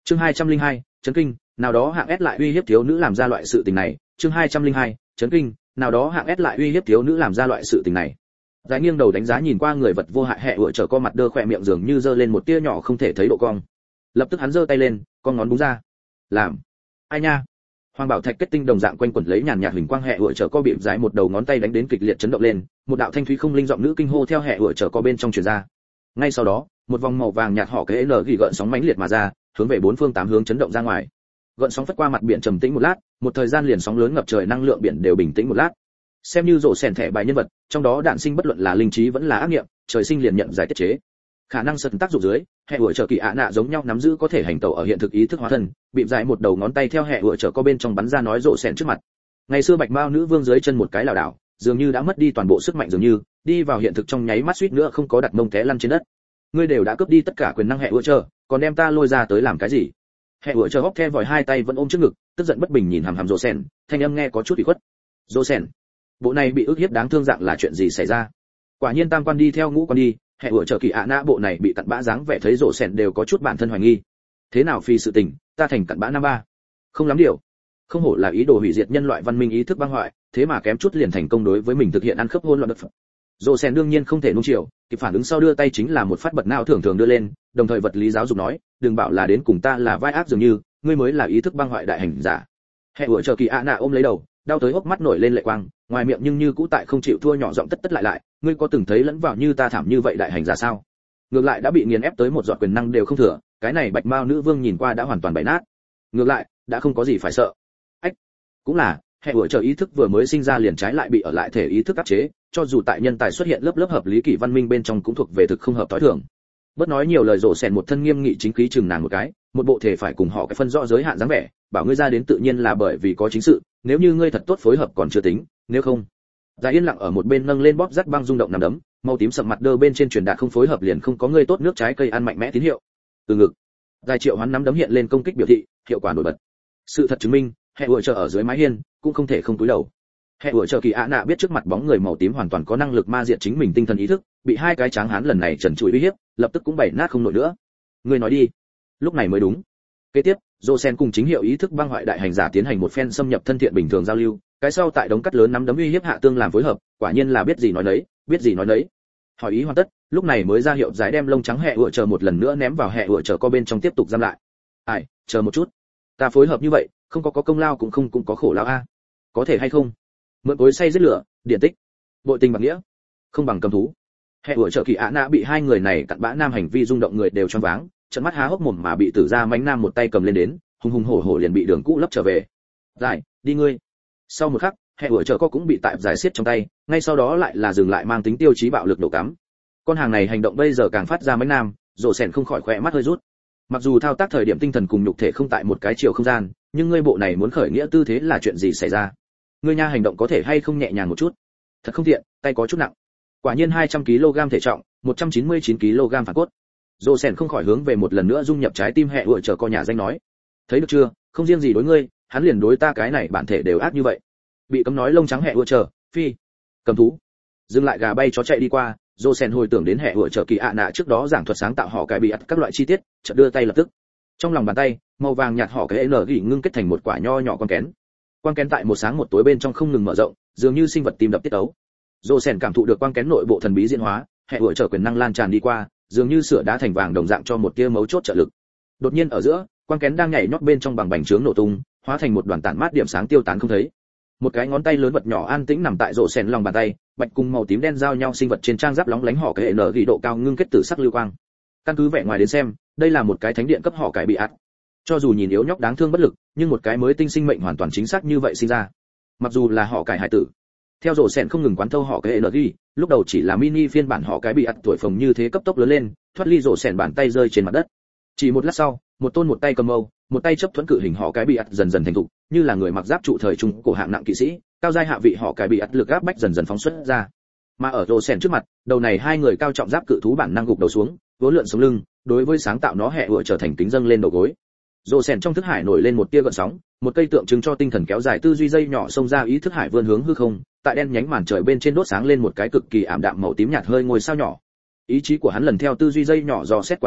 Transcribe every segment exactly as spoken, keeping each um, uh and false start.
chương hai trăm linh hai, chấn kinh, nào đó hạng S lại uy hiếp thiếu nữ làm ra loại sự tình này, chương hai trăm linh hai, chấn kinh, nào đó hạng S lại uy hiếp thiếu nữ làm ra loại sự tình này. Giải nghiêng đầu đánh giá nhìn qua người vật vô hại hẹ ủa trở co mặt đơ khỏe miệng dường như giơ lên một tia nhỏ không thể thấy độ cong. Lập tức hắn giơ tay lên, con ngón búng ra. Làm. Ai nha. Hoàng bảo thạch kết tinh đồng dạng quanh quẩn lấy nhàn nhạt huỳnh quang hẹ ủa trở co bị giải một đầu ngón tay đánh đến kịch liệt chấn động lên, một đạo thanh thúy không linh giọng nữ kinh hô theo hẹ ủa trở co bên trong truyền ra. Ngay sau đó, một vòng màu vàng nhạt họ cái n ghi gợn sóng mãnh liệt mà ra, hướng về bốn phương tám hướng chấn động ra ngoài. Gợn sóng phất qua mặt biển trầm tĩnh một lát, một thời gian liền sóng lớn ngập trời năng lượng biển đều bình tĩnh một lát. Xem như rổ sèn thẻ bài nhân vật, trong đó đạn sinh bất luận là linh trí vẫn là ác niệm, trời sinh liền nhận giải tiết chế. Khả năng sân tác dụng dưới, hệ ủa trở kỳ ạ nạ giống nhau nắm giữ có thể hành tẩu ở hiện thực ý thức hóa thân, bị giải một đầu ngón tay theo hệ ủa trở co bên trong bắn ra nói rổ sèn trước mặt. Ngày xưa bạch mao nữ vương dưới chân một cái lảo đảo, dường như đã mất đi toàn bộ sức mạnh dường như, đi vào hiện thực trong nháy mắt suýt nữa không có đặt mông té lăn trên đất. Ngươi đều đã cướp đi tất cả quyền năng hệ ủa trở, còn đem ta lôi ra tới làm cái gì? Hệ ủa trở hốc the vòi hai tay vẫn ôm trước ngực, tức giận bất bình nhìn hằm hằm rổ sèn, thanh âm nghe có chút ủy khuất. Rổ sèn, bộ này bị ức hiếp đáng thương dạng là chuyện gì xảy ra? Quả nhiên tam quan đi theo ngũ quan đi, hệ ủa trở kỳ ạ nạ bộ này bị cặn bã dáng vẻ thấy rổ sèn đều có chút bản thân hoài nghi. Thế nào phi sự tình, ta thành cặn bã năm ba. Không lắm điều. Không hổ là ý đồ hủy diệt nhân loại văn minh ý thức băng hoại, thế mà kém chút liền thành công đối với mình thực hiện ăn khớp hôn loạn đất. Rổ sèn đương nhiên không thể nuông chiều, kịp phản ứng sau đưa tay chính là một phát bật não thường thường đưa lên, đồng thời vật lý giáo dục nói, đừng bảo là đến cùng ta là vai ác dường như, ngươi mới là ý thức băng hoại đại hành giả. Hệ ủa trở kỳ ạ nạ ôm lấy đầu, đau tới hốc mắt nổi lên lệ quang, ngoài miệng nhưng như cũ tại không chịu thua nhỏ giọng tất tất lại lại, ngươi có từng thấy lẫn vào như ta thảm như vậy đại hành giả sao? Ngược lại đã bị nghiền ép tới một giọt quyền năng đều không thừa, cái này bạch mao nữ vương nhìn qua đã hoàn toàn bại nát. Ngược lại, đã không có gì phải sợ. Ách, cũng là, hệ ủa trở ý thức vừa mới sinh ra liền trái lại bị ở lại thể ý thức áp chế, cho dù tại nhân tài xuất hiện lớp lớp hợp lý kỷ văn minh bên trong cũng thuộc về thực không hợp tối thường. Bất nói nhiều lời rổ sèn một thân nghiêm nghị chính khí chừng nàng một cái, một bộ thể phải cùng họ cái phân rõ giới hạn dáng vẻ, bảo ngươi ra đến tự nhiên là bởi vì có chính sự, nếu như ngươi thật tốt phối hợp còn chưa tính, nếu không. Giải yên lặng ở một bên nâng lên bóp rắt băng rung động nằm đấm, màu tím sậm mặt đơ bên trên truyền đạt không phối hợp liền không có ngươi tốt nước trái cây ăn mạnh mẽ tín hiệu. Từ ngực. Giải triệu hoán nắm đấm hiện lên công kích biểu thị, hiệu quả nổi bật. Sự thật chứng minh, hệ ủa chờ ở dưới mái hiên, cũng không thể không cúi đầu. Hệ ủa chờ kỳ ạ nạ biết trước mặt bóng người màu tím hoàn toàn có năng lực ma diệt chính mình tinh thần ý thức, bị hai cái tráng hán lần này trần trụi uy hiếp, lập tức cũng bày nát không nổi nữa. Ngươi nói đi. Lúc này mới đúng. Kế tiếp, Josen cùng chính hiệu ý thức băng hoại đại hành giả tiến hành một phen xâm nhập thân thiện bình thường giao lưu, cái sau tại đống cắt lớn nắm đấm uy hiếp hạ tương làm phối hợp, quả nhiên là biết gì nói nấy, biết gì nói nấy. Hỏi ý hoàn tất, lúc này mới ra hiệu giải đem lông trắng hệ ủa chờ một lần nữa ném vào hệ ủa chờ co bên trong tiếp tục giam lại. Ai, chờ một chút. Ta phối hợp như vậy, không có có công lao cũng không cũng có khổ lao a. Có thể hay không? Mượn cối say giết lửa, điện tích. Bội tình bạc nghĩa, không bằng cầm thú. Hệ ủa chờ kỳ ạ nạ bị hai người này cặn bã nam hành vi rung động người đều choáng váng, trận mắt há hốc mồm mà bị tử gia mánh nam một tay cầm lên đến, hùng hùng hổ hổ liền bị đường cũ lấp trở về. Giải, đi ngươi. Sau một khắc, hệ ủa chờ co cũng bị tại giải xiết trong tay, ngay sau đó lại là dừng lại mang tính tiêu chí bạo lực đổ cắm. Con hàng này hành động bây giờ càng phát ra mánh nam, rổ sèn không khỏi khỏe mắt hơi rút. Mặc dù thao tác thời điểm tinh thần cùng nhục thể không tại một cái chiều không gian, nhưng ngươi bộ này muốn khởi nghĩa tư thế là chuyện gì xảy ra? Ngươi nha hành động có thể hay không nhẹ nhàng một chút? Thật không tiện, tay có chút nặng. Quả nhiên hai trăm ki lô gam thể trọng, một trăm chín mươi chín ki lô gam phản cốt. Dô Sen không khỏi hướng về một lần nữa dung nhập trái tim hệ ủa chờ co nhà danh nói, thấy được chưa, không riêng gì đối ngươi, hắn liền đối ta cái này bản thể đều ác như vậy. Bị cấm nói lông trắng hệ ủa chờ, phi, cầm thú. Dừng lại gà bay chó chạy đi qua, Dô Sen hồi tưởng đến hệ ủa chờ kỳ ạ nạ trước đó giảng thuật sáng tạo họ cái bị ắt các loại chi tiết, chợt đưa tay lập tức. Trong lòng bàn tay, màu vàng nhạt họ cái n gỉ ngưng kết thành một quả nho nhỏ con kén. Quang kén tại một sáng một tối bên trong không ngừng mở rộng, dường như sinh vật tim đập tiết tấu. Dô Sen cảm thụ được quang kén nội bộ thần bí diễn hóa, hệ ủa chờ quyền năng lan tràn đi qua, dường như sửa đá thành vàng đồng dạng cho một tia mấu chốt trợ lực. Đột nhiên ở giữa, quang kén đang nhảy nhót bên trong bằng bành trướng nổ tung, hóa thành một đoàn tản mát điểm sáng tiêu tán không thấy. Một cái ngón tay lớn vật nhỏ an tĩnh nằm tại rổ sèn lòng bàn tay, bạch cùng màu tím đen giao nhau sinh vật trên trang giáp lóng lánh họ cái n ghi độ cao ngưng kết tử sắc lưu quang. Căn cứ vẻ ngoài đến xem, đây là một cái thánh điện cấp họ cải bị ạt. Cho dù nhìn yếu nhóc đáng thương bất lực, nhưng một cái mới tinh sinh mệnh hoàn toàn chính xác như vậy sinh ra. Mặc dù là họ cải hải tử, theo rổ sèn không ngừng quán thâu họ cái energy, lúc đầu chỉ là mini phiên bản họ cái bị ắt tuổi phồng như thế cấp tốc lớn lên, thoát ly rổ sèn bàn tay rơi trên mặt đất. Chỉ một lát sau, một tôn một tay cầm mâu, một tay chấp thuẫn cự hình họ cái bị ắt dần dần thành thục, như là người mặc giáp trụ thời trung cổ hạng nặng kỵ sĩ, cao giai hạ vị họ cái bị ắt lực áp bách dần dần phóng xuất ra. Mà ở rổ sèn trước mặt, đầu này hai người cao trọng giáp cự thú bản năng gục đầu xuống, vốn lượn sống lưng, đối với sáng tạo nó hệ ủa trở thành kính dâng lên đầu gối. Rổ sèn trong thức hải nổi lên một tia gợn sóng, một cây tượng trưng cho tinh thần kéo dài tư duy dây nhỏ xông ra ý thức hải vươn hướng hư không, tại đen nhánh màn trời bên trên đốt sáng lên một cái cực kỳ ảm đạm màu tím nhạt hơi ngôi sao nhỏ. Ý chí của hắn lần theo tư duy dây nhỏ dò xét qua đi,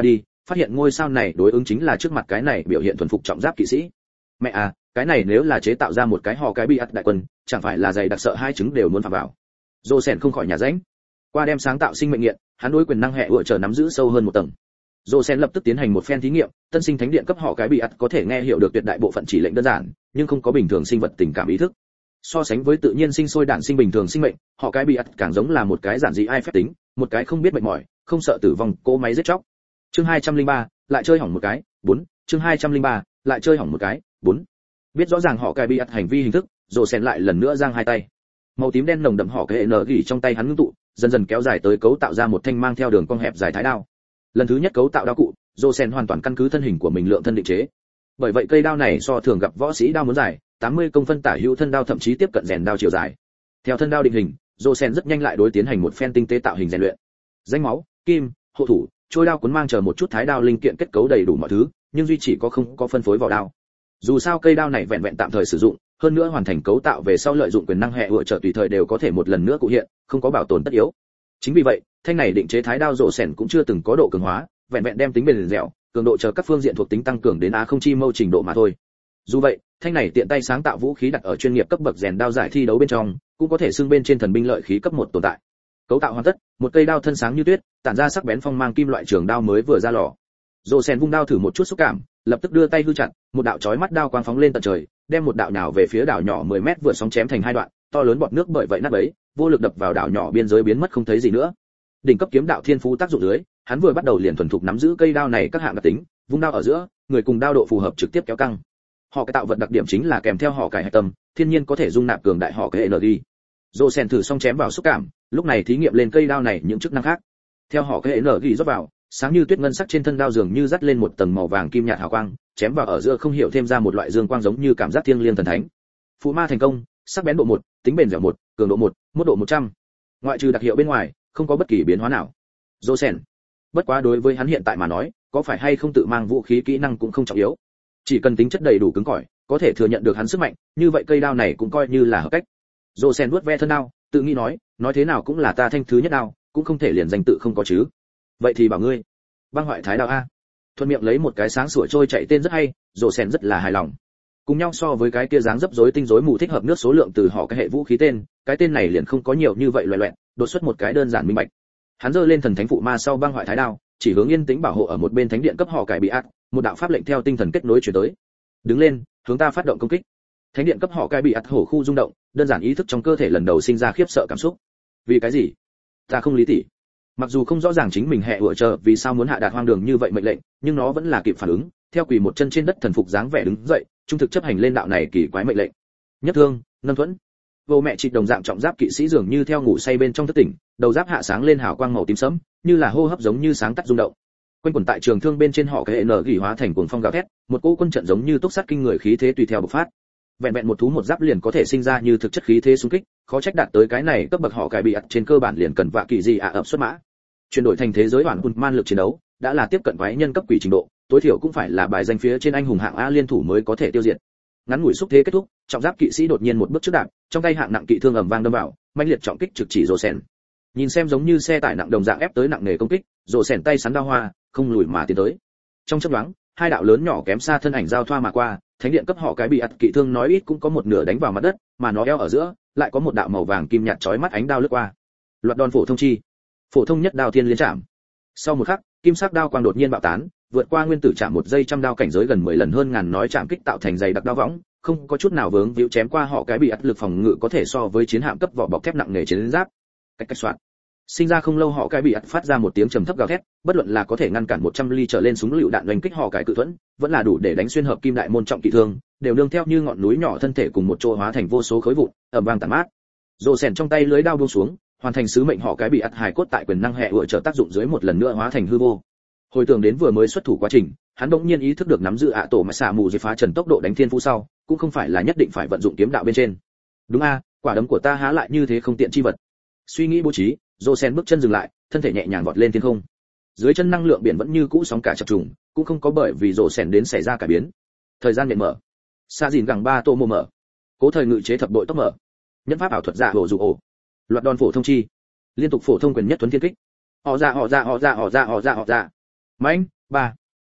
phát hiện ngôi sao này đối ứng chính là trước mặt cái này biểu hiện thuần phục trọng giáp kỵ sĩ. Mẹ à, cái này nếu là chế tạo ra một cái họ cái bị ắt đại quân, chẳng phải là dày đặc sợ hai trứng đều muốn phạm vào. Rosen không khỏi nhà ránh. Qua đem sáng tạo sinh mệnh nghiện, hắn đối quyền năng hệ ủa trở nắm giữ sâu hơn một tầng. Rosen lập tức tiến hành một phen thí nghiệm, tân sinh thánh điện cấp họ cái bị ắt có thể nghe hiểu được tuyệt đại bộ phận chỉ lệnh đơn giản, nhưng không có bình thường sinh vật tình cảm ý thức. So sánh với tự nhiên sinh sôi đản sinh bình thường sinh mệnh, họ cái bị ắt càng giống là một cái giản dị ai phép tính, một cái không biết mệt mỏi, không sợ tử vong, cỗ máy giết chóc. Chương hai trăm lẻ ba, lại chơi hỏng một cái, bốn. Chương hai trăm lẻ ba, lại chơi hỏng một cái, bốn. Biết rõ ràng họ cái bị ắt hành vi hình thức, Rosen lại lần nữa giang hai tay. Màu tím đen nồng đậm họ cái nở gỉ trong tay hắn ngưng tụ, dần dần kéo dài tới cấu tạo ra một thanh mang theo đường cong hẹp dài thái đao. Lần thứ nhất cấu tạo đao cụ, Rosen hoàn toàn căn cứ thân hình của mình lượng thân định chế. Bởi vậy cây đao này so thường gặp võ sĩ đao muốn dài, tám mươi công phân tả hữu thân đao thậm chí tiếp cận rèn đao chiều dài. Theo thân đao định hình, Rosen rất nhanh lại đối tiến hành một phen tinh tế tạo hình rèn luyện. Danh máu, kim, hộ thủ, trôi đao cuốn mang chờ một chút thái đao linh kiện kết cấu đầy đủ mọi thứ, nhưng duy chỉ có không có phân phối vào đao. Dù sao cây đao này vẹn vẹn tạm thời sử dụng, hơn nữa hoàn thành cấu tạo về sau lợi dụng quyền năng hệ ủa trở tùy thời đều có thể một lần nữa cụ hiện, không có bảo tồn tất yếu. Chính vì vậy, thanh này định chế thái đao rộ sẻn cũng chưa từng có độ cường hóa, vẹn vẹn đem tính bền dẻo, cường độ chờ các phương diện thuộc tính tăng cường đến á không chi mâu trình độ mà thôi. Dù vậy, thanh này tiện tay sáng tạo vũ khí đặt ở chuyên nghiệp cấp bậc rèn đao giải thi đấu bên trong, cũng có thể xưng bên trên thần binh lợi khí cấp một tồn tại. Cấu tạo hoàn tất, một cây đao thân sáng như tuyết, tản ra sắc bén phong mang kim loại trường đao mới vừa ra lò. Rộ sẻn vung đao thử một chút xúc cảm, lập tức đưa tay hư chặt, một đạo chói mắt đao quang phóng lên tận trời, đem một đạo nhào về phía đảo nhỏ mười mét vừa sóng chém thành hai đoạn, to lớn bọt nước bởi vậy nát bấy, vô lực đập vào đảo nhỏ biên giới biến mất không thấy gì nữa. Đỉnh cấp kiếm đạo thiên phú tác dụng dưới, hắn vừa bắt đầu liền thuần thục nắm giữ cây đao này các hạng đặc tính, vung đao ở giữa, người cùng đao độ phù hợp trực tiếp kéo căng. Họ cái tạo vật đặc điểm chính là kèm theo họ cải hạch tâm, thiên nhiên có thể dung nạp cường đại họ cái energy. Rosen thử xong chém vào xúc cảm, lúc này thí nghiệm lên cây đao này những chức năng khác. Theo họ cái energy rót vào, sáng như tuyết ngân sắc trên thân đao dường như dắt lên một tầng màu vàng kim nhạt hào quang, chém vào ở giữa không hiểu thêm ra một loại dương quang giống như cảm giác thiêng liêng thần thánh. Phụ ma thành công, sắc bén độ một, tính bền dẻo một, cường độ một, mốt độ một trăm. Ngoại trừ đặc hiệu bên ngoài, không có bất kỳ biến hóa nào. Rosen. Bất quá đối với hắn hiện tại mà nói, có phải hay không tự mang vũ khí kỹ năng cũng không trọng yếu. Chỉ cần tính chất đầy đủ cứng cỏi, có thể thừa nhận được hắn sức mạnh, như vậy cây đao này cũng coi như là hợp cách. Rosen vuốt ve thân đao, tự nghĩ nói, nói thế nào cũng là ta thanh thứ nhất đao, cũng không thể liền danh tự không có chứ. Vậy thì bảo ngươi, băng hoại thái đao a. Thuận miệng lấy một cái sáng sủa trôi chạy tên rất hay, Rosen rất là hài lòng. Cùng nhau so với cái kia dáng dấp rối tinh rối mù thích hợp nước số lượng từ họ cái hệ vũ khí tên, cái tên này liền không có nhiều như vậy loẻ loẹt, đột xuất một cái đơn giản minh bạch. Hắn giơ lên thần thánh phụ ma sau băng hoại thái đao, chỉ hướng yên tĩnh bảo hộ ở một bên thánh điện cấp họ cải bị ác, một đạo pháp lệnh theo tinh thần kết nối truyền tới. Đứng lên, hướng ta phát động công kích. Thánh điện cấp họ cải bị ác hổ khu rung động, đơn giản ý thức trong cơ thể lần đầu sinh ra khiếp sợ cảm xúc. Vì cái gì? Ta không lý tỉ. Mặc dù không rõ ràng chính mình hệ ủa chờ vì sao muốn hạ đạt hoang đường như vậy mệnh lệnh, nhưng nó vẫn là kịp phản ứng, theo quỳ một chân trên đất thần phục dáng vẻ đứng dậy, trung thực chấp hành lên đạo này kỳ quái mệnh lệnh. Nhất thương, nâng thuẫn. Vô mẹ trịch đồng dạng trọng giáp kỵ sĩ dường như theo ngủ say bên trong thức tỉnh, đầu giáp hạ sáng lên hào quang màu tím sẫm, như là hô hấp giống như sáng tắt rung động. Quanh quẩn tại trường thương bên trên họ cái hệ nở gỉ hóa thành cuồng phong gào thét, một cỗ quân trận giống như tốc sát kinh người khí thế tùy theo bộc phát. Vẹn vẹn một thú một giáp liền có thể sinh ra như thực chất khí thế xung kích, khó trách đạt tới cái này cấp bậc họ cải bị ắt trên cơ bản liền cần vạ kỳ gì ạ ập xuất mã. Chuyển đổi thành thế giới hoàn quân man lực chiến đấu, đã là tiếp cận quái nhân cấp quỷ trình độ, tối thiểu cũng phải là bài danh phía trên anh hùng hạng A liên thủ mới có thể tiêu diệt. Ngắn ngủi xúc thế kết thúc, trọng giáp kỵ sĩ đột nhiên một bước trước đạp, trong tay hạng nặng kỵ thương ầm vang đâm vào, mãnh liệt trọng kích trực chỉ Rosen. Nhìn xem giống như xe tải nặng đồng dạng ép tới nặng nề công kích, Rosen tay sắn đao hoa, không lùi mà tiến tới. Trong chớp nhoáng, hai đạo lớn nhỏ kém xa thân ảnh giao thoa mà qua, thánh điện cấp họ cái bị ắt kỵ thương nói ít cũng có một nửa đánh vào mặt đất, mà nó eo ở giữa lại có một đạo màu vàng kim nhạt chói mắt ánh đao lướt qua. Loạt đòn phổ thông chi, phổ thông nhất đao thiên liên chạm. Sau một khắc, kim sắc đao quang đột nhiên bạo tán, vượt qua nguyên tử chạm một giây trăm đao cảnh giới gần mười lần hơn ngàn nói chạm kích tạo thành dày đặc đao võng, không có chút nào vướng víu chém qua họ cái bị ắt lực phòng ngự có thể so với chiến hạm cấp vỏ bọc thép nặng nề chiến giáp. Cách cách soạn. Sinh ra không lâu họ cái bị ắt phát ra một tiếng trầm thấp gào thét, bất luận là có thể ngăn cản một trăm ly trở lên súng lựu đạn đánh kích họ cái cự thuẫn, vẫn là đủ để đánh xuyên hợp kim đại môn trọng kỵ thương, đều nương theo như ngọn núi nhỏ thân thể cùng một chỗ hóa thành vô số khối vụn, ầm vang tàn mát. Rồ sèn trong tay lưới đao buông xuống, hoàn thành sứ mệnh họ cái bị ắt hài cốt tại quyền năng hệ ủa trợ tác dụng dưới một lần nữa hóa thành hư vô. Hồi tưởng đến vừa mới xuất thủ quá trình, hắn bỗng nhiên ý thức được nắm giữ ạ tổ mà xả mù dưới phá trần tốc độ đánh thiên phú sau, cũng không phải là nhất định phải vận dụng kiếm đạo bên trên. Đúng a, quả đấm của ta há lại như thế không tiện chi vật. Suy nghĩ bố trí, Rosen bước chân dừng lại, thân thể nhẹ nhàng vọt lên thiên không. Dưới chân năng lượng biển vẫn như cũ sóng cả chập trùng, cũng không có bởi vì Rosen đến xảy ra cải biến. Thời gian miệng mở. Sa dìn gẳng ba tô mô mở. Cố thời ngự chế thập đội tốc mở. Nhẫn pháp ảo thuật giả hổ dụ ổ. Loạt đòn phổ thông chi. Liên tục phổ thông quyền nhất tuấn thiên kích. Họ ra họ ra họ ra họ ra họ ra họ ra. Mãnh, ba.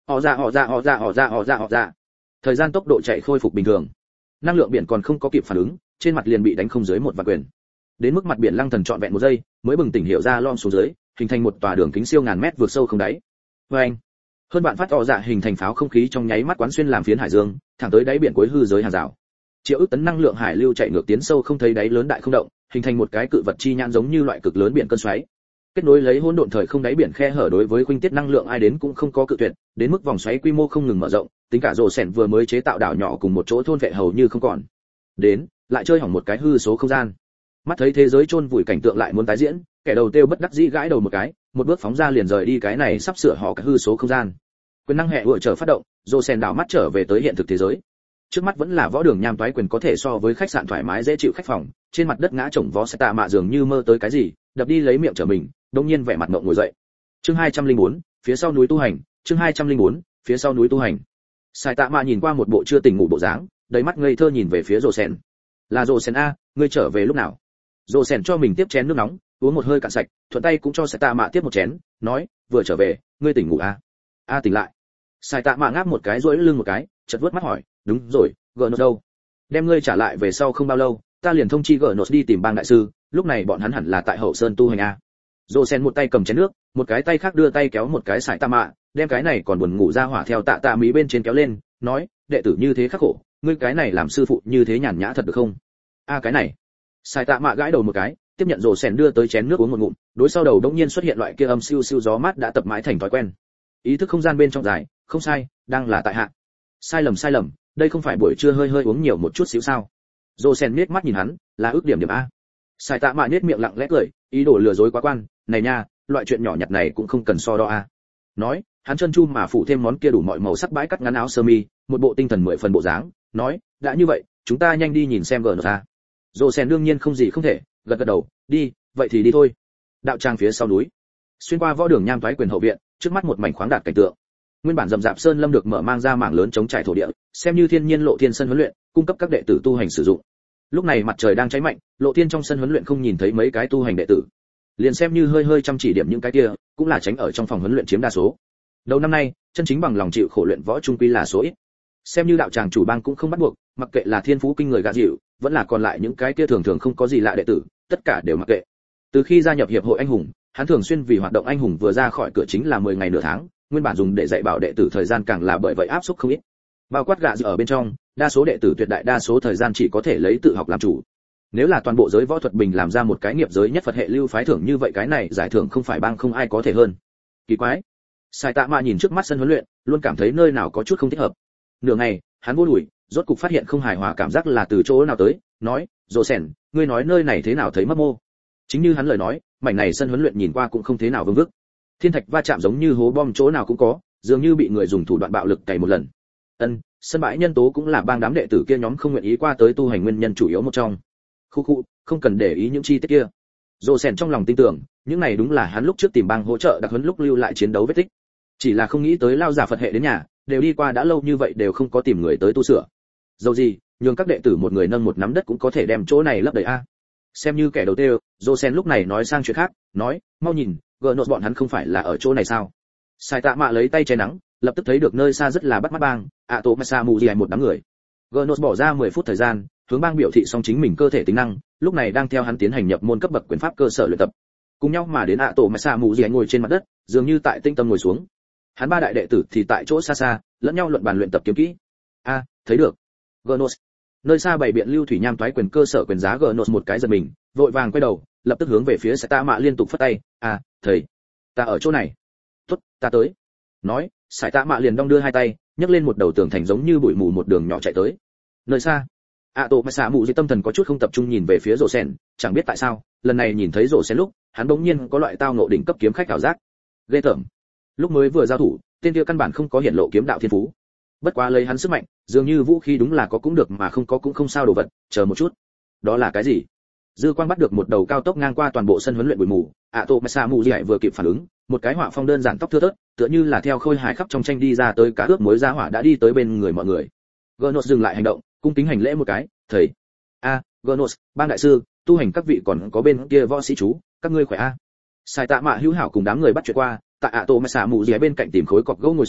họ ra họ ra họ ra họ ra họ ra họ ra. Thời gian tốc độ chạy khôi phục bình thường. Năng lượng biển còn không có kịp phản ứng, trên mặt liền bị đánh không dưới một vạn quyền. Đến mức mặt biển lăng thần trọn vẹn một giây, mới bừng tỉnh hiểu ra lom xuống dưới, hình thành một tòa đường kính siêu ngàn mét vượt sâu không đáy. Oeng! Hơn bạn phát tỏ dạ hình thành pháo không khí trong nháy mắt quán xuyên làm phiến hải dương, thẳng tới đáy biển cuối hư giới hàng rào. Triệu ức tấn năng lượng hải lưu chạy ngược tiến sâu không thấy đáy lớn đại không động, hình thành một cái cự vật chi nhãn giống như loại cực lớn biển cơn xoáy. Kết nối lấy hỗn độn thời không đáy biển khe hở đối với khuynh tiết năng lượng ai đến cũng không có cự tuyệt, đến mức vòng xoáy quy mô không ngừng mở rộng, tính cả rồ sẻn vừa mới chế tạo đảo nhỏ cùng một chỗ thôn vệ hầu như không còn. Đến, lại chơi hỏng một cái hư số không gian. Mắt thấy thế giới chôn vùi cảnh tượng lại muốn tái diễn, kẻ đầu tiêu bất đắc dĩ gãi đầu một cái, một bước phóng ra liền rời đi cái này sắp sửa họ cái hư số không gian. Quyền năng hệ vừa trở phát động, rồ sẻn đảo mắt trở về tới hiện thực thế giới. Trước mắt vẫn là võ đường nham toái quyền có thể so với khách sạn thoải mái dễ chịu khách phòng, trên mặt đất ngã chồng vó sẽ tạ mạ dường như mơ tới cái gì, đập đi lấy miệng trở mình, đột nhiên vẻ mặt ngượng ngồi dậy. Chương hai trăm lẻ bốn, phía sau núi tu hành, chương hai trăm lẻ bốn, phía sau núi tu hành. Sai tạ mạ nhìn qua một bộ chưa tỉnh ngủ bộ dáng, đầy mắt ngây thơ nhìn về phía rồ sẻn. Là rồ sẻn a, ngươi trở về lúc nào? Rồ sẻn cho mình tiếp chén nước nóng, uống một hơi cạn sạch, thuận tay cũng cho Sai tạ mạ tiếp một chén, nói, vừa trở về, ngươi tỉnh ngủ a? A tỉnh lại. Sai tạ mạ ngáp một cái duỗi lưng một cái, chợt vớt mắt hỏi, đúng rồi, gờ nốt đâu? Đem ngươi trả lại về sau không bao lâu, ta liền thông chi gờ nốt đi tìm bang đại sư, lúc này bọn hắn hẳn là tại hậu sơn tu hành a. Rồ Sen một tay cầm chén nước, một cái tay khác đưa tay kéo một cái sải tạ mạ, đem cái này còn buồn ngủ ra hỏa theo tạ tạ mí bên trên kéo lên, nói, đệ tử như thế khắc khổ, ngươi cái này làm sư phụ như thế nhàn nhã thật được không? A cái này. Sải tạ mạ gãi đầu một cái, tiếp nhận Rồ Sen đưa tới chén nước uống một ngụm, đối sau đầu đống nhiên xuất hiện loại kia âm siêu siêu gió mát đã tập mãi thành thói quen. Ý thức không gian bên trong dài, không sai, đang là tại hạ. Sai lầm sai lầm, đây không phải buổi trưa hơi hơi uống nhiều một chút xíu sao? Rồ Sen nhếch mắt nhìn hắn, là ước điểm điểm a. Sải tạ mạ nhếch miệng lặng lẽ cười, ý đồ lừa dối quá quan, này nha, loại chuyện nhỏ nhặt này cũng không cần so đo a. Nói, hắn chân chu mà phủ thêm món kia đủ mọi màu sắc bãi cắt ngắn áo sơ mi, một bộ tinh thần mười phần bộ dáng, nói, đã như vậy, chúng ta nhanh đi nhìn xem gờ nốt a. Rồ Sen đương nhiên không gì không thể, gật gật đầu, đi, vậy thì đi thôi. Đạo tràng phía sau núi, xuyên qua võ đường nham thoái quyền hậu viện, trước mắt một mảnh khoáng đạt cảnh tượng. Nguyên bản rậm rạp sơn lâm được mở mang ra mảng lớn chống trải thổ địa, xem như thiên nhiên lộ thiên sân huấn luyện, cung cấp các đệ tử tu hành sử dụng. Lúc này mặt trời đang cháy mạnh, lộ thiên trong sân huấn luyện không nhìn thấy mấy cái tu hành đệ tử. Liền xem như hơi hơi chăm chỉ điểm những cái kia, cũng là tránh ở trong phòng huấn luyện chiếm đa số. Đầu năm nay, chân chính bằng lòng chịu khổ luyện võ trung quy là số ít. Xem như đạo tràng chủ bang cũng không bắt buộc, mặc kệ là thiên phú kinh người gạ dịu, vẫn là còn lại những cái kia thường thường không có gì lạ đệ tử, tất cả đều mặc kệ. Từ khi gia nhập hiệp hội anh hùng, hắn thường xuyên vì hoạt động anh hùng vừa ra khỏi cửa chính là mười ngày nửa tháng, nguyên bản dùng để dạy bảo đệ tử thời gian càng là bởi vậy áp suất không ít. Bao quát gạ dịu ở bên trong, đa số đệ tử tuyệt đại đa số thời gian chỉ có thể lấy tự học làm chủ. Nếu là toàn bộ giới võ thuật bình làm ra một cái nghiệp giới nhất Phật hệ lưu phái thưởng như vậy, cái này giải thưởng không phải bang không ai có thể hơn. Kỳ quái. Sai Tạ Mạ nhìn trước mắt sân huấn luyện, luôn cảm thấy nơi nào có chút không thích hợp. Nửa ngày, hắn vô đuổi, rốt cục phát hiện không hài hòa cảm giác là từ chỗ nào tới, nói, "Dỗ Sẻn, ngươi nói nơi này thế nào thấy mấp mô?" Chính như hắn lời nói, mảnh này sân huấn luyện nhìn qua cũng không thế nào vững vức. Thiên thạch va chạm giống như hố bom chỗ nào cũng có, dường như bị người dùng thủ đoạn bạo lực cày một lần. Ân, sân bãi nhân tố cũng là bang đám đệ tử kia nhóm không nguyện ý qua tới tu hành nguyên nhân chủ yếu một trong. Khu khu, không cần để ý những chi tiết kia. Dỗ Sẻn trong lòng tin tưởng, những này đúng là hắn lúc trước tìm bang hỗ trợ đặc huấn lúc lưu lại chiến đấu vết tích. Chỉ là không nghĩ tới lao giả Phật hệ đến nhà, đều đi qua đã lâu như vậy đều không có tìm người tới tu sửa. Dầu gì, nhường các đệ tử một người nâng một nắm đất cũng có thể đem chỗ này lấp đầy a. Xem như kẻ đầu tiên, Dỗ Sẻn lúc này nói sang chuyện khác, nói, mau nhìn, gờ nốt bọn hắn không phải là ở chỗ này sao? Sai Tạ Mạ lấy tay che nắng, lập tức thấy được nơi xa rất là bắt mắt bang, ạ tổ Masa Mù Gì một đám người. Gờ nốt bỏ ra mười phút thời gian, hướng bang biểu thị xong chính mình cơ thể tính năng, lúc này đang theo hắn tiến hành nhập môn cấp bậc quyền pháp cơ sở luyện tập. Cùng nhau mà đến ạ tổ Masa Mù Gì ngồi trên mặt đất, dường như tại tinh tâm ngồi xuống. Hắn ba đại đệ tử thì tại chỗ xa xa, lẫn nhau luận bàn luyện tập kiếm kỹ. A, thấy được. Gnos. Nơi xa bày biện lưu thủy nham toái quyền cơ sở quyền giá Gnos một cái giật mình, vội vàng quay đầu, lập tức hướng về phía Sai Tạ Mạ liên tục phất tay, "À, thầy, ta ở chỗ này." "Tốt, ta tới." Nói, Sai Tạ Mạ liền đong đưa hai tay, nhấc lên một đầu tường thành giống như bụi mù một đường nhỏ chạy tới. Nơi xa, ạ tổ Masa Mù Dị tâm thần có chút không tập trung nhìn về phía Dỗ Sẻn, chẳng biết tại sao, lần này nhìn thấy Dỗ Sẻn lúc, hắn bỗng nhiên có loại tao ngộ đỉnh cấp kiếm khách ảo giác. Ghê tởm. Lúc mới vừa giao thủ, tên kia căn bản không có hiện lộ kiếm đạo thiên phú. Bất quá lấy hắn sức mạnh, dường như vũ khí đúng là có cũng được mà không có cũng không sao đồ vật, chờ một chút. Đó là cái gì? Dư Quang bắt được một đầu cao tốc ngang qua toàn bộ sân huấn luyện bụi mù, ạ tổ Masa Mù Dị vừa kịp phản ứng, một cái họa phong đơn giản tóc thưa thớt, tựa như là theo khôi hài khắp trong tranh đi ra tới cá ướp muối ra hỏa đã đi tới bên người mọi người. Gnos dừng lại hành động, cung kính hành lễ một cái, "Thầy." "A, Gnos, bang đại sư, tu hành các vị còn có bên kia võ sĩ chú, các ngươi khỏe a?" Sai Tạ Mạ hữu hảo cùng đám người bắt chuyện qua, tại ạ tổ Masa Mù Dị bên cạnh tìm khối cọc gỗ ngồi xuống,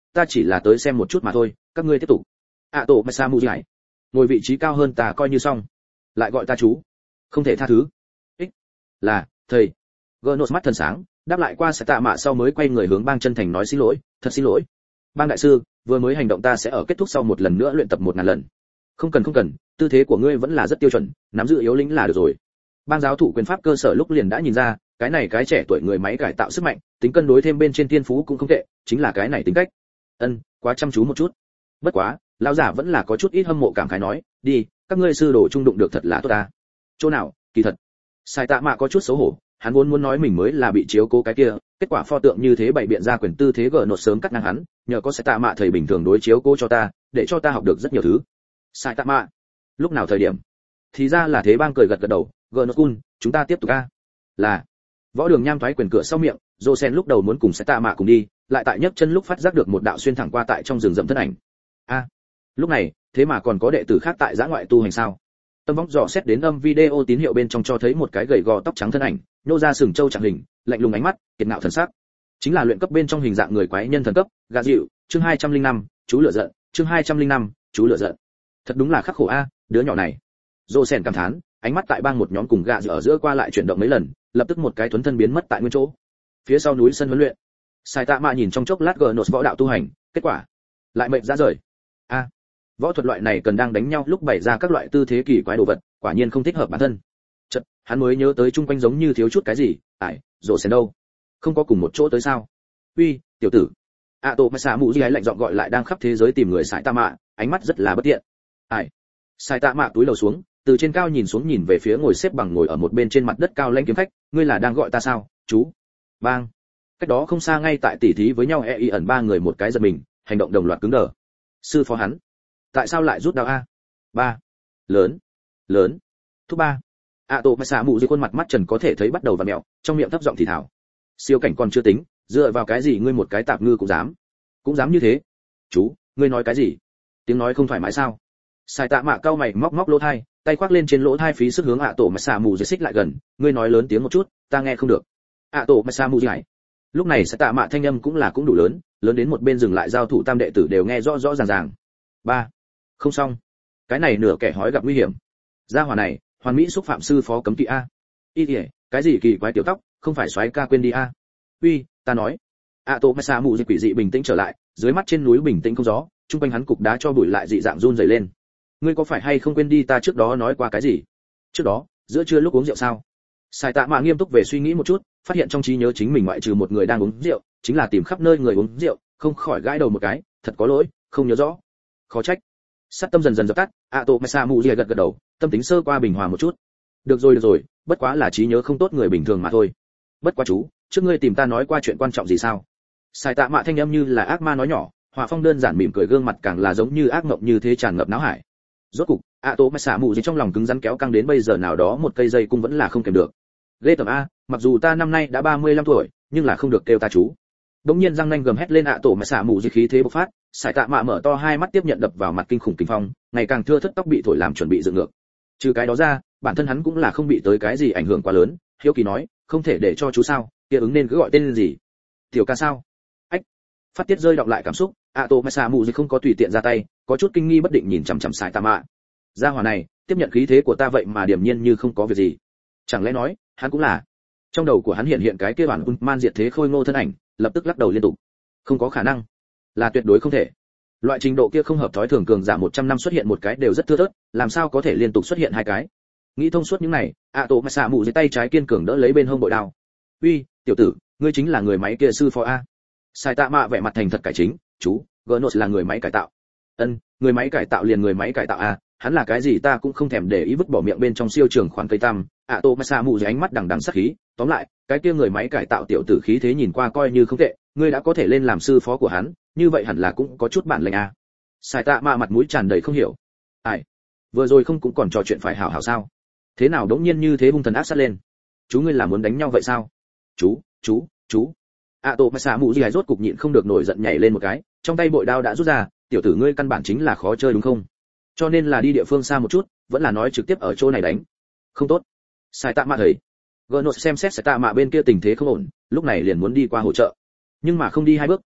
ta chỉ là tới xem một chút mà thôi, các ngươi tiếp tục. ạ tổ masa mù giải, ngồi vị trí cao hơn ta coi như xong, lại gọi ta chú, không thể tha thứ. Ích, là thầy. Gnos mắt thần sáng, đáp lại qua sẽ tạ mạ sau mới quay người hướng bang chân thành nói xin lỗi, thật xin lỗi. Bang đại sư, vừa mới hành động ta sẽ ở kết thúc sau một lần nữa luyện tập một ngàn lần. Không cần không cần, tư thế của ngươi vẫn là rất tiêu chuẩn, nắm giữ yếu lĩnh là được rồi. Bang giáo thụ quyền pháp cơ sở lúc liền đã nhìn ra, cái này cái trẻ tuổi người máy cải tạo sức mạnh, tính cân đối thêm bên trên tiên phú cũng không tệ, chính là cái này tính cách. Ân, quá chăm chú một chút. Bất quá, lão giả vẫn là có chút ít hâm mộ cảm khái nói, đi, các ngươi sư đồ trung đụng được thật là tốt ta. Chỗ nào, kỳ thật. Sai Tạ Mạ có chút xấu hổ, hắn vốn muốn nói mình mới là bị chiếu cố cái kia, kết quả pho tượng như thế bày biện ra quyền tư thế gở nột sớm cắt ngang hắn, nhờ có Sai Tạ Mạ thầy bình thường đối chiếu cố cho ta, để cho ta học được rất nhiều thứ. Sai Tạ Mạ, lúc nào thời điểm? Thì ra là thế. Bang cười gật gật đầu, gở nột cun, chúng ta tiếp tục a. Là. Võ Đường Nham thoái quyền cửa sau miệng, Josen lúc đầu muốn cùng Sai Tạ Mạ cùng đi, lại tại nhấc chân lúc phát giác được một đạo xuyên thẳng qua tại trong rừng rậm thân ảnh. A, lúc này, thế mà còn có đệ tử khác tại giã ngoại tu hành sao? Tâm võng dò xét đến âm video tín hiệu bên trong cho thấy một cái gầy gò tóc trắng thân ảnh, nhô ra sừng trâu trạng hình, lạnh lùng ánh mắt, kiệt ngạo thần sắc. Chính là luyện cấp bên trong hình dạng người quái nhân thần cấp, gà dịu, chương hai trăm linh năm, chú lửa giận, chương hai trăm linh năm, chú lửa giận. Thật đúng là khắc khổ a, đứa nhỏ này. Josen cảm thán, ánh mắt tại bang một nhóm cùng gà dịu ở giữa qua lại chuyển động mấy lần, lập tức một cái thuấn thân biến mất tại nguyên chỗ. Phía sau núi sân huấn luyện, Sai Tạ Mạ nhìn trong chốc lát gờ nốt võ đạo tu hành, kết quả lại mệt ra rời. A, võ thuật loại này cần đang đánh nhau lúc bày ra các loại tư thế kỳ quái đồ vật, quả nhiên không thích hợp bản thân. Chợt, hắn mới nhớ tới chung quanh giống như thiếu chút cái gì, ải, rồ sen đâu? Không có cùng một chỗ tới sao? Uy, tiểu tử. A Tô Masa Mụ Di ấy lạnh giọng gọi lại đang khắp thế giới tìm người Sai Tạ Mạ, ánh mắt rất là bất tiện. Ải. Sai Tạ Mạ túi lầu xuống, từ trên cao nhìn xuống nhìn về phía ngồi xếp bằng ngồi ở một bên trên mặt đất cao lãnh kiếm khách, ngươi là đang gọi ta sao, chú? Bang. Cách đó không xa ngay tại tỉ thí với nhau e y ẩn ba người một cái giật mình, hành động đồng loạt cứng đờ. Sư phó hắn, tại sao lại rút đao a? Ba. Lớn, lớn. Thứ ba. A Tô Masa Mụ Di khuôn mặt mắt trần có thể thấy bắt đầu vặn mèo, trong miệng thấp giọng thì thào. Siêu cảnh còn chưa tính, dựa vào cái gì ngươi một cái tạp ngư cũng dám? Cũng dám như thế? Chú, ngươi nói cái gì? Tiếng nói không thoải mái sao? Sai Tạ Mạ cau mày móc móc lỗ tai, tay khoác lên trên lỗ tai phí sức hướng A Tô Masa Mụ Di xích lại gần, ngươi nói lớn tiếng một chút, ta nghe không được. A Tô Masa Mụ Di. Lúc này Sai Tạ Mạ thanh âm cũng là cũng đủ lớn, lớn đến một bên dừng lại giao thủ tam đệ tử đều nghe rõ rõ ràng ràng. Ba. Không xong. Cái này nửa kẻ hói gặp nguy hiểm. Gia hỏa này, hoàn mỹ xúc phạm sư phó cấm kỵ a. Y kìa, cái gì kỳ quái tiểu tóc, không phải soái ca quên đi a. Uy, ta nói. A Tô Masa Mụ Di quỷ dị bình tĩnh trở lại, dưới mắt trên núi bình tĩnh không gió, trung quanh hắn cục đá cho bụi lại dị dạng run rẩy lên. Ngươi có phải hay không quên đi ta trước đó nói qua cái gì? Trước đó, giữa trưa lúc uống rượu sao? Sai Tạ Mạ nghiêm túc về suy nghĩ một chút, phát hiện trong trí nhớ chính mình ngoại trừ một người đang uống rượu, chính là tìm khắp nơi người uống rượu, không khỏi gãi đầu một cái, thật có lỗi, không nhớ rõ. Khó trách. Sát tâm dần dần dập tắt, A Tô Masa Mụ Di gật gật đầu, tâm tính sơ qua bình hòa một chút. Được rồi được rồi, bất quá là trí nhớ không tốt người bình thường mà thôi. Bất quá chú, trước ngươi tìm ta nói qua chuyện quan trọng gì sao? Sai Tạ Mạ thanh âm như là ác ma nói nhỏ, Hòa Phong đơn giản mỉm cười gương mặt càng là giống như ác mộng như thế tràn ngập náo hải. Rốt cục, A Tô Masa Mụ Di trong lòng cứng rắn kéo căng đến bây giờ nào đó một cây dây cung vẫn là không kèm được. Lê tầm a, mặc dù ta năm nay đã ba mươi lăm tuổi, nhưng là không được kêu ta chú. Đống nhiên răng nanh gầm hét lên A Tô Masa Mụ Di khí thế bộc phát, Sai Tạ Mạ mở to hai mắt tiếp nhận đập vào mặt kinh khủng kinh phong, ngày càng thưa thớt tóc bị thổi làm chuẩn bị dựng ngược. Trừ cái đó ra, bản thân hắn cũng là không bị tới cái gì ảnh hưởng quá lớn, hiếu kỳ nói, không thể để cho chú sao, kia ứng nên cứ gọi tên gì? Tiểu ca sao? Ách. Phát tiết rơi đọng lại cảm xúc, A Tô Masa Mụ Di không có tùy tiện ra tay, có chút kinh nghi bất định nhìn chằm chằm Sai Tạ Mạ. Gia hỏa này, tiếp nhận khí thế của ta vậy mà điềm nhiên như không có việc gì. Chẳng lẽ nói, hắn cũng là? Trong đầu của hắn hiện hiện cái kia bản man diệt thế khôi ngô thân ảnh, lập tức lắc đầu liên tục. Không có khả năng, là tuyệt đối không thể. Loại trình độ kia không hợp thói thường cường giả một trăm năm xuất hiện một cái đều rất thưa thớt, làm sao có thể liên tục xuất hiện hai cái? Nghĩ thông suốt những này, A Tô Masa Mụ Di tay trái kiên cường đỡ lấy bên hông bội đao. Uy, tiểu tử, ngươi chính là người máy kia sư phó a? Sai Tạ Mạ vẻ mặt thành thật cải chính, chú, Gnos là người máy cải tạo. Ân, người máy cải tạo liền người máy cải tạo a, hắn là cái gì ta cũng không thèm để ý, vứt bỏ miệng bên trong siêu trường khoản cây tăm. A Tô Masa Mụ Di ánh mắt đằng đằng sắc khí, tóm lại, cái kia người máy cải tạo tiểu tử khí thế nhìn qua coi như không tệ, ngươi đã có thể lên làm sư phó của hắn, như vậy hẳn là cũng có chút bản lĩnh a. Sai Tạ Mạ mặt mũi tràn đầy không hiểu. Ai, vừa rồi không cũng còn trò chuyện phải hảo hảo sao? Thế nào đống nhiên như thế hung thần ác sát lên? Chú ngươi là muốn đánh nhau vậy sao? Chú, chú, chú. A Tô Masa Mụ Di rốt cục nhịn không được nổi giận nhảy lên một cái, trong tay bội đao đã rút ra, tiểu tử ngươi căn bản chính là khó chơi đúng không? Cho nên là đi địa phương xa một chút, vẫn là nói trực tiếp ở chỗ này đánh. Không tốt. Sai Tạ Mạ thấy. Gnos xem xét Sai Tạ Mạ bên kia tình thế không ổn, lúc này liền muốn đi qua hỗ trợ. Nhưng mà không đi hai bước,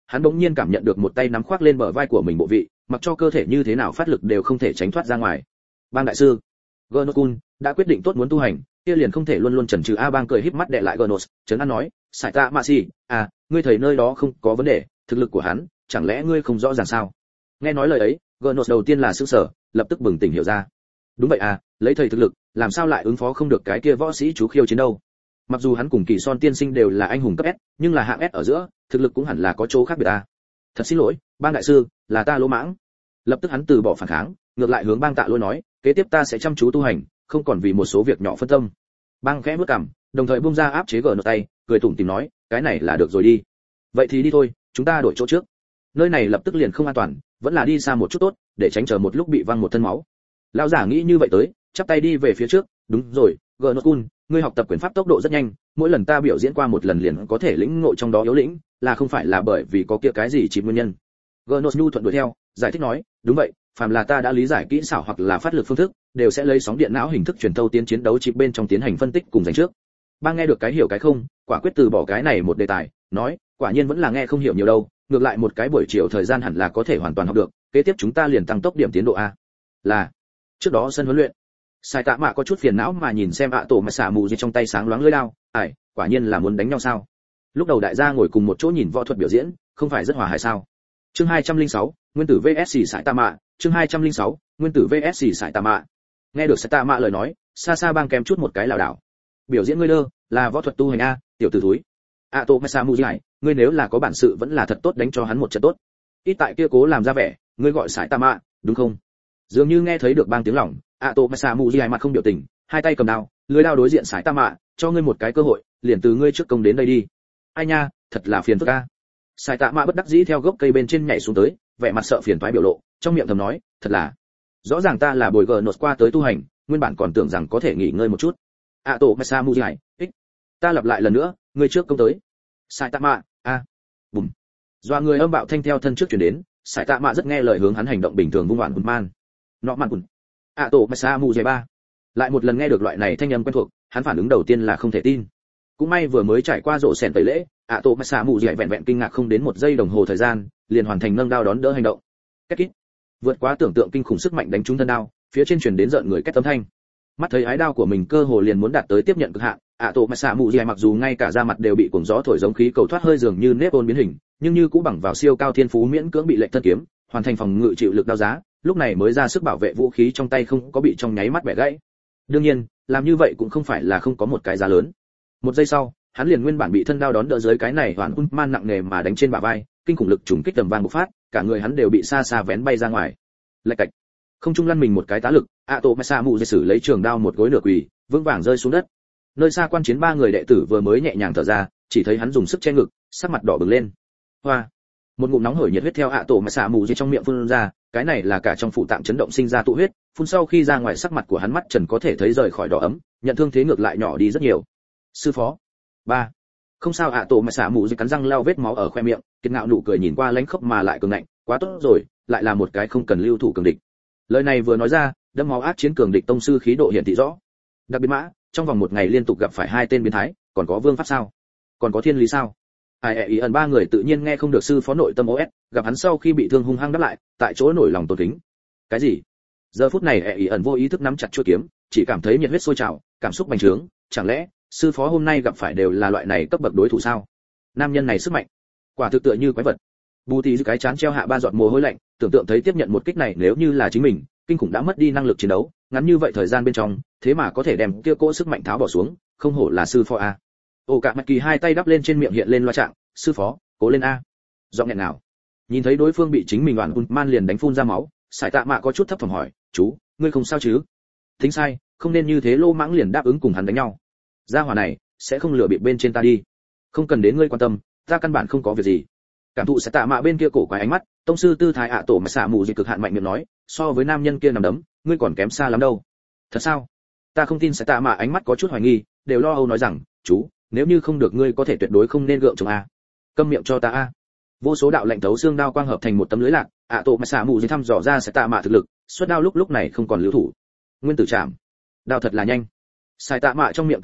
hắn bỗng nhiên cảm nhận được một tay nắm khoác lên bờ vai của mình bộ vị, mặc cho cơ thể như thế nào phát lực đều không thể tránh thoát ra ngoài. Bang đại sư, Gonokun đã quyết định tốt muốn tu hành, kia liền không thể luôn luôn chần chừ. A Bang cười híp mắt đệ lại Gonos, trấn an nói, "Sải Tạ Mạ Xỉ, à, ngươi thầy nơi đó không có vấn đề, thực lực của hắn, chẳng lẽ ngươi không rõ ràng sao?" Nghe nói lời ấy, Gonos đầu tiên là sửng sở, lập tức bừng tỉnh hiểu ra. Đúng vậy à, lấy thầy thực lực, làm sao lại ứng phó không được cái kia võ sĩ chú khiêu chiến đâu? Mặc dù hắn cùng Kỳ Son tiên sinh đều là anh hùng cấp S, nhưng là hạng S ở giữa, thực lực cũng hẳn là có chỗ khác biệt à. Thật xin lỗi, Bang đại sư, là ta lỗ mãng. Lập tức hắn từ bỏ phản kháng, ngược lại hướng Bang Tạ Lôi nói, kế tiếp ta sẽ chăm chú tu hành, không còn vì một số việc nhỏ phân tâm. Bang khẽ bước cằm, đồng thời buông ra áp chế gờ nốt tay, cười tủm tỉm nói, cái này là được rồi đi. Vậy thì đi thôi, chúng ta đổi chỗ trước. Nơi này lập tức liền không an toàn, vẫn là đi xa một chút tốt, để tránh chờ một lúc bị văng một thân máu. Lão giả nghĩ như vậy tới, chắp tay đi về phía trước, đúng rồi, gờ nốt cun, ngươi học tập quyền pháp tốc độ rất nhanh, mỗi lần ta biểu diễn qua một lần liền có thể lĩnh ngộ trong đó yếu lĩnh, là không phải là bởi vì có kia cái gì chỉ nguyên nhân. Gờ nốt nhu thuận đuổi theo, giải thích nói, đúng vậy, phàm là ta đã lý giải kỹ xảo hoặc là phát lực phương thức, đều sẽ lấy sóng điện não hình thức truyền thâu tiến chiến đấu chip bên trong tiến hành phân tích cùng giành trước. Bang nghe được cái hiểu cái không, quả quyết từ bỏ cái này một đề tài, nói, quả nhiên vẫn là nghe không hiểu nhiều đâu, ngược lại một cái buổi chiều thời gian hẳn là có thể hoàn toàn học được, kế tiếp chúng ta liền tăng tốc điểm tiến độ a. Là, trước đó sân huấn luyện. Sai Tạ Mạ có chút phiền não mà nhìn xem ạ tổ mà xả mù gì trong tay sáng loáng lưỡi đao, ải, quả nhiên là muốn đánh nhau sao? Lúc đầu đại gia ngồi cùng một chỗ nhìn võ thuật biểu diễn, không phải rất hòa hài sao? Chương hai trăm lẻ sáu, Nguyên tử vs Sai Tạ Mạ, chương hai trăm lẻ sáu, Nguyên tử vs Sai Tạ Mạ. Nghe được Sai Tạ Mạ lời nói, xa xa Bang kèm chút một cái lảo đảo. Biểu diễn ngươi đơ, là võ thuật tu hành a, tiểu tử thúi. ạ tổ mà xả mù gì, ngươi nếu là có bản sự vẫn là thật tốt đánh cho hắn một trận tốt. Ít tại kia cố làm ra vẻ, ngươi gọi Sai Tạ Mạ, đúng không? Dường như nghe thấy được Bang tiếng lòng, ạ tổ mà xả mù gì mặt không biểu tình, hai tay cầm đao, lưỡi đao đối diện Sai Tạ Mạ, cho ngươi một cái cơ hội, liền từ ngươi trước công đến đây đi. Ai nha, thật là phiền phức a. Sai Tạ Mạ bất đắc dĩ theo gốc cây bên trên nhảy xuống tới, vẻ mặt sợ phiền toái biểu lộ, trong miệng thầm nói, thật là, rõ ràng ta là bồi gờ nốt qua tới tu hành, nguyên bản còn tưởng rằng có thể nghỉ ngơi một chút. ạ tổ mà xả mù gì, ích, ta lặp lại lần nữa, ngươi trước công tới. Sai Tạ Mạ, a, bùm. Doa người âm bạo thanh theo thân trước truyền đến, Sai Tạ Mạ rất nghe lời hướng hắn hành động bình thường vung vạn bùn man. Nọ mạn bùn. ạ tổ mà xả mù gì ba. Lại một lần nghe được loại này thanh âm quen thuộc, hắn phản ứng đầu tiên là không thể tin. Cũng may vừa mới trải qua rộ sèn tẩy lễ, ạ tổ mà xả mù gì vẹn vẹn kinh ngạc không đến một giây đồng hồ thời gian, liền hoàn thành nâng đao đón đỡ hành động. Két kít. Vượt quá tưởng tượng kinh khủng sức mạnh đánh trúng thân đao, phía trên truyền đến rợn người két âm thanh. Mắt thấy ái đao của mình cơ hồ liền muốn đạt tới tiếp nhận cực hạn, ạ tổ mà xả mù gì mặc dù ngay cả da mặt đều bị cuồng gió thổi giống khí cầu thoát hơi dường như nếp ôn biến hình, nhưng như cũng bằng vào siêu cao thiên phú miễn cưỡng bị lệnh thân kiếm, hoàn thành phòng ngự chịu lực đao giá, lúc này mới ra sức bảo vệ vũ khí trong tay không có bị trong nháy mắt bẻ gãy. Đương nhiên, làm như vậy cũng không phải là không có một cái giá lớn. Một giây sau, hắn liền nguyên bản bị thân đao đón đỡ dưới cái này hoàn man nặng nề mà đánh trên bả vai, kinh khủng lực trùng kích tầm vang bộc phát, cả người hắn đều bị xa xa vén bay ra ngoài. Lạch cạch. Không trung lăn mình một cái tá lực, ạ tổ mà xả mù dây sử lấy trường đao một gối nửa quỳ, vững vàng rơi xuống đất. Nơi xa quan chiến ba người đệ tử vừa mới nhẹ nhàng thở ra, chỉ thấy hắn dùng sức che ngực, sắc mặt đỏ bừng lên. Hoa. Một ngụm nóng hổi nhiệt huyết theo ạ tổ mà xả mù dây trong miệng phun ra, cái này là cả trong phụ tạng chấn động sinh ra tụ huyết, phun sau khi ra ngoài sắc mặt của hắn mắt trần có thể thấy rời khỏi đỏ ấm, nhận thương thế ngược lại nhỏ đi rất nhiều. Sư phó. Ba. Không sao ạ tổ mà xả mù dây cắn răng lau vết máu ở khoe miệng, kiệt ngạo nụ cười nhìn qua lãnh khốc mà lại cường ngạnh, quá tốt rồi, lại là một cái không cần lưu thủ cường địch. Lời này vừa nói ra, đâm máu ác chiến cường địch tông sư khí độ hiện thị rõ. Đặc biệt mã, trong vòng một ngày liên tục gặp phải hai tên biến thái, còn có vương pháp sao? Còn có thiên lý sao? Ai ệ ý ẩn ba người tự nhiên nghe không được sư phó nội tâm ô ét, gặp hắn sau khi bị thương hung hăng đáp lại, tại chỗ nổi lòng tôn kính. Cái gì? Giờ phút này ệ ý ẩn vô ý thức nắm chặt chuôi kiếm, chỉ cảm thấy nhiệt huyết sôi trào, cảm xúc bành trướng, chẳng lẽ sư phó hôm nay gặp phải đều là loại này cấp bậc đối thủ sao? Nam nhân này sức mạnh, quả thực tựa như quái vật. Bù Tì cái chán treo hạ ba giọt mồ hôi lạnh, tưởng tượng thấy tiếp nhận một kích này nếu như là chính mình, kinh khủng đã mất đi năng lực chiến đấu, ngắn như vậy thời gian bên trong, thế mà có thể đem kia cỗ sức mạnh tháo bỏ xuống, không hổ là sư phó a. Ô Cả Mạch Kỳ hai tay đắp lên trên miệng hiện lên loa trạng, sư phó, cố lên a. Giọng nghẹn nào. Nhìn thấy đối phương bị chính mình đoàn man liền đánh phun ra máu, Sải Tạ Mạ có chút thấp thỏm hỏi, chú, ngươi không sao chứ? Thính sai, không nên như thế lô mãng liền đáp ứng cùng hắn đánh nhau. Gia hỏa này sẽ không lừa bịp bên trên ta đi. Không cần đến ngươi quan tâm, ta căn bản không có việc gì. Cảm thụ Sải Tạ Mạ bên kia cổ quái ánh mắt, tông sư tư thái ạ tổ mà xả mù dịch cực hạn mạnh miệng nói, so với nam nhân kia nằm đấm, ngươi còn kém xa lắm đâu. Thật sao? Ta không tin. Sải Tạ Mạ ánh mắt có chút hoài nghi, đều lo âu nói rằng, chú, nếu như không được ngươi có thể tuyệt đối không nên gượng chống a. Câm miệng cho ta a. Vô số đạo lệnh thấu xương đao quang hợp thành một tấm lưới lạc, ạ tổ mà xả mù dịch thăm dò ra Sải Tạ Mạ thực lực, xuất đao lúc lúc này không còn lưu thủ. Nguyên tử chạm. Đao thật là nhanh. Sải Tạ Mạ trong miệng cảm thán,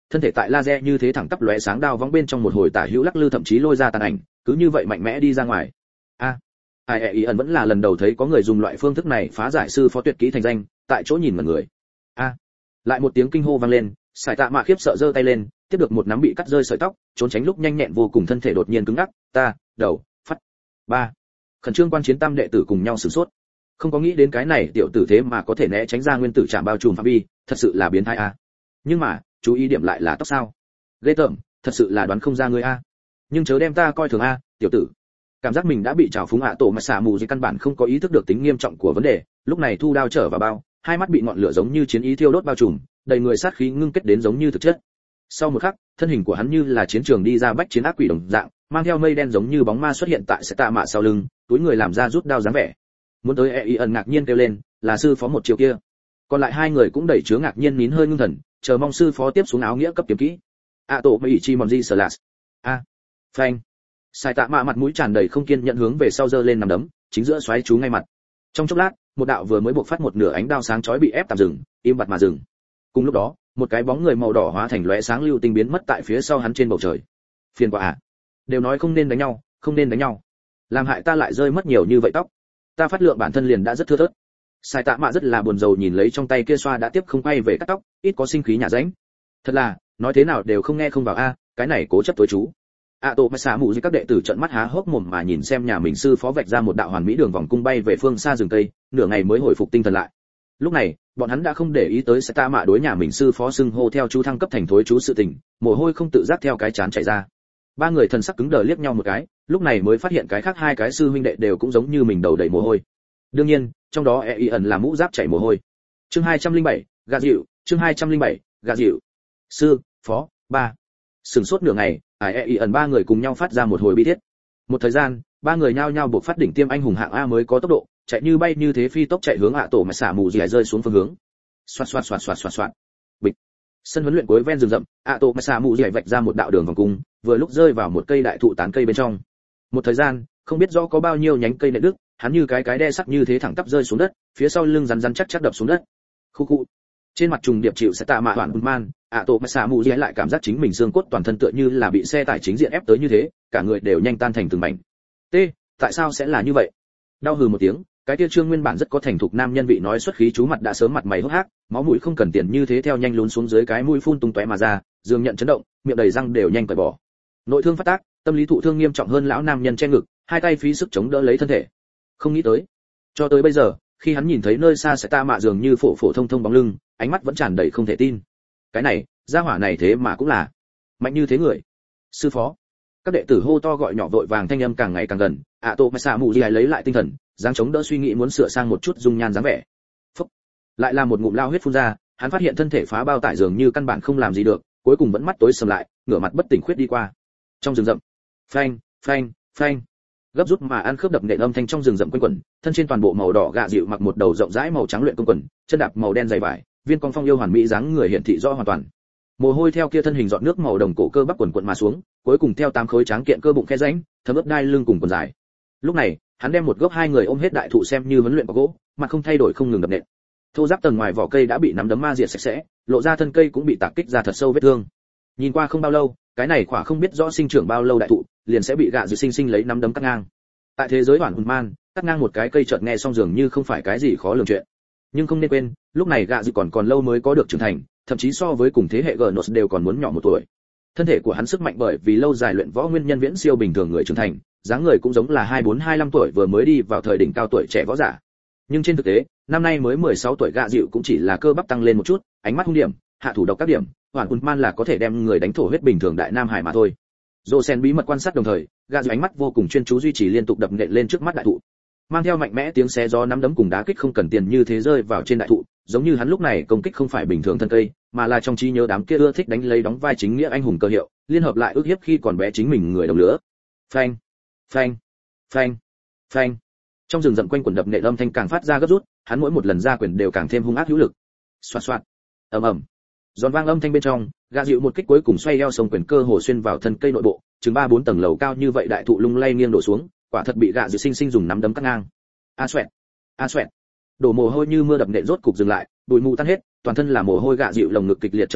thân thể tại laser như thế thẳng tắp lóe sáng đao vong bên trong một hồi tả hữu lắc lư, thậm chí lôi ra tàn ảnh, cứ như vậy mạnh mẽ đi ra ngoài. A, ai e ẩn vẫn là lần đầu thấy có người dùng loại phương thức này phá giải sư phó tuyệt kỹ thành danh, tại chỗ nhìn mọi người. A, lại một tiếng kinh hô vang lên, Sải Tạ Mạ khiếp sợ giơ tay lên, tiếp được một nắm bị cắt rơi sợi tóc, trốn tránh lúc nhanh nhẹn vô cùng, thân thể đột nhiên cứng ngắc, ta, đầu, phát. Ba. Khẩn trương quan chiến tam đệ tử cùng nhau sửng sốt. Không có nghĩ đến cái này tiểu tử thế mà có thể né tránh ra nguyên tử trảm bao trùm phạm vi, thật sự là biến thái a. Nhưng mà, chú ý điểm lại là tóc sao? Ghê tởm, thật sự là đoán không ra ngươi a. Nhưng chớ đem ta coi thường a, tiểu tử. Cảm giác mình đã bị trào phúng ạ tổ mà xả mù gì, căn bản không có ý thức được tính nghiêm trọng của vấn đề, lúc này thu đao trở vào bao, hai mắt bị ngọn lửa giống như chiến ý thiêu đốt bao trùm, đầy người sát khí ngưng kết đến giống như thực chất. Sau một khắc, thân hình của hắn như là chiến trường đi ra bách chiến ác quỷ đồng dạng, mang theo mây đen giống như bóng ma xuất hiện tại Sải Tạ Mạ sau lưng, túi người làm ra rút đao dáng vẻ. Muốn tới e ẩn ngạc nhiên kêu lên, là sư phó một chiều kia. Còn lại hai người cũng đẩy chứa ngạc nhiên nín hơi ngưng thần, chờ mong sư phó tiếp xuống áo nghĩa cấp kiếm kỹ. A tổ mị chi mòn di sở lạt. A. Phanh. Sải Tạ Mạ mặt mũi tràn đầy không kiên nhẫn hướng về sau giơ lên nằm đấm, chính giữa xoáy chú ngay mặt. Trong chốc lát, một đạo vừa mới bộc phát một nửa ánh đao sáng chói bị ép tạm dừng, im bặt mà dừng. Cùng lúc đó, một cái bóng người màu đỏ hóa thành lóe sáng lưu tinh biến mất tại phía sau hắn trên bầu trời. Phiền quá à? Đều nói không nên đánh nhau, không nên đánh nhau. Làm hại ta lại rơi mất nhiều như vậy tóc. Ta phát lượng bản thân liền đã rất thưa thớt. Sải Tạ Mạ rất là buồn rầu nhìn lấy trong tay kia xoa đã tiếp không quay về cắt tóc, ít có sinh khí nhà ránh. Thật là, nói thế nào đều không nghe không vào a, cái này cố chấp tối chú. A tổ mà xả mù gì, các đệ tử trợn mắt há hốc mồm mà nhìn xem nhà mình sư phó vạch ra một đạo hoàn mỹ đường vòng cung bay về phương xa rừng cây, nửa ngày mới hồi phục tinh thần lại. Lúc này, bọn hắn đã không để ý tới Sải Tạ Mạ đối nhà mình sư phó xưng hô theo chú thăng cấp thành thối chú sự tình, mồ hôi không tự giác theo cái chán chảy ra. Ba người thần sắc cứng đờ liếc nhau một cái, lúc này mới phát hiện cái khác hai cái sư huynh đệ đều cũng giống như mình đầu đầy mồ hôi. Đương nhiên, trong đó e ẩn là mũ giáp chảy mồ hôi. Chương hai trăm lẻ bảy, gà dịu, chương hai trăm lẻ bảy, gà dịu. Sư, phó, ba. Sừng sốt nửa ngày, ải e ẩn ba người cùng nhau phát ra một hồi bi thiết. Một thời gian, ba người nhao nhao buộc phát đỉnh tiêm anh hùng hạng A mới có tốc độ, chạy như bay như thế phi tốc chạy hướng ạ tổ mà xả mù gì rơi xuống phương hướng. Xoạt xoạt xoạt xoạt xoạt xoạt. Bịch. Sân huấn luyện cuối ven rừng rậm, ạ tổ mà xả mù gì vạch ra một đạo đường vòng cung, vừa lúc rơi vào một cây đại thụ tán cây bên trong. Một thời gian, không biết rõ có bao nhiêu nhánh cây nện đứt, hắn như cái cái đe sắt như thế thẳng tắp rơi xuống đất, phía sau lưng rắn rắn chắc chắc đập xuống đất. Khu khu. Trên mặt trùng điệp chịu Sải Tạ Mạ hoạn man, ạ tổ mà xả mù gì lại cảm giác chính mình xương cốt toàn thân tựa như là bị xe tải chính diện ép tới như thế, cả người đều nhanh tan thành từng mảnh. T, tại sao sẽ là như vậy? Đau hừ một tiếng, cái kia Trương nguyên bản rất có thành thục nam nhân vị nói xuất khí chú mặt đã sớm mặt mày hốc hác, máu mũi không cần tiền như thế theo nhanh lún xuống dưới cái mũi phun tung tóe mà ra, dường nhận chấn động, miệng đầy răng đều nhanh cởi bỏ. Nội thương phát tác, tâm lý thụ thương nghiêm trọng hơn lão nam nhân che ngực, hai tay phí sức chống đỡ lấy thân thể. Không nghĩ tới, cho tới bây giờ, khi hắn nhìn thấy nơi xa Sải Tạ Mạ dường như phổ phổ thông thông bóng lưng, ánh mắt vẫn tràn đầy không thể tin. Cái này, gia hỏa này thế mà cũng là mạnh như thế người. Sư phó. Các đệ tử hô to gọi nhỏ vội vàng, thanh âm càng ngày càng gần, ạ tổ mà xả mù gì lấy lại tinh thần, dáng chống đỡ suy nghĩ muốn sửa sang một chút dung nhan dáng vẻ. Phúc. Lại là một ngụm lao huyết phun ra, hắn phát hiện thân thể phá bao tải dường như căn bản không làm gì được, cuối cùng vẫn mắt tối sầm lại, ngửa mặt bất tỉnh khuyết đi qua. Trong rừng rậm, phanh, phanh, phanh, gấp rút mà ăn khớp đập nện âm thanh trong rừng rậm quanh quẩn, thân trên toàn bộ màu đỏ gạ dịu mặc một đầu rộng rãi màu trắng luyện công quần, chân đạp màu đen dày vải, viên cong phong yêu hoàn mỹ dáng người hiển thị rõ hoàn toàn. Mồ hôi theo kia thân hình giọt nước màu đồng cổ cơ bắp quần quần mà xuống, cuối cùng theo tám khối tráng kiện cơ bụng khe rãnh, thấm ướt đai lưng cùng quần dài. Lúc này, hắn đem một gốc hai người ôm hết đại thụ xem như huấn luyện có gỗ, mặt không thay đổi không ngừng đập nện. Thô giáp tầng ngoài vỏ cây đã bị nắm đấm ma diệt sạch sẽ, lộ ra thân cây cũng bị tạc kích ra thật sâu vết thương. Nhìn qua không bao lâu, cái này quả không biết rõ sinh trưởng bao lâu đại thụ, liền sẽ bị gạ dịu sinh sinh lấy nắm đấm cắt ngang. Tại thế giới bản hùn man, cắt ngang một cái cây chợt nghe xong dường như không phải cái gì khó lường chuyện. Nhưng không nên quên, lúc này gạ dịu còn còn lâu mới có được trưởng thành, thậm chí so với cùng thế hệ Gnos đều còn muốn nhỏ một tuổi. Thân thể của hắn sức mạnh bởi vì lâu dài luyện võ nguyên nhân viễn siêu bình thường người trưởng thành, dáng người cũng giống là hai mươi bốn hai mươi lăm tuổi vừa mới đi vào thời đỉnh cao tuổi trẻ võ giả. Nhưng trên thực tế, năm nay mới mười sáu tuổi gạ dịu cũng chỉ là cơ bắp tăng lên một chút, ánh mắt hung điểm, hạ thủ độc các điểm, hoàn quân man là có thể đem người đánh thổ huyết bình thường đại nam hải mà thôi. Rosen bí mật quan sát đồng thời, gạ dịu ánh mắt vô cùng chuyên chú duy trì liên tục đập nện lên trước mắt đại thụ. Mang theo mạnh mẽ tiếng xé gió nắm đấm cùng đá kích không cần tiền như thế rơi vào trên đại thụ, giống như hắn lúc này công kích không phải bình thường thân cây, mà là trong trí nhớ đám kia ưa thích đánh lấy đóng vai chính nghĩa anh hùng cơ hiệu, liên hợp lại ước hiếp khi còn bé chính mình người đồng lứa. Phanh, phanh, phanh, phanh. Trong rừng rậm quanh quần đập nện âm thanh càng phát ra gấp rút, hắn mỗi một lần ra quyền đều càng thêm hung ác hữu lực. Xoạt xoạt, ầm ầm. Giòn vang âm thanh bên trong, gạ dịu một kích cuối cùng xoay eo sông quyền cơ hồ xuyên vào thân cây nội bộ, chừng ba bốn tầng lầu cao như vậy đại thụ lung lay nghiêng đổ xuống, quả thật bị gạ dịu sinh sinh dùng nắm đấm cắt ngang. A xoẹt, a xoẹt. Đổ mồ hôi như mưa đập nện rốt cục dừng lại, bụi mù tan hết, toàn thân là mồ hôi gạ dịu lồng ngực kịch liệt chập trùng,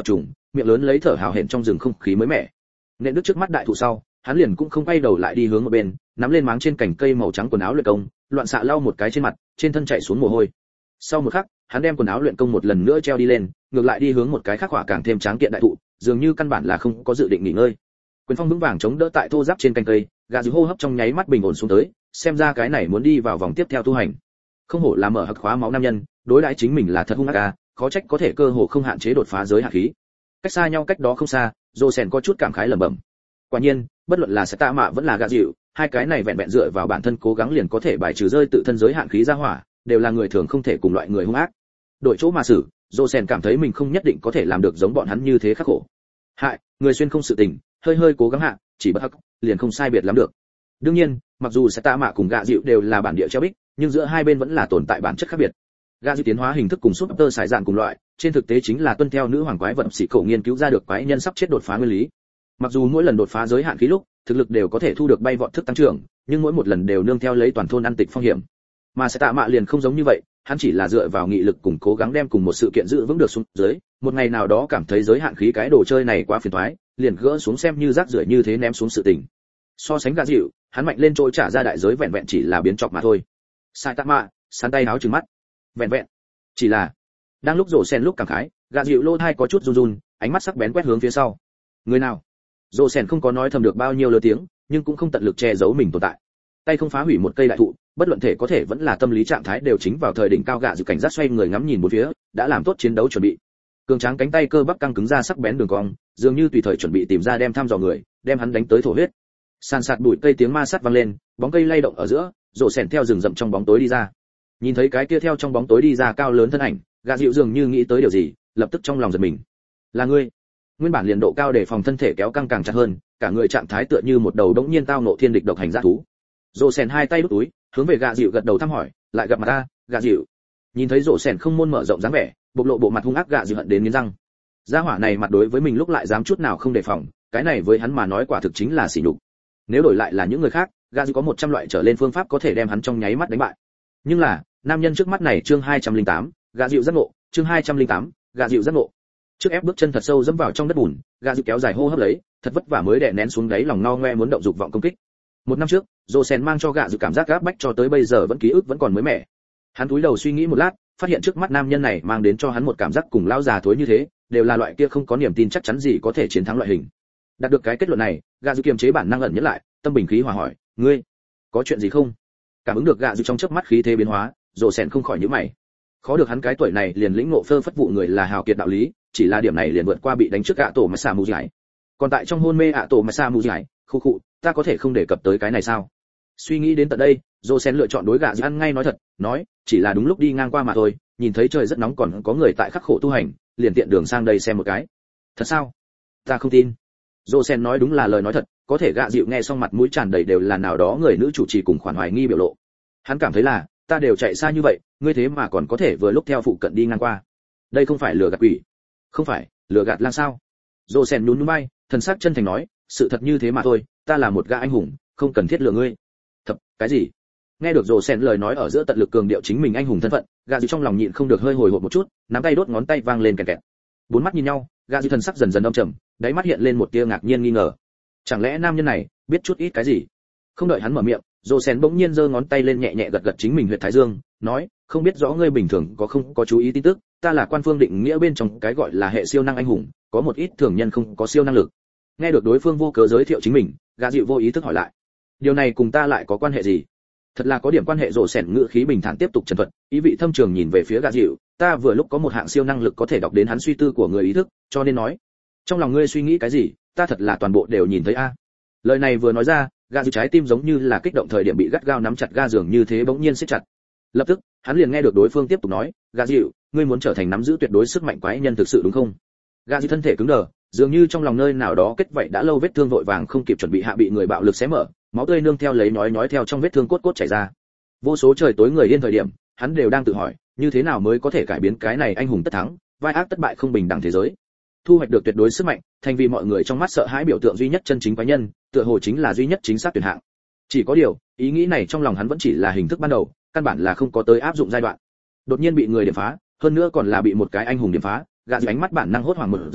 miệng lớn lấy thở hào hển trong rừng không khí mới mẻ. Nện đứt trước mắt đại thụ sau, hắn liền cũng không quay đầu lại đi hướng một bên, nắm lên máng trên cành cây màu trắng quần áo luyện công, loạn xạ lau một cái trên mặt, trên thân chảy xuống mồ hôi. Sau một khắc, hắn đem quần áo luyện công một lần nữa treo đi lên, ngược lại đi hướng một cái khác hỏa càng thêm tráng kiện đại thụ, dường như căn bản là không có dự định nghỉ ngơi. Quyền phong vững vàng chống đỡ tại thô giáp trên cành cây, gà dữ hô hấp trong nháy mắt bình ổn xuống tới, xem ra cái này muốn đi vào vòng tiếp theo tu hành. Không hổ là mở hắc khóa máu nam nhân, đối đãi chính mình là thật hung ác a, khó trách có thể cơ hồ không hạn chế đột phá giới hạn khí. Cách xa nhau cách đó không xa, Josen có chút cảm khái lẩm bẩm. Quả nhiên, bất luận là Tạ Mạ vẫn là gà dịu, hai cái này vẹn vẹn dựa vào bản thân cố gắng liền có thể bài trừ rơi tự thân giới hạn khí ra hỏa, đều là người thường không thể cùng loại người hung ác. Đổi chỗ mà xử, Josen cảm thấy mình không nhất định có thể làm được giống bọn hắn như thế khắc khổ. Hại, người xuyên không sự tình, hơi hơi cố gắng hạ, chỉ bất hắc, liền không sai biệt lắm được. Đương nhiên, mặc dù Tạ Mạ cùng gà dịu đều là bản địa treo bích, nhưng giữa hai bên vẫn là tồn tại bản chất khác biệt. Gà dịu tiến hóa hình thức cùng súp tơ sải dạn cùng loại, trên thực tế chính là tuân theo nữ hoàng quái vật sĩ cổ nghiên cứu ra được quái nhân sắp chết đột phá nguyên lý. Mặc dù mỗi lần đột phá giới hạn khí lúc, thực lực đều có thể thu được bay vọt thức tăng trưởng, nhưng mỗi một lần đều nương theo lấy toàn thôn ăn tịch phong hiểm. Mà sẽ Tạ Mạ liền không giống như vậy, hắn chỉ là dựa vào nghị lực cùng cố gắng đem cùng một sự kiện giữ vững được xuống dưới, một ngày nào đó cảm thấy giới hạn khí cái đồ chơi này quá phiền toái, liền gỡ xuống xem như rác rưởi như thế ném xuống sự tình. So sánh gà dịu, hắn mạnh lên trôi trả ra đại giới vẹn vẹn chỉ là biến chọc mà thôi. Sai Tạ Mạ, sán tay áo trừng mắt. Vẹn vẹn, chỉ là đang lúc rổ sen lúc cảm khái, gà dịu lô thai có chút run run, ánh mắt sắc bén quét hướng phía sau. Người nào? Rổ sen không có nói thầm được bao nhiêu lơ tiếng, nhưng cũng không tận lực che giấu mình tồn tại. Tay không phá hủy một cây đại thụ, bất luận thể có thể vẫn là tâm lý trạng thái đều chính vào thời đỉnh cao, gạ dịu cảnh giác xoay người ngắm nhìn bốn phía, đã làm tốt chiến đấu chuẩn bị. Cường tráng cánh tay cơ bắp căng cứng ra sắc bén đường cong, dường như tùy thời chuẩn bị tìm ra đem thăm dò người, đem hắn đánh tới thổ huyết. Sàn sạt bụi cây tiếng ma sát vang lên, bóng cây lay động ở giữa, rổ sèn theo rừng rậm trong bóng tối đi ra. Nhìn thấy cái kia theo trong bóng tối đi ra cao lớn thân ảnh, gạ dịu dường như nghĩ tới điều gì, lập tức trong lòng giật mình. Là ngươi? Nguyên bản liền độ cao để phòng thân thể kéo căng càng chặt hơn, cả người trạng thái tựa như một đầu đống nhiên tao ngộ thiên địch độc hành dã thú. Rổ sèn hai tay đút túi, hướng về gạ dịu gật đầu thăm hỏi, lại gặp mặt ta, gạ dịu. Nhìn thấy rổ sèn không môn mở rộng dáng vẻ, bộc lộ bộ mặt hung ác, gạ dịu hận đến nghiến răng. Gia hỏa này mặt đối với mình lúc lại dám chút nào không đề phòng, cái này với hắn mà nói quả thực chính là sỉ nhục. Nếu đổi lại là những người khác, gạ dịu có một trăm loại trở lên phương pháp có thể đem hắn trong nháy mắt đánh bại. Nhưng là, nam nhân trước mắt này chương hai trăm lẻ tám, gạ dịu giác ngộ, chương hai trăm lẻ tám, gạ dịu giác ngộ. Trước ép bước chân thật sâu dẫm vào trong đất bùn, gạ dịu kéo dài hô hấp lấy, thật vất vả mới đè nén xuống đáy lòng no ngoe muốn động dục vọng công kích. Một năm trước, Josen mang cho gạ dịu cảm giác áp bách cho tới bây giờ vẫn ký ức vẫn còn mới mẻ. Hắn cúi đầu suy nghĩ một lát, phát hiện trước mắt nam nhân này mang đến cho hắn một cảm giác cùng lão già thối như thế, đều là loại kia không có niềm tin chắc chắn gì có thể chiến thắng loại hình. Đạt được cái kết luận này, gạ dịu kiềm chế bản năng ẩn nhẫn lại, tâm bình khí hòa hỏi, ngươi có chuyện gì không? Cảm ứng được gạ dịu trong chớp mắt khí thế biến hóa, Josen không khỏi nhíu mày. Khó được hắn cái tuổi này liền lĩnh ngộ phơ phất vụ người là hào kiệt đạo lý, chỉ là điểm này liền vượt qua bị đánh trước ạ tổ mà xà mù giải. Còn tại trong hôn mê ạ tổ mà xà mù giải, khu khụ, ta có thể không đề cập tới cái này sao? Suy nghĩ đến tận đây, Josen lựa chọn đối gạ dịu ăn ngay nói thật, nói, chỉ là đúng lúc đi ngang qua mà thôi, nhìn thấy trời rất nóng còn có người tại khắc khổ tu hành, liền tiện đường sang đây xem một cái. Thật sao? Ta không tin. Josen nói đúng là lời nói thật, có thể gạ dịu nghe xong mặt mũi tràn đầy đều là nào đó người nữ chủ trì cùng khoản hoài nghi biểu lộ. Hắn cảm thấy là, ta đều chạy xa như vậy, ngươi thế mà còn có thể vừa lúc theo phụ cận đi ngang qua. Đây không phải lừa gạt quỷ. Không phải, lừa gạt lang sao? Josen nhún nhún vai, thần sắc chân thành nói, sự thật như thế mà thôi, ta là một gã anh hùng, không cần thiết lừa ngươi. Thật, cái gì? Nghe được Josen lời nói ở giữa tận lực cường điệu chính mình anh hùng thân phận, gạ dịu trong lòng nhịn không được hơi hồi hộp một chút, nắm tay đốt ngón tay vang lên kẹt kẹt. Bốn mắt nhìn nhau, gạ dịu thần sắc dần dần âm trầm, đáy mắt hiện lên một tia ngạc nhiên nghi ngờ. Chẳng lẽ nam nhân này biết chút ít cái gì? Không đợi hắn mở miệng, Josen bỗng nhiên giơ ngón tay lên nhẹ nhẹ gật gật chính mình huyệt thái dương, nói, không biết rõ ngươi bình thường có không có chú ý tin tức, ta là quan phương định nghĩa bên trong cái gọi là hệ siêu năng anh hùng, có một ít thường nhân không có siêu năng lực. Nghe được đối phương vô cớ giới thiệu chính mình, gã dịu vô ý thức hỏi lại, điều này cùng ta lại có quan hệ gì? Thật là có điểm quan hệ. Rộ sẻn ngữ khí bình thản tiếp tục trần thuật, ý vị thâm trường nhìn về phía gã dịu, ta vừa lúc có một hạng siêu năng lực có thể đọc đến hắn suy tư của người ý thức, cho nên nói, trong lòng ngươi suy nghĩ cái gì, ta thật là toàn bộ đều nhìn thấy a. Lời này vừa nói ra, gã dịu trái tim giống như là kích động thời điểm bị gắt gao nắm chặt ga giường như thế bỗng nhiên siết chặt. Lập tức, hắn liền nghe được đối phương tiếp tục nói, gã dịu, ngươi muốn trở thành nắm giữ tuyệt đối sức mạnh quái nhân thực sự đúng không? Gã dịu thân thể cứng đờ, dường như trong lòng nơi nào đó kết vậy đã lâu vết thương vội vàng không kịp chuẩn bị hạ bị người bạo lực xé mở, máu tươi nương theo lấy nhói nhói theo trong vết thương cốt cốt chảy ra. Vô số trời tối người yên thời điểm, hắn đều đang tự hỏi, như thế nào mới có thể cải biến cái này anh hùng tất thắng, vai ác tất bại không bình đẳng thế giới. Thu hoạch được tuyệt đối sức mạnh, thành vì mọi người trong mắt sợ hãi biểu tượng duy nhất chân chính quái nhân, tựa hồ chính là duy nhất chính xác tuyển hạng. Chỉ có điều, ý nghĩ này trong lòng hắn vẫn chỉ là hình thức ban đầu, căn bản là không có tới áp dụng giai đoạn. Đột nhiên bị người điểm phá, hơn nữa còn là bị một cái anh hùng điểm phá, gã dịu ánh mắt bản năng hốt hoảng một giây,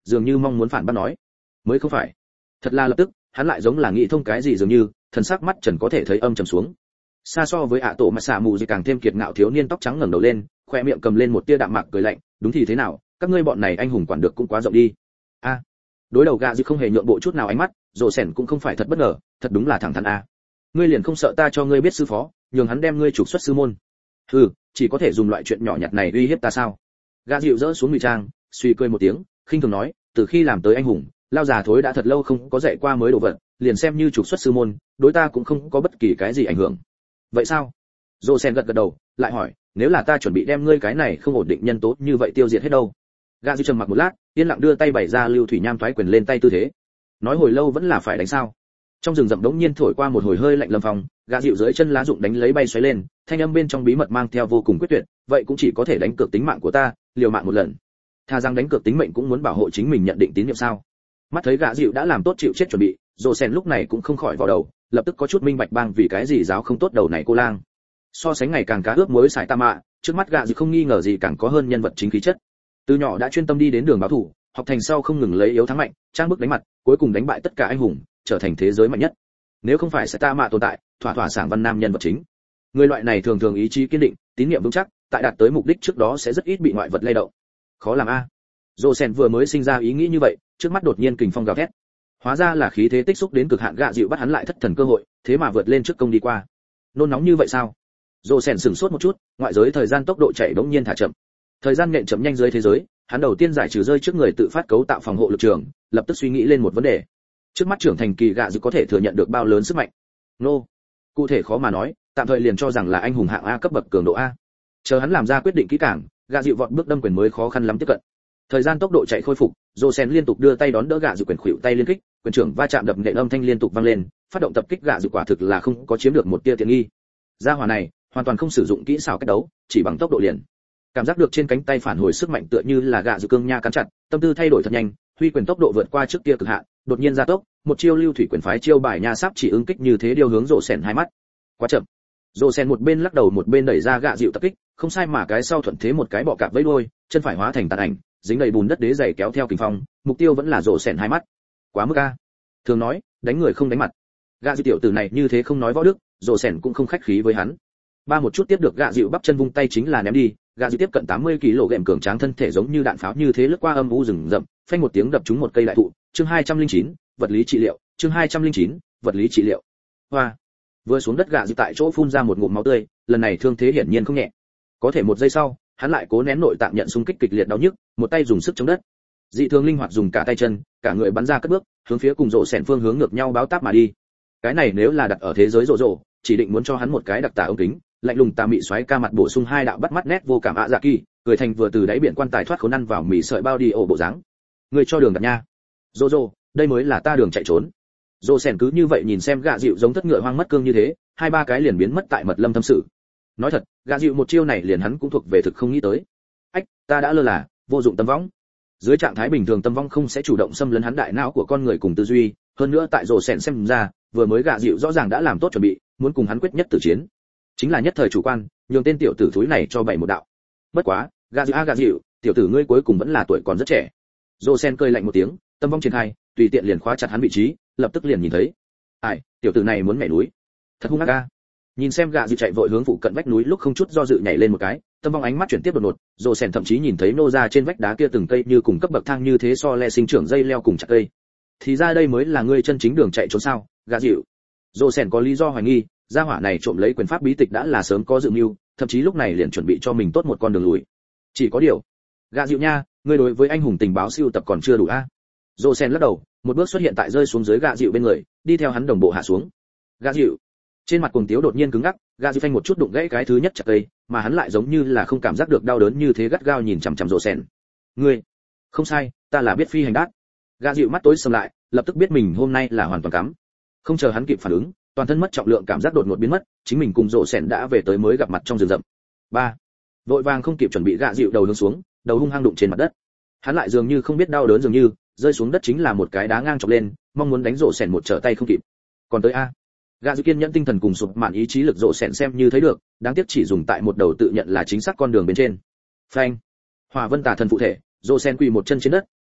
dường như mong muốn phản bác nói mới không phải. Thật là lập tức hắn lại giống là nghĩ thông cái gì dường như, thần sắc mắt trần có thể thấy âm trầm xuống. Xa so với ạ tổ mà xạ mù gì càng thêm kiệt ngạo thiếu niên tóc trắng ngẩng đầu lên, khoe miệng cầm lên một tia đạm mạc cười lạnh, đúng thì thế nào, các ngươi bọn này anh hùng quản được cũng quá rộng đi. A. À, đối đầu gạ dịu không hề nhượng bộ chút nào ánh mắt, rồ sẻn cũng không phải thật bất ngờ, thật đúng là thẳng thắn a. Ngươi liền không sợ ta cho ngươi biết sư phó, nhường hắn đem ngươi trục xuất sư môn? Hừ, chỉ có thể dùng loại chuyện nhỏ nhặt này uy hiếp ta sao? Gạ dịu rỡ xuống ngụy trang, suy cười một tiếng, khinh thường nói, từ khi làm tới anh hùng, lao già thối đã thật lâu không có dạy qua mới đồ vật, liền xem như trục xuất sư môn, đối ta cũng không có bất kỳ cái gì ảnh hưởng. Vậy sao? Rồ sẻn gật gật đầu, lại hỏi, nếu là ta chuẩn bị đem ngươi cái này không ổn định nhân tố như vậy tiêu diệt hết đâu? Gạ dịu trầm mặc một lát, yên lặng đưa tay bày ra lưu thủy nham thoái quyền lên tay tư thế. Nói hồi lâu vẫn là phải đánh sao? Trong rừng rậm đống nhiên thổi qua một hồi hơi lạnh lâm phong, gạ dịu dưới chân lá rụng đánh lấy bay xoáy lên, thanh âm bên trong bí mật mang theo vô cùng quyết tuyệt, vậy cũng chỉ có thể đánh cược tính mạng của ta, liều mạng một lần. Tha rằng đánh cược tính mệnh cũng muốn bảo hộ chính mình nhận định tín nhiệm sao? Mắt thấy gạ dịu đã làm tốt chịu chết chuẩn bị, rồ sen lúc này cũng không khỏi vào đầu, lập tức có chút minh bạch bang vì cái gì giáo không tốt đầu này cô lang. So sánh ngày càng cá ướp muối xài ta mạ, trước mắt gạ dịu không nghi ngờ gì càng có hơn nhân vật chính khí chất. Từ nhỏ đã chuyên tâm đi đến đường báo thủ, học thành sau không ngừng lấy yếu thắng mạnh, trang bức đánh mặt, cuối cùng đánh bại tất cả anh hùng, trở thành thế giới mạnh nhất. Nếu không phải sẽ ta mạ tồn tại, thỏa thỏa sảng văn nam nhân vật chính. Người loại này thường thường ý chí kiên định, tín niệm vững chắc, tại đạt tới mục đích trước đó sẽ rất ít bị ngoại vật lay động. Khó làm a. Rồ sen vừa mới sinh ra ý nghĩ như vậy, trước mắt đột nhiên kình phong gào thét. Hóa ra là khí thế tích xúc đến cực hạn gạ dịu bắt hắn lại thất thần cơ hội, thế mà vượt lên trước công đi qua. Nôn nóng như vậy sao? Rồ sen sửng sốt một chút, ngoại giới thời gian tốc độ chạy đống nhiên thả chậm. Thời gian nhện chậm nhanh dưới thế giới, hắn đầu tiên giải trừ rơi trước người tự phát cấu tạo phòng hộ lực trường, lập tức suy nghĩ lên một vấn đề. Trước mắt trưởng thành kỳ gạ dịu có thể thừa nhận được bao lớn sức mạnh? Nô, cụ thể khó mà nói, tạm thời liền cho rằng là anh hùng hạng A cấp bậc cường độ A. Chờ hắn làm ra quyết định kỹ càng, gạ dịu vọt bước đâm quyền mới khó khăn lắm tiếp cận. Thời gian tốc độ chạy khôi phục, Rosen liên tục đưa tay đón đỡ gạ dịu quyền khuỷu tay liên kích, quyền trưởng va chạm đập nện âm thanh liên tục vang lên, phát động tập kích gạ dịu quả thực là không có chiếm được một tia tiện nghi. Gia hỏa này hoàn toàn không sử dụng kỹ xảo cách đấu, chỉ bằng tốc độ liền. Cảm giác được trên cánh tay phản hồi sức mạnh tựa như là gạ dịu cương nha cắn chặt, tâm tư thay đổi thật nhanh, huy quyền tốc độ vượt qua trước kia cực hạn, đột nhiên gia tốc, một chiêu lưu thủy quyền phái chiêu bài nha sắp chỉ ứng kích như thế điều hướng Rosen hai mắt. Quá chậm. Rosen một bên lắc đầu một bên đẩy ra gạ dịu tập kích, không sai mà cái sau thuận thế một cái bọ cạp vẫy đuôi, chân phải hóa thành tàn ảnh, dính đầy bùn đất đế giày kéo theo kình phong, mục tiêu vẫn là rổ sẹn hai mắt. Quá mức a. Thường nói, đánh người không đánh mặt. Gạ dịu tiểu tử này như thế không nói võ đức, rổ sẹn cũng không khách khí với hắn. Ba một chút tiếp được gạ dịu bắp chân vung tay chính là ném đi, gạ dịu tiếp cận tám mươi ki lô gam cường tráng thân thể giống như đạn pháo như thế lướt qua âm u rừng rậm, phanh một tiếng đập trúng một cây đại thụ. Chương hai trăm linh chín, vật lý trị liệu, chương hai trăm linh chín, vật lý trị liệu. Hoa. Vừa xuống đất gạ dịu tại chỗ phun ra một ngụm máu tươi, lần này thương thế hiển nhiên không nhẹ. Có thể một giây sau, hắn lại cố nén nội tạng nhận xung kích kịch liệt đau nhức, một tay dùng sức chống đất, dị thường linh hoạt dùng cả tay chân, cả người bắn ra cất bước, hướng phía cùng rộ sẹn phương hướng ngược nhau báo táp mà đi. Cái này nếu là đặt ở thế giới rộ rộ, chỉ định muốn cho hắn một cái đặc tả ống kính, lạnh lùng tà mị xoáy ca mặt bổ sung hai đạo bắt mắt nét vô cảm ạ dạ kỳ, cười thành vừa từ đáy biển quan tài thoát khốn ăn vào mì sợi bao đi ổ bộ dáng. Người cho đường đặt nha. Rộ rộ, đây mới là ta đường chạy trốn. Rộ sẹn cứ như vậy nhìn xem gạ dịu giống thất ngựa hoang mất cương như thế, hai ba cái liền biến mất tại mật lâm thâm sự. Nói thật, gạ dịu một chiêu này liền hắn cũng thuộc về thực không nghĩ tới. Ách, ta đã lơ là, vô dụng tâm võng. Dưới trạng thái bình thường tâm vong không sẽ chủ động xâm lấn hắn đại não của con người cùng tư duy, hơn nữa tại rồ sẹn xem ra, vừa mới gạ dịu rõ ràng đã làm tốt chuẩn bị, muốn cùng hắn quyết nhất tử chiến. Chính là nhất thời chủ quan, nhường tên tiểu tử thúi này cho bảy một đạo. Bất quá, gạ dịu a gạ dịu, tiểu tử ngươi cuối cùng vẫn là tuổi còn rất trẻ. Rồ sen cười lạnh một tiếng, tâm vong triển khai, tùy tiện liền khóa chặt hắn vị trí, lập tức liền nhìn thấy. Ai, tiểu tử này muốn nhảy núi. Thật hung ác a. Nhìn xem gạ dịu chạy vội hướng phụ cận vách núi lúc không chút do dự nhảy lên một cái, tâm vong ánh mắt chuyển tiếp đột ngột, rồ sèn thậm chí nhìn thấy nô ra trên vách đá kia từng cây như cùng cấp bậc thang như thế so le sinh trưởng dây leo cùng chặt cây. Thì ra đây mới là ngươi chân chính đường chạy trốn sao? Gạ dịu. Rồ sèn có lý do hoài nghi, gia hỏa này trộm lấy quyền pháp bí tịch đã là sớm có dự mưu, thậm chí lúc này liền chuẩn bị cho mình tốt một con đường lùi. Chỉ có điều, gạ dịu nha, ngươi đối với anh hùng tình báo siêu tập còn chưa đủ a. Rồ sèn lắc đầu, một bước xuất hiện tại rơi xuống dưới gạ dịu bên người, đi theo hắn đồng bộ hạ xuống. Gạ dịu. Trên mặt cuồng tiếu đột nhiên cứng ngắc, gạ dịu phanh một chút đụng gãy cái thứ nhất chặt cây, mà hắn lại giống như là không cảm giác được đau đớn như thế gắt gao nhìn chằm chằm rồ sèn. Ngươi, không sai, ta là biết phi hành đát. Gạ dịu mắt tối sầm lại, lập tức biết mình hôm nay là hoàn toàn cắm. Không chờ hắn kịp phản ứng, toàn thân mất trọng lượng cảm giác đột ngột biến mất, chính mình cùng rồ sèn đã về tới mới gặp mặt trong rừng rậm. Ba, vội vàng không kịp chuẩn bị gạ dịu đầu hướng xuống, đầu hung hăng đụng trên mặt đất. Hắn lại dường như không biết đau đớn dường như, rơi xuống đất chính là một cái đá ngang chọc lên, mong muốn đánh rồ sèn một trở tay không kịp. Còn tới a. Gạ dịu kiên nhẫn tinh thần cùng sụp mạn ý chí lực rộ sẹn xem như thấy được, đáng tiếc chỉ dùng tại một đầu tự nhận là chính xác con đường bên trên. Phanh. Hỏa vân tà thần phụ thể, rộ sẹn quỳ một chân trên đất,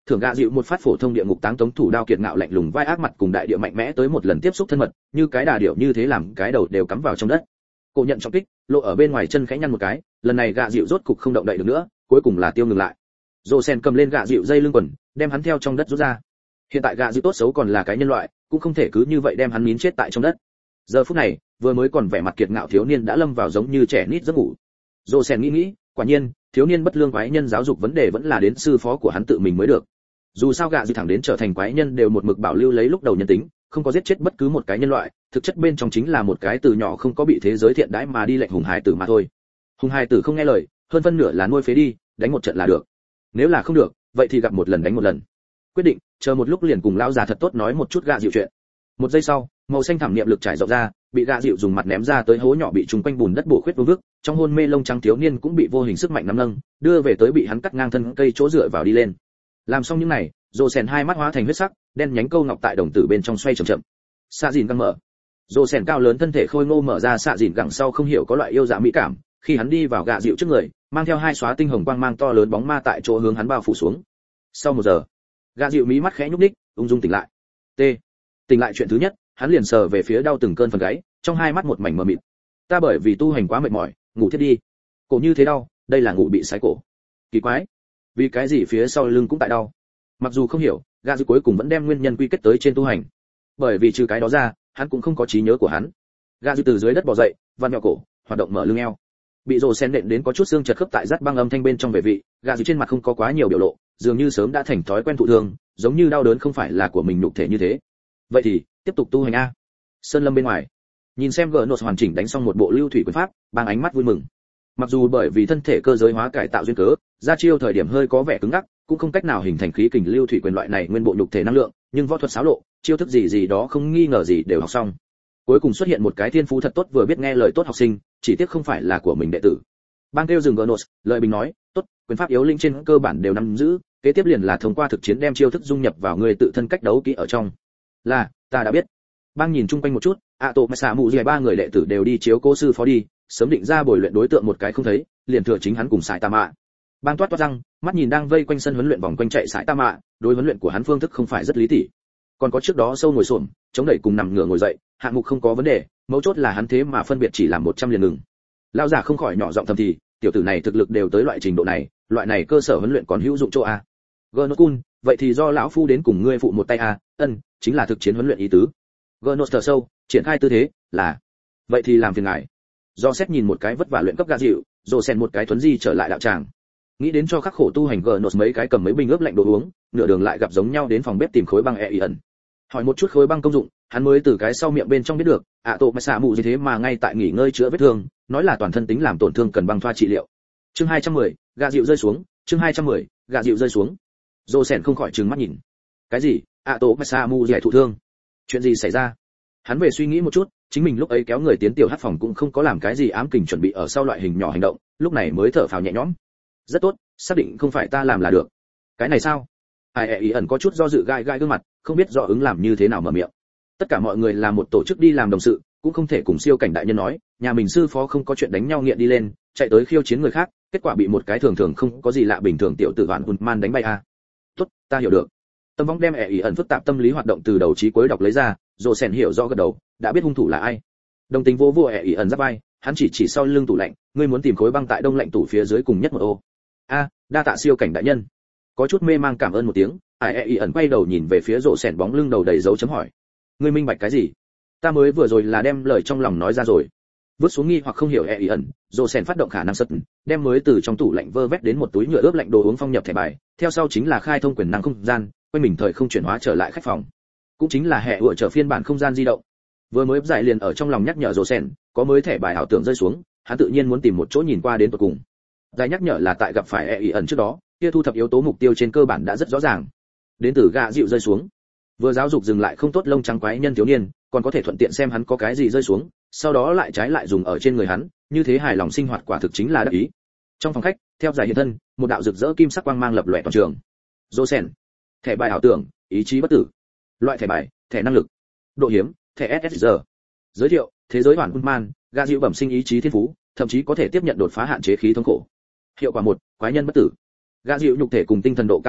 Thưởng gạ dịu một phát phổ thông địa ngục táng tống thủ đao kiệt ngạo lạnh lùng vai ác mặt cùng đại địa mạnh mẽ tới một lần tiếp xúc thân mật, như cái đà điểu như thế làm cái đầu đều cắm vào trong đất. Cổ nhận trọng kích, lộ ở bên ngoài chân khẽ nhăn một cái, lần này gạ dịu rốt cục không động đậy được nữa, cuối cùng là tiêu ngừng lại. Rồ Sen cầm lên gạ dịu dây lưng quần, đem hắn theo trong đất rút ra. Hiện tại gạ dịu tốt xấu còn là cái nhân loại, cũng không thể cứ như vậy đem hắn nín chết tại trong đất. Giờ phút này, vừa mới còn vẻ mặt kiệt ngạo thiếu niên đã lâm vào giống như trẻ nít giấc ngủ. Rồ Sen nghĩ nghĩ, quả nhiên, thiếu niên bất lương quái nhân giáo dục vấn đề vẫn là đến sư phó của hắn tự mình mới được. Dù sao gạ dịu thẳng đến trở thành quái nhân đều một mực bảo lưu lấy lúc đầu nhân tính, không có giết chết bất cứ một cái nhân loại, thực chất bên trong chính là một cái từ nhỏ không có bị thế giới thiện đãi mà đi lệnh hùng hài tử mà thôi. Hùng hài tử không nghe lời, hơn phân nửa là nuôi phế đi, đánh một trận là được. Nếu là không được, vậy thì gặp một lần đánh một lần. Quyết định, chờ một lúc liền cùng lão già thật tốt nói một chút gạ dịu chuyện. Một giây sau, màu xanh thảm niệm lực trải rộng ra, bị gạ dịu dùng mặt ném ra tới hố nhỏ bị trùng quanh bùn đất bổ khuyết vương vức, trong hôn mê lông trắng thiếu niên cũng bị vô hình sức mạnh nắm nâng, đưa về tới bị hắn cắt ngang thân cây chỗ dựa vào đi lên. Làm xong những này, Rồ Sen hai mắt hóa thành huyết sắc, đen nhánh câu ngọc tại đồng tử bên trong xoay chậm chậm. Xạ dìn găng mở. Rồ Sen cao lớn thân thể khôi ngô mở ra xạ dìn găng sau không hiểu có loại yêu dạ mỹ cảm, khi hắn đi vào gạ dịu trước người, mang theo hai xóa tinh hồng quang mang to lớn bóng ma tại chỗ hướng hắn bao phủ xuống. Sau một giờ, gạ dịu mí mắt khẽ nhúc nhích, ung dung tỉnh lại. T. Tỉnh lại chuyện thứ nhất, hắn liền sờ về phía đau từng cơn phần gáy, trong hai mắt một mảnh mờ mịt. Ta bởi vì tu hành quá mệt mỏi, ngủ thiết đi. Cổ như thế đau, đây là ngủ bị sái cổ. Kỳ quái, vì cái gì phía sau lưng cũng tại đau? Mặc dù không hiểu, gạ dịu cuối cùng vẫn đem nguyên nhân quy kết tới trên tu hành. Bởi vì trừ cái đó ra, hắn cũng không có trí nhớ của hắn. Gạ dịu từ dưới đất bò dậy, vặn vẹo cổ, hoạt động mở lưng eo. Bị Rồ Sen nện đến có chút xương chật khớp tại rắt băng âm thanh bên trong về vị, gạ dịu trên mặt không có quá nhiều biểu lộ, dường như sớm đã thành thói quen thụ thương, giống như đau đớn không phải là của mình nhục thể như thế. Vậy thì tiếp tục tu hành a. Sơn lâm bên ngoài, nhìn xem Gnos hoàn chỉnh đánh xong một bộ lưu thủy quyền pháp, bang ánh mắt vui mừng. Mặc dù bởi vì thân thể cơ giới hóa cải tạo duyên cớ, ra chiêu thời điểm hơi có vẻ cứng ngắc, cũng không cách nào hình thành khí kình lưu thủy quyền loại này nguyên bộ nhục thể năng lượng, nhưng võ thuật xáo lộ, chiêu thức gì gì đó không nghi ngờ gì đều học xong. Cuối cùng xuất hiện một cái thiên phú thật tốt vừa biết nghe lời tốt học sinh, chỉ tiếc không phải là của mình đệ tử. Bang kêu dừng Gnos, lời bình nói, tốt, quyền pháp yếu linh trên cơ bản đều nắm giữ, kế tiếp liền là thông qua thực chiến đem chiêu thức dung nhập vào người tự thân cách đấu kỹ ở trong. Là, ta đã biết. Bang nhìn chung quanh một chút, ạ tổ mà xả mù gì ba người đệ tử đều đi chiếu cố sư phó đi, sớm định ra bồi luyện đối tượng một cái không thấy, liền thừa chính hắn cùng sải tà mạ. Bang toát toát răng, mắt nhìn đang vây quanh sân huấn luyện vòng quanh chạy sải tà mạ, đối huấn luyện của hắn phương thức không phải rất lý tỉ. Còn có trước đó sâu ngồi xổm, chống đẩy cùng nằm ngửa ngồi dậy, hạng mục không có vấn đề, mấu chốt là hắn thế mà phân biệt chỉ làm một trăm liền ngừng. Lão giả không khỏi nhỏ giọng thầm thì, tiểu tử này thực lực đều tới loại trình độ này, loại này cơ sở huấn luyện còn hữu dụng chỗ a. Gnokun, vậy thì do lão phu đến cùng ngươi phụ một tay a, ân, chính là thực chiến huấn luyện ý tứ. Gnos thở sâu, triển khai tư thế, là. Vậy thì làm phiền ngài. Do xét nhìn một cái vất vả luyện cấp gạ dịu, rồi sen một cái thuấn di trở lại đạo tràng. Nghĩ đến cho khắc khổ tu hành Gnos mấy cái cầm mấy bình ướp lạnh đồ uống, nửa đường lại gặp giống nhau đến phòng bếp tìm khối băng e y ẩn. Hỏi một chút khối băng công dụng, hắn mới từ cái sau miệng bên trong biết được, ạ tổ mà xả mù gì thế mà ngay tại nghỉ ngơi chữa vết thương, nói là toàn thân tính làm tổn thương cần băng thoa trị liệu. Chương hai trăm mười, gạ dịu rơi xuống, chương hai trăm mười, gạ dịu rơi xuống. Dô Sen không khỏi trừng mắt nhìn. Cái gì? ạ tổ mà xả mù gì thụ thương? Chuyện gì xảy ra? Hắn về suy nghĩ một chút, chính mình lúc ấy kéo người tiến tiểu hắc phòng cũng không có làm cái gì ám kình chuẩn bị ở sau loại hình nhỏ hành động, lúc này mới thở phào nhẹ nhõm. Rất tốt, xác định không phải ta làm là được. Cái này sao? Ai e ý ẩn có chút do dự gai gai gương mặt, không biết rõ ứng làm như thế nào mở miệng. Tất cả mọi người là một tổ chức đi làm đồng sự, cũng không thể cùng siêu cảnh đại nhân nói, nhà mình sư phó không có chuyện đánh nhau nghiện đi lên, chạy tới khiêu chiến người khác, kết quả bị một cái thường thường không có gì lạ bình thường tiểu tử Vạn Hunman đánh bay a. À. Tốt, ta hiểu được. Tâm vong đem e ý ẩn phức tạp tâm lý hoạt động từ đầu chí cuối đọc lấy ra, rồi Sen hiểu rõ gật đầu, đã biết hung thủ là ai. Đồng tình vô vô e ý ẩn giáp vai, hắn chỉ chỉ sau lưng tủ lạnh, ngươi muốn tìm khối băng tại đông lạnh tủ phía dưới cùng nhất một ô. A, đa tạ siêu cảnh đại nhân. Có chút mê mang cảm ơn một tiếng, ai e ý ẩn quay đầu nhìn về phía rộ Sen bóng lưng đầu đầy dấu chấm hỏi. Ngươi minh bạch cái gì? Ta mới vừa rồi là đem lời trong lòng nói ra rồi. Vứt xuống nghi hoặc không hiểu e ý ẩn, rộ Sen phát động khả năng sật, đem mới từ trong tủ lạnh vơ vét đến một túi nhựa ướp lạnh đồ uống phong nhập thẻ bài, theo sau chính là khai thông quyền năng không gian, quay mình thời không chuyển hóa trở lại khách phòng. Cũng chính là hệ ủa trở phiên bản không gian di động. Vừa mới giải liền ở trong lòng nhắc nhở rộ Sen, có mới thẻ bài ảo tưởng rơi xuống, hắn tự nhiên muốn tìm một chỗ nhìn qua đến tận cùng. Giải nhắc nhở là tại gặp phải e ý ẩn trước đó, kia thu thập yếu tố mục tiêu trên cơ bản đã rất rõ ràng. Đến từ gạ dịu rơi xuống. Vừa giáo dục dừng lại không tốt lông trắng quái nhân thiếu niên, còn có thể thuận tiện xem hắn có cái gì rơi xuống, sau đó lại trái lại dùng ở trên người hắn, như thế hài lòng sinh hoạt quả thực chính là đắc ý. Trong phòng khách, theo giải hiện thân, một đạo rực rỡ kim sắc quang mang lập lòe toàn trường. Rô Sen, thẻ bài ảo tưởng, ý chí bất tử. Loại thẻ bài, thẻ năng lực. Độ hiếm, thẻ ét ét giê. Giới thiệu, thế giới hoàn man, gạ dịu bẩm sinh ý chí thiên phú, thậm chí có thể tiếp nhận đột phá hạn chế khí thống khổ. Hiệu quả một, quái nhân bất tử. Gạ dịu nhục thể cùng tinh thần độ cao hợp nhất,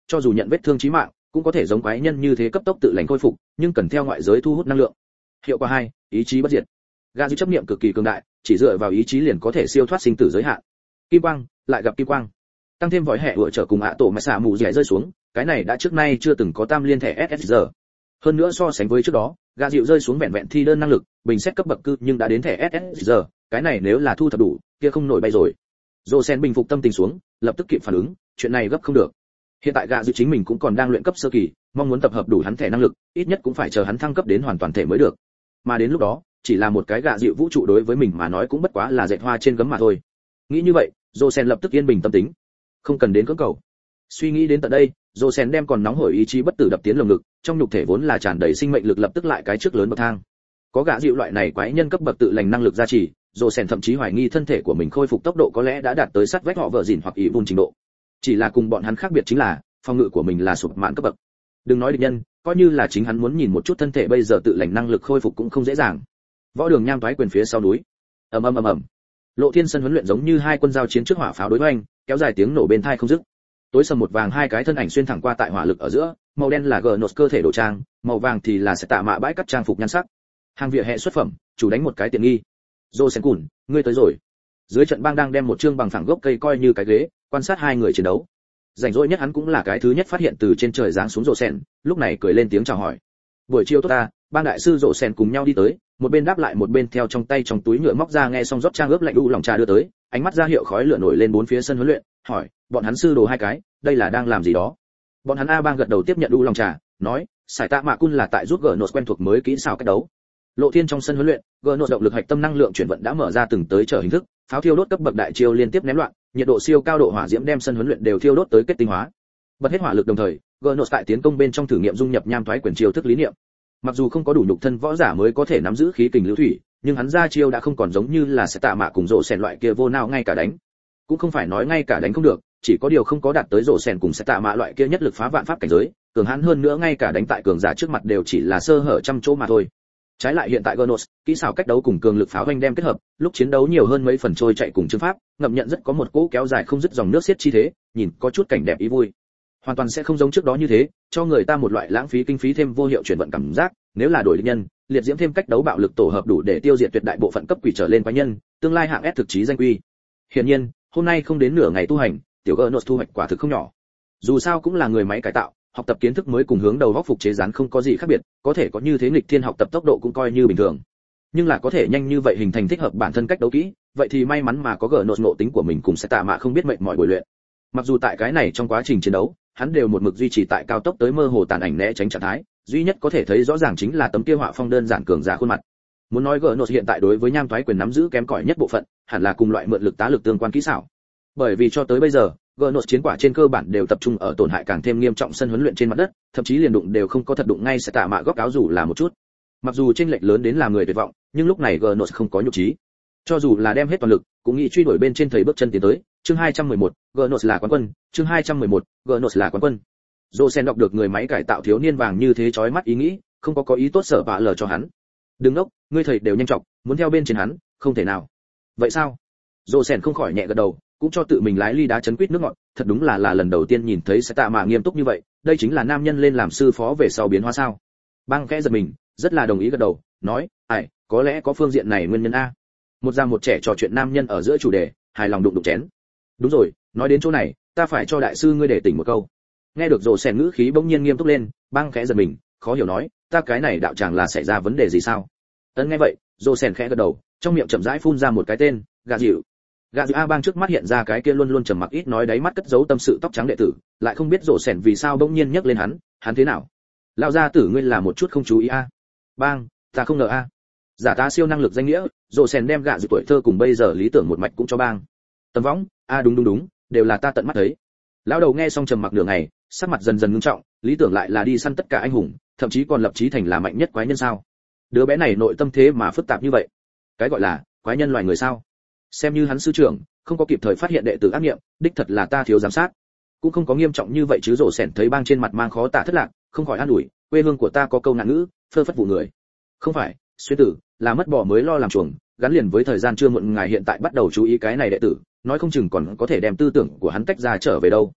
cho dù nhận vết thương chí mạng cũng có thể giống quái nhân như thế cấp tốc tự lành khôi phục, nhưng cần theo ngoại giới thu hút năng lượng. Hiệu quả hai, ý chí bất diệt. Gã giữ chấp niệm cực kỳ cường đại, chỉ dựa vào ý chí liền có thể siêu thoát sinh tử giới hạn. Kim quang, lại gặp kim quang. Tăng thêm vòi hẹ ủa trở cùng ạ tổ mà xả mù rẻ rơi xuống, cái này đã trước nay chưa từng có tam liên thẻ ét ét giờ. Hơn nữa so sánh với trước đó, gã dịu rơi xuống vẹn vẹn thi đơn năng lực, bình xét cấp bậc cư nhưng đã đến thẻ ét ét giờ, cái này nếu là thu thập đủ, kia không nổi bay rồi. Rosen bình phục tâm tình xuống, lập tức kịp phản ứng, chuyện này gấp không được. Hiện tại gã dịu chính mình cũng còn đang luyện cấp sơ kỳ, mong muốn tập hợp đủ hắn thẻ năng lực, ít nhất cũng phải chờ hắn thăng cấp đến hoàn toàn thể mới được. Mà đến lúc đó, chỉ là một cái gã dịu vũ trụ đối với mình mà nói cũng bất quá là dệt hoa trên gấm mà thôi. Nghĩ như vậy, Rosen lập tức yên bình tâm tính, không cần đến cưỡng cầu. Suy nghĩ đến tận đây, Rosen đem còn nóng hổi ý chí bất tử đập tiến lồng ngực, trong nhục thể vốn là tràn đầy sinh mệnh lực lập tức lại cái trước lớn bậc thang. Có gã dịu loại này quái nhân cấp bậc tự lành năng lực gia trì, Rosen thậm chí hoài nghi thân thể của mình khôi phục tốc độ có lẽ đã đạt tới sát vách họ vợ dỉn hoặc ý vun trình độ. Chỉ là cùng bọn hắn khác biệt chính là, phòng ngự của mình là sụp mạn cấp bậc. Đừng nói địch nhân, coi như là chính hắn muốn nhìn một chút thân thể bây giờ tự lành năng lực khôi phục cũng không dễ dàng. Võ đường nham toái quyền phía sau núi. Ầm ầm ầm ầm. Lộ Thiên sân huấn luyện giống như hai quân giao chiến trước hỏa pháo đối hoành, kéo dài tiếng nổ bên tai không dứt. Tối sầm một vàng hai cái thân ảnh xuyên thẳng qua tại hỏa lực ở giữa, màu đen là gờ nốt cơ thể đồ trang, màu vàng thì là sẽ tạ mạ bãi cắt trang phục nhan sắc. Hàng vỉa hè xuất phẩm, chủ đánh một cái tiện nghi. Josen Kun, ngươi tới rồi. Dưới trận bang đang đem một chương bằng phẳng gốc cây coi như cái ghế, quan sát hai người chiến đấu. Rảnh rỗi nhất hắn cũng là cái thứ nhất phát hiện từ trên trời giáng xuống Josen, lúc này cười lên tiếng chào hỏi. Buổi chiều tốt ta, bang đại sư Josen cùng nhau đi tới, một bên đáp lại một bên theo trong tay trong túi nhựa móc ra nghe xong rót trang ướp lạnh u lòng trà đưa tới, ánh mắt ra hiệu khói lửa nổi lên bốn phía sân huấn luyện, hỏi, bọn hắn sư đồ hai cái, đây là đang làm gì đó? Bọn hắn A bang gật đầu tiếp nhận u lòng trà, nói, Sải Tạ Mạ Cun là tại giúp gỡ nốt quen thuộc mới kỹ xảo cách đấu. Lộ Thiên trong sân huấn luyện, gỡ nốt động lực hạch tâm năng lượng chuyển vận đã mở ra từng tới trở hình thức, pháo thiêu đốt cấp bậc đại chiêu liên tiếp ném loạn, nhiệt độ siêu cao độ hỏa diễm đem sân huấn luyện đều thiêu đốt tới kết tinh hóa. Bật hết hỏa lực đồng thời, gỡ nốt tại tiến công bên trong thử nghiệm dung nhập nham thoái quyền chiêu thức lý niệm. Mặc dù không có đủ nhục thân võ giả mới có thể nắm giữ khí kình lưu thủy, nhưng hắn ra chiêu đã không còn giống như là sẽ tạ mạ cùng rộ sèn loại kia vô nào ngay cả đánh. Cũng không phải nói ngay cả đánh không được, chỉ có điều không có đạt tới rộ sèn cùng sẽ tạ mạ loại kia nhất lực phá vạn pháp cảnh giới, cường hãn hơn nữa ngay cả đánh tại cường giả trước mặt đều chỉ là sơ hở trăm chỗ mà thôi. Trái lại hiện tại Gnos, kỹ xảo cách đấu cùng cường lực pháo vanh đem kết hợp, lúc chiến đấu nhiều hơn mấy phần trôi chạy cùng chương pháp, ngậm nhận rất có một cỗ kéo dài không dứt dòng nước xiết chi thế, nhìn có chút cảnh đẹp ý vui. Hoàn toàn sẽ không giống trước đó như thế, cho người ta một loại lãng phí kinh phí thêm vô hiệu chuyển vận cảm giác, nếu là đổi địch nhân, liệt diễm thêm cách đấu bạo lực tổ hợp đủ để tiêu diệt tuyệt đại bộ phận cấp quỷ trở lên quái nhân, tương lai hạng S thực chí danh quy. Hiển nhiên, hôm nay không đến nửa ngày tu hành, tiểu Gnos thu hoạch quả thực không nhỏ. Dù sao cũng là người máy cải tạo, học tập kiến thức mới cùng hướng đầu góc phục chế rán không có gì khác biệt, có thể có như thế nghịch thiên học tập tốc độ cũng coi như bình thường. Nhưng là có thể nhanh như vậy hình thành thích hợp bản thân cách đấu kỹ, vậy thì may mắn mà có gỡ nốt ngộ tính của mình cùng sẽ tạ mạ không biết mệt mỏi buổi luyện. Mặc dù tại cái này trong quá trình chiến đấu, hắn đều một mực duy trì tại cao tốc tới mơ hồ tàn ảnh né tránh trạng thái, duy nhất có thể thấy rõ ràng chính là tấm kia họa phong đơn giản cường giả khuôn mặt. Muốn nói gỡ nốt hiện tại đối với nham thoái quyền nắm giữ kém cỏi nhất bộ phận, hẳn là cùng loại mượn lực tá lực tương quan kỹ xảo. Bởi vì cho tới bây giờ, Gnos chiến quả trên cơ bản đều tập trung ở tổn hại càng thêm nghiêm trọng sân huấn luyện trên mặt đất, thậm chí liền đụng đều không có thật đụng ngay sẽ tạ mạ góc áo dù là một chút. Mặc dù chênh lệch lớn đến làm người tuyệt vọng, nhưng lúc này Gnos không có nhục trí. Cho dù là đem hết toàn lực, cũng nghĩ truy đuổi bên trên thầy bước chân tiến tới. Chương hai trăm mười một, Gnos là quán quân, chương hai trăm mười một, Gnos là quán quân. Rosen đọc được người máy cải tạo thiếu niên vàng như thế chói mắt ý nghĩ, không có có ý tốt sở bạ lờ cho hắn. Đừng ngốc, ngươi thầy đều nhanh chọc, muốn theo bên trên hắn, không thể nào. Vậy sao? Rosen không khỏi nhẹ gật đầu, cũng cho tự mình lái ly đá chấn quýt nước ngọt, thật đúng là là lần đầu tiên nhìn thấy sẽ tạ mạ nghiêm túc như vậy, đây chính là nam nhân lên làm sư phó về sau biến hóa sao? Bang khẽ giật mình, rất là đồng ý gật đầu, nói, "Ai, có lẽ có phương diện này nguyên nhân a." Một già một trẻ trò chuyện nam nhân ở giữa chủ đề, hài lòng đụng đụng chén. "Đúng rồi, nói đến chỗ này, ta phải cho đại sư ngươi để tỉnh một câu." Nghe được rồ sèn ngữ khí bỗng nhiên nghiêm túc lên, Bang khẽ giật mình, khó hiểu nói, "Ta cái này đạo tràng là xảy ra vấn đề gì sao?" Ấn nghe vậy, rồ sèn khẽ gật đầu, trong miệng chậm rãi phun ra một cái tên, Gà Dịu. Gà Dịu A Bang trước mắt hiện ra cái kia luôn luôn trầm mặc ít nói đáy mắt cất giấu tâm sự tóc trắng đệ tử, lại không biết rồ sèn vì sao bỗng nhiên nhắc lên hắn, hắn thế nào? Lão gia tử ngươi là một chút không chú ý a. Bang, ta không ngờ a. Giả tá siêu năng lực danh nghĩa, rồ sèn đem Gà Dịu tuổi thơ cùng bây giờ lý tưởng một mạch cũng cho Bang. Tầm võng, a đúng đúng đúng, đều là ta tận mắt thấy. Lão đầu nghe xong trầm mặc nửa ngày, sắc mặt dần dần ngưng trọng, lý tưởng lại là đi săn tất cả anh hùng, thậm chí còn lập chí thành là mạnh nhất quái nhân sao? Đứa bé này nội tâm thế mà phức tạp như vậy. Cái gọi là quái nhân loài người sao? Xem như hắn sư trưởng, không có kịp thời phát hiện đệ tử ác nghiệm, đích thật là ta thiếu giám sát. Cũng không có nghiêm trọng như vậy chứ. Rồ sèn thấy Bang trên mặt mang khó tả thất lạc, không khỏi an ủi, quê hương của ta có câu nạn ngữ, phơ phất vụ người. Không phải, xuyên tử, là mất bỏ mới lo làm chuồng, gắn liền với thời gian chưa muộn ngài hiện tại bắt đầu chú ý cái này đệ tử, nói không chừng còn có thể đem tư tưởng của hắn tách ra trở về đâu.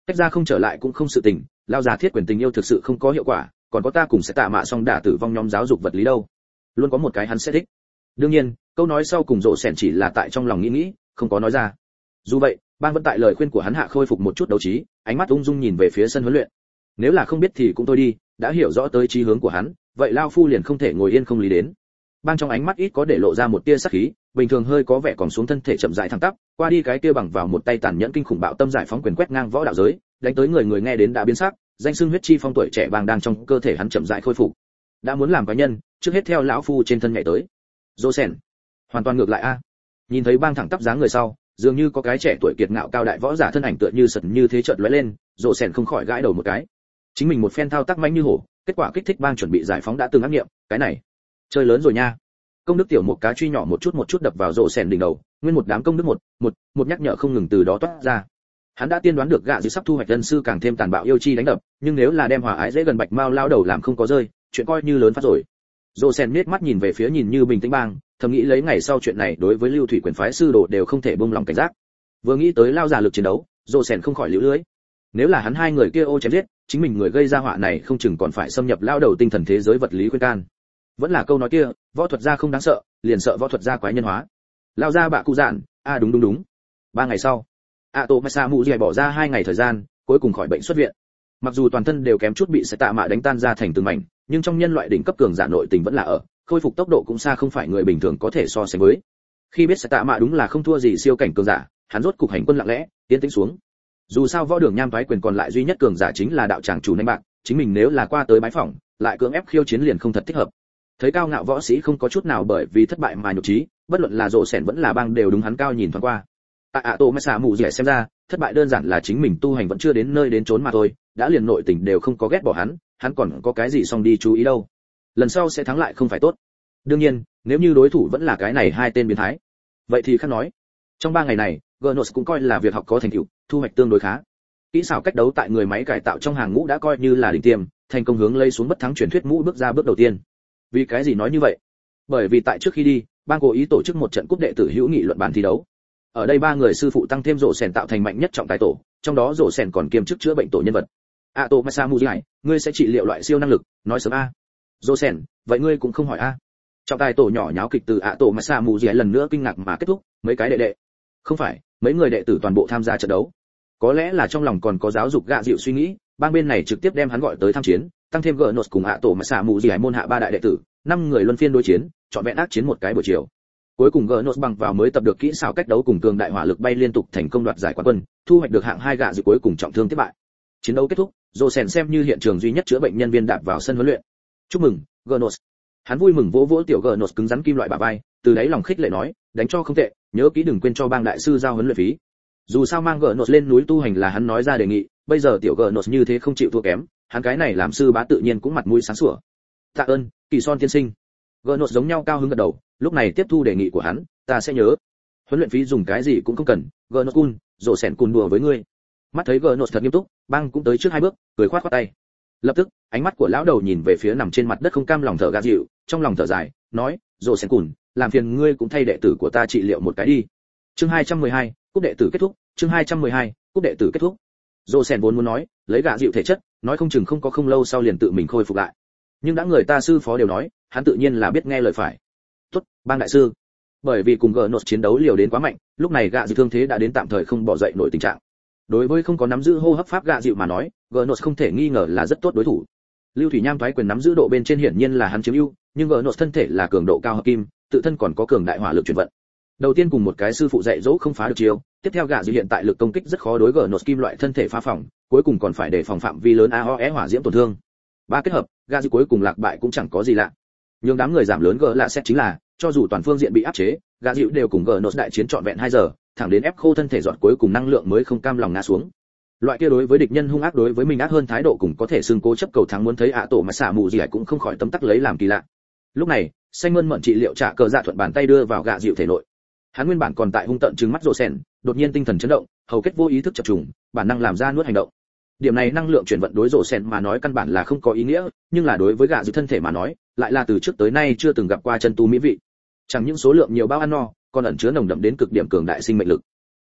tách ra không trở lại cũng không sự tình, lao già thiết quyền tình yêu thực sự không có hiệu quả, còn có ta cùng sẽ tạ mạ xong đả tử vong nhóm giáo dục vật lý đâu, luôn có một cái hắn sẽ thích. Đương nhiên câu nói sau cùng rộ sẻn chỉ là tại trong lòng nghĩ nghĩ, không có nói ra. Dù vậy bang vẫn tại lời khuyên của hắn hạ khôi phục một chút đấu trí, ánh mắt ung dung nhìn về phía sân huấn luyện. Nếu là không biết thì cũng thôi đi, đã hiểu rõ tới chí hướng của hắn, vậy lao phu liền không thể ngồi yên không lý đến. Bang trong ánh mắt ít có để lộ ra một tia sắc khí, bình thường hơi có vẻ còn xuống thân thể chậm rãi thẳng tắp, qua đi cái kia bằng vào một tay tàn nhẫn kinh khủng bạo tâm giải phóng quyền quét ngang võ đạo giới, đánh tới người người nghe đến đã biến sắc, danh xưng huyết chi phong tuổi trẻ bang đang trong cơ thể hắn chậm rãi khôi phục. Đã muốn làm cá nhân, trước hết theo lão phu trên thân nhảy tới. Rosen, hoàn toàn ngược lại a. Nhìn thấy bang thẳng tắp dáng người sau, dường như có cái trẻ tuổi kiệt ngạo cao đại võ giả thân ảnh tựa như sật như thế chợt lóe lên, Rosen không khỏi gãi đầu một cái. Chính mình một phen thao tác manh như hổ, kết quả kích thích bang chuẩn bị giải phóng đã từng ác nghiệm, cái này chơi lớn rồi nha. Công đức tiểu một cá truy nhỏ một chút một chút đập vào rổ sèn đỉnh đầu, nguyên một đám công đức một một một nhắc nhở không ngừng từ đó toát ra. Hắn đã tiên đoán được gạ dư sắp thu hoạch dân sư càng thêm tàn bạo yêu chi đánh đập, nhưng nếu là đem hòa ái dễ gần bạch mao lao đầu làm không có rơi, chuyện coi như lớn phát rồi. Rổ sèn nết mắt nhìn về phía nhìn như bình tĩnh bang, thầm nghĩ lấy ngày sau chuyện này đối với lưu thủy quyền phái sư đồ đều không thể buông lòng cảnh giác. Vừa nghĩ tới lao giả lực chiến đấu, rổ sèn không khỏi liễu lưới. Nếu là hắn hai người kia ô chém giết, chính mình người gây ra họa này không chừng còn phải xâm nhập lao đầu tinh thần thế giới vật lý khuyên can. Vẫn là câu nói kia, võ thuật gia không đáng sợ, liền sợ võ thuật gia quái nhân hóa. Lao ra bạ cụ dạn, a à đúng đúng đúng. Ba ngày sau, a tô masa mù dì bỏ ra hai ngày thời gian, cuối cùng khỏi bệnh xuất viện. Mặc dù toàn thân đều kém chút bị sẽ tạ mạ đánh tan ra thành từng mảnh, nhưng trong nhân loại đỉnh cấp cường giả nội tình vẫn là ở, khôi phục tốc độ cũng xa không phải người bình thường có thể so sánh với. Khi biết sẽ tạ mạ đúng là không thua gì siêu cảnh cường giả, hắn rốt cục hành quân lặng lẽ, tiến tĩnh xuống. Dù sao võ đường nham phái quyền còn lại duy nhất cường giả chính là đạo tràng chủ đánh bạc, chính mình nếu là qua tới bái phỏng, lại cưỡng ép khiêu chiến liền không thật thích hợp. Thấy cao ngạo võ sĩ không có chút nào bởi vì thất bại mà nhục trí, bất luận là rộ sẻn vẫn là bang đều đúng hắn cao nhìn thoáng qua. À à tô masa mù dẻ xem ra, thất bại đơn giản là chính mình tu hành vẫn chưa đến nơi đến chốn mà thôi, đã liền nội tình đều không có ghét bỏ hắn, hắn còn có cái gì xong đi chú ý đâu. Lần sau sẽ thắng lại không phải tốt. Đương nhiên, nếu như đối thủ vẫn là cái này hai tên biến thái, vậy thì khác nói. Trong ba ngày này, Gnos cũng coi là việc học có thành tựu, thu hoạch tương đối khá. Kỹ xảo cách đấu tại người máy cải tạo trong hàng ngũ đã coi như là đỉnh tiêm, thành công hướng lấy xuống bất thắng truyền thuyết mũ bước ra bước đầu tiên. Vì cái gì nói như vậy? Bởi vì tại trước khi đi, bang cố ý tổ chức một trận cúp đệ tử hữu nghị luận bàn thi đấu. Ở đây ba người sư phụ tăng thêm rổ sèn tạo thành mạnh nhất trọng tài tổ, trong đó rổ sèn còn kiêm chức chữa bệnh tổ nhân vật. A Tô Masa Mujai, ngươi sẽ trị liệu loại siêu năng lực, nói sớm a. Rổ sèn, vậy ngươi cũng không hỏi a. Trọng tài tổ nhỏ nháo kịch từ A Tô Masa Mujai lần nữa kinh ngạc mà kết thúc, mấy cái đệ đệ. Không phải, mấy người đệ tử toàn bộ tham gia trận đấu. Có lẽ là trong lòng còn có giáo dục gạ dịu suy nghĩ, bang bên này trực tiếp đem hắn gọi tới tham chiến, tăng thêm Gnos cùng A Tô Masa Mujai môn hạ ba đại đệ tử, năm người luân phiên đối chiến, chọn vẹn ác chiến một cái buổi chiều. Cuối cùng Gnos bằng vào mới tập được kỹ xảo cách đấu cùng cường đại hỏa lực bay liên tục thành công đoạt giải quán quân, thu hoạch được hạng hai gạ dịu cuối cùng trọng thương thất bại. Chiến đấu kết thúc, Rosen xem như hiện trường duy nhất chữa bệnh nhân viên đạp vào sân huấn luyện. Chúc mừng, Gnos. Hắn vui mừng vỗ vỗ tiểu Gnos cứng rắn kim loại bả vai, từ đấy lòng khích lệ nói, đánh cho không tệ, nhớ kỹ đừng quên cho bang đại sư giao huấn luyện phí. Dù sao mang Gnos lên núi tu hành là hắn nói ra đề nghị, bây giờ tiểu Gnos như thế không chịu thua kém, hắn cái này làm sư bá tự nhiên cũng mặt mũi sáng sủa. Tạ ơn, Kỳ Son tiên sinh. Gnos giống nhau cao hứng gật đầu, lúc này tiếp thu đề nghị của hắn, ta sẽ nhớ. Huấn luyện phí dùng cái gì cũng không cần, Gnos cun, rổ sèn cùn đùa với ngươi. Mắt thấy Gnos thật nghiêm túc, bang cũng tới trước hai bước, cười khoát khoát tay. Lập tức, ánh mắt của lão đầu nhìn về phía nằm trên mặt đất không cam lòng thở gạt dịu, trong lòng thở dài, nói, rổ sèn cùn, làm phiền ngươi cũng thay đệ tử của ta trị liệu một cái đi. Chương hai trăm mười hai, cúp đệ tử kết thúc, chương hai trăm mười hai, cúp đệ tử kết thúc. Rổ sèn vốn muốn nói, lấy gạ dịu thể chất, nói không chừng không có không lâu sau liền tự mình khôi phục lại. Nhưng đã người ta sư phó đều nói, hắn tự nhiên là biết nghe lời phải. Tốt, bang đại sư. Bởi vì cùng Gnos chiến đấu liều đến quá mạnh, lúc này gạ dịu thương thế đã đến tạm thời không bỏ dậy nổi tình trạng. Đối với không có nắm giữ hô hấp pháp gạ dịu mà nói, Gnos không thể nghi ngờ là rất tốt đối thủ. Lưu Thủy Nham thoái quyền nắm giữ độ bên trên hiển nhiên là hắn chiếm ưu, nhưng Gnos thân thể là cường độ cao hợp kim, tự thân còn có cường đại hỏa lực chuyển vận. Đầu tiên cùng một cái sư phụ dạy dỗ không phá được chiêu, tiếp theo gạ dịu hiện tại lực công kích rất khó đối Gnos kim loại thân thể phá phòng, cuối cùng còn phải để phòng phạm vi lớn a o e hỏa diễm tổn thương. Ba kết hợp, gạ dịu cuối cùng lạc bại cũng chẳng có gì lạ. Nhưng đám người giảm lớn gỡ lạ xét chính là, cho dù toàn phương diện bị áp chế, gạ dịu đều cùng Gnos đại chiến trọn vẹn hai giờ, thẳng đến ép khô thân thể giọt cuối cùng năng lượng mới không cam lòng ngã xuống. Loại kia đối với địch nhân hung ác đối với mình ác hơn thái độ cũng có thể xưng cố chấp cầu thắng muốn thấy ạ tổ mà xả mù gì cũng không khỏi tấm tắc lấy làm kỳ lạ. Lúc này, xanh mơn mận trị liệu trả cờ dạ thuận bàn tay đưa vào gạ dịu thể nội. Hắn nguyên bản còn tại hung tận trừng mắt rồ sen, đột nhiên tinh thần chấn động, hầu kết vô ý thức chập trùng, bản năng làm ra nuốt hành động. Điểm này năng lượng chuyển vận đối rồ sen mà nói căn bản là không có ý nghĩa, nhưng là đối với gạ dịu thân thể mà nói, lại là từ trước tới nay chưa từng gặp qua chân tu mỹ vị. Chẳng những số lượng nhiều bao ăn no, còn ẩn chứa nồng đậm đến cực điểm cường đại sinh mệnh lực.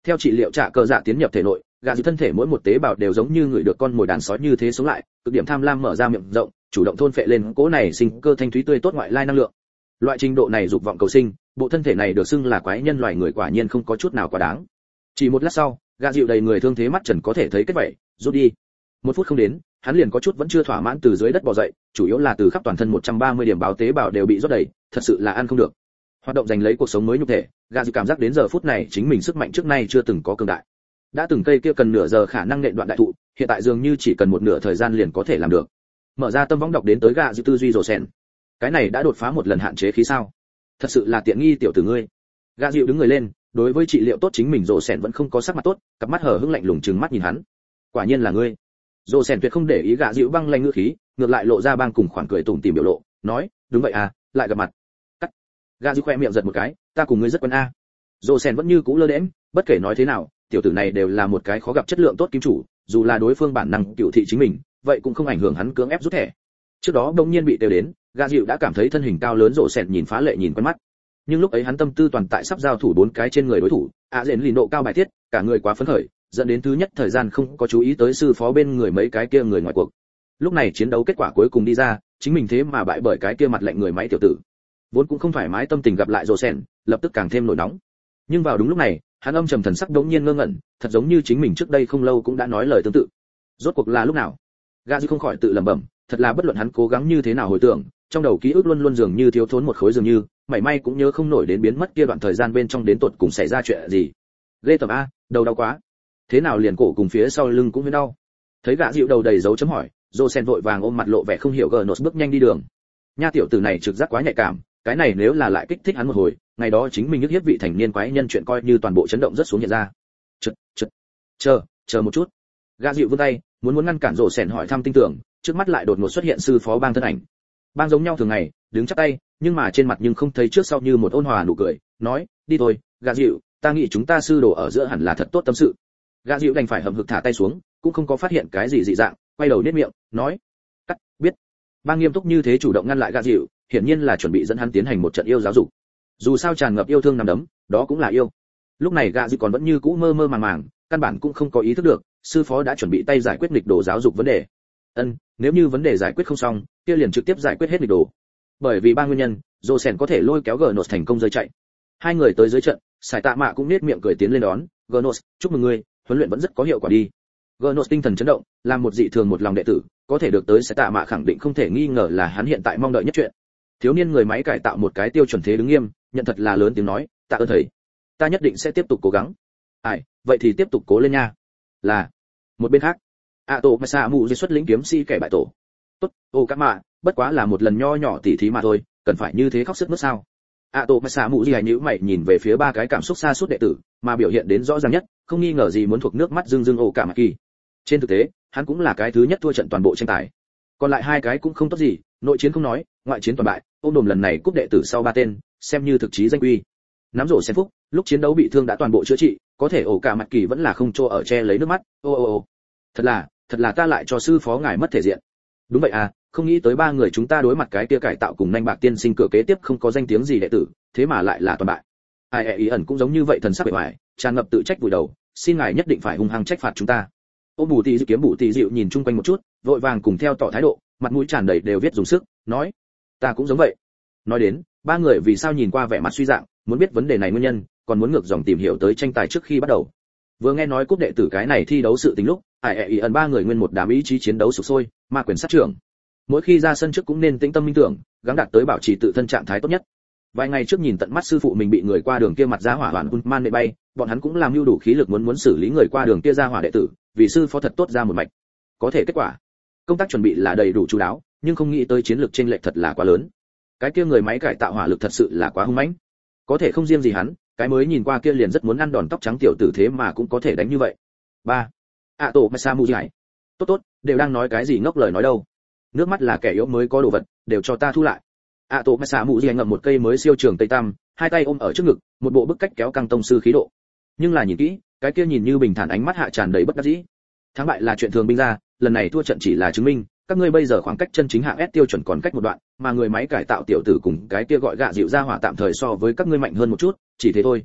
Theo trị liệu trả cờ dạ tiến nhập thể nội, gà dịu thân thể mỗi một tế bào đều giống như người được con mồi đàn sói như thế sống lại, cực điểm tham lam mở ra miệng rộng, chủ động thôn phệ lên cỗ này sinh cơ thanh thúy tươi tốt ngoại lai năng lượng. Loại trình độ này dục vọng cầu sinh, bộ thân thể này được xưng là quái nhân loài người quả nhiên không có chút nào quá đáng. Chỉ một lát sau, gà dịu đầy người thương thế mắt trần có thể thấy kết vảy, rút đi. Một phút không đến, hắn liền có chút vẫn chưa thỏa mãn từ dưới đất bò dậy, chủ yếu là từ khắp toàn thân một trăm ba mươi điểm báo tế bào đều bị rót đầy, thật sự là ăn không được. Hoạt động giành lấy cuộc sống mới nhục thể, gà dịu cảm giác đến giờ phút này chính mình sức mạnh trước nay chưa từng có cường đại. Đã từng cây kia cần nửa giờ khả năng nện đoạn đại thụ, hiện tại dường như chỉ cần một nửa thời gian liền có thể làm được. Mở ra tâm võng đọc đến tới gà dịu tư duy rồ sen. Cái này đã đột phá một lần hạn chế khí sao? Thật sự là tiện nghi tiểu tử ngươi. Gà dịu đứng người lên, đối với trị liệu tốt chính mình rồ sen vẫn không có sắc mặt tốt, cặp mắt hở hững lạnh lùng trừng mắt nhìn hắn. Quả nhiên là ngươi. Rồ sen tuyệt không để ý gà dịu băng lanh ngữ khí, ngược lại lộ ra bang cùng khoản cười tủm tỉm biểu lộ, nói, đúng vậy à, lại gặp mặt. Cắt. Gà dịu khoe miệng giật một cái, ta cùng ngươi rất quen a. À. Rồ sen vẫn như cũ lơ đễnh, bất kể nói thế nào, tiểu tử này đều là một cái khó gặp chất lượng tốt kim chủ, dù là đối phương bản năng cựu thị chính mình, vậy cũng không ảnh hưởng hắn cưỡng ép rút thẻ. Trước đó đông nhiên bị tiêu đến, gà dịu đã cảm thấy thân hình cao lớn rộ sẹn nhìn phá lệ nhìn quen mắt. Nhưng lúc ấy hắn tâm tư toàn tại sắp giao thủ bốn cái trên người đối thủ, ạ dện lì nộ cao bài thiết, cả người quá phấn khởi, dẫn đến thứ nhất thời gian không có chú ý tới sư phó bên người mấy cái kia người ngoài cuộc. Lúc này chiến đấu kết quả cuối cùng đi ra, chính mình thế mà bại bởi cái kia mặt lạnh người máy tiểu tử. Vốn cũng không thoải mái tâm tình gặp lại rộ sẹn, lập tức càng thêm nổi nóng. Nhưng vào đúng lúc này, hắn âm trầm thần sắc đống nhiên ngơ ngẩn, thật giống như chính mình trước đây không lâu cũng đã nói lời tương tự. Rốt cuộc là lúc nào? Gà dư không khỏi tự lẩm bẩm, thật là bất luận hắn cố gắng như thế nào hồi tưởng, trong đầu ký ức luôn luôn dường như thiếu thốn một khối dường như, mảy may cũng nhớ không nổi đến biến mất kia đoạn thời gian bên trong đến tột cùng xảy ra chuyện gì. Ghê tởm a, đầu đau quá. Thế nào liền cổ cùng phía sau lưng cũng hơi đau. Thấy gã dịu đầu đầy dấu chấm hỏi, Josen vội vàng ôm mặt lộ vẻ không hiểu gờ nốt bước nhanh đi đường. Nha tiểu tử này trực giác quá nhạy cảm, cái này nếu là lại kích thích hắn một hồi, ngày đó chính mình nhức hiếp vị thành niên quái nhân chuyện coi như toàn bộ chấn động rất xuống hiện ra. Chật, chật. Chờ, chờ một chút. Gã dịu vươn tay, muốn muốn ngăn cản rổ sèn hỏi thăm tin tưởng, trước mắt lại đột ngột xuất hiện sư phó bang thân ảnh. Bang giống nhau thường ngày, đứng chắp tay, nhưng mà trên mặt nhưng không thấy trước sau như một ôn hòa nụ cười, nói, đi thôi, gã dịu, ta nghĩ chúng ta sư đồ ở giữa hẳn là thật tốt tâm sự. Gã dịu đành phải hậm hực thả tay xuống, cũng không có phát hiện cái gì dị dạng, quay đầu nhếch miệng, nói, cắt, biết. Bang nghiêm túc như thế chủ động ngăn lại gã dịu, hiển nhiên là chuẩn bị dẫn hắn tiến hành một trận yêu giáo dục. Dù sao tràn ngập yêu thương nằm đấm, đó cũng là yêu. Lúc này gã dịu còn vẫn như cũ mơ mơ màng màng, căn bản cũng không có ý thức được, sư phó đã chuẩn bị tay giải quyết nghịch đồ giáo dục vấn đề. Ân, nếu như vấn đề giải quyết không xong, kia liền trực tiếp giải quyết hết nghịch đồ. Bởi vì ba nguyên nhân, Josen có thể lôi kéo Gnos thành công rơi chạy. Hai người tới dưới trận, Sải Tạ Mạ cũng nét miệng cười tiến lên đón, "Gnos, chúc mừng ngươi, huấn luyện vẫn rất có hiệu quả đi." Gnos tinh thần chấn động, làm một dị thường một lòng đệ tử, có thể được tới Sải Tạ Mạ khẳng định không thể nghi ngờ là hắn hiện tại mong đợi nhất chuyện. Thiếu niên người máy cải tạo một cái tiêu chuẩn thế đứng nghiêm, nhận thật là lớn tiếng nói, "Tạ ơn thầy, ta nhất định sẽ tiếp tục cố gắng." "Ai, vậy thì tiếp tục cố lên nha." Là. Một bên khác, a tổ mà xạ mù di xuất lĩnh kiếm si kẻ bại tổ. "Tốt, ô các mạ, bất quá là một lần nho nhỏ tỉ thí mà thôi, cần phải như thế khóc sức mướt sao?" a tổ mà xạ mù di hài nhíu mày nhìn về phía ba cái cảm xúc xa suốt đệ tử, mà biểu hiện đến rõ ràng nhất, không nghi ngờ gì muốn thuộc nước mắt rưng rưng ô cả mạ kỳ. Trên thực tế, hắn cũng là cái thứ nhất thua trận toàn bộ tranh tài. Còn lại hai cái cũng không tốt gì, nội chiến không nói, ngoại chiến toàn bại, ôm đồm lần này cúp đệ tử sau ba tên, xem như thực chí danh uy. Nắm rổ xem phúc, lúc chiến đấu bị thương đã toàn bộ chữa trị, có thể ổ cả mặt kỳ vẫn là không cho ở che lấy nước mắt. Ô ô ô, thật là, thật là ta lại cho sư phó ngài mất thể diện. Đúng vậy à, không nghĩ tới ba người chúng ta đối mặt cái kia cải tạo cùng nhanh bạc tiên sinh cửa kế tiếp không có danh tiếng gì đệ tử, thế mà lại là toàn bại. Ai ai ý ẩn cũng giống như vậy, thần sắc bề ngoài tràn ngập tự trách vùi đầu, xin ngài nhất định phải hung hăng trách phạt chúng ta. Ô bù tì dịu kiếm bù tì dịu nhìn chung quanh một chút, vội vàng cùng theo tỏ thái độ, mặt mũi tràn đầy đều viết dùng sức, nói, ta cũng giống vậy. Nói đến, ba người vì sao nhìn qua vẻ mặt suy dạng, muốn biết vấn đề này nguyên nhân, còn muốn ngược dòng tìm hiểu tới tranh tài trước khi bắt đầu. Vừa nghe nói cúp đệ tử cái này thi đấu sự tình lúc, ai ai ý ẩn ba người nguyên một đám ý chí chiến đấu sục sôi, ma quyền sát trưởng. Mỗi khi ra sân trước cũng nên tĩnh tâm minh tưởng, gắng đạt tới bảo trì tự thân trạng thái tốt nhất. Vài ngày trước nhìn tận mắt sư phụ mình bị người qua đường kia mặt ra hỏa hoàn man nệ bay, bọn hắn cũng làm lưu đủ khí lực muốn muốn xử lý người qua đường kia ra hỏa đệ tử, vì sư phó thật tốt ra một mạch. Có thể kết quả, công tác chuẩn bị là đầy đủ chú đáo, nhưng không nghĩ tới chiến lược chênh lệch thật là quá lớn. Cái kia người máy cải tạo hỏa lực thật sự là quá hung mãnh. Có thể không riêng gì hắn, cái mới nhìn qua kia liền rất muốn ăn đòn tóc trắng tiểu tử thế mà cũng có thể đánh như vậy. Ba, a tổ masamu giải. Tốt tốt, đều đang nói cái gì ngốc lời nói đâu. Nước mắt là kẻ yếu mới có đồ vật, đều cho ta thu lại. a tổ masamu giải ngậm một cây mới siêu trường tây tam, hai tay ôm ở trước ngực, một bộ bức cách kéo căng tông sư khí độ. Nhưng là nhìn kỹ, cái kia nhìn như bình thản ánh mắt hạ tràn đầy bất đắc dĩ. Thắng bại là chuyện thường binh ra, lần này thua trận chỉ là chứng minh, các ngươi bây giờ khoảng cách chân chính hạng S tiêu chuẩn còn cách một đoạn, mà người máy cải tạo tiểu tử cùng cái kia gọi gạ dịu ra hỏa tạm thời so với các ngươi mạnh hơn một chút, chỉ thế thôi.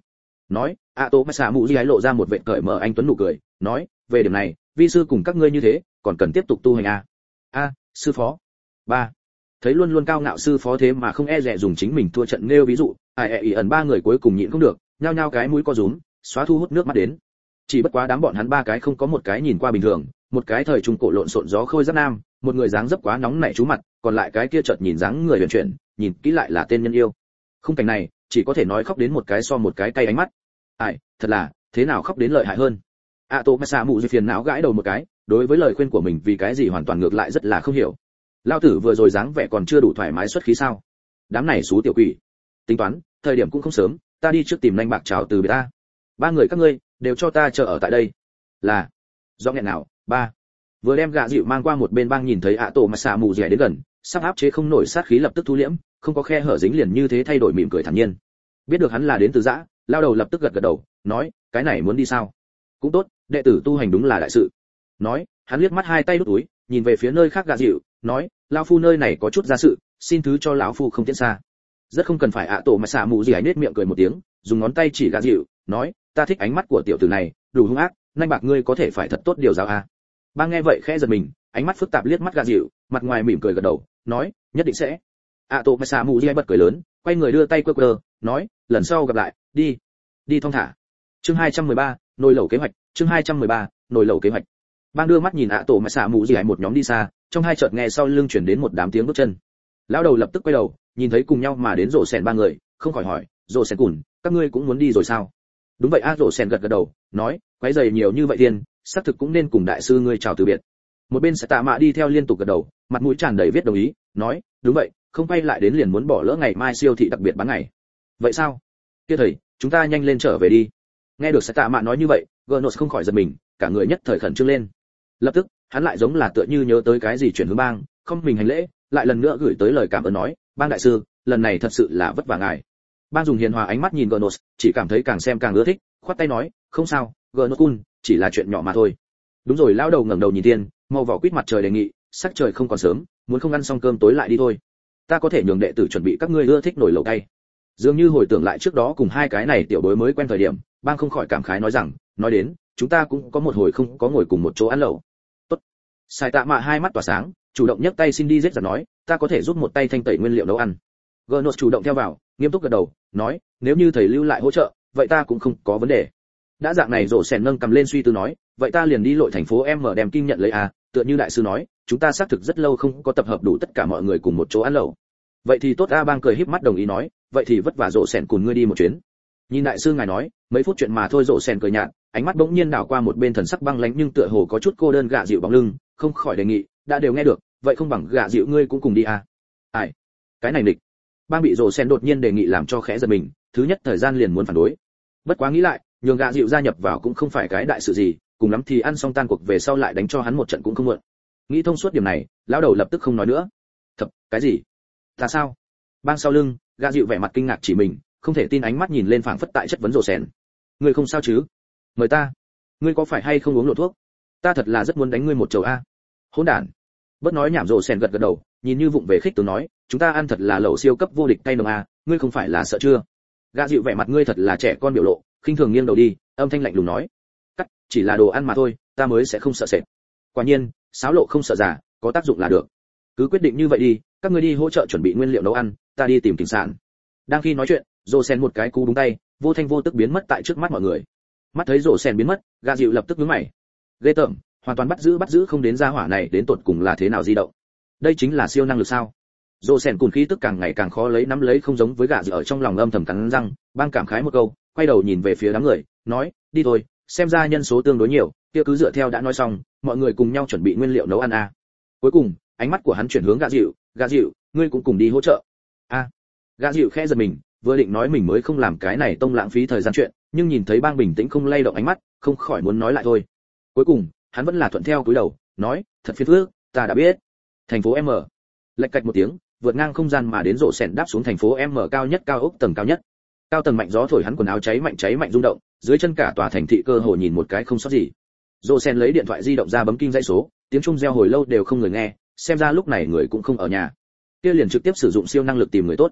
nói. ạ tổ massa mù di ái lộ ra một vệt cởi mở anh tuấn nụ cười, nói, về điểm này vi sư cùng các ngươi như thế còn cần tiếp tục tu hành à? A, sư phó. Ba. Thấy luôn luôn cao ngạo sư phó thế mà không e dè dùng chính mình thua trận nêu ví dụ, ai ai ẩn ba người cuối cùng nhịn không được, nhao nhao cái mũi co rúm, xóa thu hút nước mắt đến. Chỉ bất quá đám bọn hắn ba cái không có một cái nhìn qua bình thường, một cái thời trung cổ lộn xộn gió khôi giáp nam, một người dáng dấp quá nóng nảy chú mặt, còn lại cái kia chợt nhìn dáng người huyền chuyển, nhìn kỹ lại là tên nhân yêu. Khung cảnh này, chỉ có thể nói khóc đến một cái so một cái cay ánh mắt. Ai, thật là, thế nào khóc đến lợi hại hơn. A Tô Massa mụ di phiền não gãi đầu một cái, đối với lời khuyên của mình vì cái gì hoàn toàn ngược lại rất là không hiểu. Lão tử vừa rồi dáng vẻ còn chưa đủ thoải mái xuất khí sao? Đám này xú tiểu quỷ. Tính toán, thời điểm cũng không sớm, ta đi trước tìm Nanh Bạc chào từ biệt ta. Ba người các ngươi đều cho ta chờ ở tại đây. Là. Rõ nghẹn nào, ba. Vừa đem gạ dịu mang qua một bên bang nhìn thấy A Tô Massa mụ di đến gần, sắp áp chế không nổi sát khí lập tức thu liễm, không có khe hở dính liền như thế thay đổi mỉm cười thản nhiên. Biết được hắn là đến từ dã, lao đầu lập tức gật gật đầu, nói, cái này muốn đi sao? Cũng tốt, đệ tử tu hành đúng là đại sự. Nói, hắn liếc mắt hai tay đút túi, nhìn về phía nơi khác gạ dịu, nói, lão phu nơi này có chút gia sự, xin thứ cho lão phu không tiễn xa. Rất không cần phải ạ tổ mà xả mù gì ấy nết miệng cười một tiếng, dùng ngón tay chỉ gạ dịu, nói, ta thích ánh mắt của tiểu tử này, đủ hung ác, Nanh Bạc ngươi có thể phải thật tốt điều giáo a. Ba nghe vậy khẽ giật mình, ánh mắt phức tạp liếc mắt gạ dịu, mặt ngoài mỉm cười gật đầu, nói, nhất định sẽ. ạ tổ mà xả mù gì ấy bật cười lớn, quay người đưa tay quơ quơ, nói, lần sau gặp lại, đi, đi thong thả. Chương hai trăm mười ba, nồi lẩu kế hoạch. Chương hai trăm mười ba, nồi lẩu kế hoạch. Bang đưa mắt nhìn ạ tổ mà xả mù gì ấy một nhóm đi xa, trong hai chợt nghe sau lưng chuyển đến một đám tiếng bước chân. Lão đầu lập tức quay đầu, nhìn thấy cùng nhau mà đến rổ sèn ba người, không khỏi hỏi, rổ sèn cùn, các ngươi cũng muốn đi rồi sao? Đúng vậy a, rổ sèn gật gật đầu, nói, quấy giày nhiều như vậy thiên, xác thực cũng nên cùng đại sư ngươi chào từ biệt. Một bên sẽ tạ mạ đi theo liên tục gật đầu, mặt mũi tràn đầy viết đồng ý, nói, đúng vậy, không quay lại đến liền muốn bỏ lỡ ngày mai siêu thị đặc biệt bán ngày. Vậy sao? Kia thầy, chúng ta nhanh lên trở về đi. Nghe được sẽ tạ mạ nói như vậy, Gnos không khỏi giật mình, cả người nhất thời khẩn trương lên. Lập tức, hắn lại giống là tựa như nhớ tới cái gì chuyển hướng bang, không mình hành lễ, lại lần nữa gửi tới lời cảm ơn nói, bang đại sư, lần này thật sự là vất vả ngài. Bang dùng hiền hòa ánh mắt nhìn Gnos, chỉ cảm thấy càng xem càng ưa thích, khoát tay nói, không sao, Gnos-kun, chỉ là chuyện nhỏ mà thôi. Đúng rồi, lão đầu ngẩng đầu nhìn tiên, màu vỏ quýt mặt trời đề nghị, sắc trời không còn sớm, muốn không ăn xong cơm tối lại đi thôi. Ta có thể nhường đệ tử chuẩn bị các ngươi ưa thích nồi lẩu cay. Dường như hồi tưởng lại trước đó cùng hai cái này tiểu bối mới quen thời điểm, bang không khỏi cảm khái nói rằng, nói đến, chúng ta cũng có một hồi không có ngồi cùng một chỗ ăn lẩu. Tốt. Sai Tạ Mạ hai mắt tỏa sáng, chủ động nhấc tay xin đi giết giật nói, ta có thể giúp một tay thanh tẩy nguyên liệu nấu ăn. Gnos chủ động theo vào, nghiêm túc gật đầu, nói, nếu như thầy lưu lại hỗ trợ, vậy ta cũng không có vấn đề. Đã dạng này rổ sèn nâng cầm lên suy tư nói, vậy ta liền đi lội thành phố em mở đem kim nhận lấy à, tựa như đại sư nói, chúng ta xác thực rất lâu không có tập hợp đủ tất cả mọi người cùng một chỗ ăn lẩu. Vậy thì tốt a, bang cười híp mắt đồng ý nói, vậy thì vất vả rổ sèn cùng ngươi đi một chuyến. Nhìn đại sư ngài nói, mấy phút chuyện mà thôi, rổ sèn cười nhạt, ánh mắt bỗng nhiên đảo qua một bên thần sắc băng lãnh nhưng tựa hồ có chút cô đơn gạ dịu bóng lưng, không khỏi đề nghị, đã đều nghe được, vậy không bằng gạ dịu ngươi cũng cùng đi à. Ai? Cái này địch. Bang bị rổ sèn đột nhiên đề nghị làm cho khẽ giật mình, thứ nhất thời gian liền muốn phản đối. Bất quá nghĩ lại, nhường gạ dịu gia nhập vào cũng không phải cái đại sự gì, cùng lắm thì ăn xong tan cuộc về sau lại đánh cho hắn một trận cũng không muộn. Nghĩ thông suốt điểm này, lão đầu lập tức không nói nữa. Thật, cái gì? Ta sao? Bang sau lưng, gạ dịu vẻ mặt kinh ngạc chỉ mình, không thể tin ánh mắt nhìn lên phảng phất tại chất vấn rổ sèn. Ngươi không sao chứ? Mời ta. Ngươi có phải hay không uống lộ thuốc? Ta thật là rất muốn đánh ngươi một chầu a. Hỗn đản. Bớt nói nhảm, rổ sèn gật gật đầu, nhìn như vụng về khích tướng nói, chúng ta ăn thật là lẩu siêu cấp vô địch cay nồng a, ngươi không phải là sợ chưa? Gạ dịu vẻ mặt ngươi thật là trẻ con biểu lộ, khinh thường nghiêng đầu đi, âm thanh lạnh lùng nói, cắt, chỉ là đồ ăn mà thôi, ta mới sẽ không sợ sệt. Quả nhiên, sáo lộ không sợ già, có tác dụng là được. Cứ quyết định như vậy đi, các ngươi đi hỗ trợ chuẩn bị nguyên liệu nấu ăn, ta đi tìm cảnh sản. Đang khi nói chuyện, rổ sèn một cái cú đúng tay, vô thanh vô tức biến mất tại trước mắt mọi người. Mắt thấy rổ sèn biến mất, gạ dịu lập tức nhướng mày. Ghê tởm, hoàn toàn bắt giữ bắt giữ không đến gia hỏa này đến tột cùng là thế nào di động. Đây chính là siêu năng lực sao? Rổ sèn cùng khí tức càng ngày càng khó lấy nắm lấy, không giống với gạ dịu ở trong lòng âm thầm cắn răng, bang cảm khái một câu, quay đầu nhìn về phía đám người, nói, đi thôi, xem ra nhân số tương đối nhiều, kia cứ dựa theo đã nói xong, mọi người cùng nhau chuẩn bị nguyên liệu nấu ăn a. Cuối cùng, ánh mắt của hắn chuyển hướng gạ dịu, gạ dịu, ngươi cũng cùng đi hỗ trợ. A. À. Gạ dịu khẽ giật mình, vừa định nói mình mới không làm cái này tông lãng phí thời gian chuyện, nhưng nhìn thấy bang bình tĩnh không lay động ánh mắt, không khỏi muốn nói lại thôi. Cuối cùng, hắn vẫn là thuận theo cúi đầu, nói, thật phiền phức, ta đã biết. Thành phố M. Lệch cạch một tiếng, vượt ngang không gian mà đến rổ sèn đáp xuống thành phố M cao nhất cao ốc tầng cao nhất. Cao tầng mạnh gió thổi hắn quần áo cháy mạnh cháy mạnh rung động, dưới chân cả tòa thành thị cơ hồ nhìn một cái không sót gì. Rổ sèn lấy điện thoại di động ra bấm kinh dãy số, tiếng chuông reo hồi lâu đều không người nghe, xem ra lúc này người cũng không ở nhà. Kia liền trực tiếp sử dụng siêu năng lực tìm người tốt.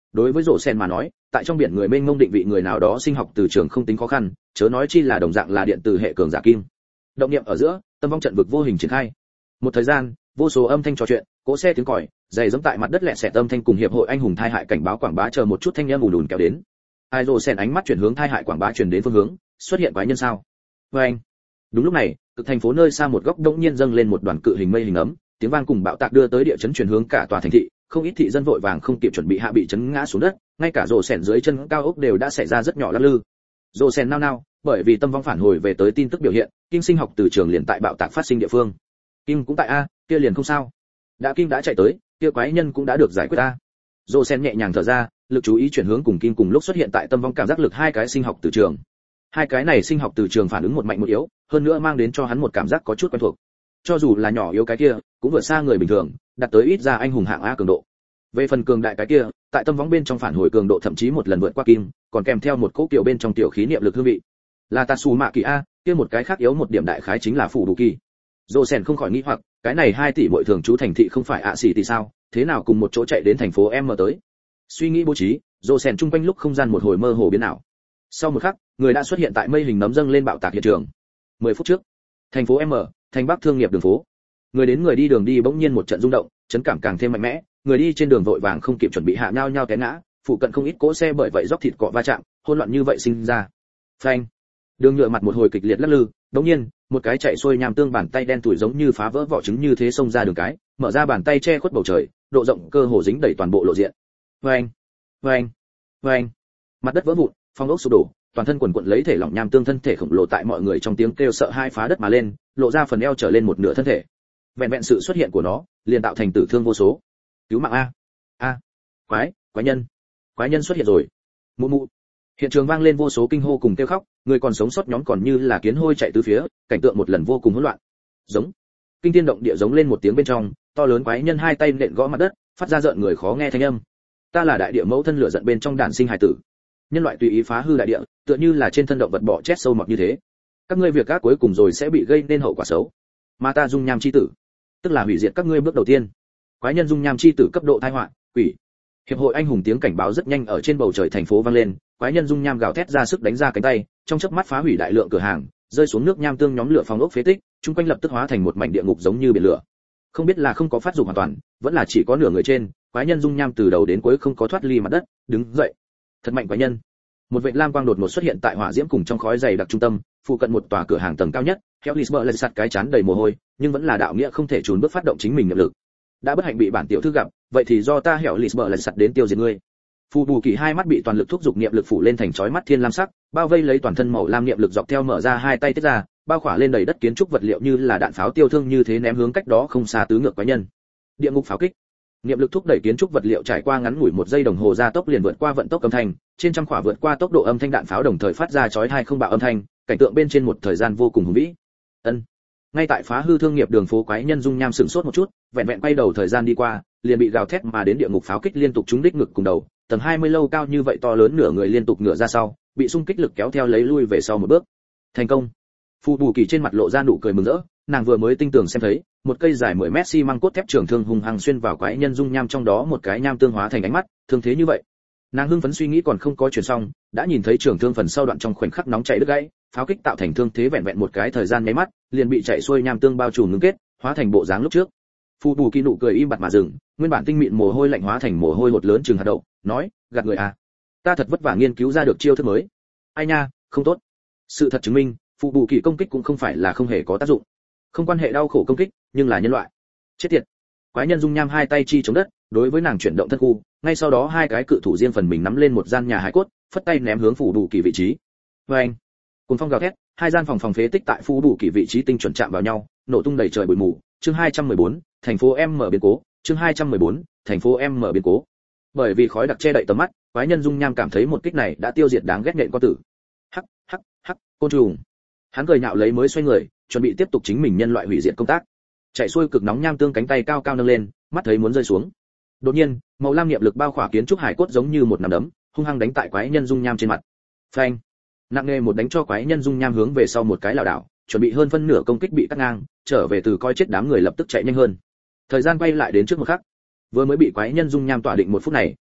đối với rổ sen mà nói, tại trong biển người mênh mông định vị người nào đó sinh học từ trường không tính khó khăn, chớ nói chi là đồng dạng là điện từ hệ cường giả kim. Động niệm ở giữa, tâm vong trận vực vô hình triển khai. Một thời gian, vô số âm thanh trò chuyện, cỗ xe tiếng còi, giày giẫm tại mặt đất lẹ xẹt âm thanh cùng hiệp hội anh hùng thai hại cảnh báo quảng bá chờ một chút thanh âm ùn ùn kéo đến. Ai rồ sen ánh mắt chuyển hướng thai hại quảng bá truyền đến phương hướng, xuất hiện quái nhân sao? Và anh. Đúng lúc này, cực thành phố nơi xa một góc đống nhiên dâng lên một đoàn cự hình mây hình ấm, tiếng vang cùng bạo tạc đưa tới địa chấn chuyển hướng cả tòa thành thị, không ít thị dân vội vàng không kịp chuẩn bị hạ bị chấn ngã xuống đất, ngay cả rồ sen dưới chân cao ốc đều đã xảy ra rất nhỏ lắc lư. Rồ sen nao nao, bởi vì tâm vong phản hồi về tới tin tức biểu hiện, Kim sinh học từ trường liền tại bạo tạc phát sinh địa phương. Kim cũng tại a, kia liền không sao. Đã Kim đã chạy tới, kia quái nhân cũng đã được giải quyết a. Rồ sen nhẹ nhàng thở ra, lực chú ý chuyển hướng cùng Kim cùng lúc xuất hiện tại tâm vong cảm giác lực hai cái sinh học từ trường. Hai cái này sinh học từ trường phản ứng một mạnh một yếu, hơn nữa mang đến cho hắn một cảm giác có chút quen thuộc. Cho dù là nhỏ yếu cái kia, cũng vượt xa người bình thường, đạt tới ít ra anh hùng hạng A cường độ. Về phần cường đại cái kia, tại tâm vong bên trong phản hồi cường độ thậm chí một lần vượt qua Kim, còn kèm theo một cỗ kiểu bên trong tiểu khí niệm lực hương vị. Là Tatsu Mạ Kỳ A, kia một cái khác yếu một điểm đại khái chính là phủ đủ kỳ. Dô Sen không khỏi nghĩ hoặc, cái này hai tỷ muội thường trú thành thị không phải ạ xỉ thì sao, thế nào cùng một chỗ chạy đến thành phố M tới. Suy nghĩ bố trí, Dô Sen trung quanh lúc không gian một hồi mơ hồ biến ảo. Sau một khắc, người đã xuất hiện tại mây hình nấm dâng lên bạo tạc hiện trường. mười phút trước, thành phố M, thành Bắc thương nghiệp đường phố. Người đến người đi đường đi bỗng nhiên một trận rung động, chấn cảm càng thêm mạnh mẽ, người đi trên đường vội vàng không kịp chuẩn bị hạ nhao nhao té ngã, phụ cận không ít cỗ xe bởi vậy róc thịt cọ va chạm, hỗn loạn như vậy sinh ra. Phanh. Đường nhựa mặt một hồi kịch liệt lắc lư, đột nhiên, một cái chạy xuôi nham tương bàn tay đen tuổi giống như phá vỡ vỏ trứng như thế xông ra đường cái, mở ra bàn tay che khuất bầu trời, độ rộng cơ hồ dính đầy toàn bộ lộ diện. Vang, vang, vang. Mặt đất vỡ vụn, phong ốc sụp đổ, toàn thân quần quật lấy thể lỏng nham tương thân thể khổng lồ tại mọi người trong tiếng kêu sợ hai phá đất mà lên, lộ ra phần eo trở lên một nửa thân thể. Vẹn vẹn sự xuất hiện của nó, liền tạo thành tử thương vô số. Cứu mạng a. A. Quái, quái nhân. Quái nhân xuất hiện rồi. Mụ mụ. Hiện trường vang lên vô số kinh hô cùng kêu khóc, người còn sống sót nhóm còn như là kiến hôi chạy tứ phía, cảnh tượng một lần vô cùng hỗn loạn. Giống. Kinh thiên động địa giống lên một tiếng bên trong, to lớn quái nhân hai tay nện gõ mặt đất, phát ra rợn người khó nghe thanh âm. Ta là đại địa mẫu thân lửa giận bên trong đàn sinh hài tử. Nhân loại tùy ý phá hư đại địa, tựa như là trên thân động vật bọ chết sâu mọt như thế. Các ngươi việc ác cuối cùng rồi sẽ bị gây nên hậu quả xấu. Mà ta dung nham chi tử, tức là hủy diệt các ngươi bước đầu tiên. Quái nhân dung nham chi tử cấp độ tai họa, quỷ. Hiệp hội anh hùng tiếng cảnh báo rất nhanh ở trên bầu trời thành phố vang lên, quái nhân dung nham gào thét ra sức đánh ra cánh tay, trong chớp mắt phá hủy đại lượng cửa hàng, rơi xuống nước nham tương nhóm lửa phòng ốc phế tích, chung quanh lập tức hóa thành một mảnh địa ngục giống như biển lửa. Không biết là không có phát dục hoàn toàn, vẫn là chỉ có nửa người trên, quái nhân dung nham từ đầu đến cuối không có thoát ly mặt đất, đứng dậy. Thật mạnh quái nhân. Một vệt lam quang đột ngột xuất hiện tại hỏa diễm cùng trong khói dày đặc trung tâm, phụ cận một tòa cửa hàng tầng cao nhất, Helisberg lên sắt cái chán đầy mồ hôi, nhưng vẫn là đạo nghĩa không thể trốn bước phát động chính mình nghiệp lực. Đã bất hạnh bị bản tiểu thư gặp, vậy thì do ta Helisberg lên sắt đến tiêu diệt ngươi. Phù Bù Kỳ hai mắt bị toàn lực thúc dục niệm lực phủ lên thành chói mắt thiên lam sắc, bao vây lấy toàn thân màu lam niệm lực dọc theo mở ra hai tay tiết ra, bao khỏa lên đầy đất kiến trúc vật liệu như là đạn pháo tiêu thương như thế ném hướng cách đó không xa tứ ngược quái nhân. Địa ngục pháo kích. Niệm lực thúc đẩy kiến trúc vật liệu trải qua ngắn ngủi một giây đồng hồ ra tốc liền vượt qua vận tốc âm thanh, trên trăm khỏa vượt qua tốc độ âm thanh đạn pháo đồng thời phát ra chói tai không bạo âm thanh, cảnh tượng bên trên một thời gian vô cùng hùng vĩ. Ân. Ngay tại phá hư thương nghiệp đường phố quái nhân dung nham sửng sốt một chút, vẹn vẹn quay đầu thời gian đi qua, liền bị gào thét mà đến địa ngục pháo kích liên tục trúng đích ngực cùng đầu, tầng hai mươi lâu cao như vậy to lớn nửa người liên tục ngửa ra sau, bị xung kích lực kéo theo lấy lui về sau một bước. Thành công. Phù Bù Kỳ trên mặt lộ ra nụ cười mừng rỡ, nàng vừa mới tinh tường xem thấy, một cây dài mười mét xi măng cốt thép trường thương hung hăng xuyên vào quái nhân dung nham trong đó một cái nham tương hóa thành ánh mắt, thương thế như vậy. Nàng hưng phấn suy nghĩ còn không có chuyển xong, đã nhìn thấy trường thương phần sau đoạn trong khoảnh khắc nóng chảy đứt gãy, pháo kích tạo thành thương thế vẹn vẹn một cái thời gian nháy mắt, liền bị chạy xuôi nham tương bao trùm ngưng kết, hóa thành bộ dáng lúc trước. Phù Bù Kỳ nụ cười im bặt mà dừng, nguyên bản tinh mịn mồ hôi lạnh hóa thành mồ hôi hột lớn chừng hạt đậu, nói, gạt người à? Ta thật vất vả nghiên cứu ra được chiêu thức mới. Ai nha, không tốt. Sự thật chứng minh, Phù Bù Kỳ công kích cũng không phải là không hề có tác dụng. Không quan hệ đau khổ công kích, nhưng là nhân loại. Chết tiệt. Quái nhân dung nham hai tay chi chống đất, đối với nàng chuyển động thân khu, ngay sau đó hai cái cự thủ riêng phần mình nắm lên một gian nhà hải cốt, phất tay ném hướng Phù Bù Kỳ vị trí. Oeng. Cuồng phong gào thét, hai gian phòng phòng phế tích tại Phù Bù Kỳ vị trí tinh chuẩn chạm vào nhau, nổ tung đầy trời bụi mù. Chương hai trăm mười bốn, thành phố M biến cố. Chương hai trăm mười bốn, thành phố M biến cố. Bởi vì khói đặc che đậy tầm mắt, quái nhân dung nham cảm thấy một kích này đã tiêu diệt đáng ghét nhện con tử. Hắc, hắc, hắc, côn trùng. Hắn cười nhạo lấy mới xoay người, chuẩn bị tiếp tục chính mình nhân loại hủy diệt công tác. Chạy xuôi cực nóng nham tương cánh tay cao cao nâng lên, mắt thấy muốn rơi xuống. Đột nhiên, màu lam niệm lực bao khỏa kiến trúc hải cốt giống như một nắm đấm, hung hăng đánh tại quái nhân dung nham trên mặt. Phanh! Nặng nề một đánh cho quái nhân dung nham hướng về sau một cái lảo đảo, chuẩn bị hơn phân nửa công kích bị cắt ngang, trở về từ coi chết đám người lập tức chạy nhanh hơn. Thời gian quay lại đến trước một khắc. Vừa mới bị quái nhân dung nham tỏa định một phút này,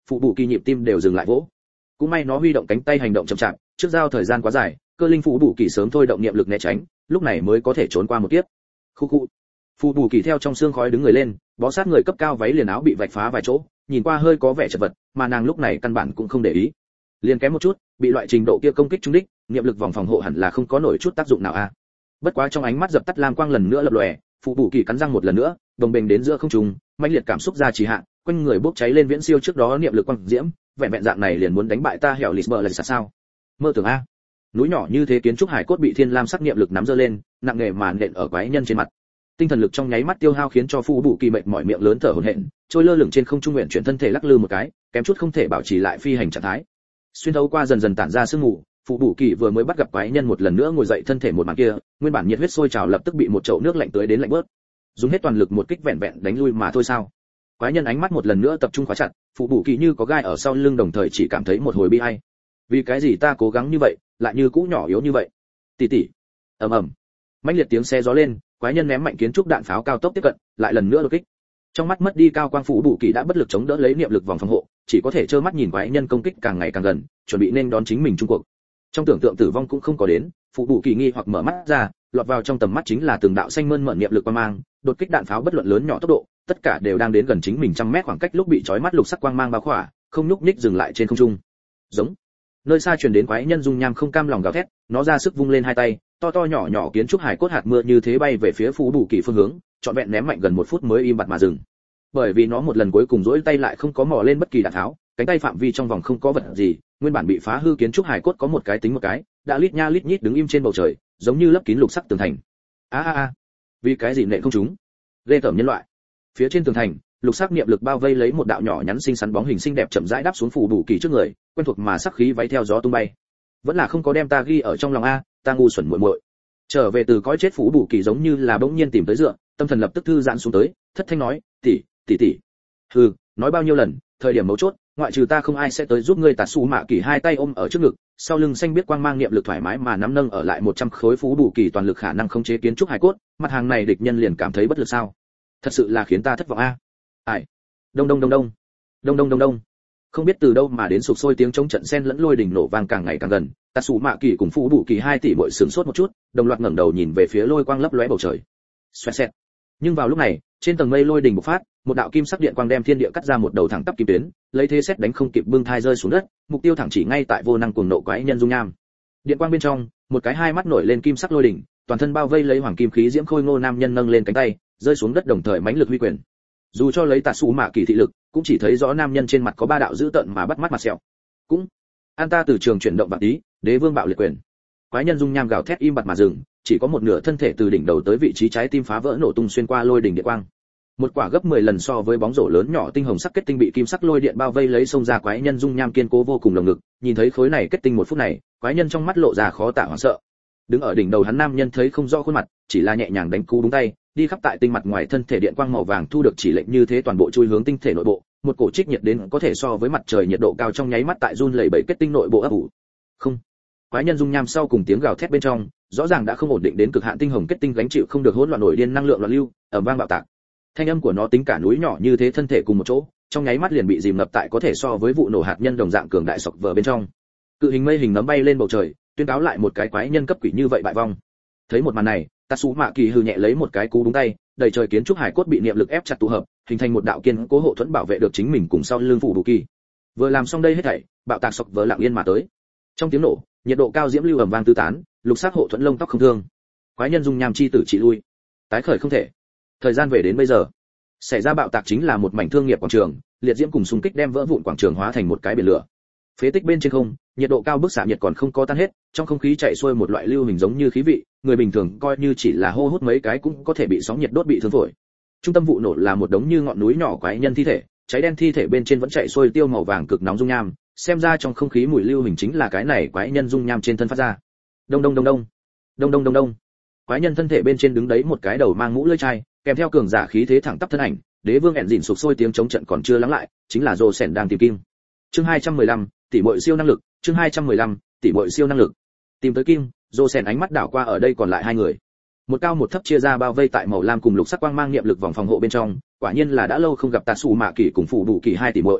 phụ bù kỳ nhịp tim đều dừng lại vỗ. Cũng may nó huy động cánh tay hành động chậm chạp, trước giao thời gian quá dài, cơ linh phụ bù kỳ sớm thôi động niệm lực né tránh, lúc này mới có thể trốn qua một kiếp. Khu khu. Phụ bù kỳ theo trong xương khói đứng người lên, bó sát người cấp cao váy liền áo bị vạch phá vài chỗ, nhìn qua hơi có vẻ chật vật, mà nàng lúc này căn bản cũng không để ý. Liền kém một chút, bị loại trình độ kia công kích trúng đích, niệm lực vòng phòng hộ hẳn là không có nổi chút tác dụng nào a. Bất quá trong ánh mắt dập tắt lam quang lần nữa lập lòe, phụ bù kỳ cắn răng một lần nữa, đồng bền đến giữa không trung, mãnh liệt cảm xúc ra trì hạ, quanh người bốc cháy lên viễn siêu trước đó niệm lực quang diễm, vẹn vẹn dạng này liền muốn đánh bại ta hẻo Lisbon là sao? Mơ tưởng a. Núi nhỏ như thế kiến trúc hải cốt bị thiên lam sắc niệm lực nắm giơ lên, nặng nề màn nện ở quái nhân trên mặt. Tinh thần lực trong nháy mắt tiêu hao khiến cho phụ bù kỳ mệt mỏi miệng lớn thở hổn hển, trôi lơ lửng trên không trung nguyện chuyển thân thể lắc lư một cái, kém chút không thể bảo trì lại phi hành trạng thái. Xuyên thấu qua dần dần tản ra sương mù, phụ bù kỳ vừa mới bắt gặp quái nhân một lần nữa ngồi dậy thân thể một màn kia, nguyên bản nhiệt huyết sôi trào lập tức bị một chậu nước lạnh tưới đến lạnh bớt. Dùng hết toàn lực một kích vẹn vẹn đánh lui mà thôi sao? Quái nhân ánh mắt một lần nữa tập trung khóa chặt, phụ bù kỳ như có gai ở sau lưng đồng thời chỉ cảm thấy một hồi bi ai. Vì cái gì ta cố gắng như vậy, lại như cũ nhỏ yếu như vậy? Tỷ tỷ. Ầm ầm. Mãnh liệt tiếng xe gió lên, quái nhân ném mạnh kiến trúc đạn pháo cao tốc tiếp cận, lại lần nữa đột kích. Trong mắt mất đi cao quang phụ bù kỳ đã bất lực chống đỡ lấy niệm lực vòng phòng hộ, chỉ có thể trơ mắt nhìn quái nhân công kích càng ngày càng gần, chuẩn bị nên đón chính mình chung cuộc. Trong tưởng tượng tử vong cũng không có đến, phụ bù kỳ nghi hoặc mở mắt ra, lọt vào trong tầm mắt chính là từng đạo xanh mơn mởn niệm lực quang mang, đột kích đạn pháo bất luận lớn nhỏ tốc độ, tất cả đều đang đến gần chính mình trăm mét khoảng cách lúc bị chói mắt lục sắc quang mang bao khỏa, không nhúc nhích dừng lại trên không trung. Giống. Nơi xa truyền đến quái nhân dung nham không cam lòng gào thét, nó ra sức vung lên hai tay, to to nhỏ nhỏ kiến trúc hải cốt hạt mưa như thế bay về phía phụ bù kỳ phương hướng, trọn vẹn ném mạnh gần một phút mới im bặt mà dừng. Bởi vì nó một lần cuối cùng duỗi tay lại không có mò lên bất kỳ đạn tháo, cánh tay phạm vi trong vòng không có vật gì, nguyên bản bị phá hư kiến trúc hải cốt có một cái tính một cái, đã lít nha lít nhít đứng im trên bầu trời, giống như lấp kín lục sắc tường thành. A a a, vì cái gì nện không trúng? Ghê tởm nhân loại. Phía trên tường thành, lục sắc niệm lực bao vây lấy một đạo nhỏ nhắn xinh xắn bóng hình xinh đẹp chậm rãi đáp xuống phụ bù kỳ trước người, quen thuộc mà sắc khí váy theo gió tung bay. Vẫn là không có đem ta ghi ở trong lòng a, ta ngu xuẩn muội muội. Trở về từ cõi chết phụ bù kỳ giống như là bỗng nhiên tìm tới dựa, tâm thần lập tức thư giãn xuống tới, thất thanh nói, tỷ, tỷ tỷ. Hừ, nói bao nhiêu lần, thời điểm mấu chốt, ngoại trừ ta không ai sẽ tới giúp ngươi. Tạt Sủ Mạ Kỳ hai tay ôm ở trước ngực, sau lưng xanh biết quang mang niệm lực thoải mái mà nắm nâng ở lại một trăm khối phú bù kỳ toàn lực khả năng khống chế kiến trúc hải cốt, mặt hàng này địch nhân liền cảm thấy bất lực sao? Thật sự là khiến ta thất vọng a. À. Ai? Đông đông đông đông. Đông đông đông đông. Không biết từ đâu mà đến sục sôi tiếng chống trận sen lẫn lôi đỉnh nổ vang càng ngày càng gần, Tạt Sủ Mạ Kỳ cùng phú bù kỳ hai tỷ muội sửng sốt một chút, đồng loạt ngẩng đầu nhìn về phía lôi quang lấp lóe bầu trời. Xoẹt xẹt. Nhưng vào lúc này, trên tầng mây lôi đỉnh bộc phát, một đạo kim sắc điện quang đem thiên địa cắt ra một đầu thẳng tắp kim tuyến, lấy thế xét đánh không kịp bưng thai rơi xuống đất, mục tiêu thẳng chỉ ngay tại vô năng cuồng nộ quái nhân dung nham. Điện quang bên trong, một cái hai mắt nổi lên kim sắc lôi đỉnh, toàn thân bao vây lấy hoàng kim khí diễm khôi ngô nam nhân nâng lên cánh tay, rơi xuống đất đồng thời mãnh lực huy quyền. Dù cho lấy Tạt Sủ Mạ Kỳ thị lực, cũng chỉ thấy rõ nam nhân trên mặt có ba đạo dữ tợn mà bắt mắt mặt sẹo. Cũng, an ta từ trường chuyển động bạc tí, đế vương bạo liệt quyền. Quái nhân dung nham gào thét im bặt mà dừng, chỉ có một nửa thân thể từ đỉnh đầu tới vị trí trái tim phá vỡ nổ tung xuyên qua lôi đỉnh điện quang. Một quả gấp mười lần so với bóng rổ lớn nhỏ tinh hồng sắc kết tinh bị kim sắc lôi điện bao vây lấy xông ra quái nhân dung nham kiên cố vô cùng lồng ngực, nhìn thấy khối này kết tinh một phút này, quái nhân trong mắt lộ ra khó tả hoảng sợ. Đứng ở đỉnh đầu hắn nam nhân thấy không rõ khuôn mặt, chỉ là nhẹ nhàng đánh cú đúng tay, đi khắp tại tinh mặt ngoài thân thể điện quang màu vàng thu được chỉ lệnh như thế toàn bộ chui hướng tinh thể nội bộ, một cổ trích nhiệt đến có thể so với mặt trời nhiệt độ cao trong nháy mắt tại run lẩy bẩy kết tinh nội bộ ấp ủ. Không. Quái nhân dung nham sau cùng tiếng gào thét bên trong, rõ ràng đã không ổn định đến cực hạn tinh hồng kết tinh gánh chịu không được hỗn loạn nổi điên năng lượng loạn lưu, ầm vang bạo tạc. Thanh âm của nó tính cả núi nhỏ như thế thân thể cùng một chỗ, trong nháy mắt liền bị dìm ngập tại có thể so với vụ nổ hạt nhân đồng dạng cường đại sọc vờ bên trong. Cự hình mây hình nấm bay lên bầu trời, tuyên cáo lại một cái quái nhân cấp quỷ như vậy bại vong. Thấy một màn này, Tạt Sủ Mạ Kỳ hừ nhẹ lấy một cái cú đúng tay, đầy trời kiến trúc hải cốt bị niệm lực ép chặt tụ hợp, hình thành một đạo kiên cố hộ thuẫn bảo vệ được chính mình cùng sau lưng phụ đủ kỳ. Vừa làm xong đây hết thảy, bạo tạc sọc vờ lặng yên mà tới. Trong tiếng nổ, nhiệt độ cao diễm lưu ầm vang tứ tán, lục sắc hộ thuẫn lông tóc không thương. Quái nhân dung nham chi tử chỉ lui, tái khởi không thể. Thời gian về đến bây giờ, xảy ra bạo tạc chính là một mảnh thương nghiệp quảng trường, liệt diễm cùng xung kích đem vỡ vụn quảng trường hóa thành một cái biển lửa. Phế tích bên trên không, nhiệt độ cao bức xạ nhiệt còn không có tan hết, trong không khí chạy xuôi một loại lưu hình giống như khí vị, người bình thường coi như chỉ là hô hút mấy cái cũng có thể bị sóng nhiệt đốt bị thương phổi. Trung tâm vụ nổ là một đống như ngọn núi nhỏ quái nhân thi thể, cháy đen thi thể bên trên vẫn chạy xuôi tiêu màu vàng cực nóng dung nham, xem ra trong không khí mùi lưu hình chính là cái này quái nhân dung nham trên thân phát ra. Đông đông đông đông, đông đông đông đông. Quái nhân thân thể bên trên đứng đấy một cái đầu mang mũ lưỡi chai, kèm theo cường giả khí thế thẳng tắp thân ảnh, đế vương ẹn dỉn sụp sôi tiếng chống trận còn chưa lắng lại, chính là Rô Sẻn đang tìm kim. Chương hai trăm mười lăm, tỷ muội siêu năng lực, chương hai trăm mười lăm, tỷ muội siêu năng lực. Tìm tới kim, Rô Sẻn ánh mắt đảo qua ở đây còn lại hai người. Một cao một thấp chia ra bao vây tại màu lam cùng lục sắc quang mang niệm lực vòng phòng hộ bên trong, quả nhiên là đã lâu không gặp Tạt Sủ Mạ Kỳ cùng phụ đủ kỳ hai tỷ muội.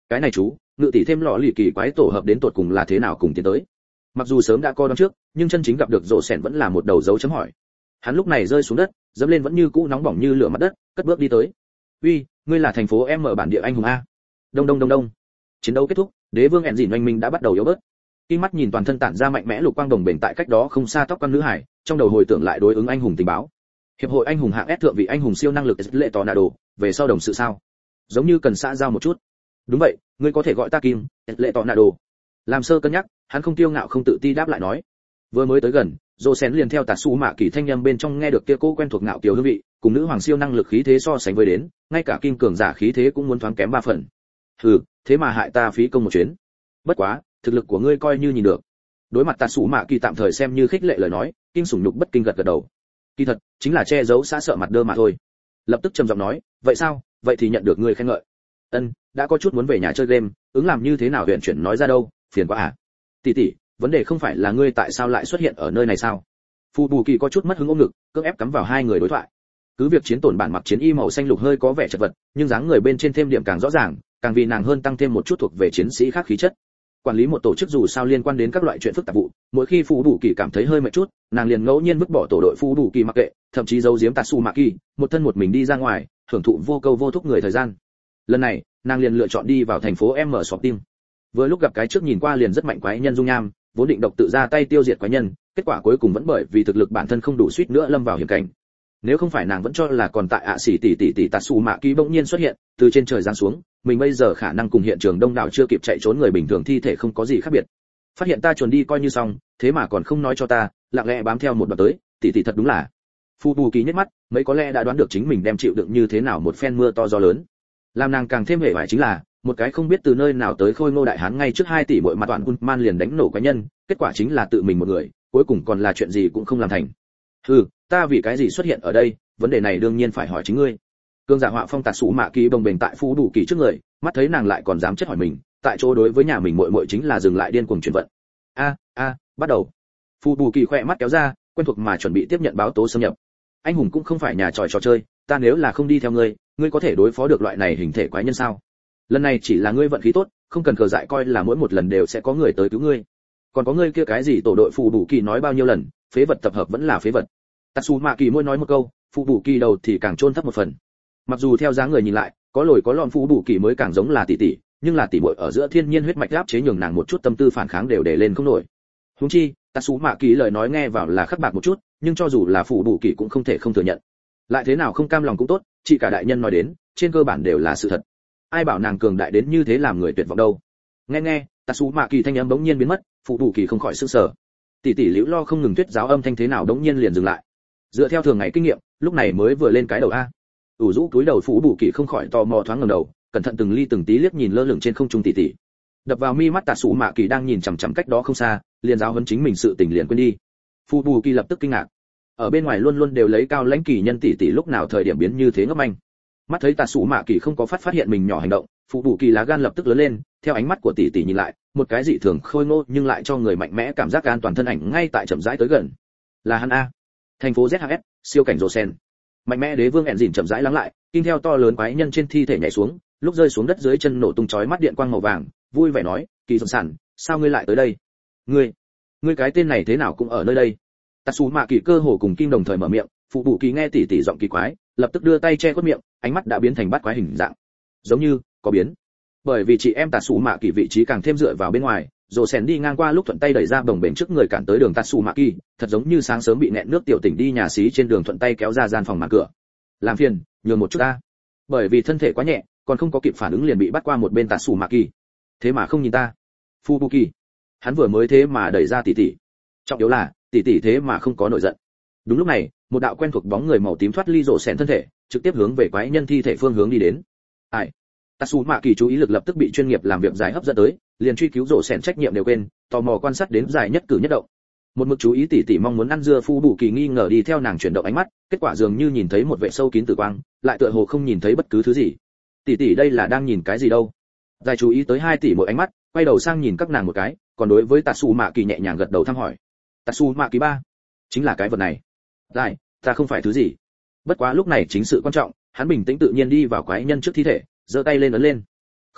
cái này chú ngự tỷ thêm lọ lì kỳ quái tổ hợp đến tột cùng là thế nào cùng tiến tới. Mặc dù sớm đã coi đoán trước, nhưng chân chính gặp được rộ sẻn vẫn là một đầu dấu chấm hỏi. Hắn lúc này rơi xuống đất, dẫm lên vẫn như cũ nóng bỏng như lửa mặt đất, cất bước đi tới. Uy, ngươi là thành phố em ở bản địa anh hùng a? Đông đông đông đông. Chiến đấu kết thúc, đế vương ẹn dìn oanh minh đã bắt đầu yếu bớt. Kim mắt nhìn toàn thân tản ra mạnh mẽ lục quang đồng bền tại cách đó không xa tóc con nữ hải, trong đầu hồi tưởng lại đối ứng anh hùng tình báo. Hiệp hội anh hùng hạng S thượng vị anh hùng siêu năng lực lệ tò nạ đồ, về sau đồng sự sao? Giống như cần xã giao một chút. Đúng vậy, ngươi có thể gọi ta Kim, lệ tò nạ đồ. Làm sơ cân nhắc, hắn không tiêu ngạo không tự ti đáp lại nói. Vừa mới tới gần, Dô Sen liền theo Tatsu Mạ Kỳ thanh âm bên trong nghe được kia cô quen thuộc ngạo kiều hương vị, cùng nữ hoàng siêu năng lực khí thế so sánh với đến, ngay cả Kim cường giả khí thế cũng muốn thoáng kém ba phần. Hừ, thế mà hại ta phí công một chuyến. Bất quá, thực lực của ngươi coi như nhìn được. Đối mặt Tatsu Mạ Kỳ tạm thời xem như khích lệ lời nói, Kim sủng nhục bất kinh gật gật đầu. Kỳ thật, chính là che giấu xã sợ mặt đơ mà thôi. Lập tức trầm giọng nói, vậy sao, vậy thì nhận được ngươi khen ngợi. Ân, đã có chút muốn về nhà chơi game, ứng làm như thế nào huyện chuyển nói ra đâu, phiền quá à. Tỷ tỷ, vấn đề không phải là ngươi tại sao lại xuất hiện ở nơi này sao? Phù Bù Kỳ có chút mất hứng ôm ngực, cưỡng ép cắm vào hai người đối thoại. Cứ việc chiến tổn bản mặc chiến y màu xanh lục hơi có vẻ chật vật, nhưng dáng người bên trên thêm điểm càng rõ ràng, càng vì nàng hơn tăng thêm một chút thuộc về chiến sĩ khác khí chất. Quản lý một tổ chức dù sao liên quan đến các loại chuyện phức tạp vụ, mỗi khi Phù Bù Kỳ cảm thấy hơi mệt chút, nàng liền ngẫu nhiên vứt bỏ tổ đội Phù Bù Kỳ mặc kệ, thậm chí giấu giếm Tatsu Mạ Kỳ, một thân một mình đi ra ngoài, hưởng thụ vô câu vô thúc người thời gian. Lần này, nàng liền lựa chọn đi vào thành phố M Shopping. Vừa lúc gặp cái trước nhìn qua liền rất mạnh quái nhân dung nham, vốn định độc tự ra tay tiêu diệt quái nhân, kết quả cuối cùng vẫn bởi vì thực lực bản thân không đủ suýt nữa lâm vào hiểm cảnh. Nếu không phải nàng vẫn cho là còn tại ạ xỉ tỷ tỷ tỷ Tatsu Mạ Kỳ bỗng nhiên xuất hiện, từ trên trời giáng xuống, mình bây giờ khả năng cùng hiện trường đông đảo chưa kịp chạy trốn người bình thường thi thể không có gì khác biệt. Phát hiện ta chuồn đi coi như xong, thế mà còn không nói cho ta, lặng lẽ bám theo một đoạn tới, tỷ tỷ thật đúng là. Phu Bù Kỳ nhếch mắt, mấy có lẽ đã đoán được chính mình đem chịu đựng như thế nào một phen mưa to gió lớn. Làm nàng càng thêm hề bại chính là, một cái không biết từ nơi nào tới khôi ngô đại hán ngay trước hai tỷ muội mặt toàn man liền đánh nổ quái nhân, kết quả chính là tự mình một người, cuối cùng còn là chuyện gì cũng không làm thành. Hừ, ta vì cái gì xuất hiện ở đây, vấn đề này đương nhiên phải hỏi chính ngươi. Cương giả họa phong Tatsu Mạ Kỳ bồng bềnh tại Phú Đủ Kỳ trước người, mắt thấy nàng lại còn dám chất hỏi mình, tại chỗ đối với nhà mình muội muội chính là dừng lại điên cuồng chuyển vận. A, a, bắt đầu. Phú Đủ Kỳ khỏe mắt kéo ra, quen thuộc mà chuẩn bị tiếp nhận báo tố xâm nhập. Anh hùng cũng không phải nhà trò trò chơi, ta nếu là không đi theo ngươi, ngươi có thể đối phó được loại này hình thể quái nhân sao? Lần này chỉ là ngươi vận khí tốt, không cần cờ dại coi là mỗi một lần đều sẽ có người tới cứu ngươi. Còn có ngươi kia cái gì tổ đội Phù Đủ Kỳ nói bao nhiêu lần, phế vật tập hợp vẫn là phế vật. Tatsu Mạ Kỳ môi nói một câu, Phù Đủ Kỳ đầu thì càng chôn thấp một phần. Mặc dù theo dáng người nhìn lại, có lồi có lõm Phù Đủ Kỳ mới càng giống là tỷ tỷ, nhưng là tỷ muội ở giữa thiên nhiên huyết mạch áp chế nhường nàng một chút tâm tư phản kháng đều để lên không nổi. Huống chi, Tatsu Mạ Kỳ lời nói nghe vào là khắc bạc một chút, nhưng cho dù là Phù Đủ Kỳ cũng không thể không thừa nhận. Lại thế nào không cam lòng cũng tốt, chị cả đại nhân nói đến, trên cơ bản đều là sự thật. Ai bảo nàng cường đại đến như thế làm người tuyệt vọng đâu. Nghe nghe, Tatsu Mạ Kỳ thanh âm bỗng nhiên biến mất, Phù Đủ Kỳ không khỏi sửng sở. Tỷ tỷ liễu lo không ngừng thuyết giáo âm thanh thế nào bỗng nhiên liền dừng lại. Dựa theo thường ngày kinh nghiệm, lúc này mới vừa lên cái đầu a. ủ rũ túi đầu Phù Đủ Kỳ không khỏi tò mò thoáng ngẩng đầu, cẩn thận từng ly từng tí liếc nhìn lơ lửng trên không trung tỷ tỷ. Đập vào mi mắt Tatsu Mạ Kỳ đang nhìn chằm chằm cách đó không xa, liền giáo huấn chính mình sự tình liền quên đi. Phù Đủ Kỳ lập tức kinh ngạc. Ở bên ngoài luôn luôn đều lấy cao lãnh kỳ nhân tỷ tỷ lúc nào thời điểm biến như thế ngốc manh. Mắt thấy Tatsu Mạ Kỳ không có phát phát hiện mình nhỏ hành động, Phù Đủ Kỳ lá gan lập tức lớn lên, theo ánh mắt của tỷ tỷ nhìn lại, một cái dị thường khôi ngô nhưng lại cho người mạnh mẽ cảm giác an toàn thân ảnh ngay tại chậm rãi tới gần. Là hắn a. Thành phố Z H S, siêu cảnh rồ sen. Mạnh mẽ đế vương ẹn dỉn chậm rãi lắng lại, kinh theo to lớn quái nhân trên thi thể nhảy xuống, lúc rơi xuống đất dưới chân nổ tung chói mắt điện quang màu vàng, vui vẻ nói, "Kỳ Dồn Sản, sao ngươi lại tới đây? Ngươi, ngươi cái tên này thế nào cũng ở nơi đây?" Tatsu Mạ Kỳ cơ hồ cùng Kim đồng thời mở miệng, Phù Đủ Kỳ nghe tỷ tỷ giọng kỳ quái, lập tức đưa tay che khuất miệng, ánh mắt đã biến thành bát quái hình dạng. Giống như có biến. Bởi vì chị em Tatsu Mạ Kỳ vị trí càng thêm dựa vào bên ngoài, Dỗ Sen đi ngang qua lúc thuận tay đẩy ra bồng bềnh trước người cản tới đường Tatsu Mạ Kỳ, thật giống như sáng sớm bị nẹn nước tiểu tỉnh đi nhà xí trên đường thuận tay kéo ra gian phòng màn cửa. Làm phiền, nhường một chút ta. Bởi vì thân thể quá nhẹ, còn không có kịp phản ứng liền bị bắt qua một bên Tatsu Mạ Kỳ. Thế mà không nhìn ta. Phù Đủ Kỳ. Hắn vừa mới thế mà đẩy ra tỷ tỷ. Trọng yếu là, tỷ tỷ thế mà không có nổi giận. Đúng lúc này, một đạo quen thuộc bóng người màu tím thoát ly Dỗ Sen thân thể, trực tiếp hướng về quái nhân thi thể phương hướng đi đến. Ai? Tatsu Mạ Kỳ chú ý lực lập tức bị chuyên nghiệp làm việc giải hấp dẫn tới, liền truy cứu Dỗ Sen trách nhiệm đều quên, tò mò quan sát đến giải nhất cử nhất động. Một mực chú ý tỉ tỉ mong muốn ăn dưa Phù Đủ Kỳ nghi ngờ đi theo nàng chuyển động ánh mắt, kết quả dường như nhìn thấy một vệ sâu kín tử quang, lại tựa hồ không nhìn thấy bất cứ thứ gì. Tỷ tỷ đây là đang nhìn cái gì đâu? Giải chú ý tới hai tỷ mỗi ánh mắt, quay đầu sang nhìn các nàng một cái, còn đối với Tatsu Mạ Kỳ nhẹ nhàng gật đầu thăm hỏi. Tatsu Mạ Kỳ ba, chính là cái vật này. Giải, ta không phải thứ gì. Bất quá lúc này chính sự quan trọng, hắn bình tĩnh tự nhiên đi vào quái nhân trước thi thể, giơ tay lên ấn lên. Không tệ,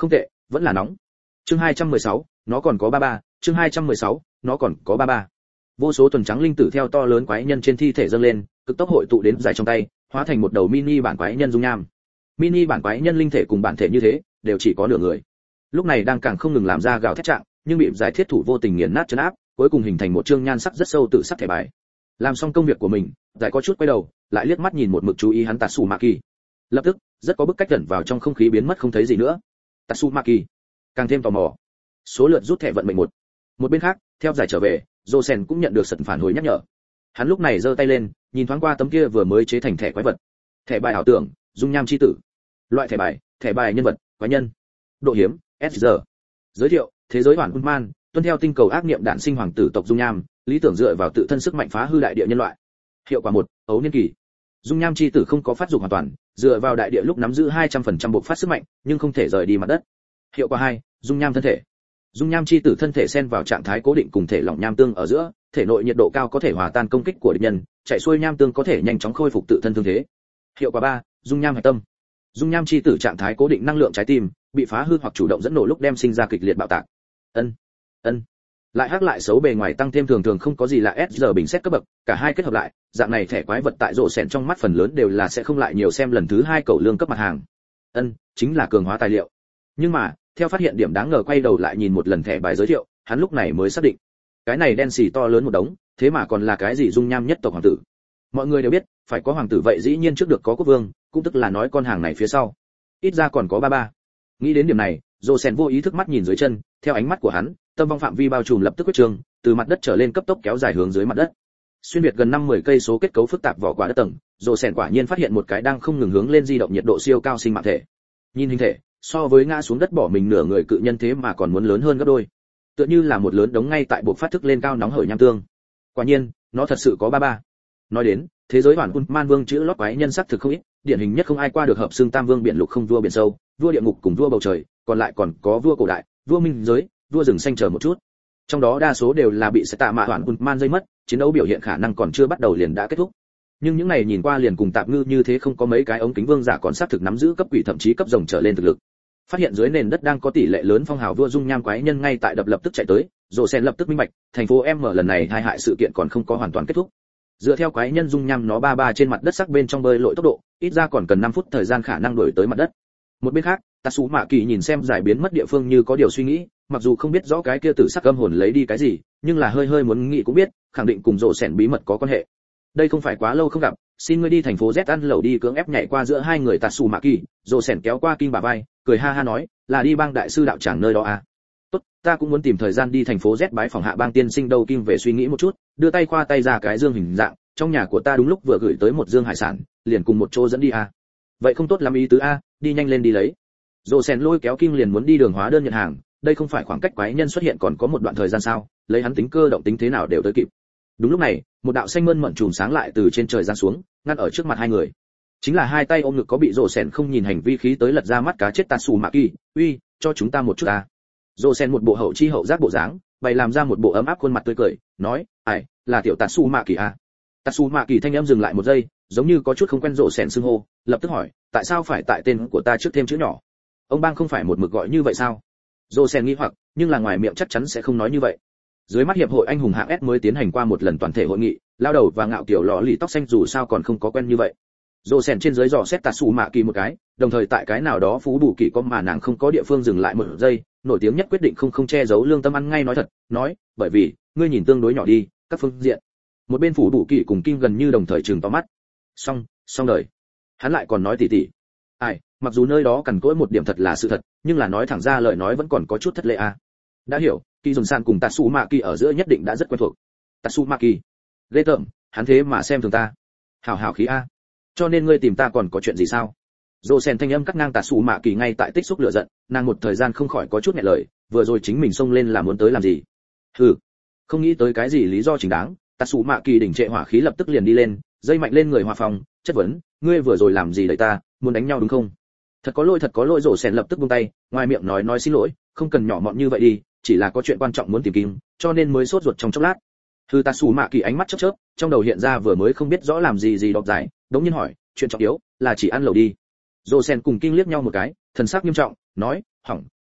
vẫn là nóng. Chương hai trăm mười sáu, nó còn có ba ba, chương hai trăm mười sáu, nó còn có ba ba. Vô số tuần trắng linh tử theo to lớn quái nhân trên thi thể dâng lên, cực tốc hội tụ đến dài trong tay, hóa thành một đầu mini bản quái nhân dung nham. Mini bản quái nhân linh thể cùng bản thể như thế, đều chỉ có nửa người. Lúc này đang càng không ngừng làm ra gào thét trạng, nhưng bị giải thiết thủ vô tình nghiền nát trấn áp, cuối cùng hình thành một chương nhan sắc rất sâu tự sắc thẻ bài. Làm xong công việc của mình, giải có chút quay đầu, lại liếc mắt nhìn một mực chú ý hắn Tatsumaki. Lập tức, rất có bức cách gần vào trong không khí biến mất không thấy gì nữa. Tatsumaki càng thêm tò mò. Số lượt rút thẻ vận mệnh một. Một bên khác, theo giải trở về, Josen cũng nhận được sật phản hồi nhắc nhở. Hắn lúc này giơ tay lên, nhìn thoáng qua tấm kia vừa mới chế thành thẻ quái vật. Thẻ bài ảo tưởng, dung nham chi tử. Loại thẻ bài, thẻ bài nhân vật, quái nhân. Độ hiếm, ét giờ. Giới thiệu, thế giới hoàn man, tuân theo tinh cầu ác niệm đản sinh hoàng tử tộc dung nham, lý tưởng dựa vào tự thân sức mạnh phá hư đại địa nhân loại. Hiệu quả một, ấu niên kỳ. Dung nham chi tử không có phát dục hoàn toàn, dựa vào đại địa lúc nắm giữ hai trăm phần trăm bộc phát sức mạnh, nhưng không thể rời đi mặt đất. Hiệu quả hai, dung nham thân thể. Dung nham chi tử thân thể xen vào trạng thái cố định cùng thể lỏng nham tương ở giữa, thể nội nhiệt độ cao có thể hòa tan công kích của địch nhân, chạy xuôi nham tương có thể nhanh chóng khôi phục tự thân thương thế. Hiệu quả ba, dung nham hạch tâm. Dung nham chi tử trạng thái cố định năng lượng trái tim, bị phá hư hoặc chủ động dẫn nổ lúc đem sinh ra kịch liệt bạo tạc. Ân, ân. Lại hắc lại xấu bề ngoài tăng thêm thường thường không có gì là ét giờ bình xét cấp bậc, cả hai kết hợp lại, dạng này thẻ quái vật tại rộ sẹn trong mắt phần lớn đều là sẽ không lại nhiều xem lần thứ hai cầu lương cấp mặt hàng. Ân, chính là cường hóa tài liệu. Nhưng mà, theo phát hiện điểm đáng ngờ quay đầu lại nhìn một lần thẻ bài giới thiệu, hắn lúc này mới xác định, cái này đen xì to lớn một đống, thế mà còn là cái gì dung nham nhất tộc hoàng tử. Mọi người đều biết, phải có hoàng tử vậy dĩ nhiên trước được có quốc vương, cũng tức là nói con hàng này phía sau, ít ra còn có ba ba. Nghĩ đến điểm này, Josen vô ý thức mắt nhìn dưới chân, theo ánh mắt của hắn, tâm vong phạm vi bao trùm lập tức quyết trường, từ mặt đất trở lên cấp tốc kéo dài hướng dưới mặt đất. Xuyên việt gần năm mươi cây số kết cấu phức tạp vỏ quả đất tầng, Josen quả nhiên phát hiện một cái đang không ngừng hướng lên di động nhiệt độ siêu cao sinh mạng thể. Nhìn hình thể, so với ngã xuống đất bỏ mình nửa người cự nhân thế mà còn muốn lớn hơn gấp đôi. Tựa như là một lớn đống ngay tại buộc phát thức lên cao nóng hởi nham tương. Quả nhiên, nó thật sự có ba ba. Nói đến, thế giới hoàn man vương chữ lót quái nhân sắc thực không ít, điển hình nhất không ai qua được hợp xương tam vương biển lục không vua biển sâu, vua địa ngục cùng vua bầu trời, còn lại còn có vua cổ đại, vua minh giới, vua rừng xanh chờ một chút. Trong đó đa số đều là bị sẽ tạ mạ hoàn man dây mất, chiến đấu biểu hiện khả năng còn chưa bắt đầu liền đã kết thúc. Nhưng những này nhìn qua liền cùng tạp ngư như thế không có mấy cái ống kính vương giả còn xác thực nắm giữ cấp quỷ thậm chí cấp rồng trở lên thực lực. Phát hiện dưới nền đất đang có tỷ lệ lớn phong hào vua dung nham quái nhân ngay tại đập lập tức chạy tới, Josen lập tức minh bạch, thành phố M lần này tai hại sự kiện còn không có hoàn toàn kết thúc. Dựa theo quái nhân dung nham nó ba ba trên mặt đất sắc bên trong bơi lội tốc độ, ít ra còn cần năm phút thời gian khả năng đuổi tới mặt đất. Một bên khác, Tatsumaki nhìn xem giải biến mất địa phương như có điều suy nghĩ, mặc dù không biết rõ cái kia tử sắc âm hồn lấy đi cái gì, nhưng là hơi hơi muốn nghĩ cũng biết, khẳng định cùng rộ sẻn bí mật có quan hệ. Đây không phải quá lâu không gặp, xin ngươi đi thành phố Z ăn lẩu đi, cưỡng ép nhảy qua giữa hai người Tatsumaki, rộ sẻn kéo qua Kim bà vai, cười ha ha nói, là đi bang đại sư đạo tràng nơi đó à? Tốt, ta cũng muốn tìm thời gian đi thành phố Z bái phòng hạ bang tiên sinh đâu. Kim về suy nghĩ một chút, đưa tay khoa tay ra cái dương hình dạng, trong nhà của ta đúng lúc vừa gửi tới một dương hải sản, liền cùng một chỗ dẫn đi à? Vậy không tốt lắm ý tứ a, đi nhanh lên đi lấy. Rộ sẻn lôi kéo Kim liền muốn đi đường hóa đơn nhận hàng, đây không phải khoảng cách quái nhân xuất hiện còn có một đoạn thời gian sao, lấy hắn tính cơ động tính thế nào đều tới kịp. Đúng lúc này, một đạo xanh mơn mận chùm sáng lại từ trên trời giáng xuống, ngăn ở trước mặt hai người. Chính là hai tay ôm ngực có bị rộ sẻn không nhìn hành vi khí tới lật ra mắt cá chết Tatsumaki, uy, cho chúng ta một chút a. Rộ sẻn một bộ hậu chi hậu giác bộ dáng, bày làm ra một bộ ấm áp khuôn mặt tươi cười, nói, "Ai, là tiểu Tatsumaki a." Tatsumaki thanh âm dừng lại một giây, giống như có chút không quen rộ sẻn xưng hô, lập tức hỏi, tại sao phải tại tên của ta trước thêm chữ nhỏ? Ông bang không phải một mực gọi như vậy sao? Rộ sẻn nghi hoặc, nhưng là ngoài miệng chắc chắn sẽ không nói như vậy. Dưới mắt hiệp hội anh hùng hạng S mới tiến hành qua một lần toàn thể hội nghị, lao đầu và ngạo kiểu lọ lì tóc xanh dù sao còn không có quen như vậy. Rộ sẻn trên dưới dò xét Tatsumaki một cái, đồng thời tại cái nào đó phú bù kỳ có mà nàng không có địa phương dừng lại một giây, nổi tiếng nhất quyết định không không che giấu lương tâm ăn ngay nói thật, nói, bởi vì ngươi nhìn tương đối nhỏ đi, các phương diện. Một bên phủ bù kỳ cùng Kim gần như đồng thời trừng to mắt. Xong, xong đời. Hắn lại còn nói tỉ tỉ. Ai, mặc dù nơi đó cằn cỗi một điểm thật là sự thật, nhưng là nói thẳng ra lời nói vẫn còn có chút thất lễ à. Đã hiểu, Kỳ Dồn San cùng Tatsumaki ở giữa nhất định đã rất quen thuộc. Tatsumaki, ghê tởm, hắn thế mà xem thường ta. Hảo hảo khí a. Cho nên ngươi tìm ta còn có chuyện gì sao? Josen thanh âm cắt ngang Tatsumaki ngay tại tích xúc lửa giận, nàng một thời gian không khỏi có chút nghẹn lời, vừa rồi chính mình xông lên là muốn tới làm gì? Hừ, không nghĩ tới cái gì lý do chính đáng. Tatsumaki đỉnh trệ hỏa khí lập tức liền đi lên, dây mạnh lên người hòa phòng, chất vấn, ngươi vừa rồi làm gì đẩy ta, muốn đánh nhau đúng không? Thật có lỗi thật có lỗi. Josen lập tức buông tay, ngoài miệng nói nói xin lỗi, không cần nhỏ mọn như vậy đi, chỉ là có chuyện quan trọng muốn tìm Kim, cho nên mới sốt ruột trong chốc lát. Hư Tatsumaki ánh mắt chớp chớp, trong đầu hiện ra vừa mới không biết rõ làm gì gì đọc giải, đống nhiên hỏi, chuyện trọng yếu là chỉ ăn lẩu đi. Josen cùng Kim liếc nhau một cái, thần sắc nghiêm trọng, nói, hỏng,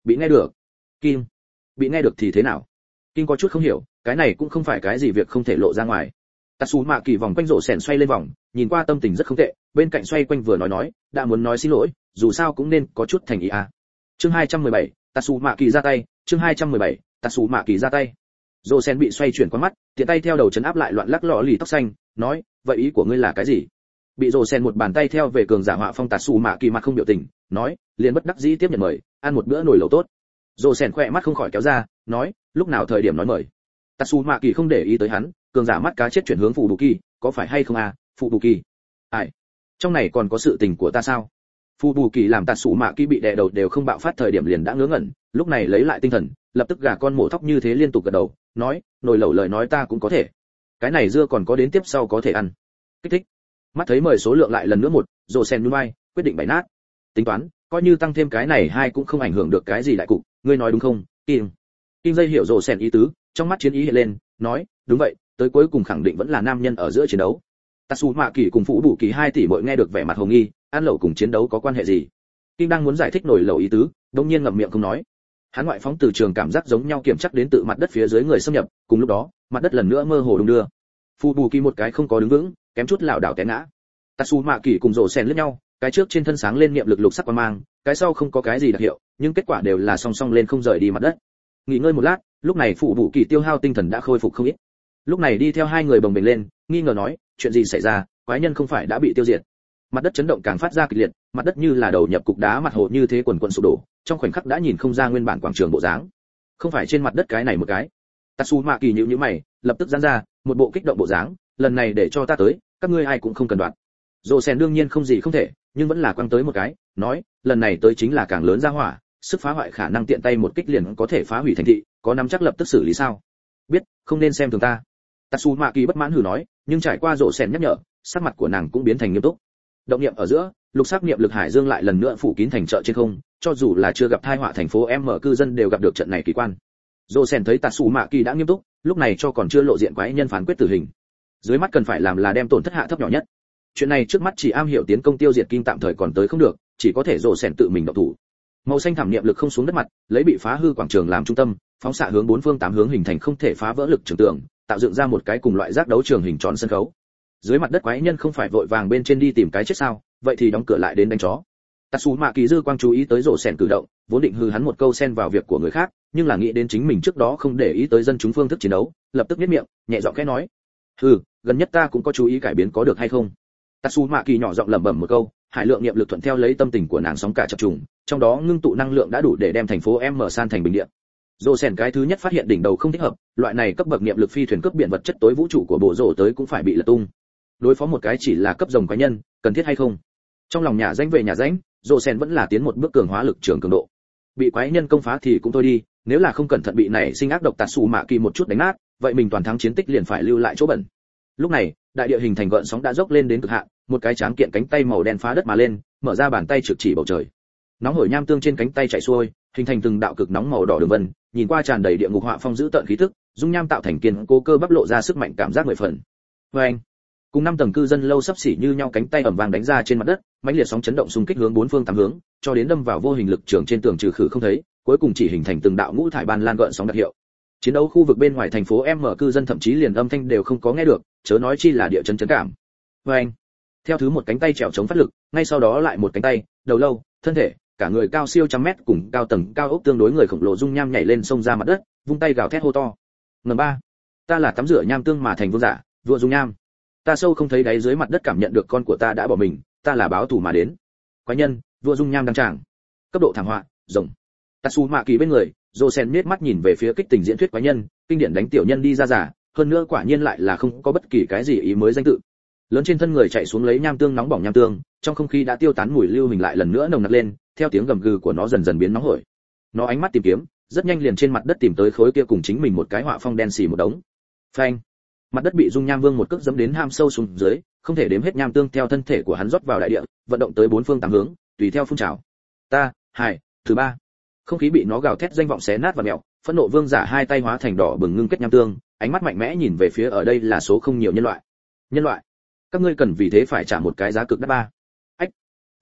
bị nghe được. Kim, bị nghe được thì thế nào? Kim có chút không hiểu, cái này cũng không phải cái gì việc không thể lộ ra ngoài. Tatsuma Kỳ vòng quanh rổ sèn xoay lên vòng, nhìn qua tâm tình rất không tệ, bên cạnh xoay quanh vừa nói nói, đã muốn nói xin lỗi, dù sao cũng nên có chút thành ý à. Chương hai trăm mười bảy, Tatsuma Kỳ ra tay, chương hai trăm mười bảy, Tatsuma Kỳ ra tay. Rổ sèn bị xoay chuyển qua mắt, tiện tay theo đầu chấn áp lại loạn lắc lọ lì tóc xanh, nói, vậy ý của ngươi là cái gì? Bị rổ sèn một bàn tay theo về cường giả họa phong Tatsuma Kỳ mặt không biểu tình, nói, liền bất đắc dĩ tiếp nhận mời, ăn một bữa nồi lẩu tốt. Rổ sèn khỏe mắt không khỏi kéo ra, nói, lúc nào thời điểm nói mời. Tatsuma Kỳ không để ý tới hắn, cường giả mắt cá chết chuyển hướng phụ đủ kỳ, có phải hay không à, phụ đủ kỳ? Ai? Trong này còn có sự tình của ta sao? Phụ đủ kỳ làm Tatsuma Kỳ bị đè đầu đều không bạo phát thời điểm liền đã ngớ ngẩn, lúc này lấy lại tinh thần, lập tức gà con mổ thóc như thế liên tục gật đầu, nói, nồi lẩu lời nói ta cũng có thể. Cái này dưa còn có đến tiếp sau có thể ăn. Kích thích. Mắt thấy mời số lượng lại lần nữa một, rồ sen nhún vai, quyết định bày nát. Tính toán, coi như tăng thêm cái này hai cũng không ảnh hưởng được cái gì đại cục, ngươi nói đúng không? Kim. Kim dây hiểu rồ sen ý tứ, trong mắt chiến ý hiện lên, nói, đúng vậy, tới cuối cùng khẳng định vẫn là nam nhân ở giữa chiến đấu. Tatsuma Kỳ cùng Phụ Bù Kỳ hai tỷ muội nghe được vẻ mặt hồ nghi, ăn lẩu cùng chiến đấu có quan hệ gì? Kim đang muốn giải thích nổi lẩu ý tứ, đột nhiên ngậm miệng không nói. Hắn ngoại phóng từ trường cảm giác giống nhau kiểm chắc đến tự mặt đất phía dưới người xâm nhập, cùng lúc đó, mặt đất lần nữa mơ hồ đung đưa. Phụ Bù Kỳ một cái không có đứng vững, kém chút lảo đảo té ngã. Tatsuma Kỳ cùng rồ sen lướt nhau, cái trước trên thân sáng lên niệm lực lục sắc quang mang, cái sau không có cái gì đặc hiệu, nhưng kết quả đều là song song lên không rời đi mặt đất. Nghỉ ngơi một lát, lúc này Phụ Bù Kỳ tiêu hao tinh thần đã khôi phục không ít. Lúc này đi theo hai người bồng bềnh lên, nghi ngờ nói, chuyện gì xảy ra, quái nhân không phải đã bị tiêu diệt? Mặt đất chấn động càng phát ra kịch liệt, mặt đất như là đầu nhập cục đá mặt hồ như thế quần quần sụp đổ, trong khoảnh khắc đã nhìn không ra nguyên bản quảng trường bộ dáng. Không phải trên mặt đất cái này một cái. Tatsuma Kỳ nhíu nhíu mày, lập tức giãn ra, một bộ kích động bộ dáng, lần này để cho ta tới, các ngươi ai cũng không cần đoạt. Rồ sen đương nhiên không gì không thể, nhưng vẫn là quăng tới một cái, nói, lần này tới chính là càng lớn ra hỏa, sức phá hoại khả năng tiện tay một kích liền có thể phá hủy thành thị, có nắm chắc lập tức xử lý sao? Biết, không nên xem thường ta. Tatsuma Kỳ bất mãn hừ nói, nhưng trải qua rồ sen nhắc nhở, sắc mặt của nàng cũng biến thành nghiêm túc. Động niệm ở giữa, lục sắc niệm lực hải dương lại lần nữa phủ kín thành chợ trên không, cho dù là chưa gặp tai họa thành phố M cư dân đều gặp được trận này kỳ quan. Rồ sen thấy Tatsuma Kỳ đã nghiêm túc, lúc này cho còn chưa lộ diện quái nhân phán quyết tử hình. Dưới mắt cần phải làm là đem tổn thất hạ thấp nhỏ nhất. Chuyện này trước mắt chỉ am hiểu tiến công tiêu diệt kim tạm thời còn tới không được, chỉ có thể rồ sen tự mình động thủ. Màu xanh thảm niệm lực không xuống đất mặt, lấy bị phá hư quảng trường làm trung tâm, phóng xạ hướng bốn phương tám hướng hình thành không thể phá vỡ lực trường tượng, tạo dựng ra một cái cùng loại giác đấu trường hình tròn sân khấu. Dưới mặt đất quái nhân không phải vội vàng bên trên đi tìm cái chết sao, vậy thì đóng cửa lại đến đánh chó. Tatsuma Kỳ dư quang chú ý tới rồ sen cử động, vốn định hư hắn một câu xen vào việc của người khác, nhưng là nghĩ đến chính mình trước đó không để ý tới dân chúng phương thức chiến đấu, lập tức nhếch miệng, nhẹ giọng khẽ nói: "Hừ, gần nhất ta cũng có chú ý cải biến có được hay không?" Tatsuma Kỳ nhỏ giọng lẩm bẩm một câu, hải lượng niệm lực thuận theo lấy tâm tình của nàng sóng cả chập trùng, trong đó ngưng tụ năng lượng đã đủ để đem thành phố M san thành bình địa. Rồ sen cái thứ nhất phát hiện đỉnh đầu không thích hợp, loại này cấp bậc niệm lực phi thuyền cướp biển vật chất tối vũ trụ của bộ rồ tới cũng phải bị lật tung. Đối phó một cái chỉ là cấp rồng quái nhân, cần thiết hay không? Trong lòng nhà danh về nhà danh, rồ sen vẫn là tiến một bước cường hóa lực trường cường độ. Bị quái nhân công phá thì cũng thôi đi, nếu là không cẩn thận bị nảy sinh ác độc Tatsuma Kỳ một chút đánh nát, vậy mình toàn thắng chiến tích liền phải lưu lại chỗ bẩn. Lúc này, đại địa hình thành gợn sóng đã dốc lên đến cực hạn, một cái tráng kiện cánh tay màu đen phá đất mà lên, mở ra bàn tay trực chỉ bầu trời. Nóng hổi nham tương trên cánh tay chảy xuôi, hình thành từng đạo cực nóng màu đỏ đường vân, nhìn qua tràn đầy địa ngục họa phong giữ tợn khí tức, dung nham tạo thành kiên cố cơ bắp lộ ra sức mạnh cảm giác mười phần. Oeng! Cùng năm tầng cư dân lâu sắp xỉ như nhau cánh tay ầm vang đánh ra trên mặt đất, mãnh liệt sóng chấn động xung kích hướng bốn phương tám hướng, cho đến đâm vào vô hình lực trường trên tường trừ khử không thấy, cuối cùng chỉ hình thành từng đạo ngũ thải ban lan gợn sóng đặc hiệu. Chiến đấu khu vực bên ngoài thành phố M cư dân thậm chí liền âm thanh đều không có nghe được, chớ nói chi là địa chấn chấn cảm. Oeng! Theo thứ một cánh tay trèo chống phát lực, ngay sau đó lại một cánh tay, đầu lâu, thân thể, cả người cao siêu trăm mét cùng cao tầng cao ốc tương đối người khổng lồ dung nham nhảy lên sông ra mặt đất, vung tay gào thét hô to. Ngầm ba, ta là tắm rửa nham tương mà thành vương giả, vua dung nham. Ta sâu không thấy đáy dưới mặt đất cảm nhận được con của ta đã bỏ mình, ta là báo thù mà đến. Quái nhân, vua dung nham đăng tràng. Cấp độ thảm họa, rồng. Tatsuma Kỳ bên người, Josen nhếch mắt nhìn về phía kích tình diễn thuyết quái nhân, kinh điển đánh tiểu nhân đi ra giả, hơn nữa quả nhiên lại là không có bất kỳ cái gì ý mới danh tự. Lớn trên thân người chạy xuống lấy nham tương nóng bỏng nham tương, trong không khí đã tiêu tán mùi lưu hình lại lần nữa nồng nặc lên, theo tiếng gầm gừ của nó dần dần biến nóng hổi. Nó ánh mắt tìm kiếm, rất nhanh liền trên mặt đất tìm tới khối kia cùng chính mình một cái họa phong đen xì một đống. Phanh! Mặt đất bị dung nham vương một cước giẫm đến ham sâu xuống dưới, không thể đếm hết nham tương theo thân thể của hắn rót vào đại địa, vận động tới bốn phương tám hướng, tùy theo phun trào. Ta, Hải, thứ ba. Không khí bị nó gào thét danh vọng xé nát và mèo, phẫn nộ vương giả hai tay hóa thành đỏ bừng ngưng kết nham tương, ánh mắt mạnh mẽ nhìn về phía ở đây là số không nhiều nhân loại. Nhân loại, các ngươi cần vì thế phải trả một cái giá cực đắt ba. Ách!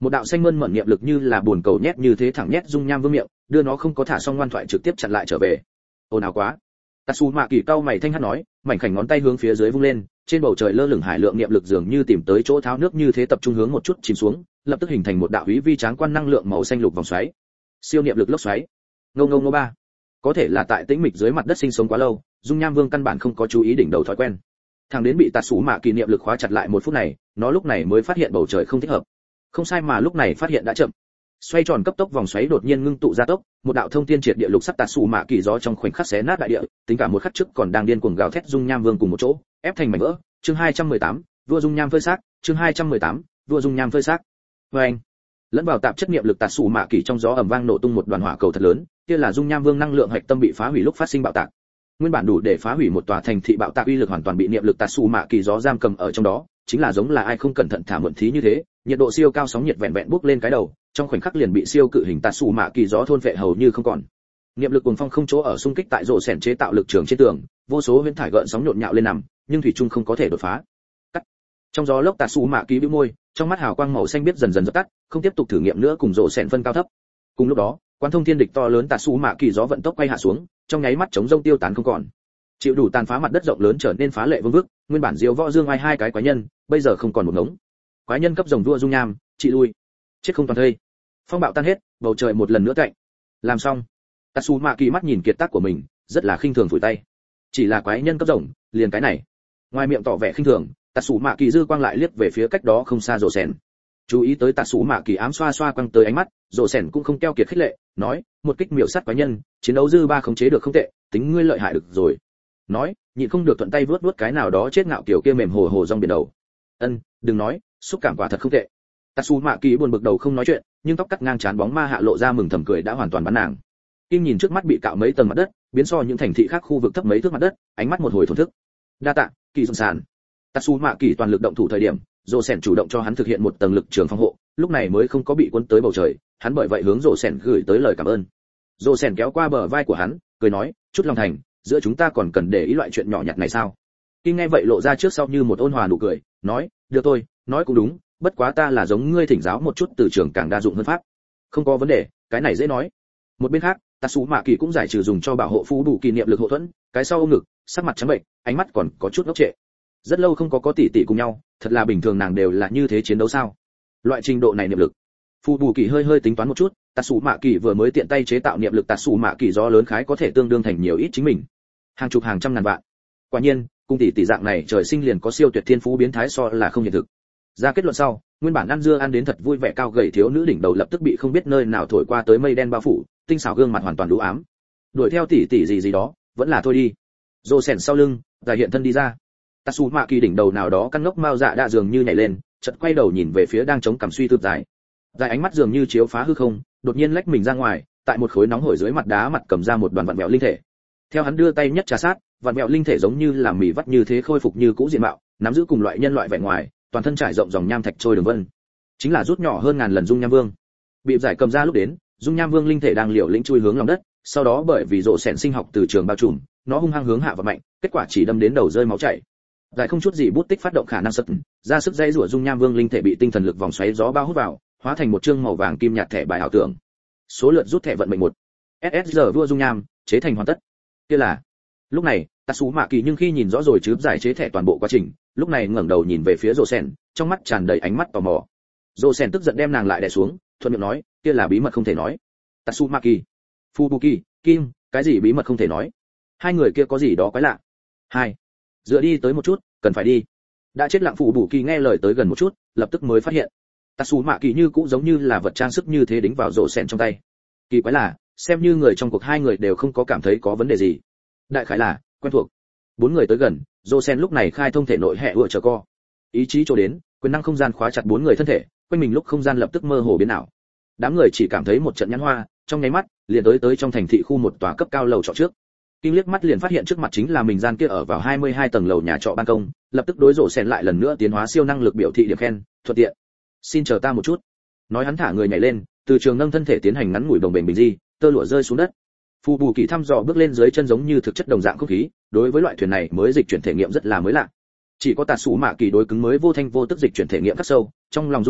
Một đạo xanh mơn mởn niệm lực như là buồn cầu nhét như thế thẳng nhét dung nham vương miệng, đưa nó không có thả xong ngoan thoại trực tiếp chặn lại trở về. Ồn ào quá. Tatsumaki cau mày thanh hắt nói, mảnh khảnh ngón tay hướng phía dưới vung lên, trên bầu trời lơ lửng hải lượng niệm lực dường như tìm tới chỗ tháo nước như thế tập trung hướng một chút chìm xuống, lập tức hình thành một đạo húy vi tráng quan năng lượng màu xanh lục vòng xoáy. Siêu niệm lực lốc xoáy. Ngô ngô ngô ba. Có thể là tại tĩnh mịch dưới mặt đất sinh sống quá lâu, dung nham vương căn bản không có chú ý đỉnh đầu thói quen. Thằng đến bị Tatsumaki niệm lực khóa chặt lại một phút này, nó lúc này mới phát hiện bầu trời không thích hợp. Không sai mà lúc này phát hiện đã chậm. Xoay tròn cấp tốc vòng xoáy đột nhiên ngưng tụ ra tốc, một đạo thông thiên triệt địa lục sắc Tatsumaki gió trong khoảnh khắc xé nát đại địa, tính cả một khắc trước còn đang điên cuồng gào thét dung nham vương cùng một chỗ, ép thành mảnh vỡ. Chương hai trăm mười tám, vua dung nham phơi xác, chương hai trăm mười tám, vua dung nham phơi xác. Oeng. Lẫn vào tạp chất niệm lực Tatsumaki trong gió ầm vang nổ tung một đoàn hỏa cầu thật lớn, kia là dung nham vương năng lượng hạch tâm bị phá hủy lúc phát sinh bạo tạc. Nguyên bản đủ để phá hủy một tòa thành thị bạo tạc uy lực hoàn toàn bị niệm lực Tatsumaki gió giam cầm ở trong đó, chính là giống là ai không cẩn thận thả mượn thí như thế, nhiệt độ siêu cao sóng nhiệt vẹn vẹn bốc lên cái đầu, trong khoảnh khắc liền bị siêu cự hình Tatsumaki gió thôn phệ hầu như không còn. Niệm lực cuồng phong không chỗ ở xung kích tại rổ sẻn chế tạo lực trường trên tường, vô số huyễn thải gợn sóng nhộn nhạo lên nằm, nhưng thủy chung không có thể đột phá. Cắt. Trong gió lốc Tatsumaki bĩu môi, trong mắt hào quang màu xanh biết dần dần dập tắt, không tiếp tục thử nghiệm nữa cùng rổ sẻn phân cao thấp. Cùng lúc đó, quán thông thiên địch to lớn Tatsumaki gió vận tốc quay hạ xuống, trong nháy mắt chống rông tiêu tán không còn. Chịu đủ tàn phá mặt đất rộng lớn trở nên phá lệ vương vức, nguyên bản diều võ dương ai hai cái quái nhân, bây giờ không còn một ngống. Quái nhân cấp rồng vua dung nham, chị lui. Chết không toàn thây. Phong bạo tan hết, bầu trời một lần nữa cạnh. Làm xong. Tatsumaki mắt nhìn kiệt tác của mình, rất là khinh thường phủi tay. Chỉ là quái nhân cấp rồng, liền cái này. Ngoài miệng tỏ vẻ khinh thường, Tatsumaki dư quang lại liếc về phía cách đó không xa rồ sèn. Chú ý tới Tatsumaki ám xoa xoa quăng tới ánh mắt, rồ sèn cũng không keo kiệt khích lệ, nói, một kích miểu sát quái nhân, chiến đấu dư ba khống chế được không tệ, tính ngươi lợi hại được rồi. Nói, nhịn không được thuận tay vuốt vuốt cái nào đó chết ngạo kiểu kia mềm hồ hồ rong biển đầu. Ân, đừng nói, xúc cảm quả thật không tệ. Tatsumaki buồn bực đầu không nói chuyện, nhưng tóc cắt ngang trán bóng ma hạ lộ ra mừng thầm cười đã hoàn toàn bắn nàng. Kim nhìn trước mắt bị cạo mấy tầng mặt đất, biến so những thành thị khác khu vực thấp mấy thước mặt đất, ánh mắt một hồi thổn thức. Đa tạ, kỳ sẵn sàng. Tatsumaki toàn lực động thủ thời điểm, rồ sèn chủ động cho hắn thực hiện một tầng lực trường phòng hộ, lúc này mới không có bị cuốn tới bầu trời, hắn bởi vậy hướng rồ sèn gửi tới lời cảm ơn. Rồ sèn kéo qua bờ vai của hắn, cười nói, chút lòng thành, giữa chúng ta còn cần để ý loại chuyện nhỏ nhặt này sao? Kim nghe vậy lộ ra trước sau như một ôn hòa nụ cười, nói, được thôi, nói cũng đúng, bất quá ta là giống ngươi thỉnh giáo một chút từ trường càng đa dụng hơn pháp. Không có vấn đề, cái này dễ nói. Một bên khác, Tatsumaki cũng giải trừ dùng cho bảo hộ phú đủ kỷ niệm lực hộ thuẫn, cái sau ôm ngực, sắc mặt trắng bệnh, ánh mắt còn có chút ngốc trệ. Rất lâu không có có tỷ tỷ cùng nhau, thật là bình thường nàng đều là như thế chiến đấu sao? Loại trình độ này niệm lực. Phù Bù Kỳ hơi hơi tính toán một chút, Tatsumaki vừa mới tiện tay chế tạo niệm lực Tatsumaki gió lớn khái có thể tương đương thành nhiều ít chính mình. Hàng chục hàng trăm ngàn vạn. Quả nhiên, cung tỷ tỷ dạng này trời sinh liền có siêu tuyệt thiên phú biến thái so là không hiện thực. Ra kết luận sau, nguyên bản ăn dưa ăn đến thật vui vẻ cao gầy thiếu nữ đỉnh đầu lập tức bị không biết nơi nào thổi qua tới mây đen bao phủ, tinh xảo gương mặt hoàn toàn đủ ám. Đuổi theo tỷ tỷ gì gì đó, vẫn là thôi đi. Rồ sèn sau lưng, và hiện thân đi ra. Tatsumaki đỉnh đầu nào đó căn ngốc mao dạ đã dường như nhảy lên, chợt quay đầu nhìn về phía đang chống cằm suy tư dài. Dài ánh mắt dường như chiếu phá hư không, đột nhiên lách mình ra ngoài, tại một khối nóng hổi dưới mặt đá mặt cầm ra một đoàn vặn vẹo linh thể. Theo hắn đưa tay nhất trà sát, vặn vẹo linh thể giống như là mì vắt như thế khôi phục như cũ diện mạo, nắm giữ cùng loại nhân loại vẻ ngoài, toàn thân trải rộng dòng nham thạch trôi đường vân. Chính là rút nhỏ hơn ngàn lần dung nham vương. Bị giải cầm ra lúc đến, dung nham vương linh thể đang liều lĩnh chui hướng lòng đất, sau đó bởi vì rộ sẻn sinh học từ trường bao trùm, nó hung hăng hướng hạ và mạnh, kết quả chỉ đâm đến đầu rơi máu chảy. Giải không chút gì bút tích phát động khả năng sật, ra sức dây rủa dung nham vương linh thể bị tinh thần lực vòng xoáy gió bao hút vào, hóa thành một chương màu vàng kim nhạt thẻ bài ảo tưởng. Số lượt rút thẻ vận mệnh một. ét ét giờ vua dung nham, chế thành hoàn tất. Kia là. Lúc này, Tatsumaki nhưng khi nhìn rõ rồi chứ giải chế thẻ toàn bộ quá trình, lúc này ngẩng đầu nhìn về phía Rosen, trong mắt tràn đầy ánh mắt tò mò. Rosen tức giận đem nàng lại đè xuống, thuận miệng nói, kia là bí mật không thể nói. Tatsumaki, Fubuki, Kim, cái gì bí mật không thể nói? Hai người kia có gì đó quái lạ. Hai, dựa đi tới một chút, cần phải đi. Đã chết lặng Fubuki nghe lời tới gần một chút, lập tức mới phát hiện, Tatsumaki như cũ giống như là vật trang sức như thế đính vào Rosen trong tay. Kỳ quái là, xem như người trong cuộc hai người đều không có cảm thấy có vấn đề gì. Đại khái là quen thuộc. Bốn người tới gần, Rosen lúc này khai thông thể nội hệ ựa chờ co. Ý chí chỗ đến, quyền năng không gian khóa chặt bốn người thân thể, quanh mình lúc không gian lập tức mơ hồ biến ảo. Đám người chỉ cảm thấy một trận nhãn hoa, trong nháy mắt, liền tới tới trong thành thị khu một tòa cấp cao lầu trọ trước. Kinh liếc mắt liền phát hiện trước mặt chính là mình gian kia ở vào hai mươi hai tầng lầu nhà trọ ban công, lập tức đối Rosen lại lần nữa tiến hóa siêu năng lực biểu thị điểm khen, thuận tiện. Xin chờ ta một chút. Nói hắn thả người nhảy lên, từ trường nâng thân thể tiến hành ngắn ngủi đồng bền bình di, tơ lụa rơi xuống đất. Phù Bù Kỳ thăm dò bước lên dưới chân giống như thực chất đồng dạng không khí, đối với loại thuyền này mới dịch chuyển thể nghiệm rất là mới lạ. Chỉ có Tatsumaki đối cứng mới vô thanh vô tức dịch chuyển thể nghiệm khắc sâu, trong lòng run lên,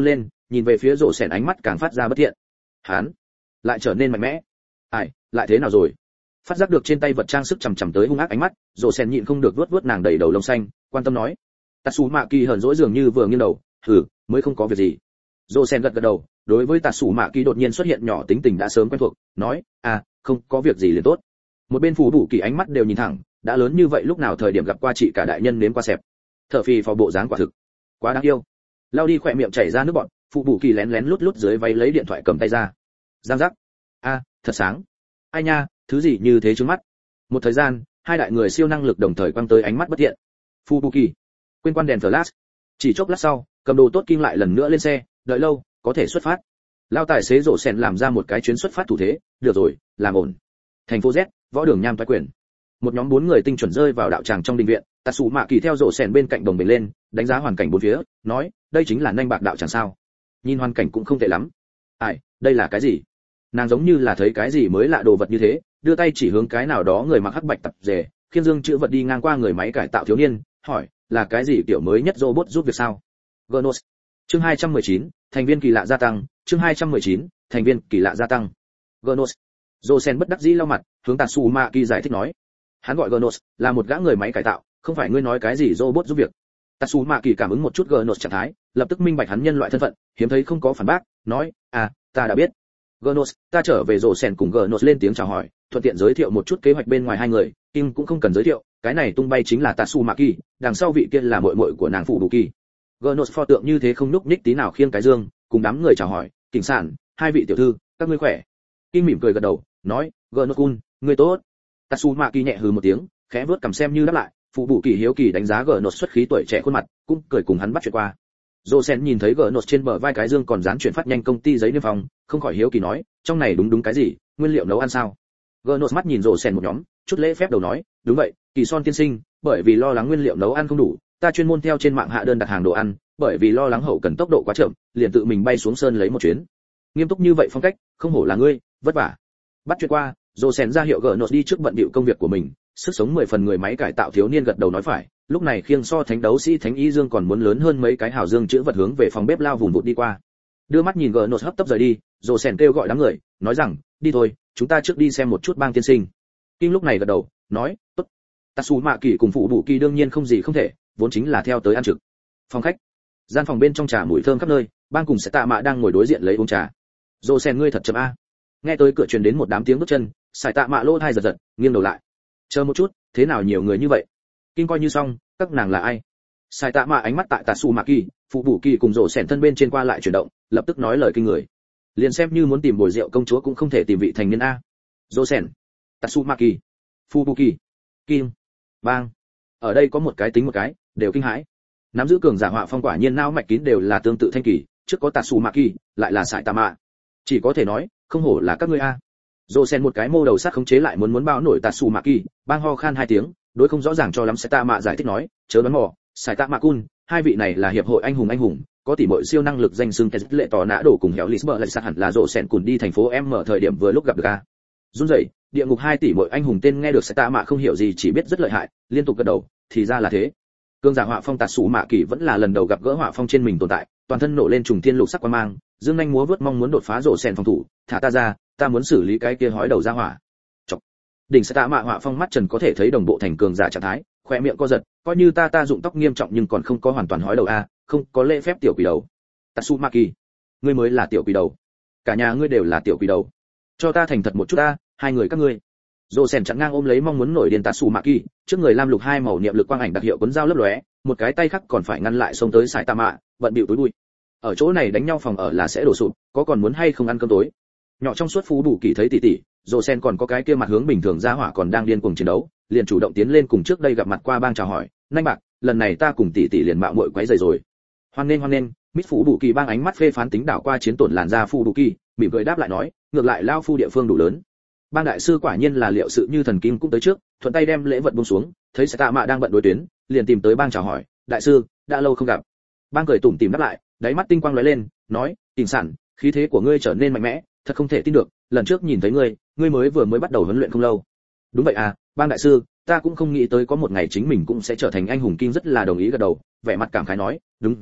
nhìn về phía rộ sèn ánh mắt càng phát ra bất thiện. Hắn lại trở nên mạnh mẽ. Ai, lại thế nào rồi? Phát giác được trên tay vật trang sức chằm chằm tới hung ác ánh mắt, rộ sèn nhịn không được vuốt vuốt nàng đầy đầu lông xanh, quan tâm nói. Tatsumaki hờn dỗi dường như vừa nghiêng đầu, "Hừ, mới không có việc gì." Rộ sèn gật gật đầu, đối với Tatsumaki đột nhiên xuất hiện nhỏ tính tình đã sớm quen thuộc, nói, "À, không có việc gì liền tốt." Một bên Phù Đủ Kỳ ánh mắt đều nhìn thẳng, đã lớn như vậy lúc nào thời điểm gặp qua chị cả đại nhân nếm qua xẹp. Thở phì phò bộ dáng quả thực quá đáng yêu. Lao đi khỏe miệng chảy ra nước bọt, Phù Đủ Kỳ lén lén lút lút dưới váy lấy điện thoại cầm tay ra. Giang giác. A, thật sáng. Ai nha, thứ gì như thế trước mắt. Một thời gian, hai đại người siêu năng lực đồng thời quăng tới ánh mắt bất thiện. Phù Đủ Kỳ quên quan đèn flash. Chỉ chốc lát sau, cầm đồ tốt kinh lại lần nữa lên xe, đợi lâu, có thể xuất phát. Lao tài xế rộ sèn làm ra một cái chuyến xuất phát thủ thế, được rồi, làm ổn. Thành phố Z, võ đường nham toái quyền. Một nhóm bốn người tinh chuẩn rơi vào đạo tràng trong đình viện, Tatsumaki theo rộ sèn bên cạnh đồng bền lên, đánh giá hoàn cảnh bốn phía, nói, đây chính là nanh bạc đạo tràng sao? Nhìn hoàn cảnh cũng không tệ lắm. Ai, đây là cái gì? Nàng giống như là thấy cái gì mới lạ đồ vật như thế, đưa tay chỉ hướng cái nào đó người mặc hắc bạch tập dề, khiên dương chữ vật đi ngang qua người máy cải tạo thiếu niên, hỏi, là cái gì kiểu mới nhất robot giúp việc sao? Genos. Chương hai trăm mười chín, thành viên kỳ lạ gia tăng, chương hai trăm mười chín, thành viên kỳ lạ gia tăng. Genos. Rosen bất đắc dĩ lau mặt, hướng Tatsumaki giải thích nói, hắn gọi Genos, là một gã người máy cải tạo, không phải ngươi nói cái gì robot giúp việc. Tatsumaki cảm ứng một chút Genos trạng thái, lập tức minh bạch hắn nhân loại thân phận, hiếm thấy không có phản bác, nói, à, ta đã biết. Genos, ta trở về Rosen cùng Genos lên tiếng chào hỏi, thuận tiện giới thiệu một chút kế hoạch bên ngoài hai người, Kim cũng không cần giới thiệu, cái này tung bay chính là Tatsumaki, đằng sau vị kia là muội muội của nàng phụ Đủ Kỳ. Genos pho tượng như thế không nhúc nhích tí nào khiêng cái dương, cùng đám người chào hỏi, "Cảnh sản, hai vị tiểu thư, các ngươi khỏe?" Kim mỉm cười gật đầu, nói, "Genos-kun, ngươi tốt." Tatsumaki nhẹ hừ một tiếng, khẽ vuốt cằm xem như đáp lại, phụ Đủ Kỳ hiếu kỳ đánh giá Genos xuất khí tuổi trẻ khuôn mặt, cũng cười cùng hắn bắt chuyện qua. Rosen nhìn thấy Genos trên bờ vai cái dương còn dán chuyển phát nhanh công ty giấy niêm phong, không khỏi hiếu kỳ nói, "Trong này đúng đúng cái gì, nguyên liệu nấu ăn sao?" Genos mắt nhìn Rosen một nhóm, chút lễ phép đầu nói, "Đúng vậy, Kỳ Son tiên sinh, bởi vì lo lắng nguyên liệu nấu ăn không đủ, ta chuyên môn theo trên mạng hạ đơn đặt hàng đồ ăn, bởi vì lo lắng hậu cần tốc độ quá chậm, liền tự mình bay xuống sơn lấy một chuyến." Nghiêm túc như vậy phong cách, không hổ là ngươi, vất vả. Bắt chuyện qua, Rosen ra hiệu Genos đi trước bận bịu công việc của mình, sức sống mười phần người máy cải tạo thiếu niên gật đầu nói phải, lúc này khiêng so thánh đấu sĩ thánh y dương còn muốn lớn hơn mấy cái hào dương chữ vật hướng về phòng bếp lao vùng vụt đi qua. Đưa mắt nhìn Genos hấp tấp rời đi, Rosen kêu gọi đám người, nói rằng, "Đi thôi, chúng ta trước đi xem một chút bang tiên sinh." Kim lúc này gật đầu, nói, "Tốt." Tatsumaki cùng phụ Đủ Kỳ đương nhiên không gì không thể, vốn chính là theo tới ăn trực. Phòng khách, gian phòng bên trong trà mùi thơm khắp nơi, bang cùng Sai Tạ Mạ đang ngồi đối diện lấy uống trà. Rosen ngươi thật chậm a. Nghe tới cửa truyền đến một đám tiếng bước chân, Sai Tạ Mạ lỗ tai giật giật, nghiêng đầu lại. Chờ một chút, thế nào nhiều người như vậy? Kim coi như xong, các nàng là ai? Sai Tạ Mạ ánh mắt tại Tatsumaki, phụ Đủ Kỳ cùng Rosen thân bên trên qua lại chuyển động, lập tức nói lời kinh người. Liền xem như muốn tìm bồi rượu công chúa cũng không thể tìm vị thành niên a. Rosen, Tatsumaki, phụ Đủ Kỳ, Kim, bang. Ở đây có một cái tính một cái, đều kinh hãi. Nắm giữ cường giả họa phong quả nhiên não mạch kín đều là tương tự thanh kỳ, trước có Tatsumaki, lại là Sai Tạ Mạ. Chỉ có thể nói, không hổ là các ngươi a. Rosen một cái mô đầu sát khống chế lại muốn muốn bao nổi Tatsumaki, bang ho khan hai tiếng, đối không rõ ràng cho lắm Sai Tạ Mạ giải thích nói, chớ đoán mò, Sai Tạ Mạ kun, hai vị này là hiệp hội anh hùng anh hùng, có tỷ muội siêu năng lực danh xưng Tezit lệ tỏ nã đổ cùng héo Lisbon lại sát hẳn là Rosen cùng đi thành phố M thời điểm vừa lúc gặp được a. Run rẩy, địa ngục hai tỷ muội anh hùng tên nghe được Sai Tạ Mạ không hiểu gì chỉ biết rất lợi hại, liên tục gật đầu, thì ra là thế. Cương giả họa phong Tatsumaki vẫn là lần đầu gặp gỡ họa phong trên mình tồn tại, toàn thân nổ lên trùng thiên lục sắc quang mang, dương nhanh múa vớt mong muốn đột phá rổ sen phòng thủ, thả ta ra, ta muốn xử lý cái kia hói đầu ra hỏa. Chọc. Đỉnh Sai Tạ Mạ họa phong mắt trần có thể thấy đồng bộ thành cường giả trạng thái, khóe miệng co giật, coi như ta ta dụng tóc nghiêm trọng nhưng còn không có hoàn toàn hói đầu a, không có lễ phép tiểu quỷ đầu. Tatsumaki, ngươi mới là tiểu quỷ đầu, cả nhà ngươi đều là tiểu quỷ đầu, cho ta thành thật một chút ta, hai người các ngươi. Rồ Sen chặn ngang ôm lấy mong muốn nổi điên Tatsumaki, trước người lam lục hai màu niệm lực quang ảnh đặc hiệu cuốn dao lấp lóe, một cái tay khác còn phải ngăn lại xông tới Sai Tạ Mạ, bận bịu túi bụi. Ở chỗ này đánh nhau phòng ở là sẽ đổ sụp, có còn muốn hay không ăn cơm tối? Nhỏ trong suốt phú đủ kỳ thấy tỷ tỷ, Rồ Sen còn có cái kia mặt hướng bình thường ra hỏa còn đang điên cuồng chiến đấu, liền chủ động tiến lên cùng trước đây gặp mặt qua bang chào hỏi, "Nanh bạc, lần này ta cùng tỷ tỷ liền mạo muội quấy rầy rồi." Hoan nên hoan nên, Mít Phú đủ kỳ bang ánh mắt phê phán tính đảo qua chiến tổn làn da Phú đủ kỳ, mỉm cười đáp lại nói, "Ngược lại lao phu địa phương đủ lớn." Bang đại sư quả nhiên là liệu sự như thần kim cũng tới trước, thuận tay đem lễ vật buông xuống, thấy Sai Tạ Mạ đang bận đối tuyến, liền tìm tới bang chào hỏi, "Đại sư, đã lâu không gặp." Bang cười tủm tỉm đáp lại, đáy mắt tinh quang lóe lên, nói, "Tình sản, khí thế của ngươi trở nên mạnh mẽ, thật không thể tin được, lần trước nhìn thấy ngươi, ngươi mới vừa mới bắt đầu huấn luyện không lâu." "Đúng vậy à, bang đại sư, ta cũng không nghĩ tới có một ngày chính mình cũng sẽ trở thành anh hùng kim." Rất là đồng ý gật đầu, vẻ mặt cảm khái nói, "Đúng rồi,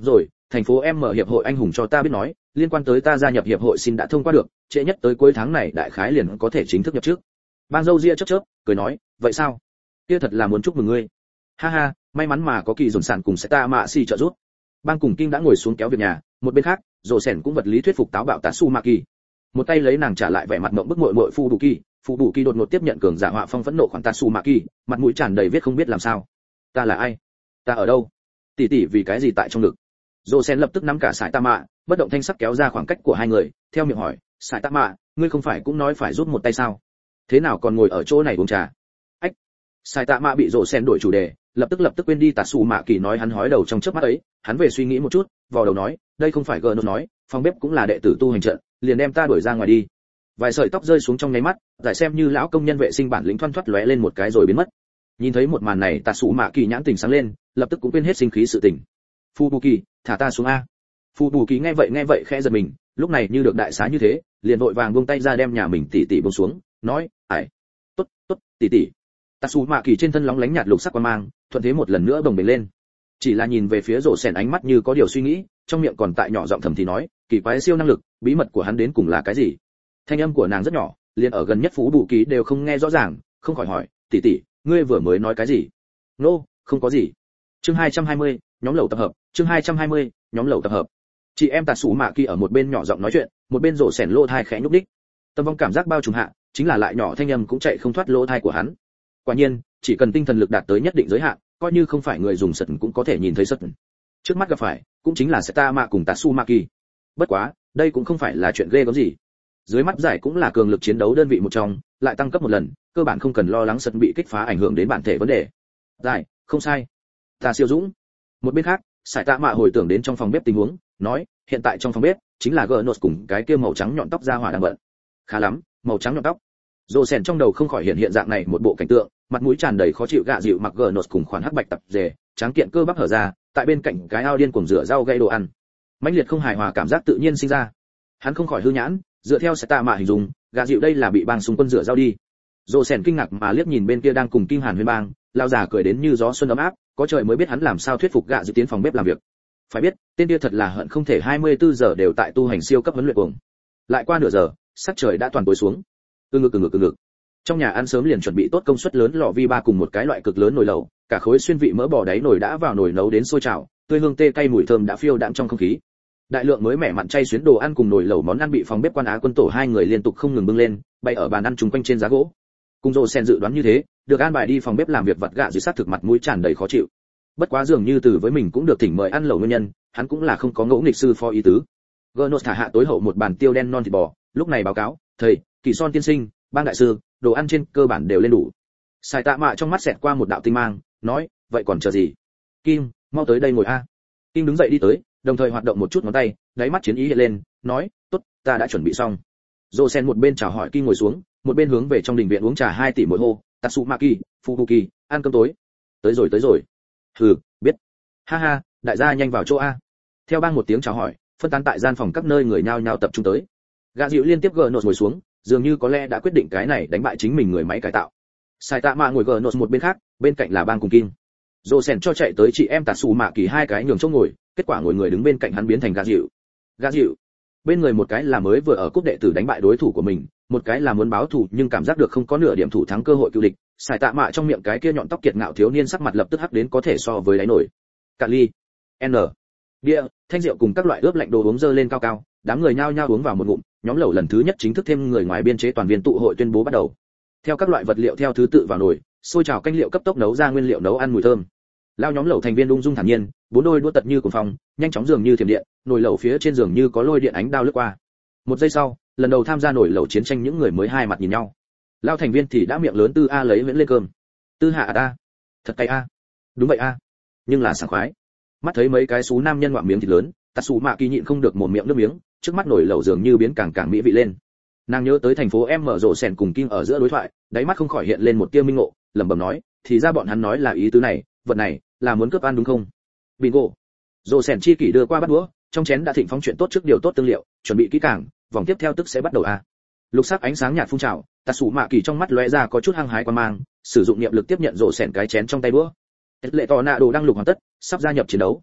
thành phố M hiệp hội anh hùng cho ta biết nói, liên quan tới ta gia nhập hiệp hội xin đã thông qua được, trễ nhất tới cuối tháng này đại khái liền có thể chính thức nhập trước. Bang dâu ria chớp chớp, cười nói, vậy sao? Kia thật là muốn chúc mừng ngươi. Ha ha, may mắn mà có kỳ dồn sản cùng sẽ ta mạ si trợ giúp. Bang cùng Kim đã ngồi xuống kéo việc nhà, một bên khác, Rồ Sẻn cũng vật lý thuyết phục táo bạo Tatsumaki. Một tay lấy nàng trả lại vẻ mặt mộng bức muội muội Phu Đủ Kỳ, Phu Đủ Kỳ đột ngột tiếp nhận cường giả họa phong phẫn nộ khoản Tatsumaki, mặt mũi tràn đầy viết không biết làm sao. Ta là ai? Ta ở đâu? Tỷ tỷ vì cái gì tại trong ngực? Rồ Sẻn lập tức nắm cả sải tạ mạ, bất động thanh sắc kéo ra khoảng cách của hai người, theo miệng hỏi, sải tạ mạ, ngươi không phải cũng nói phải giúp một tay sao? Thế nào còn ngồi ở chỗ này uống trà? Ách. Sải tạ mạ bị Rồ Sẻn đổi chủ đề, lập tức lập tức quên đi Tatsumaki nói hắn hói đầu trong chớp mắt ấy, hắn về suy nghĩ một chút, vò đầu nói, đây không phải gờ nó nói, phòng bếp cũng là đệ tử tu hành trận, liền đem ta đuổi ra ngoài đi. Vài sợi tóc rơi xuống trong nháy mắt, giải xem như lão công nhân vệ sinh bản lĩnh thoăn thoắt lóe lên một cái rồi biến mất. Nhìn thấy một màn này, Tatsumaki nhãn tình sáng lên, lập tức cũng quên hết sinh khí sự tình. Fubuki, thả ta xuống a. Fubuki nghe vậy nghe vậy khẽ giật mình, lúc này như được đại xá như thế, liền vội vàng buông tay ra đem nhà mình tỷ tỷ buông xuống, nói, "Ải, tốt, tốt, tỷ tỷ." Tatsumaki trên thân lóng lánh nhạt lục sắc quang mang, thuận thế một lần nữa bồng bềnh lên. Chỉ là nhìn về phía Rồ Sẻn ánh mắt như có điều suy nghĩ, trong miệng còn tại nhỏ giọng thầm thì nói, kỳ quái siêu năng lực, bí mật của hắn đến cùng là cái gì? Thanh âm của nàng rất nhỏ, liền ở gần nhất Phú Bù Ký đều không nghe rõ ràng, không khỏi hỏi, tỷ tỷ, ngươi vừa mới nói cái gì? Nô, no, không có gì. Chương hai trăm hai mươi, nhóm lẩu tập hợp, chương hai trăm hai mươi, nhóm lẩu tập hợp. Chị em Tatsumaki ở một bên nhỏ giọng nói chuyện, một bên Rồ Sẻn lỗ tai khẽ nhúc nhích. Tâm vong cảm giác bao trùm hạ, chính là lại nhỏ thanh âm cũng chạy không thoát lỗ tai của hắn. Quả nhiên, chỉ cần tinh thần lực đạt tới nhất định giới hạn, coi như không phải người dùng sật cũng có thể nhìn thấy sật. Trước mắt gặp phải, cũng chính là Setama cùng Tatsumaki. Bất quá, đây cũng không phải là chuyện ghê gớm gì. Dưới mắt giải cũng là cường lực chiến đấu đơn vị một trong, lại tăng cấp một lần, cơ bản không cần lo lắng sật bị kích phá ảnh hưởng đến bản thể vấn đề. Giải, không sai. Ta siêu dũng. Một bên khác, Sải Tạ Mạ hồi tưởng đến trong phòng bếp tình huống, nói, hiện tại trong phòng bếp chính là Gnos cùng cái kia màu trắng nhọn tóc ra hỏa đang bận. Khá lắm, màu trắng nhọn tóc. Rồ Sẻn trong đầu không khỏi hiện hiện dạng này một bộ cảnh tượng, mặt mũi tràn đầy khó chịu gạ dịu mặc Gnos cùng khoản hắc bạch tập dề, tráng kiện cơ bắp hở ra, tại bên cạnh cái ao điên cuồng rửa rau gây đồ ăn. Mãnh liệt không hài hòa cảm giác tự nhiên sinh ra. Hắn không khỏi hư nhãn, dựa theo Sải Tạ Mạ hình dung, gạ dịu đây là bị bang xung quân rửa rau đi. Rồ Sẻn kinh ngạc mà liếc nhìn bên kia đang cùng Kim Hàn huyên bang, lão già cười đến như gió xuân ấm áp, có trời mới biết hắn làm sao thuyết phục gạ dịu tiến phòng bếp làm việc. Phải biết, tên kia thật là hận không thể hai mươi tư giờ đều tại tu hành siêu cấp huấn luyện cuồng. Lại qua nửa giờ, sắc trời đã toàn tối xuống. Từ ngực từ ngực từ ngực. Trong nhà ăn sớm liền chuẩn bị tốt công suất lớn lò vi ba cùng một cái loại cực lớn nồi lẩu, cả khối xuyên vị mỡ bò đáy nồi đã vào nồi nấu đến sôi trào, tươi hương tê cay mùi thơm đã phiêu đãng trong không khí. Đại lượng mới mẻ mặn chay xuyến đồ ăn cùng nồi lẩu món ăn bị phòng bếp quan Á quân tổ hai người liên tục không ngừng bưng lên, bày ở bàn ăn chung quanh trên giá gỗ. Cùng Rồ Sẻn dự đoán như thế, được an bài đi phòng bếp làm việc vặt gạ dưới sát thực mặt mũi tràn đầy khó chịu. Bất quá dường như từ với mình cũng được thỉnh mời ăn lẩu nguyên nhân, hắn cũng là không có ngỗ nghịch sư phó ý tứ. Gnos thả hạ tối hậu một bàn tiêu đen non thịt bò, lúc này báo cáo, thầy, Kỳ Son tiên sinh, bang đại sư, đồ ăn trên cơ bản đều lên đủ. Sải Tạ Mạ trong mắt xẹt qua một đạo tinh mang, nói, vậy còn chờ gì? Kim, mau tới đây ngồi a. Kim đứng dậy đi tới, đồng thời hoạt động một chút ngón tay, đáy mắt chiến ý hiện lên, nói, tốt, ta đã chuẩn bị xong. Rồ Sen một bên chào hỏi Kim ngồi xuống, một bên hướng về trong đình viện uống trà hai tỷ mỗi hô, Tatsumaki, Fubuki, ăn cơm tối. Tới rồi tới rồi. Hừ, biết. Ha ha, đại gia nhanh vào chỗ a. Theo bang một tiếng chào hỏi, phân tán tại gian phòng các nơi người nhao nhao tập trung tới. Gã dịu liên tiếp gờ nốt ngồi xuống, dường như có lẽ đã quyết định cái này đánh bại chính mình người máy cải tạo. Sải Tạ Mạ ngồi gờ nốt một bên khác, bên cạnh là bang cùng Kim. Rồ Sẻn cho chạy tới chị em Tatsumaki hai cái nhường chỗ ngồi, kết quả ngồi người đứng bên cạnh hắn biến thành gã dịu. Gã dịu. Bên người một cái là mới vừa ở cúp đệ tử đánh bại đối thủ của mình, một cái là muốn báo thù nhưng cảm giác được không có nửa điểm thủ thắng cơ hội cựu địch. Sải Tạ Mạ trong miệng cái kia nhọn tóc kiệt ngạo thiếu niên sắc mặt lập tức hắc đến có thể so với đáy nổi. Cạn ly. N. Bia, thanh rượu cùng các loại ướp lạnh đồ uống dơ lên cao cao, đám người nhao nhao uống vào một ngụm, nhóm lẩu lần thứ nhất chính thức thêm người ngoài biên chế toàn viên tụ hội tuyên bố bắt đầu. Theo các loại vật liệu theo thứ tự vào nồi, sôi trào canh liệu cấp tốc nấu ra nguyên liệu nấu ăn mùi thơm. Lao nhóm lẩu thành viên ung dung thản nhiên, bốn đôi đũa tật như cuồng phong, nhanh chóng dường như thiểm điện, nồi lẩu phía trên giường như có lôi điện ánh đao lướt qua. Một giây sau, lần đầu tham gia nồi lẩu chiến tranh những người mới hai mặt nhìn nhau. Lao thành viên thì đã miệng lớn tư a lấy miễn lên cơm. Tư hạ ta, thật cay a. Đúng vậy a. Nhưng là sảng khoái. Mắt thấy mấy cái xú nam nhân ngoạm miếng thịt lớn, Tatsumaki nhịn không được mồm miệng nước miếng, trước mắt nồi lẩu dường như biến càng càng mỹ vị lên. Nàng nhớ tới thành phố em mở rộ sèn cùng Kim ở giữa đối thoại, đáy mắt không khỏi hiện lên một tia minh ngộ, lẩm bẩm nói, thì ra bọn hắn nói là ý tứ này, vật này là muốn cướp ăn đúng không? Bingo. Rộ sèn chi kỷ đưa qua bát đũa, trong chén đã thịnh phóng chuyện tốt trước điều tốt tương liệu, chuẩn bị kỹ càng, vòng tiếp theo tức sẽ bắt đầu a. Lục sắc ánh sáng nhạt phun trào, Tatsumaki trong mắt lóe ra có chút hăng hái quan mang, sử dụng niệm lực tiếp nhận rộ sèn cái chén trong tay đũa. Lệ tò nạ đồ đang lục hoàn tất, sắp gia nhập chiến đấu.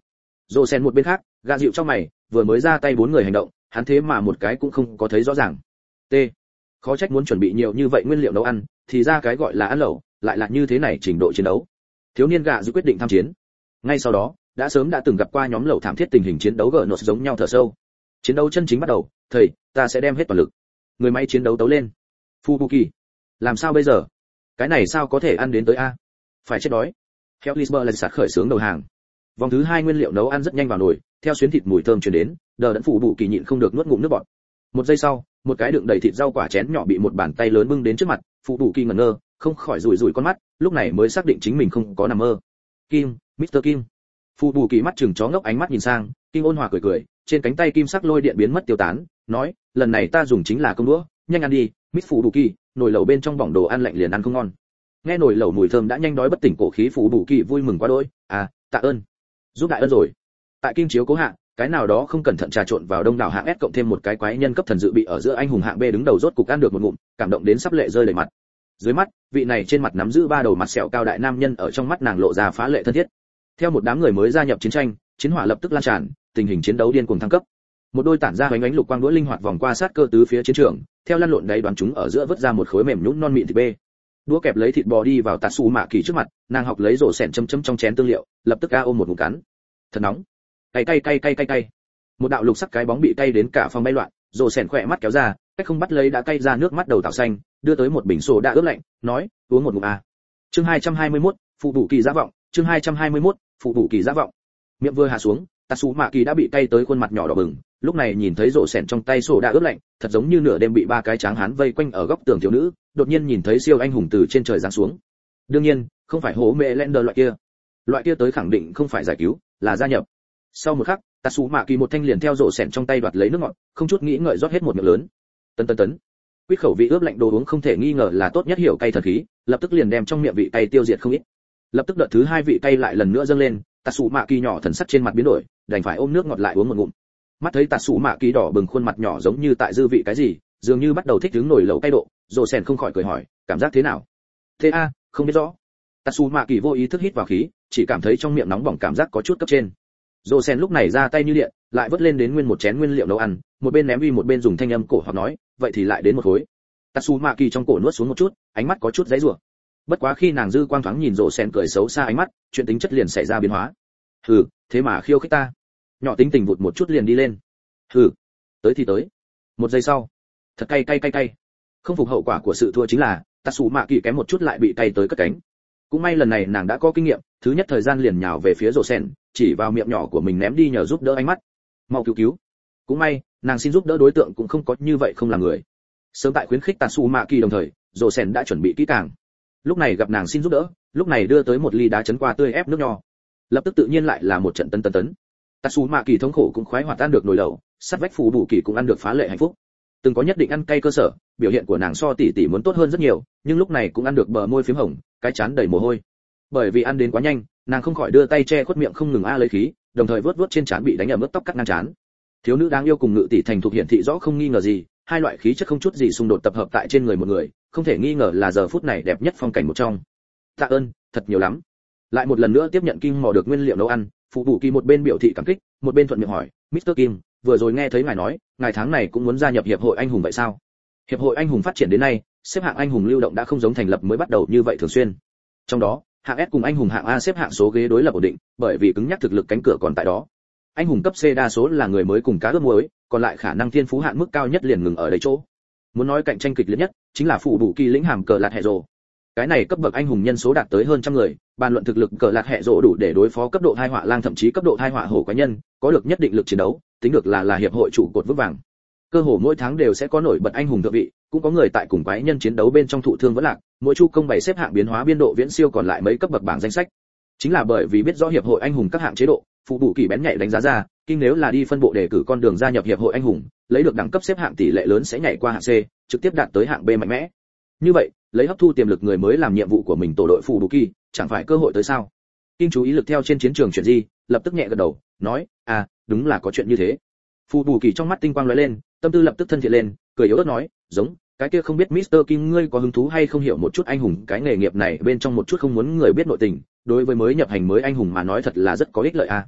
Rồ Sen một bên khác, gạ dịu trong mày, vừa mới ra tay bốn người hành động, hắn thế mà một cái cũng không có thấy rõ ràng. T. Khó trách muốn chuẩn bị nhiều như vậy nguyên liệu nấu ăn, thì ra cái gọi là ăn lẩu, lại là như thế này trình độ chiến đấu. Thiếu niên gạ dịu quyết định tham chiến. Ngay sau đó, đã sớm đã từng gặp qua nhóm lẩu thảm thiết tình hình chiến đấu gỡ nốt giống nhau thở sâu. Chiến đấu chân chính bắt đầu, thầy, ta sẽ đem hết toàn lực. Người máy chiến đấu tấu lên. Fubuki, làm sao bây giờ? Cái này sao có thể ăn đến tới a? Phải chết đói. Helisber lần sạt khởi sướng đầu hàng. Vòng thứ hai nguyên liệu nấu ăn rất nhanh vào nồi, theo xuyến thịt mùi thơm truyền đến, đờ đẫn Fubuki nhịn không được nuốt ngụm nước bọt. Một giây sau, một cái đựng đầy thịt rau quả chén nhỏ bị một bàn tay lớn bưng đến trước mặt, Fubuki ngẩn ngơ, không khỏi rủi rủi con mắt, lúc này mới xác định chính mình không có nằm mơ. Kim, mít tơ Kim. Fubuki mắt chừng chó ngốc ánh mắt nhìn sang, Kim ôn hòa cười cười, trên cánh tay kim sắc lôi điện biến mất tiêu tán, nói, lần này ta dùng chính là công đũa, nhanh ăn đi, mít Fubuki, nồi lẩu bên trong bỏng đồ ăn lạnh liền ăn không ngon. Nghe nồi lẩu mùi thơm đã nhanh đói bất tỉnh cổ khí Fubuki vui mừng quá đỗi, à, tạ ơn, giúp đại ơn rồi. Tại kim chiếu cố hạ, cái nào đó không cẩn thận trà trộn vào đông đảo hạng S cộng thêm một cái quái nhân cấp thần dự bị ở giữa anh hùng hạng B đứng đầu rốt cục ăn được một ngụm, cảm động đến sắp lệ rơi đầy mặt. Dưới mắt, vị này trên mặt nắm giữ ba đầu mặt sẹo cao đại nam nhân ở trong mắt nàng lộ ra phá lệ thân thiết. Theo một đám người mới gia nhập chiến tranh, chiến hỏa lập tức lan tràn, tình hình chiến đấu điên cuồng thăng cấp. Một đôi tản ra ánh ánh lục quang đũa linh hoạt vòng qua sát cơ tứ phía chiến trường, theo lăn lộn đáy đoán chúng ở giữa vớt ra một khối mềm nhũn non mịn thịt bê. Đũa kẹp lấy thịt bò đi vào Tatsu Mạ Kỳ trước mặt, nàng học lấy rổ sẻn chấm chấm trong chén tương liệu, lập tức a ôm một ngụm cắn. Thật nóng. Cay cay cay cay cay cay. Một đạo lục sắc cái bóng bị cay đến cả phòng bay loạn, rổ sẻn khỏe mắt kéo ra, cách không bắt lấy đã cay ra nước mắt đầu tảo xanh, đưa tới một bình sô đã ướp lạnh, nói, uống một ngụm a. Chương hai trăm hai mươi mốt, phụ đủ kỳ giá vọng, chương hai trăm hai mươi mốt, phụ đủ kỳ giá vọng. Miệng vừa hạ xuống, Tatsu Mạ Kỳ đã bị cay tới khuôn mặt nhỏ đỏ bừng, lúc này nhìn thấy rổ sẻn trong tay sô đã ướp lạnh, thật giống như nửa đêm bị ba cái tráng hán vây quanh ở góc tường thiếu nữ, đột nhiên nhìn thấy siêu anh hùng từ trên trời giáng xuống. Đương nhiên, không phải hố mẹ Lender loại kia. Loại kia tới khẳng định không phải giải cứu, là gia nhập. Sau một khắc, Tatsu Mạ Kỳ một thanh liền theo rổ sẻn trong tay đoạt lấy nước ngọt, không chút nghĩ ngợi rót hết một miệng lớn. Tấn tấn tấn. Quýt khẩu vị ướp lạnh đồ uống không thể nghi ngờ là tốt nhất hiểu cay thần khí, lập tức liền đem trong miệng vị cay tiêu diệt không ít. Lập tức đợt thứ hai vị cay lại lần nữa dâng lên, Tatsu Mạ Kỳ nhỏ thần sắc trên mặt biến đổi, đành phải ôm nước ngọt lại uống một ngụm. Mắt thấy Tatsu Mạ Kỳ đỏ bừng khuôn mặt nhỏ giống như tại dư vị cái gì, dường như bắt đầu thích đứng nổi lẩu cay độ, rổ sẻn không khỏi cười hỏi, cảm giác thế nào? Thế a, không biết rõ. Tatsu Mạ Kỳ vô ý thức hít vào khí, chỉ cảm thấy trong miệng nóng bỏng cảm giác có chút cấp trên. Rổ sẻn lúc này ra tay như điện, lại vớt lên đến nguyên một chén nguyên liệu nấu ăn, một bên ném uy một bên dùng thanh âm cổ hoặc nói, vậy thì lại đến một khối. Tatsu Mạ Kỳ trong cổ nuốt xuống một chút, ánh mắt có chút giãy giụa. Bất quá khi nàng dư quang thoáng nhìn rổ sẻn cười xấu xa ánh mắt, chuyện tính chất liền xảy ra biến hóa. Hừ, thế mà khiêu khích ta. Nhỏ tính tình vụt một chút liền đi lên. Hừ, tới thì tới. Một giây sau, thật cay cay cay cay. Không phục hậu quả của sự thua chính là, Tatsu Mạ Kỳ kém một chút lại bị cay tới cất cánh. Cũng may lần này nàng đã có kinh nghiệm, thứ nhất thời gian liền nhào về phía rổ sẻn, chỉ vào miệng nhỏ của mình ném đi nhờ giúp đỡ ánh mắt. Mau cứu cứu. Cũng may, nàng xin giúp đỡ đối tượng cũng không có như vậy không là người. Sớm tại khuyến khích Tatsu Mạ Kỳ đồng thời, rổ sẻn đã chuẩn bị kỹ càng. Lúc này gặp nàng xin giúp đỡ, lúc này đưa tới một ly đá chấn qua tươi ép nước nho. Lập tức tự nhiên lại là một trận tấn tấn tấn. Tatsu Mạ Kỳ thống khổ cũng khoái hoạt ăn được nồi lẩu, sát vách phù đủ kỳ cũng ăn được phá lệ hạnh phúc. Từng có nhất định ăn cay cơ sở, biểu hiện của nàng so tỷ tỷ muốn tốt hơn rất nhiều, nhưng lúc này cũng ăn được bờ môi phím hồng, cái trán đầy mồ hôi. Bởi vì ăn đến quá nhanh, nàng không khỏi đưa tay che khuất miệng không ngừng a lấy khí, đồng thời vớt vớt trên trán bị đánh ở mức tóc cắt ngang trán. Thiếu nữ đáng yêu cùng ngự tỷ thành thuộc hiện thị rõ không nghi ngờ gì, hai loại khí chất không chút gì xung đột tập hợp tại trên người một người, không thể nghi ngờ là giờ phút này đẹp nhất phong cảnh một trong. Tạ ơn, thật nhiều lắm. Lại một lần nữa tiếp nhận kim mò được nguyên liệu nấu ăn, phụ đủ kỳ một bên biểu thị cảm kích, một bên thuận miệng hỏi, mít tơ Kim, vừa rồi nghe thấy ngài nói, ngài tháng này cũng muốn gia nhập hiệp hội anh hùng vậy sao? Hiệp hội anh hùng phát triển đến nay, xếp hạng anh hùng lưu động đã không giống thành lập mới bắt đầu như vậy thường xuyên. Trong đó, hạng S cùng anh hùng hạng A xếp hạng số ghế đối lập ổn định, bởi vì cứng nhắc thực lực cánh cửa còn tại đó. Anh hùng cấp C đa số là người mới cùng cá ướp muối, còn lại khả năng thiên phú hạn mức cao nhất liền ngừng ở đấy chỗ. Muốn nói cạnh tranh kịch liệt nhất, chính là phụ đủ kỳ lĩnh hàm cờ lạt hệ rồ. Cái này cấp bậc anh hùng nhân số đạt tới hơn trăm người, bàn luận thực lực cờ lạt hệ rồ đủ để đối phó cấp độ thai họa lang thậm chí cấp độ thai họa hổ quái nhân, có được nhất định lực chiến đấu, tính được là là hiệp hội trụ cột vững vàng. Cơ hồ mỗi tháng đều sẽ có nổi bật anh hùng thượng vị, cũng có người tại cùng quái nhân chiến đấu bên trong thụ thương vẫn lạc, mỗi chu công bày xếp hạng biến hóa biên độ viễn siêu còn lại mấy cấp bậc bảng danh sách. Chính là bởi vì biết rõ hiệp hội anh hùng các hạng chế độ, phụ đủ kỳ bén nhạy đánh giá ra, kinh nếu là đi phân bộ đề cử con đường gia nhập hiệp hội anh hùng, lấy được đẳng cấp xếp hạng tỷ lệ lớn sẽ nhảy qua hạng C, trực tiếp đạt tới hạng B mạnh mẽ. Như vậy, lấy hấp thu tiềm lực người mới làm nhiệm vụ của mình tổ đội phụ đủ kỳ, chẳng phải cơ hội tới sao? Kinh chú ý lực theo trên chiến trường chuyển di, lập tức nhẹ gật đầu, nói, à, đúng là có chuyện như thế. Phụ đủ kỳ trong mắt tinh quang lóe lên, tâm tư lập tức thân thiện lên, cười yếu ớt nói, giống, cái kia không biết mít tơ Kim ngươi có hứng thú hay không hiểu một chút anh hùng cái nghề nghiệp này bên trong một chút không muốn người biết nội tình, đối với mới nhập hành mới anh hùng mà nói thật là rất có ích lợi a. À.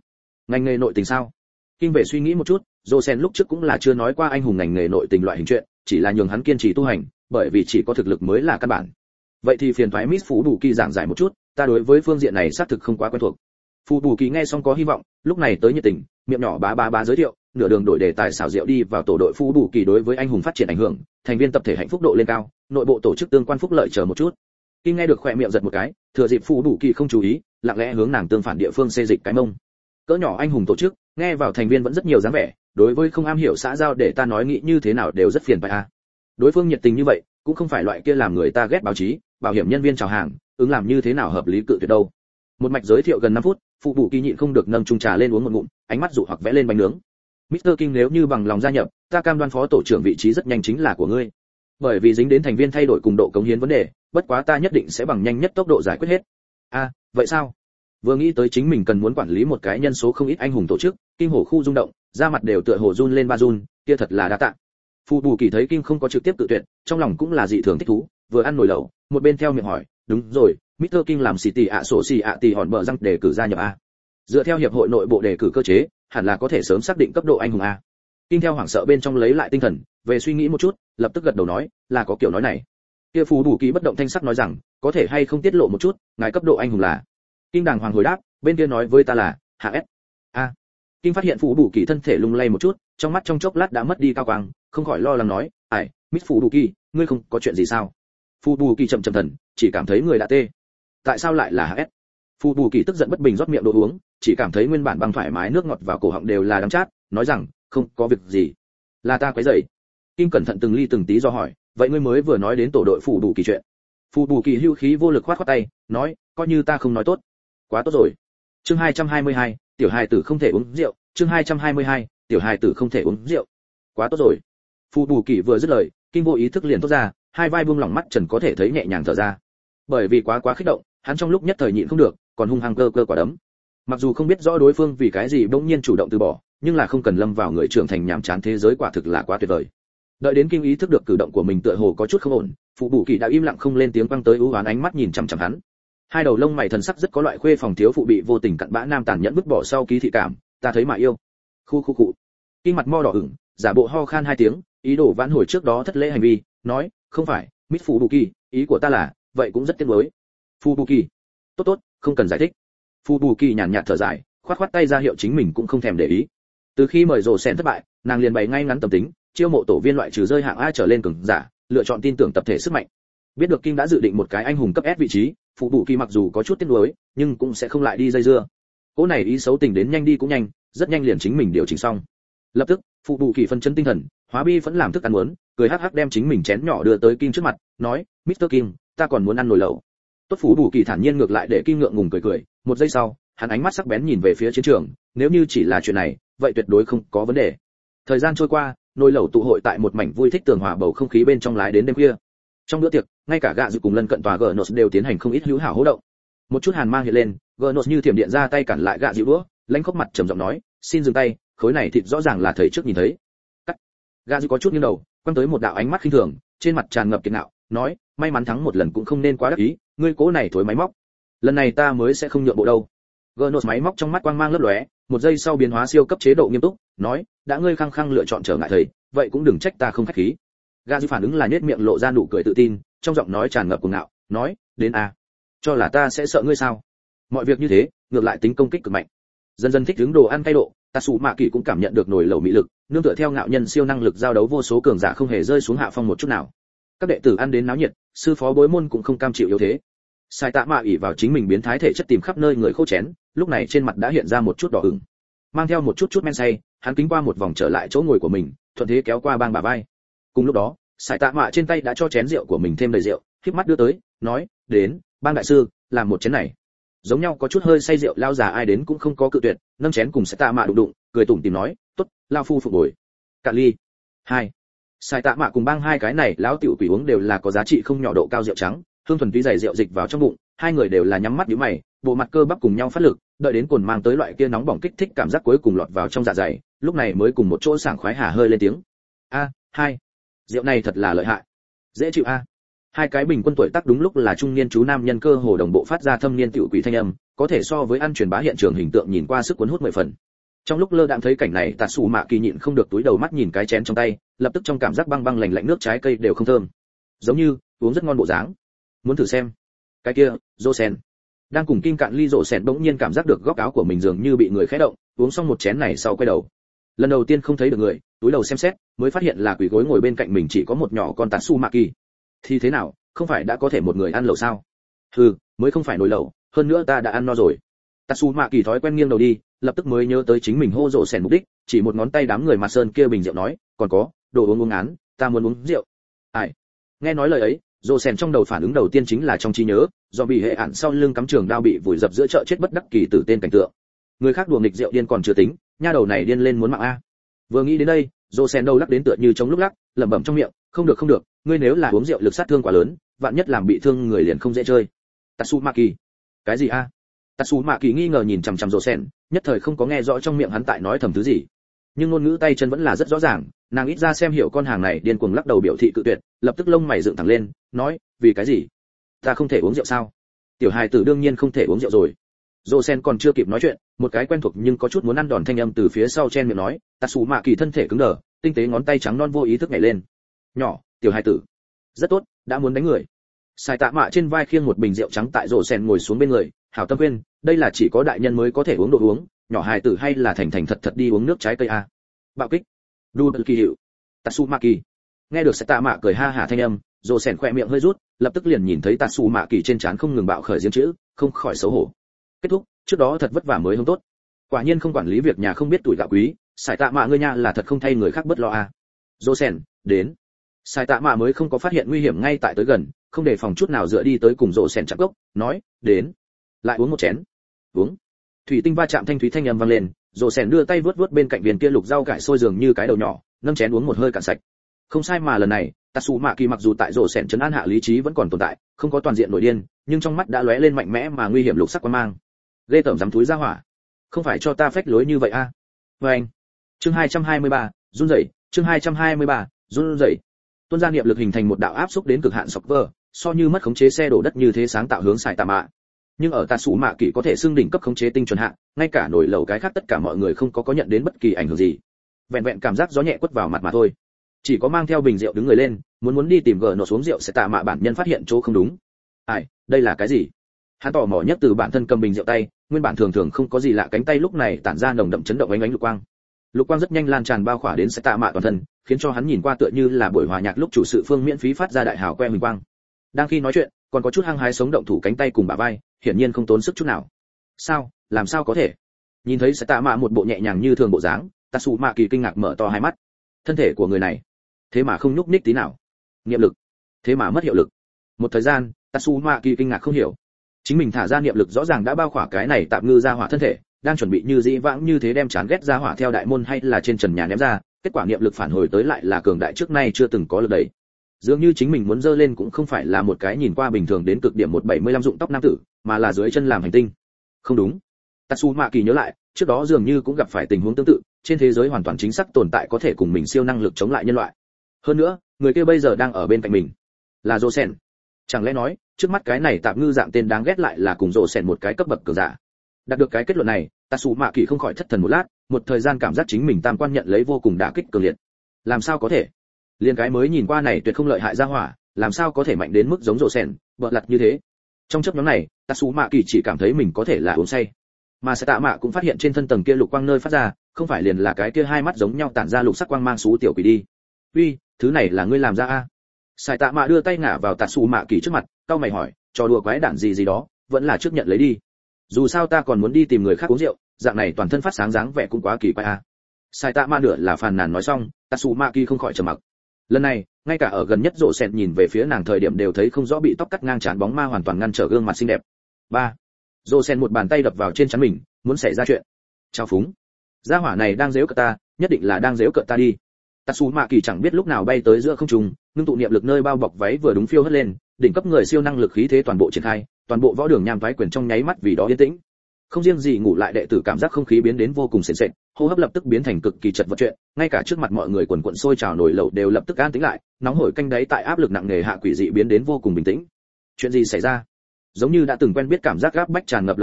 Ngành nghề nội tình sao? Kinh về suy nghĩ một chút, Josen lúc trước cũng là chưa nói qua anh hùng ngành nghề nội tình loại hình chuyện, chỉ là nhường hắn kiên trì tu hành, bởi vì chỉ có thực lực mới là căn bản. Vậy thì phiền toái Miss Phú Bù Kỳ giảng giải một chút, ta đối với phương diện này xác thực không quá quen thuộc. Phú Bù Kỳ nghe xong có hy vọng, lúc này tới nhiệt tình, miệng nhỏ bá bá bá giới thiệu, nửa đường đổi đề tài xảo diệu đi vào tổ đội Phú Bù Kỳ đối với anh hùng phát triển ảnh hưởng, thành viên tập thể hạnh phúc độ lên cao, nội bộ tổ chức tương quan phúc lợi chờ một chút. Kinh nghe được khỏe miệng giật một cái, thừa dịp Phú Bù Kỳ không chú ý, lặng lẽ hướng nàng tương phản địa phương xê dịch cái mông. Cỡ nhỏ anh hùng tổ chức, nghe vào thành viên vẫn rất nhiều dáng vẻ, đối với không am hiểu xã giao để ta nói nghĩ như thế nào đều rất phiền phải a. Đối phương nhiệt tình như vậy, cũng không phải loại kia làm người ta ghét báo chí, bảo hiểm nhân viên chào hàng, ứng làm như thế nào hợp lý cự tuyệt đâu. Một mạch giới thiệu gần năm phút, Phụ Bù Kỳ nhịn không được nâng chung trà lên uống một ngụm, ánh mắt dụ hoặc vẽ lên bánh nướng. mít tơ King nếu như bằng lòng gia nhập, ta cam đoan phó tổ trưởng vị trí rất nhanh chính là của ngươi. Bởi vì dính đến thành viên thay đổi cùng độ cống hiến vấn đề, bất quá ta nhất định sẽ bằng nhanh nhất tốc độ giải quyết hết. A, à, vậy sao? Vừa nghĩ tới chính mình cần muốn quản lý một cái nhân số không ít anh hùng tổ chức, Kinh hổ khu rung động, da mặt đều tựa hồ run lên ba run, kia thật là đa tạ. Phụ Bù Kỳ thấy Kinh không có trực tiếp tự tuyệt, trong lòng cũng là dị thường thích thú, vừa ăn nồi lẩu, một bên theo miệng hỏi, đúng rồi, mít tơ King làm xì tì ạ sổ xì ạ tì hòn bờ răng để cử gia nhập a. Dựa theo hiệp hội nội bộ đề cử cơ chế, hẳn là có thể sớm xác định cấp độ anh hùng a. Kinh theo hoảng sợ bên trong lấy lại tinh thần, về suy nghĩ một chút, lập tức gật đầu nói, là có kiểu nói này. Kia Phù Bù Kỳ bất động thanh sắc nói rằng, có thể hay không tiết lộ một chút, ngài cấp độ anh hùng là. Kinh đàng hoàng hồi đáp, bên kia nói với ta là hạng S. A. Kinh phát hiện Phù Bù Kỳ thân thể lung lay một chút, trong mắt trong chốc lát đã mất đi cao quang, không khỏi lo lắng nói, "Ải, Miss Phù Bù Kỳ, ngươi không có chuyện gì sao?" Phù Bù Kỳ chậm chậm thần, chỉ cảm thấy người đã tê. Tại sao lại là hạng S? Phù Bù Kỳ tức giận bất bình rót miệng đồ uống, chỉ cảm thấy nguyên bản băng thoải mái nước ngọt vào cổ họng đều là đắng chát, nói rằng, "Không, có việc gì. Là ta quấy rầy." Kinh cẩn thận từng ly từng tí do hỏi, "Vậy ngươi mới vừa nói đến tổ đội Phù Bù Kỳ chuyện?" Phù Bù Kỳ hưu khí vô lực khoát khoát tay, nói, "Coi như ta không nói tốt." Quá tốt rồi. Chương hai trăm hai mươi hai, tiểu hài tử không thể uống rượu, chương hai trăm hai mươi hai, tiểu hài tử không thể uống rượu. Quá tốt rồi. Phù Bù Kỳ vừa dứt lời, Kinh vô ý thức liền tốt ra, hai vai buông lỏng mắt Trần có thể thấy nhẹ nhàng thở ra. Bởi vì quá quá kích động, hắn trong lúc nhất thời nhịn không được, còn hung hăng cơ cơ quả đấm. Mặc dù không biết rõ đối phương vì cái gì bỗng nhiên chủ động từ bỏ, nhưng là không cần lâm vào người trưởng thành nhảm chán thế giới quả thực là quá tuyệt vời. Đợi đến Kinh ý thức được cử động của mình tựa hồ có chút không ổn, Phù Bù Kỳ đã im lặng không lên tiếng, quăng tới ưu ám ánh mắt nhìn chằm chằm hắn. Hai đầu lông mày thần sắc rất có loại khuê phòng thiếu phụ bị vô tình cặn bã nam tàn nhẫn vứt bỏ sau ký thị cảm, ta thấy mà yêu. Khu khu cụ. Kinh mặt mo đỏ ửng, giả bộ ho khan hai tiếng, ý đồ vãn hồi trước đó thất lễ hành vi, nói, không phải, Miss Phù Bù Kỳ, ý của ta là, vậy cũng rất tiếc nuối. Phù Bù Kỳ, tốt tốt, không cần giải thích. Phù Bù Kỳ nhàn nhạt thở dài, khoát khoát tay ra hiệu chính mình cũng không thèm để ý. Từ khi mời rồ sèn thất bại, nàng liền bày ngay ngắn tâm tính, chiêu mộ tổ viên loại trừ rơi hạng A trở lên cường giả, lựa chọn tin tưởng tập thể sức mạnh. Biết được Kinh đã dự định một cái anh hùng cấp S vị trí, Phù Bù Kỳ mặc dù có chút tiếc nuối, nhưng cũng sẽ không lại đi dây dưa. Cỗ này ý xấu tình đến nhanh đi cũng nhanh, rất nhanh liền chính mình điều chỉnh xong. Lập tức, Phù Bù Kỳ phân chân tinh thần, hóa bi vẫn làm thức ăn muốn, cười hắc hắc đem chính mình chén nhỏ đưa tới Kinh trước mặt, nói, mít tơ King, ta còn muốn ăn nồi lẩu. Tốt. Phù Bù Kỳ thản nhiên ngược lại để Kinh ngượng ngùng cười cười, một giây sau, hắn ánh mắt sắc bén nhìn về phía chiến trường, nếu như chỉ là chuyện này, vậy tuyệt đối không có vấn đề. Thời gian trôi qua, nồi lẩu tụ hội tại một mảnh vui thích tường hòa bầu không khí bên trong lái đến đêm khuya. Trong bữa tiệc, ngay cả gạ dự cùng lân cận tòa Gnos đều tiến hành không ít hữu hảo hỗ động. Một chút hàn mang hiện lên, Gnos như thiểm điện ra tay cản lại gạ dịu đũa, lãnh khốc mặt trầm giọng nói, xin dừng tay, khối này thịt rõ ràng là thấy trước nhìn thấy. Cắt. Gạ dịu có chút nghiêng đầu, quăng tới một đạo ánh mắt khinh thường, trên mặt tràn ngập kiệt ngạo, nói, may mắn thắng một lần cũng không nên quá đắc ý, ngươi cố này thối máy móc. Lần này ta mới sẽ không nhượng bộ đâu. Gnos máy móc trong mắt quang mang lấp lóe, một giây sau biến hóa siêu cấp chế độ nghiêm túc, nói, đã ngươi khăng khăng lựa chọn trở ngại thầy, vậy cũng đừng trách ta không khách khí. Gạ dịu phản ứng là nhếch miệng lộ ra nụ cười tự tin, trong giọng nói tràn ngập cuồng ngạo, nói, đến a, cho là ta sẽ sợ ngươi sao? Mọi việc như thế, ngược lại tính công kích cực mạnh. Dần dần thích ứng đồ ăn cay độ, Tatsu Mạ Kỳ cũng cảm nhận được nồi lẩu mỹ lực, nương tựa theo ngạo nhân siêu năng lực giao đấu vô số cường giả không hề rơi xuống hạ phong một chút nào. Các đệ tử ăn đến náo nhiệt, sư phó bối môn cũng không cam chịu yếu thế. Sai Tạ Mạ ỷ vào chính mình biến thái thể chất tìm khắp nơi người khô chén, lúc này trên mặt đã hiện ra một chút đỏ ửng. Mang theo một chút chút men say, hắn kính qua một vòng trở lại chỗ ngồi của mình, thuận thế kéo qua bang bả vai. Cùng lúc đó, Sai Tạ Mạ trên tay đã cho chén rượu của mình thêm đầy rượu, khép mắt đưa tới, nói, đến, bang đại sư, làm một chén này. Giống nhau có chút hơi say rượu lao già ai đến cũng không có cự tuyệt, nâng chén cùng Sai Tạ Mạ đụng đụng, cười tủm tỉm nói, tốt, lao phu phục bồi. Cạn ly. Hai. Sai Tạ Mạ cùng bang hai cái này lão tiểu quỷ uống đều là có giá trị không nhỏ độ cao rượu trắng, hương thuần túy dày rượu dịch vào trong bụng, hai người đều là nhắm mắt nhíu mày, bộ mặt cơ bắp cùng nhau phát lực, đợi đến cồn mang tới loại kia nóng bỏng kích thích cảm giác cuối cùng lọt vào trong dạ dày, lúc này mới cùng một chỗ sảng khoái hả hơi lên tiếng. A, hai. Rượu này thật là lợi hại. Dễ chịu a. Hai cái bình quân tuổi tác đúng lúc là trung niên chú nam nhân cơ hồ đồng bộ phát ra thâm niên tiểu quỷ thanh âm, có thể so với ăn truyền bá hiện trường hình tượng nhìn qua sức cuốn hút mười phần. Trong lúc lơ đãng thấy cảnh này, Tatsu Mạ Kỳ nhịn không được túi đầu mắt nhìn cái chén trong tay, lập tức trong cảm giác băng băng lạnh lạnh nước trái cây đều không thơm, giống như uống rất ngon bộ dáng. Muốn thử xem. Cái kia, Josen. Đang cùng Kim cạn ly Josen bỗng nhiên cảm giác được góc áo của mình dường như bị người khẽ động, uống xong một chén này sau quay đầu. Lần đầu tiên không thấy được người, túi đầu xem xét, mới phát hiện là quỷ gối ngồi bên cạnh mình chỉ có một nhỏ con Tatsu Mạ Kỳ. Thì thế nào, không phải đã có thể một người ăn lẩu sao? Hừ, mới không phải nồi lẩu, hơn nữa ta đã ăn no rồi. Tatsu Mạ Kỳ thói quen nghiêng đầu đi, lập tức mới nhớ tới chính mình hô rộ sèn mục đích, chỉ một ngón tay đám người mặt sơn kia bình rượu nói, còn có, đồ uống uống án, ta muốn uống rượu. Ai? Nghe nói lời ấy, rộ sèn trong đầu phản ứng đầu tiên chính là trong trí nhớ, do bị hệ ản sau lưng cắm trường đao bị vùi dập giữa chợ chết bất đắc kỳ tử tên cảnh tượng. Người khác đùa nghịch rượu điên còn chưa tính, nha đầu này điên lên muốn mạng a. Vừa nghĩ đến đây, rộ sèn đầu lắc đến tựa như chống lúc lắc, lẩm bẩm trong miệng, không được không được, ngươi nếu là uống rượu lực sát thương quá lớn, vạn nhất làm bị thương người liền không dễ chơi. Tatsu Mạ Kỳ. Cái gì a? Tatsu Mạ Kỳ nghi ngờ nhìn chằm chằm rộ sèn, nhất thời không có nghe rõ trong miệng hắn tại nói thầm thứ gì, nhưng ngôn ngữ tay chân vẫn là rất rõ ràng, nàng ít ra xem hiểu con hàng này điên cuồng lắc đầu biểu thị cự tuyệt, lập tức lông mày dựng thẳng lên, nói, vì cái gì? Ta không thể uống rượu sao? Tiểu hài tử đương nhiên không thể uống rượu rồi. Rộ sen còn chưa kịp nói chuyện, một cái quen thuộc nhưng có chút muốn ăn đòn thanh âm từ phía sau chen miệng nói, Tatsu Mạ Kỳ thân thể cứng đờ, tinh tế ngón tay trắng non vô ý thức nhảy lên. Nhỏ, tiểu hài tử. Rất tốt, đã muốn đánh người. Sai Tạ Mạ trên vai khiêng một bình rượu trắng tại rộ sen ngồi xuống bên người, hảo tâm khuyên, đây là chỉ có đại nhân mới có thể uống đồ uống, nhỏ hài tử hay là thành thành thật thật đi uống nước trái cây a. Bạo kích. Đu kỳ hiệu. Tatsu Mạ Kỳ. Nghe được Sai Tạ Mạ cười ha hả thanh âm, rộ sen khỏe miệng hơi rút, lập tức liền nhìn thấy Tatsu Mạ Kỳ trên trán không ngừng bạo khởi diễm chữ, không khỏi xấu hổ. Kết thúc, trước đó thật vất vả mới hôm tốt. Quả nhiên không quản lý việc nhà không biết tuổi gạo quý, Sai Tạ Mạ ngươi nha là thật không thay người khác bất lo a. Rộ sen, đến. Sai Tạ Mạ mới không có phát hiện nguy hiểm ngay tại tới gần, không để phòng chút nào dựa đi tới cùng rộ sen chạm gốc, nói, đến. Lại uống một chén. Uống. Thủy tinh va chạm thanh thúy thanh âm vang lên, rộ sen đưa tay vuốt vuốt bên cạnh viên kia lục rau cải sôi dường như cái đầu nhỏ, nâng chén uống một hơi cạn sạch. Không sai mà lần này, Tatsu Mạ Kỳ mặc dù tại rộ sen trấn an hạ lý trí vẫn còn tồn tại, không có toàn diện nổi điên, nhưng trong mắt đã lóe lên mạnh mẽ mà nguy hiểm lục sắc quan mang. Ghê tởm dám túi ra hỏa. Không phải cho ta phách lối như vậy a. À? Và anh. Chương hai trăm hai mươi ba, run rẩy, chương hai trăm hai mươi ba, run rẩy. Tuôn ra niệm lực hình thành một đạo áp xúc đến cực hạn sọc vơ, so như mất khống chế xe đổ đất như thế sáng tạo hướng Sai Tạ Mạ. Nhưng ở Tatsu Mạ Kỳ có thể xưng đỉnh cấp khống chế tinh chuẩn hạ, ngay cả nổi lẩu cái khác tất cả mọi người không có có nhận đến bất kỳ ảnh hưởng gì. Vẹn vẹn cảm giác gió nhẹ quất vào mặt mà thôi. Chỉ có mang theo bình rượu đứng người lên, muốn muốn đi tìm gờ nổ xuống rượu Sai Tạ Mạ bản nhân phát hiện chỗ không đúng. Ai, đây là cái gì? Hắn tò mò nhất từ bản thân cầm bình rượu tay, nguyên bản thường thường không có gì lạ cánh tay lúc này tản ra nồng đậm chấn động ánh ánh lục quang. Lục quang rất nhanh lan tràn bao khỏa đến Sai Tạ Mạ toàn thân, khiến cho hắn nhìn qua tựa như là buổi hòa nhạc lúc chủ sự phương miễn phí phát ra đại hào que huỳnh quang. Đang khi nói chuyện, còn có chút hăng hái sống động thủ cánh tay cùng bả vai, hiển nhiên không tốn sức chút nào. Sao, làm sao có thể? Nhìn thấy Sai Tạ Mạ một bộ nhẹ nhàng như thường bộ dáng, Tatsu Mạ Kỳ kinh ngạc mở to hai mắt. Thân thể của người này, thế mà không nhúc nhích tí nào. Niệm lực, thế mà mất hiệu lực. Một thời gian, Tatsu Mạ Kỳ kinh ngạc không hiểu. Chính mình thả ra niệm lực rõ ràng đã bao khỏa cái này tạm ngư ra hỏa thân thể, đang chuẩn bị như dĩ vãng như thế đem chán ghét ra hỏa theo đại môn hay là trên trần nhà ném ra, kết quả niệm lực phản hồi tới lại là cường đại trước nay chưa từng có lực đẩy. Dường như chính mình muốn dơ lên cũng không phải là một cái nhìn qua bình thường đến cực điểm một bảy mươi lăm dụng tóc nam tử, mà là dưới chân làm hành tinh. Không đúng. Tatsu Mạ Kỳ nhớ lại, trước đó dường như cũng gặp phải tình huống tương tự, trên thế giới hoàn toàn chính xác tồn tại có thể cùng mình siêu năng lực chống lại nhân loại. Hơn nữa, người kia bây giờ đang ở bên cạnh mình, là Josen. Chẳng lẽ nói, trước mắt cái này tạm ngư dạng tên đáng ghét lại là cùng Josen một cái cấp bậc cường giả. Đạt được cái kết luận này, Tatsu Mạ Kỳ không khỏi thất thần một lát, một thời gian cảm giác chính mình tam quan nhận lấy vô cùng đả kích cường liệt. Làm sao có thể? Liên cái mới nhìn qua này tuyệt không lợi hại ra hỏa, làm sao có thể mạnh đến mức giống Josen, bợ lật như thế? Trong chốc ngắn này, Tatsu Mạ Kỳ chỉ cảm thấy mình có thể là uống say. Mà Sai Tạ Mạ cũng phát hiện trên thân tầng kia lục quang nơi phát ra, không phải liền là cái kia hai mắt giống nhau tản ra lục sắc quang mang xú tiểu quỷ đi. Uy, thứ này là ngươi làm ra a? Sai Tạ Mạ đưa tay ngả vào Tatsu Mạ Kỳ trước mặt, cau mày hỏi, trò đùa quái đản gì gì đó, vẫn là trước nhận lấy đi. Dù sao ta còn muốn đi tìm người khác uống rượu, dạng này toàn thân phát sáng dáng vẻ cũng quá kỳ quái a. Sai Tạ Mạ nửa là phàn nàn nói xong, Tatsu Mạ Kỳ không khỏi trầm mặc. Lần này, ngay cả ở gần nhất rộ sẹn nhìn về phía nàng thời điểm đều thấy không rõ bị tóc cắt ngang trán bóng ma hoàn toàn ngăn trở gương mặt xinh đẹp. Ba. Rộ sẹn một bàn tay đập vào trên trán mình, muốn xảy ra chuyện. Chao phúng. Gia hỏa này đang giễu cợt ta, nhất định là đang giễu cợt ta đi. Tatsu Mạ Kỳ chẳng biết lúc nào bay tới giữa không trung, ngưng tụ niệm lực nơi bao bọc váy vừa đúng phiêu hất lên, đỉnh cấp người siêu năng lực khí thế toàn bộ triển khai, toàn bộ võ đường nham thoái quyền trong nháy mắt vì đó yên tĩnh. Không riêng gì ngủ lại đệ tử cảm giác không khí biến đến vô cùng sền sệt, hô hấp lập tức biến thành cực kỳ chật vật chuyện, ngay cả trước mặt mọi người quần quần sôi trào nổi lẩu đều lập tức an tĩnh lại, nóng hổi canh đáy tại áp lực nặng nề hạ quỷ dị biến đến vô cùng bình tĩnh. Chuyện gì xảy ra? Giống như đã từng quen biết cảm giác gáp bách tràn ngập lồng ngực,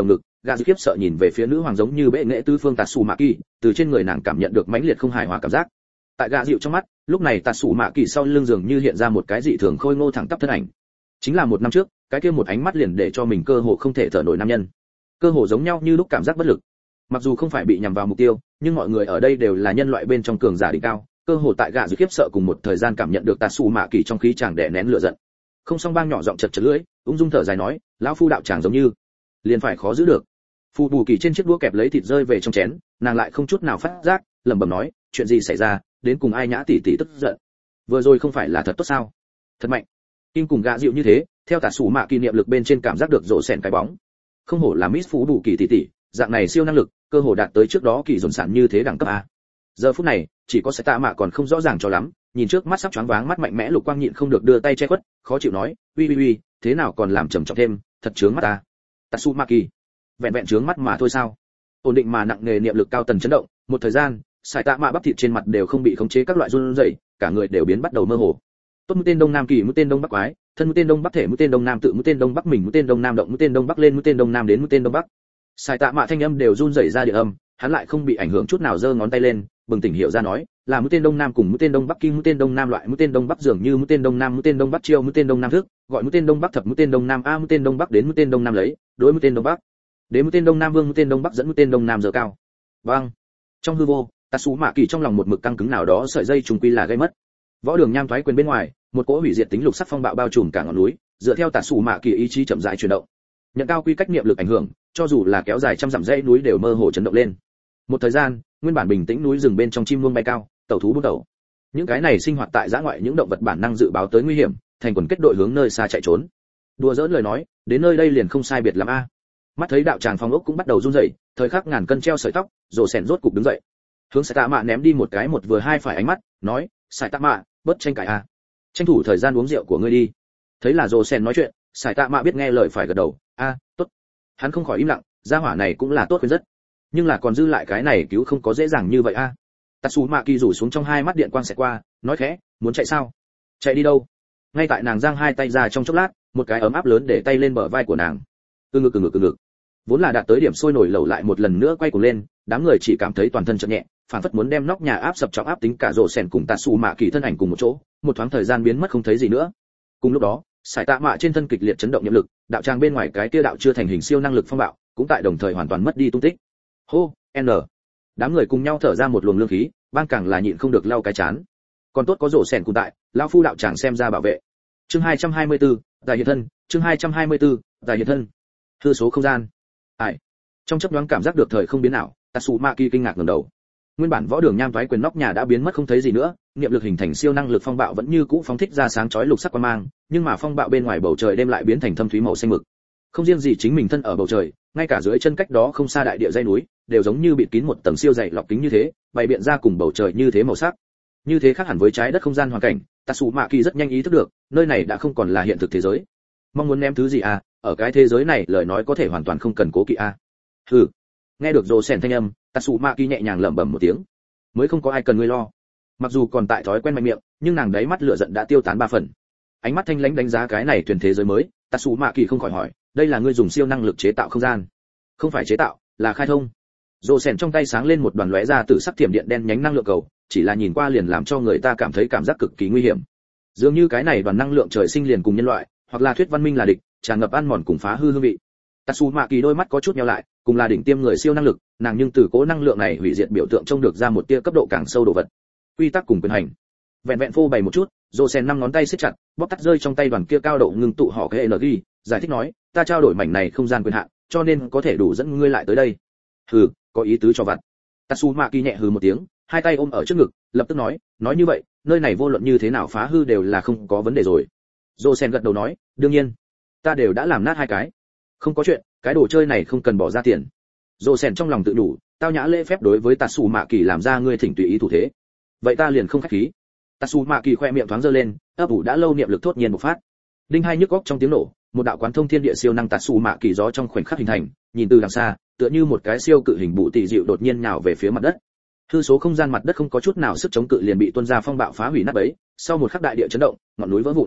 gà dịu khiếp sợ nhìn về phía nữ hoàng giống như bệ nghệ tứ phương Tatsumaki, từ trên người nàng cảm nhận được mãnh liệt không hài hòa cảm giác. Tại gà dịu trong mắt, lúc này Tatsumaki sau lưng giường như hiện ra một cái dị thường khôi ngô thẳng tắp thân ảnh. Chính là một năm trước, cái kia một ánh mắt liền để cho mình cơ hồ không thể thở nổi nam nhân. Cơ hồ giống nhau như lúc cảm giác bất lực. Mặc dù không phải bị nhằm vào mục tiêu, nhưng mọi người ở đây đều là nhân loại bên trong cường giả đỉnh cao, cơ hồ tại gà dịu khiếp sợ cùng một thời gian cảm nhận được Tatsumaki trong khí chàng đè nén lửa giận. Không song bang nhỏ giọng chật chật lưỡi, ung dung thở dài nói, lão phu đạo tràng giống như liền phải khó giữ được. Phù Bù Kỳ trên chiếc đũa kẹp lấy thịt rơi về trong chén, nàng lại không chút nào phát giác, lẩm bẩm nói, chuyện gì xảy ra, đến cùng ai nhã tỷ tỷ tức giận. Vừa rồi không phải là thật tốt sao? Thật mạnh. Kim cùng gã dịu như thế, theo tả sủ mạ kỷ niệm lực bên trên cảm giác được rộ sèn cái bóng. Không hổ là Miss Phù Bù Kỳ tỷ tỷ, dạng này siêu năng lực, cơ hồ đạt tới trước đó kỳ dồn sản như thế đẳng cấp a. Giờ phút này, chỉ có sẽ tạ mạ còn không rõ ràng cho lắm, nhìn trước mắt sắp choáng váng mắt mạnh mẽ lục quang nhịn không được đưa tay che khuất, khó chịu nói, uy uy uy, thế nào còn làm trầm trọng thêm, thật chướng mắt ta. Tatsumaki, vẹn vẹn chướng mắt mà thôi sao? Ổn định mà nặng nghề niệm lực cao tần chấn động, một thời gian, sải tạ mạ bắp thịt trên mặt đều không bị khống chế các loại run rẩy, cả người đều biến bắt đầu mơ hồ. Tốt mũi tên đông nam kỳ, mũi tên đông bắc quái, thân mũi tên đông bắc thể, mũi tên đông nam tự, mũi tên đông bắc mình, mũi tên đông nam động, mũi tên đông bắc lên, mũi tên đông nam đến mũi tên đông bắc. Sải tạ mạ thanh âm đều run rẩy ra địa âm, hắn lại không bị ảnh hưởng chút nào giơ ngón tay lên, bừng tỉnh hiểu ra nói, là mũi tên đông nam cùng mũi tên đông bắc kim, mũi tên đông nam loại mũi tên đông bắc dường như mũi tên đông nam, mũi tên đông bắc chiêu, mũi tên đông nam thức, gọi mũi tên đông bắc thập, mũi tên đông nam a, mũi tên đông bắc đến mũi tên đông nam lấy, đối mũi tên đông bắc. Đến mũi tên đông nam vương, mũi tên đông bắc dẫn mũi tên đông nam giờ cao. Vâng. Trong hư vô, Tatsumaki trong lòng một mực căng cứng nào đó sợi dây trùng quy là gây mất. Võ đường nham thoái quyền bên ngoài, một cỗ hủy diệt tính lục sắc phong bạo bao trùm cả ngọn núi, dựa theo Tatsumaki ý chí chậm rãi chuyển động. Nhận cao quy cách niệm lực ảnh hưởng, cho dù là kéo dài trăm dặm dãy núi đều mơ hồ chấn động lên. Một thời gian, nguyên bản bình tĩnh núi rừng bên trong chim muông bay cao, tẩu thú bút đầu. Những cái này sinh hoạt tại dã ngoại những động vật bản năng dự báo tới nguy hiểm, thành quần kết đội hướng nơi xa chạy trốn. Đùa giỡn lời nói, đến nơi đây liền không sai biệt lắm a. Mắt thấy đạo tràng phong ốc cũng bắt đầu run rẩy, thời khắc ngàn cân treo sợi tóc, rồ sèn rốt cục đứng dậy. Hướng Sải Tạ Mạ ném đi một cái một vừa hai phải ánh mắt, nói, Sải Tạ Mạ, bớt tranh cãi a. Tranh thủ thời gian uống rượu của ngươi đi. Thấy là rồ sèn nói chuyện, Sải Tạ Mạ biết nghe lời phải gật đầu, a, tốt. Hắn không khỏi im lặng, gia hỏa này cũng là tốt khuyên rất. Nhưng là còn dư lại cái này cứu không có dễ dàng như vậy a. Tatsumaki rủ xuống trong hai mắt điện quang sẽ qua, nói khẽ, muốn chạy sao? Chạy đi đâu? Ngay tại nàng giang hai tay ra trong chốc lát, một cái ấm áp lớn để tay lên bờ vai của nàng. Từ ngực từ ngực từ ngực. Vốn là đạt tới điểm sôi nổi lẩu lại một lần nữa quay cuồng lên, đám người chỉ cảm thấy toàn thân chợt nhẹ, phản phất muốn đem nóc nhà áp sập trọng áp tính cả rồ sèn cùng Tatsumaki thân ảnh cùng một chỗ, một thoáng thời gian biến mất không thấy gì nữa. Cùng lúc đó, Sải Tạ Mạ trên thân kịch liệt chấn động nhiệm lực, đạo tràng bên ngoài cái kia đạo chưa thành hình siêu năng lực phong bạo, cũng tại đồng thời hoàn toàn mất đi tung tích. Hô, n. Đám người cùng nhau thở ra một luồng lương khí, bang càng là nhịn không được lau cái chán. Còn tốt có rổ sèn cùng tại, lão phu đạo tràng xem ra bảo vệ. Chương hai trăm hai mươi tư, Tài hiện thân, chương hai trăm hai mươi tư, Tài hiện thân. Hư số không gian. Ai. Trong chớp nhoáng cảm giác được thời không biến ảo, Tatsumaki kinh ngạc ngẩng đầu. Nguyên bản võ đường nham thoái quyền nóc nhà đã biến mất không thấy gì nữa, niệm lực hình thành siêu năng lực phong bạo vẫn như cũ phóng thích ra sáng chói lục sắc quang mang, nhưng mà phong bạo bên ngoài bầu trời đêm lại biến thành thâm thúy màu xanh mực. Không riêng gì chính mình thân ở bầu trời, ngay cả dưới chân cách đó không xa đại địa dãy núi, đều giống như bị kín một tầng siêu dày lọc kính như thế, bày biện ra cùng bầu trời như thế màu sắc. Như thế khác hẳn với trái đất không gian hoàn cảnh, Tatsumaki rất nhanh ý thức được, nơi này đã không còn là hiện thực thế giới. Mong muốn ném thứ gì à, ở cái thế giới này lời nói có thể hoàn toàn không cần cố kỵ à. Hừ. Nghe được rồ sèn thanh âm, Tatsumaki nhẹ nhàng lẩm bẩm một tiếng. Mới không có ai cần ngươi lo. Mặc dù còn tại thói quen mạnh miệng, nhưng nàng đáy mắt lửa giận đã tiêu tán ba phần. Ánh mắt thanh lãnh đánh giá cái này thuyền thế giới mới, Tatsumaki không khỏi hỏi, đây là ngươi dùng siêu năng lực chế tạo không gian? Không phải chế tạo, là khai thông. Rồ sèn trong tay sáng lên một đoàn lóe ra từ sắc thiểm điện đen nhánh năng lượng cầu, chỉ là nhìn qua liền làm cho người ta cảm thấy cảm giác cực kỳ nguy hiểm. Dường như cái này đoàn năng lượng trời sinh liền cùng nhân loại, hoặc là thuyết văn minh là địch, tràn ngập ăn mòn cùng phá hư hương vị. Tatsumaki đôi mắt có chút nheo lại, cùng là đỉnh tiêm người siêu năng lực, nàng nhưng từ cố năng lượng này hủy diệt biểu tượng trông được ra một tia cấp độ càng sâu đồ vật. Quy tắc cùng quyền hành. Vẹn vẹn phô bày một chút, Rosen năm ngón tay siết chặt, bóp tắt rơi trong tay đoàn kia cao độ ngưng tụ họ cái energy, giải thích nói, ta trao đổi mảnh này không gian quyền hạn, cho nên có thể đủ dẫn ngươi lại tới đây. Hừ, có ý tứ cho vặt. Tatsumaki nhẹ hừ một tiếng, hai tay ôm ở trước ngực, lập tức nói, nói như vậy, nơi này vô luận như thế nào phá hư đều là không có vấn đề rồi. Rosen gật đầu nói, đương nhiên, ta đều đã làm nát hai cái. Không có chuyện, cái đồ chơi này không cần bỏ ra tiền. Rosen trong lòng tự đủ, tao nhã lễ phép đối với Tatsumaki làm ra ngươi thỉnh tùy ý thủ thế. Vậy ta liền không khách khí. Tatsumaki khoe miệng thoáng giơ lên, ấp ủ đã lâu niệm lực thốt nhiên bộc phát. Đinh hai nhức óc trong tiếng nổ, một đạo quán thông thiên địa siêu năng Tatsumaki gió trong khoảnh khắc hình thành, nhìn từ đằng xa, tựa như một cái siêu cự hình bụ tỷ dịu đột nhiên nhào về phía mặt đất. Hư số không gian mặt đất không có chút nào sức chống cự liền bị tuôn ra phong bạo phá hủy nát bấy, sau một khắc đại địa chấn động, ngọn núi vỡ vụn.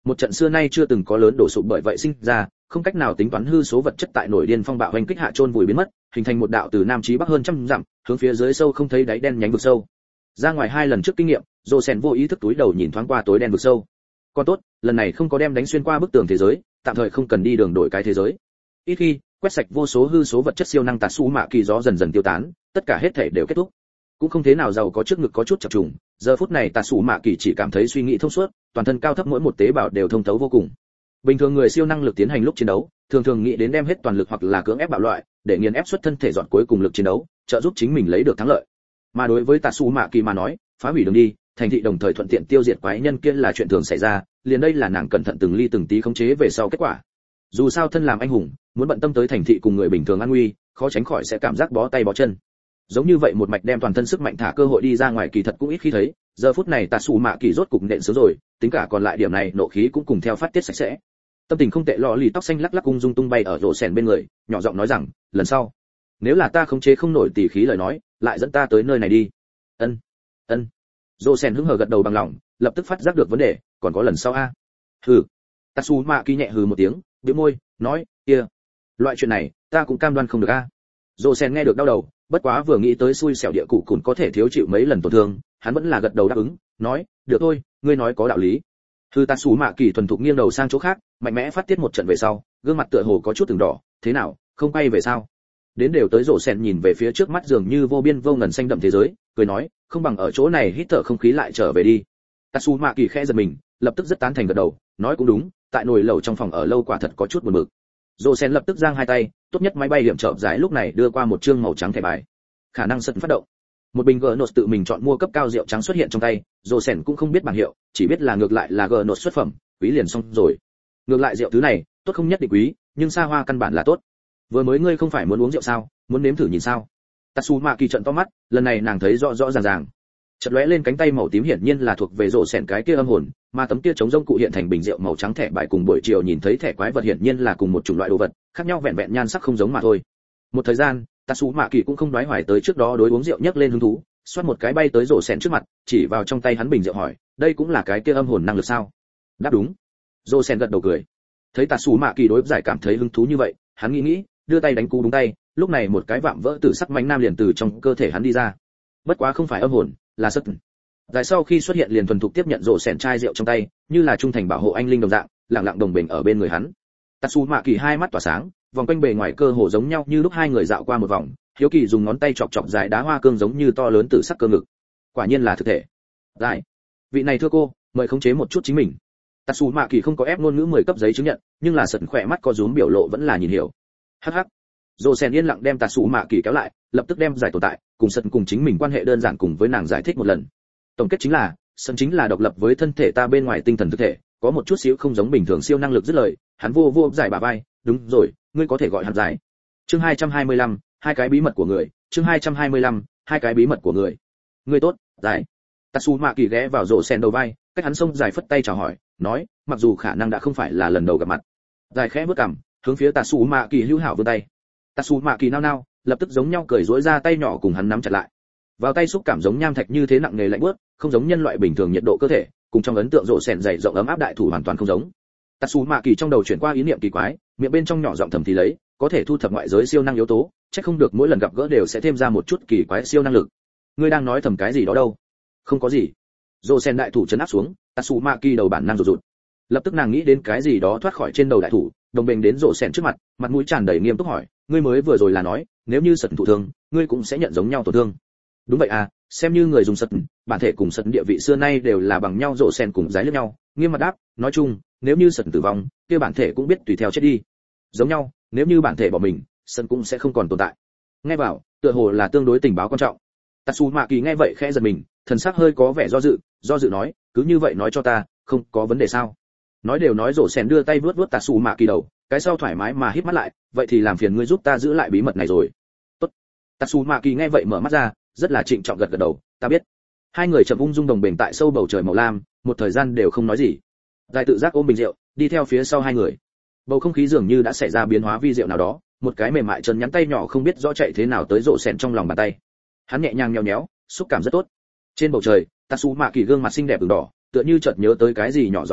Một trận xưa nay chưa từng có lớn đổ sụp bởi vậy sinh ra, không cách nào tính toán hư số vật chất tại nổi điên phong bạo hoành kích hạ chôn vùi biến mất, hình thành một đạo từ nam chí bắc hơn trăm dặm, hướng phía dưới sâu không thấy đáy đen nhánh vực sâu. Ra ngoài hai lần trước kinh nghiệm, Rosen vô ý thức túi đầu nhìn thoáng qua tối đen vực sâu. Còn tốt, lần này không có đem đánh xuyên qua bức tường thế giới, tạm thời không cần đi đường đổi cái thế giới. Ít khi, quét sạch vô số hư số vật chất siêu năng tạt su mạ kỳ gió dần dần tiêu tán, tất cả hết thể đều kết thúc. Cũng không thế nào giàu có trước ngực có chút chập trùng, giờ phút này tạt su mạ kỳ chỉ cảm thấy suy nghĩ thông suốt, toàn thân cao thấp mỗi một tế bào đều thông thấu vô cùng. Bình thường người siêu năng lực tiến hành lúc chiến đấu, thường thường nghĩ đến đem hết toàn lực hoặc là cưỡng ép bạo loại, để nghiền ép xuất thân thể dọn cuối cùng lực chiến đấu, trợ giúp chính mình lấy được thắng lợi. Mà đối với tạt su mạ kỳ mà nói, phá hủy đường đi, thành thị đồng thời thuận tiện tiêu diệt quái nhân kia là chuyện thường xảy ra, liền đây là nàng cẩn thận từng ly từng tí khống chế về sau kết quả. Dù sao thân làm anh hùng, muốn bận tâm tới thành thị cùng người bình thường an nguy, khó tránh khỏi sẽ cảm giác bó tay bó chân. Giống như vậy một mạch đem toàn thân sức mạnh thả cơ hội đi ra ngoài kỳ thật cũng ít khi thấy, giờ phút này tạt sủ mạ kỳ rốt cục nện sướng rồi, tính cả còn lại điểm này nộ khí cũng cùng theo phát tiết sạch sẽ. Tâm tình không tệ, lọ lì tóc xanh lắc lắc ung dung tung bay ở rổ sèn bên người, nhỏ giọng nói rằng, lần sau, nếu là ta khống chế không nổi tỷ khí lời nói, lại dẫn ta tới nơi này đi. Ân, ân. Rổ sèn hứng hờ gật đầu bằng lòng, lập tức phát giác được vấn đề, còn có lần sau a? Hừ. Tatsu mạ kỳ nhẹ hừ một tiếng, bĩu môi, nói, kia, loại chuyện này, ta cũng cam đoan không được a. Rổ sèn nghe được đau đầu, bất quá vừa nghĩ tới xui xẻo địa cụ cùn có thể thiếu chịu mấy lần tổn thương, hắn vẫn là gật đầu đáp ứng, nói, được thôi, ngươi nói có đạo lý. Hư Tatsu mạ kỳ thuần thục nghiêng đầu sang chỗ khác, mạnh mẽ phát tiết một trận về sau, gương mặt tựa hồ có chút từng đỏ, thế nào, không quay về sao? Đến đều tới rổ sèn nhìn về phía trước mắt dường như vô biên vô ngần xanh đậm thế giới, cười nói, không bằng ở chỗ này hít thở không khí lại trở về đi. Tatsu mạ kỳ khẽ giật mình, lập tức rất tán thành gật đầu, nói cũng đúng, tại nồi lẩu trong phòng ở lâu quả thật có chút buồn bực. Rổ sèn lập tức giang hai tay, tốt nhất máy bay hiểm trợ giải lúc này đưa qua một trương màu trắng thẻ bài. Khả năng sân phát động. Một bình gờ nốt tự mình chọn mua cấp cao rượu trắng xuất hiện trong tay, rổ sèn cũng không biết bảng hiệu, chỉ biết là ngược lại là gờ nốt xuất phẩm, quý liền xong rồi. Ngược lại rượu thứ này, tốt không nhất định quý, nhưng xa hoa căn bản là tốt. Vừa mới ngươi không phải muốn uống rượu sao, muốn nếm thử nhìn sao? Tatsu mạ kỳ trợn to mắt, lần này nàng thấy rõ rõ ràng ràng. Chợt lóe lên cánh tay màu tím hiển nhiên là thuộc về rổ sèn cái kia âm hồn, mà tấm kia chống rông cụ hiện thành bình rượu màu trắng thẻ bài cùng buổi chiều nhìn thấy thẻ quái vật hiển nhiên là cùng một chủng loại đồ vật, khác nhau vẹn vẹn nhan sắc không giống mà thôi. Một thời gian, Tatsu mạ kỳ cũng không đoái hoài tới trước đó đối uống rượu nhấc lên hứng thú, xoát một cái bay tới rổ sèn trước mặt, chỉ vào trong tay hắn bình rượu hỏi, đây cũng là cái kia âm hồn năng lực sao? Đáp đúng. Rổ sèn gật đầu cười. Thấy Tatsu mạ kỳ đối giải cảm thấy hứng thú như vậy, hắn nghĩ nghĩ, đưa tay đánh cú đúng tay, lúc này một cái vạm vỡ tử sắc mãnh nam liền từ trong cơ thể hắn đi ra. Bất quá không phải âm hồn, là sất. Giải sau khi xuất hiện liền thuần thục tiếp nhận rổ sèn chai rượu trong tay, như là trung thành bảo hộ anh linh đồng dạng, lặng lặng đồng bình ở bên người hắn. Tatsu mạ kỳ hai mắt tỏa sáng, vòng quanh bề ngoài cơ hồ giống nhau như lúc hai người dạo qua một vòng, hiếu kỳ dùng ngón tay chọc chọc dài đá hoa cương giống như to lớn tử sắc cơ ngực. Quả nhiên là thực thể. Giải, vị này thưa cô, mời khống chế một chút chính mình. Tatsu mạ kỳ không có ép ngôn ngữ mười cấp giấy chứng nhận, nhưng là sẩn khỏe mắt có rúm biểu lộ vẫn là nhìn hiểu. Hắc hắc. Dô sen yên lặng đem Tatsu mạ kỳ kéo lại, lập tức đem giải tồn tại, cùng sẩn cùng chính mình quan hệ đơn giản cùng với nàng giải thích một lần. Tổng kết chính là, sẩn chính là độc lập với thân thể ta bên ngoài tinh thần thực thể, có một chút xíu không giống bình thường siêu năng lực dứt lời, hắn vô vô giải bà vai, đúng rồi, ngươi có thể gọi hắn giải. Chương hai trăm hai mươi lăm, hai cái bí mật của người, chương hai trăm hai mươi lăm, hai cái bí mật của người. Ngươi tốt, giải. Tatsu mạ kỳ ghé vào rổ sen đầu vai, cách hắn xông dài phất tay chào hỏi, nói, mặc dù khả năng đã không phải là lần đầu gặp mặt. Giải khẽ bước cằm, hướng phía Tatsu mạ kỳ hữu hảo vươn tay. Tatsu mạ kỳ nao nao, lập tức giống nhau cười rối ra tay nhỏ cùng hắn nắm chặt lại. Vào tay xúc cảm giống nham thạch như thế nặng nề lạnh buốt, không giống nhân loại bình thường nhiệt độ cơ thể, cùng trong ấn tượng rổ sen dày rộng ấm áp đại thủ hoàn toàn không giống. Tatsu mạ kỳ trong đầu chuyển qua ý niệm kỳ quái, miệng bên trong nhỏ giọng thầm thì lấy, có thể thu thập ngoại giới siêu năng yếu tố, chắc không được mỗi lần gặp gỡ đều sẽ thêm ra một chút kỳ quái siêu năng lực. Ngươi đang nói thầm cái gì đó đâu? Không có gì. Rổ sen đại thủ chấn áp xuống, Tatsu mạ kỳ đầu bản năng rụt rụt. Lập tức nàng nghĩ đến cái gì đó thoát khỏi trên đầu đại thủ, đồng bình đến rổ sen trước mặt, mặt mũi tràn đầy nghiêm túc hỏi, ngươi mới vừa rồi là nói, nếu như sật thụ thương, ngươi cũng sẽ nhận giống nhau tổn thương. Đúng vậy à, xem như người dùng sật, bản thể cùng sật địa vị xưa nay đều là bằng nhau. Rổ sen cùng giái lẫn nhau, nghiêm mặt đáp, nói chung, nếu như sật tử vong, kia bản thể cũng biết tùy theo chết đi. Giống nhau, nếu như bản thể bỏ mình, sật cũng sẽ không còn tồn tại. Nghe vào, tựa hồ là tương đối tình báo quan trọng. Tatsu mạ kỳ nghe vậy khẽ giật mình, thần sắc hơi có vẻ do dự, do dự nói, cứ như vậy nói cho ta, không có vấn đề sao? Nói đều nói, rổ sen đưa tay vuốt vuốt Tatsu mạ kỳ đầu, cái sau thoải mái mà híp mắt lại, vậy thì làm phiền ngươi giúp ta giữ lại bí mật này rồi. Tốt. Tatsu mạ kỳ nghe vậy mở mắt ra, rất là trịnh trọng gật gật đầu, ta biết. Hai người chậm ung dung đồng bền tại sâu bầu trời màu lam, một thời gian đều không nói gì. Giải tự giác ôm bình rượu, đi theo phía sau hai người. Bầu không khí dường như đã xảy ra biến hóa vi diệu nào đó, một cái mềm mại chân nhắn tay nhỏ không biết rõ chạy thế nào tới rổ sen trong lòng bàn tay. Hắn nhẹ nhàng nhéo nhéo, xúc cảm rất tốt. Trên bầu trời, Tatsu mạ kỳ gương mặt xinh đẹp ửng đỏ, tựa như chợt nhớ tới cái gì nhỏ giọng nói,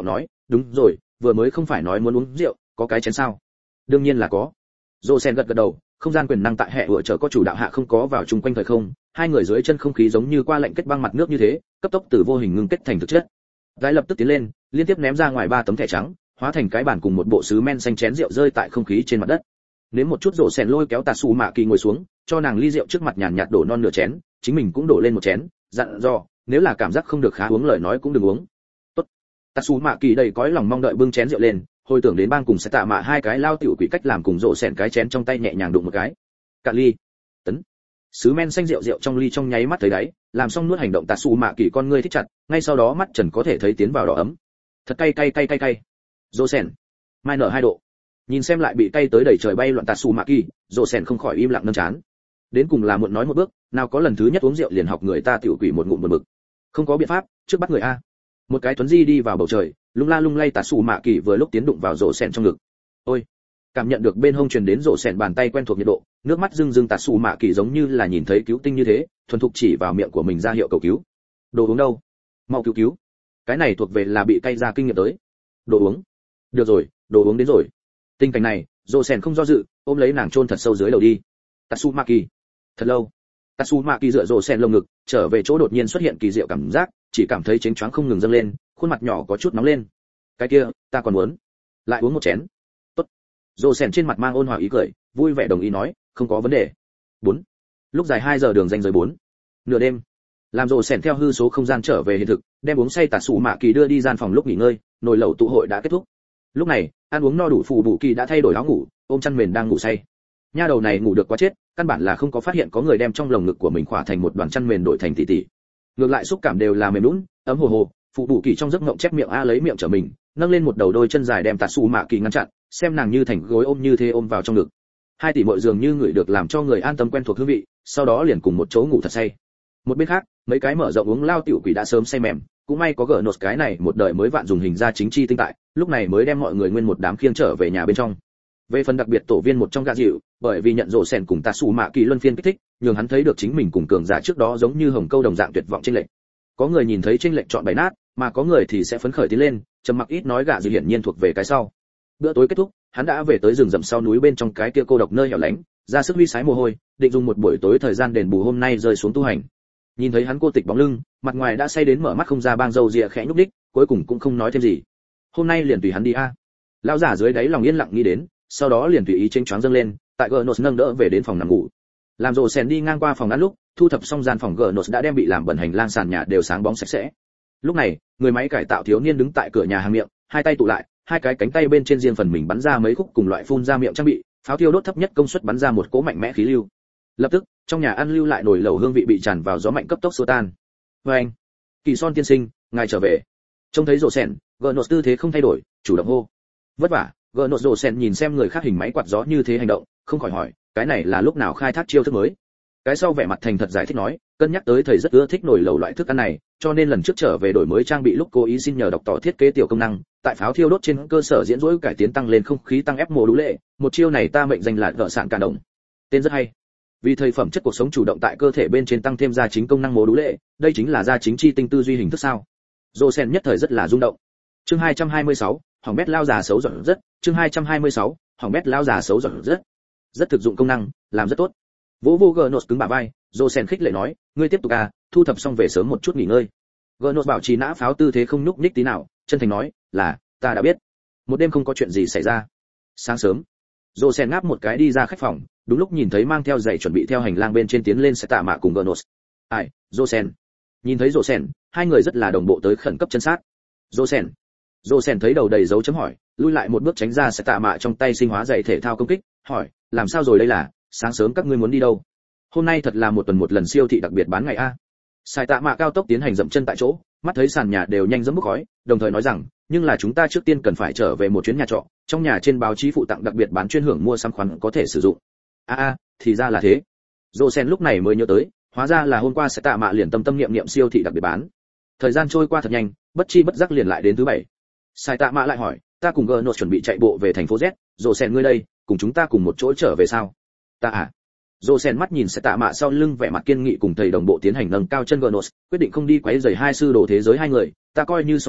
đúng rồi, vừa mới không phải nói muốn uống rượu, có cái chén sao? Đương nhiên là có. Rosen gật gật đầu, không gian quyền năng tại hệ vừa chờ có chủ đạo hạ không có vào chung quanh thời không, hai người dưới chân không khí giống như qua lệnh kết băng mặt nước như thế, cấp tốc từ vô hình ngưng kết thành thực chất. Gái lập tức tiến lên, liên tiếp ném ra ngoài ba tấm thẻ trắng, hóa thành cái bàn cùng một bộ sứ men xanh chén rượu rơi tại không khí trên mặt đất. Nếm một chút rổ sèn lôi kéo Tatsu Mạ Kỳ ngồi xuống, cho nàng ly rượu trước mặt nhàn nhạt đổ non nửa chén, chính mình cũng đổ lên một chén, dặn dò, nếu là cảm giác không được khá uống lời nói cũng đừng uống. Tốt. Tatsu Mạ Kỳ đầy cõi lòng mong đợi bưng chén rượu lên, hồi tưởng đến bang cùng sẽ tạ mạ hai cái lao tiểu quỷ cách làm cùng rổ sèn cái chén trong tay nhẹ nhàng đụng một cái. Cạn ly. Tấn. Sứ men xanh rượu rượu trong ly trong nháy mắt thấy đáy, làm xong nuốt hành động Tatsu Mạ Kỳ con ngươi thích chặt, ngay sau đó mắt trần có thể thấy tiến vào đỏ ấm. Thật cay cay cay cay cay. Rổ sèn. Mai nở hai độ. Nhìn xem lại bị cay tới đầy trời bay loạn Tatsu Mạ Kỳ, rổ sèn không khỏi im lặng nâng chán. Đến cùng là muộn nói một bước, nào có lần thứ nhất uống rượu liền học người ta tiểu quỷ một ngụm một mực. Không có biện pháp, trước bắt người a. Một cái tuấn di đi vào bầu trời, lung la lung lay Tatsu Mạ Kỳ vừa lúc tiến đụng vào rổ sèn trong ngực. Ôi, cảm nhận được bên hông truyền đến rổ sèn bàn tay quen thuộc nhiệt độ, nước mắt rưng rưng Tatsu Mạ Kỳ giống như là nhìn thấy cứu tinh như thế, thuần thục chỉ vào miệng của mình ra hiệu cầu cứu. Đồ uống đâu? Mau cứu cứu. Cái này thuộc về là bị cay ra kinh nghiệm tới. Đồ uống. Được rồi, đồ uống đến rồi. Tình cảnh này, rổ sèn không do dự, ôm lấy nàng chôn thật sâu dưới đầu đi. Tatsu Mạ Kỳ. Thật lâu. Tatsu Mạ Kỳ dựa rổ sèn lồng ngực, trở về chỗ đột nhiên xuất hiện kỳ diệu cảm giác, chỉ cảm thấy chênh choáng không ngừng dâng lên, khuôn mặt nhỏ có chút nóng lên. Cái kia, ta còn muốn lại uống một chén. Tốt. Rổ sèn trên mặt mang ôn hòa ý cười, vui vẻ đồng ý nói, không có vấn đề. Bốn. Lúc dài hai giờ đường ranh giới bốn. Nửa đêm. Làm rổ sèn theo hư số không gian trở về hiện thực, đem uống say Tatsu Mạ Kỳ đưa đi gian phòng lúc nghỉ ngơi, nồi lẩu tụ hội đã kết thúc. Lúc này, ăn uống no đủ phù bù kỳ đã thay đổi áo ngủ, ôm chăn mền đang ngủ say. Nha đầu này ngủ được quá chết, căn bản là không có phát hiện có người đem trong lồng ngực của mình khỏa thành một đoàn chăn mền đổi thành tỷ tỷ. Ngược lại xúc cảm đều là mềm nhũn, ấm hồ hồ, phụ bù kỳ trong giấc ngộng chép miệng a lấy miệng trở mình, nâng lên một đầu đôi chân dài đem Tatsu Mạ Kỳ ngăn chặn, xem nàng như thành gối ôm như thế ôm vào trong ngực. Hai tỷ muội dường như người được làm cho người an tâm quen thuộc hương vị, sau đó liền cùng một chỗ ngủ thật say. Một bên khác, mấy cái mở rộng uống lao tiểu quỷ đã sớm say mềm, cũng may có gỡ nốt cái này một đời mới vạn dùng hình ra chính chi tinh tại, lúc này mới đem mọi người nguyên một đám khiêng trở về nhà bên trong. Về phần đặc biệt tổ viên một trong gã dịu, bởi vì nhận rổ sèn cùng Tatsu Mạ Kỳ luân phiên kích thích, nhường hắn thấy được chính mình cùng cường giả trước đó giống như hồng câu đồng dạng tuyệt vọng trên lệnh. Có người nhìn thấy trên lệnh chọn bảy nát, mà có người thì sẽ phấn khởi tiến lên, trầm mặc ít nói gã dịu hiển nhiên thuộc về cái sau. Bữa tối kết thúc, hắn đã về tới rừng rậm sau núi bên trong cái kia cô độc nơi hẻo lánh, ra sức huy sái mồ hôi, định dùng một buổi tối thời gian đền bù hôm nay rơi xuống tu hành. Nhìn thấy hắn cô tịch bóng lưng, mặt ngoài đã say đến mở mắt không ra bang râu rịa khẽ nhúc đích, cuối cùng cũng không nói thêm gì. Hôm nay liền tùy hắn đi a. Lão giả dưới đáy lòng yên lặng nghĩ đến, sau đó liền tùy ý chênh choáng dâng lên, tại Gnos nâng đỡ về đến phòng nằm ngủ. Làm rồ sèn đi ngang qua phòng ăn lúc, thu thập xong gian phòng Gnos đã đem bị làm bẩn hành lang sàn nhà đều sáng bóng sạch sẽ. Lúc này, người máy cải tạo thiếu niên đứng tại cửa nhà hàng miệng, hai tay tụ lại, hai cái cánh tay bên trên riêng phần mình bắn ra mấy khúc cùng loại phun ra miệng trang bị, pháo tiêu đốt thấp nhất công suất bắn ra một cỗ mạnh mẽ khí lưu. Lập tức, trong nhà ăn lưu lại nồi lẩu hương vị bị tràn vào gió mạnh cấp tốc xua tan. Và anh, Kỳ Son tiên sinh, ngài trở về. Trông thấy rồ sèn, Gnos tư thế không thay đổi, chủ động hô. Vất vả. Gnos rồ sèn nhìn xem người khác hình máy quạt gió như thế hành động, không khỏi hỏi, cái này là lúc nào khai thác chiêu thức mới? Cái sau vẻ mặt thành thật giải thích nói, cân nhắc tới thầy rất ưa thích nồi lẩu loại thức ăn này, cho nên lần trước trở về đổi mới trang bị lúc cố ý xin nhờ đọc tỏ thiết kế tiểu công năng, tại pháo thiêu đốt trên cơ sở diễn dỗi cải tiến tăng lên không khí tăng ép mồ đủ lệ, một chiêu này ta mệnh danh là gỡ sạn cả động. Tên rất hay. Vì thời phẩm chất cuộc sống chủ động tại cơ thể bên trên tăng thêm gia chính công năng mồ đủ lệ, đây chính là gia chính chi tinh tư duy hình thức sao? Rosen nhất thời rất là rung động. Chương hai trăm hai mươi sáu, hỏng bét lao già xấu giỏi rất, chương hai trăm hai mươi sáu, hỏng bét lao già xấu giỏi rất. Rất thực dụng công năng, làm rất tốt. Vỗ vô Gnos cứng bả vai, Rosen khích lệ nói, ngươi tiếp tục à, thu thập xong về sớm một chút nghỉ ngơi. Gnos bảo trì nã pháo tư thế không nhúc nhích tí nào, chân thành nói, là, ta đã biết. Một đêm không có chuyện gì xảy ra. Sáng sớm, Rosen ngáp một cái đi ra khách phòng, đúng lúc nhìn thấy mang theo giày chuẩn bị theo hành lang bên trên tiến lên sẽ tạ mạ cùng Gnos. Ai, Rosen. Nhìn thấy Rosen, hai người rất là đồng bộ tới khẩn cấp chân sát. Rosen. Rosen thấy đầu đầy dấu chấm hỏi, lui lại một bước tránh ra sẽ tạ mạ trong tay sinh hóa giày thể thao công kích, hỏi, làm sao rồi đây là, sáng sớm các ngươi muốn đi đâu? Hôm nay thật là một tuần một lần siêu thị đặc biệt bán ngày a. Sai tạ mạ cao tốc tiến hành dậm chân tại chỗ, mắt thấy sàn nhà đều nhanh dẫm bốc khói, đồng thời nói rằng, nhưng là chúng ta trước tiên cần phải trở về một chuyến nhà trọ, trong nhà trên báo chí phụ tặng đặc biệt bán chuyên hưởng mua sắm khoản có thể sử dụng. A a, thì ra là thế. Rosen lúc này mới nhớ tới, hóa ra là hôm qua sẽ tạ mạ liền tâm tâm niệm niệm siêu thị đặc biệt bán. Thời gian trôi qua thật nhanh, bất chi bất giác liền lại đến thứ bảy. Sai tạ mạ lại hỏi, ta cùng Gnos chuẩn bị chạy bộ về thành phố Z, Rosen ngươi đây, cùng chúng ta cùng một chỗ trở về sao? Ta à? Rosen mắt nhìn sẽ tạ mạ sau lưng vẻ mặt kiên nghị cùng thầy đồng bộ tiến hành nâng cao chân Gnos, quyết định không đi quấy rầy hai sư đồ thế giới hai người, ta coi như xong đi,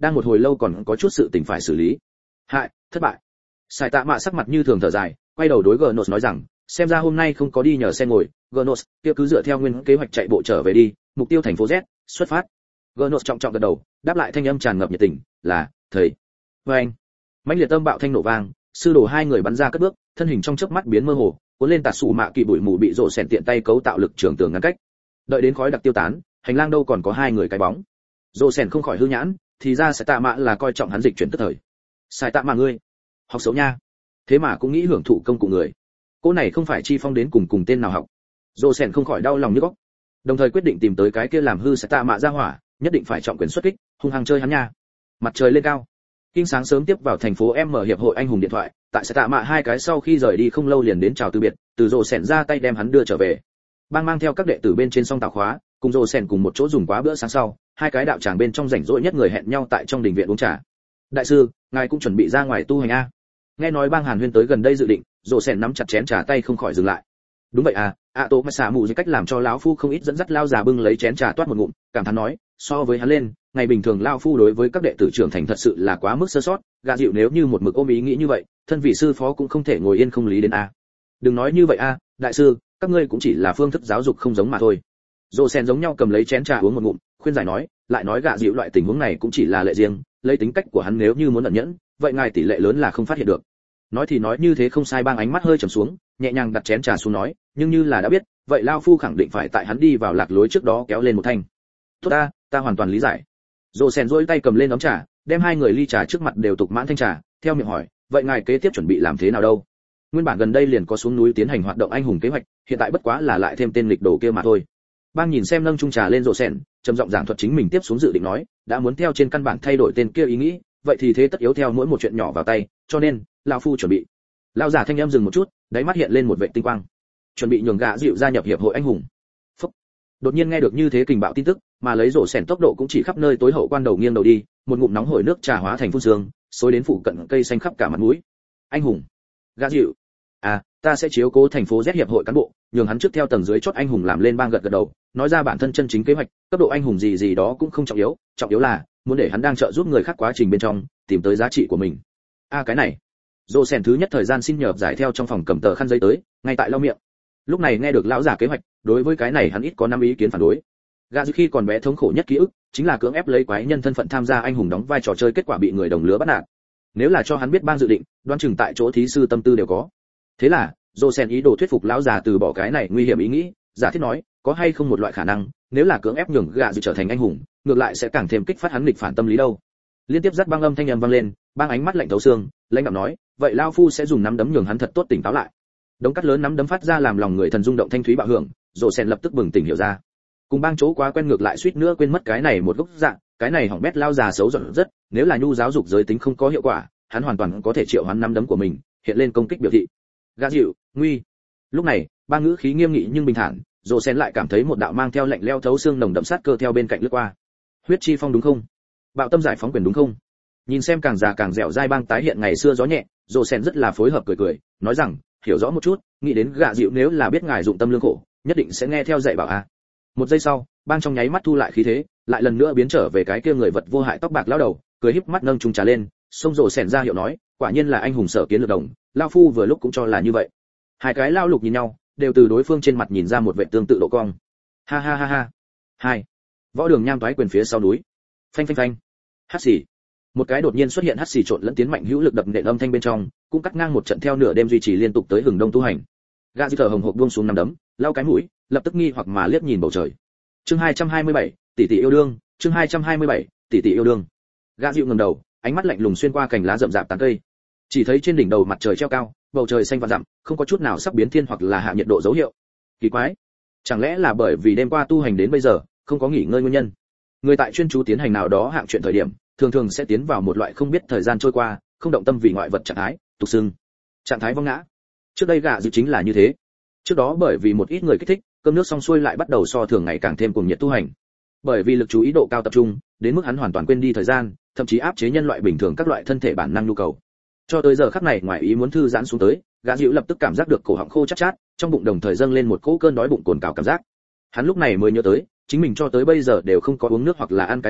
đang một hồi lâu còn có chút sự tình phải xử lý. Hại, thất bại. Sai Tạ Mạ sắc mặt như thường thở dài, quay đầu đối Gnos nói rằng, xem ra hôm nay không có đi nhờ xe ngồi, Gnos, kia cứ dựa theo nguyên kế hoạch chạy bộ trở về đi, mục tiêu thành phố Z, xuất phát. Gnos trọng trọng gật đầu, đáp lại thanh âm tràn ngập nhiệt tình, là, thầy. Và anh, mãnh liệt âm bạo thanh nổ vang, sư đồ hai người bắn ra cất bước, thân hình trong chớp mắt biến mơ hồ, cuốn lên tạt sủ mạ kỳ bụi mù bị rộ sèn tiện tay cấu tạo lực trường tường ngăn cách. Đợi đến khói đặc tiêu tán, hành lang đâu còn có hai người cái bóng. Rộ sèn không khỏi hư nhãn, thì ra Sai Tạ Mạ là coi trọng hắn dịch chuyển tức thời. Sai Tạ Mạ ngươi, học xấu nha. Thế mà cũng nghĩ hưởng thụ công cụ người. Cô này không phải chi phong đến cùng cùng tên nào học. Rộ sèn không khỏi đau lòng nhức óc. Đồng thời quyết định tìm tới cái kia làm hư Sai Tạ Mạ ra hỏa, nhất định phải trọng quyền xuất kích, hung hăng chơi hắn nha. Mặt trời lên cao. Kinh sáng sớm tiếp vào thành phố M hiệp hội anh hùng điện thoại, tại Sai Tạ Mạ hai cái sau khi rời đi không lâu liền đến chào từ biệt, từ Rồ Sèn ra tay đem hắn đưa trở về. Bang mang theo các đệ tử bên trên song tàu khóa, cùng Rồ Sèn cùng một chỗ dùng quá bữa sáng sau, hai cái đạo tràng bên trong rảnh rỗi nhất người hẹn nhau tại trong đình viện uống trà. Đại sư, ngài cũng chuẩn bị ra ngoài tu hành a? Nghe nói Bang Hàn Huyên tới gần đây dự định, Rồ Sèn nắm chặt chén trà tay không khỏi dừng lại. Đúng vậy à, ạ tổ mà xả mù gì cách làm cho lão phu không ít dẫn dắt lao già bưng lấy chén trà toát một ngụm, cảm thán nói, so với hắn lên, ngày bình thường lao phu đối với các đệ tử trưởng thành thật sự là quá mức sơ sót, gạ dịu nếu như một mực ôm ý nghĩ như vậy, thân vị sư phó cũng không thể ngồi yên không lý đến a. Đừng nói như vậy a, đại sư, các ngươi cũng chỉ là phương thức giáo dục không giống mà thôi. Rồ Sen giống nhau cầm lấy chén trà uống một ngụm, khuyên giải nói, lại nói gạ dịu loại tình huống này cũng chỉ là lệ riêng, lấy tính cách của hắn nếu như muốn ẩn nhẫn, vậy ngài tỷ lệ lớn là không phát hiện được. Nói thì nói như thế không sai, Bang ánh mắt hơi trầm xuống, nhẹ nhàng đặt chén trà xuống nói, nhưng như là đã biết, vậy lao phu khẳng định phải tại hắn đi vào lạc lối trước đó kéo lên một thanh. Tốt ta, ta hoàn toàn lý giải. Rồ Sen duỗi tay cầm lên ấm trà, đem hai người ly trà trước mặt đều tục mãn thanh trà, theo miệng hỏi, vậy ngài kế tiếp chuẩn bị làm thế nào đâu? Nguyên bản gần đây liền có xuống núi tiến hành hoạt động anh hùng kế hoạch, hiện tại bất quá là lại thêm tên lịch đồ kia mà thôi. Bang nhìn xem nâng chung trà lên Rồ Sen, trầm giọng giảng thuật chính mình tiếp xuống dự định nói, đã muốn theo trên căn bản thay đổi tên kia ý nghĩ, vậy thì thế tất yếu theo mỗi một chuyện nhỏ vào tay, cho nên, lão phu chuẩn bị. Lão giả thanh âm dừng một chút, đáy mắt hiện lên một vệt tinh quang. Chuẩn bị nhường gã dịu gia nhập hiệp hội anh hùng. Phúc. Đột nhiên nghe được như thế kình bạo tin tức, mà lấy Rồ Sen tốc độ cũng chỉ khắp nơi tối hậu quan đầu nghiêng đầu đi, một ngụm nóng hổi nước trà hóa thành phun sương, xối đến phụ cận cây xanh khắp cả mặt mũi. Anh hùng. Gã dịu. À, ta sẽ chiếu cố thành phố Z hiệp hội cán bộ, nhường hắn trước theo tầng dưới chót anh hùng làm lên. Bang gật gật đầu, nói ra bản thân chân chính kế hoạch, cấp độ anh hùng gì gì đó cũng không trọng yếu, trọng yếu là muốn để hắn đang trợ giúp người khác quá trình bên trong tìm tới giá trị của mình. A à, cái này. Rồ Sen thứ nhất thời gian xin nhờ giải theo trong phòng cầm tờ khăn giấy tới, ngay tại lau miệng. Lúc này nghe được lão giả kế hoạch, đối với cái này hắn ít có năm ý kiến phản đối. Gã dư khi còn bé thống khổ nhất ký ức chính là cưỡng ép lấy quái nhân thân phận tham gia anh hùng đóng vai trò chơi, kết quả bị người đồng lứa bắt nạt. Nếu là cho hắn biết Bang dự định, đoán chừng tại chỗ thí sư tâm tư đều có. Thế là, Rồ Sen ý đồ thuyết phục lão già từ bỏ cái này nguy hiểm ý nghĩ, giả thiết nói, có hay không một loại khả năng, nếu là cưỡng ép nhường gã dư trở thành anh hùng, ngược lại sẽ càng thêm kích phát hắn nghịch phản tâm lý đâu. Liên tiếp dắt Bang âm thanh âm vang lên, Bang ánh mắt lạnh thấu xương, lãnh đạm nói, vậy lão phu sẽ dùng nắm đấm nhường hắn thật tốt tỉnh táo lại. Đống cắt lớn nắm đấm phát ra làm lòng người thần rung động thanh thúy bạo hưởng, Rồ Sen lập tức bừng tỉnh hiểu ra. Cùng Bang chỗ quá quen ngược lại suýt nữa quên mất cái này một gốc dạng, cái này hỏng bét lao già xấu giận rất, nếu là nhu giáo dục giới tính không có hiệu quả, hắn hoàn toàn có thể triệu hắn nắm đấm của mình, hiện lên công kích biểu thị. Gã dịu, nguy. Lúc này, Bang ngữ khí nghiêm nghị nhưng bình thản, Rồ Sen lại cảm thấy một đạo mang theo lạnh lẽo thấu xương nồng đậm sát cơ theo bên cạnh lướt qua. Huyết chi phong đúng không? Bạo tâm giải phóng quyền đúng không? Nhìn xem càng già càng dẻo dai Bang tái hiện ngày xưa gió nhẹ, Rồ Sen rất là phối hợp cười cười, nói rằng, hiểu rõ một chút, nghĩ đến gã dịu nếu là biết ngài dụng tâm lương khổ, nhất định sẽ nghe theo dạy bảo a. Một giây sau, Bang trong nháy mắt thu lại khí thế, lại lần nữa biến trở về cái kia người vật vô hại tóc bạc lão đầu, cười híp mắt nâng chung trà lên, xông Rồ Sen ra hiệu nói, quả nhiên là anh hùng sở kiến lược đồng, lão phu vừa lúc cũng cho là như vậy. Hai cái lao lục nhìn nhau, đều từ đối phương trên mặt nhìn ra một vẻ tương tự độ cong. Ha ha ha ha. Hai. Võ đường nham toái quyền phía sau núi. Phanh phanh phanh. Hắt xì. Một cái đột nhiên xuất hiện hắt xì trộn lẫn tiến mạnh hữu lực đập nện âm thanh bên trong, cũng cắt ngang một trận theo nửa đêm duy trì liên tục tới hừng đông tu hành. Gã dư thở hồng hộc buông xuống nằm đấm, lau cái mũi, lập tức nghi hoặc mà liếc nhìn bầu trời. Chương hai trăm hai mươi bảy, tỷ tỷ yêu đương, chương hai trăm hai mươi bảy, tỷ tỷ yêu đương. Gã dịu ngẩng đầu, ánh mắt lạnh lùng xuyên qua cành lá rậm rạp tán cây. Chỉ thấy trên đỉnh đầu mặt trời treo cao, bầu trời xanh vạn dặm, không có chút nào sắp biến thiên hoặc là hạ nhiệt độ dấu hiệu. Kỳ quái, chẳng lẽ là bởi vì đêm qua tu hành đến bây giờ, không có nghỉ ngơi nguyên nhân? Người tại chuyên chú tiến hành nào đó hạng chuyện thời điểm, thường thường sẽ tiến vào một loại không biết thời gian trôi qua, không động tâm vì ngoại vật trạng thái, tục xưng trạng thái vong ngã. Trước đây gã dịu chính là như thế. Trước đó bởi vì một ít người kích thích, cơm nước xong xuôi lại bắt đầu so thường ngày càng thêm cuồng nhiệt tu hành. Bởi vì lực chú ý độ cao tập trung, đến mức hắn hoàn toàn quên đi thời gian, thậm chí áp chế nhân loại bình thường các loại thân thể bản năng nhu cầu. Cho tới giờ khắc này ngoài ý muốn thư giãn xuống tới, gã dịu lập tức cảm giác được cổ họng khô chát chát, trong bụng đồng thời dâng lên một cỗ cơn đói bụng cồn cào cảm giác. Hắn lúc này mới nhớ tới, chính mình cho tới bây giờ đều không có uống nước hoặc là ăn cái gì,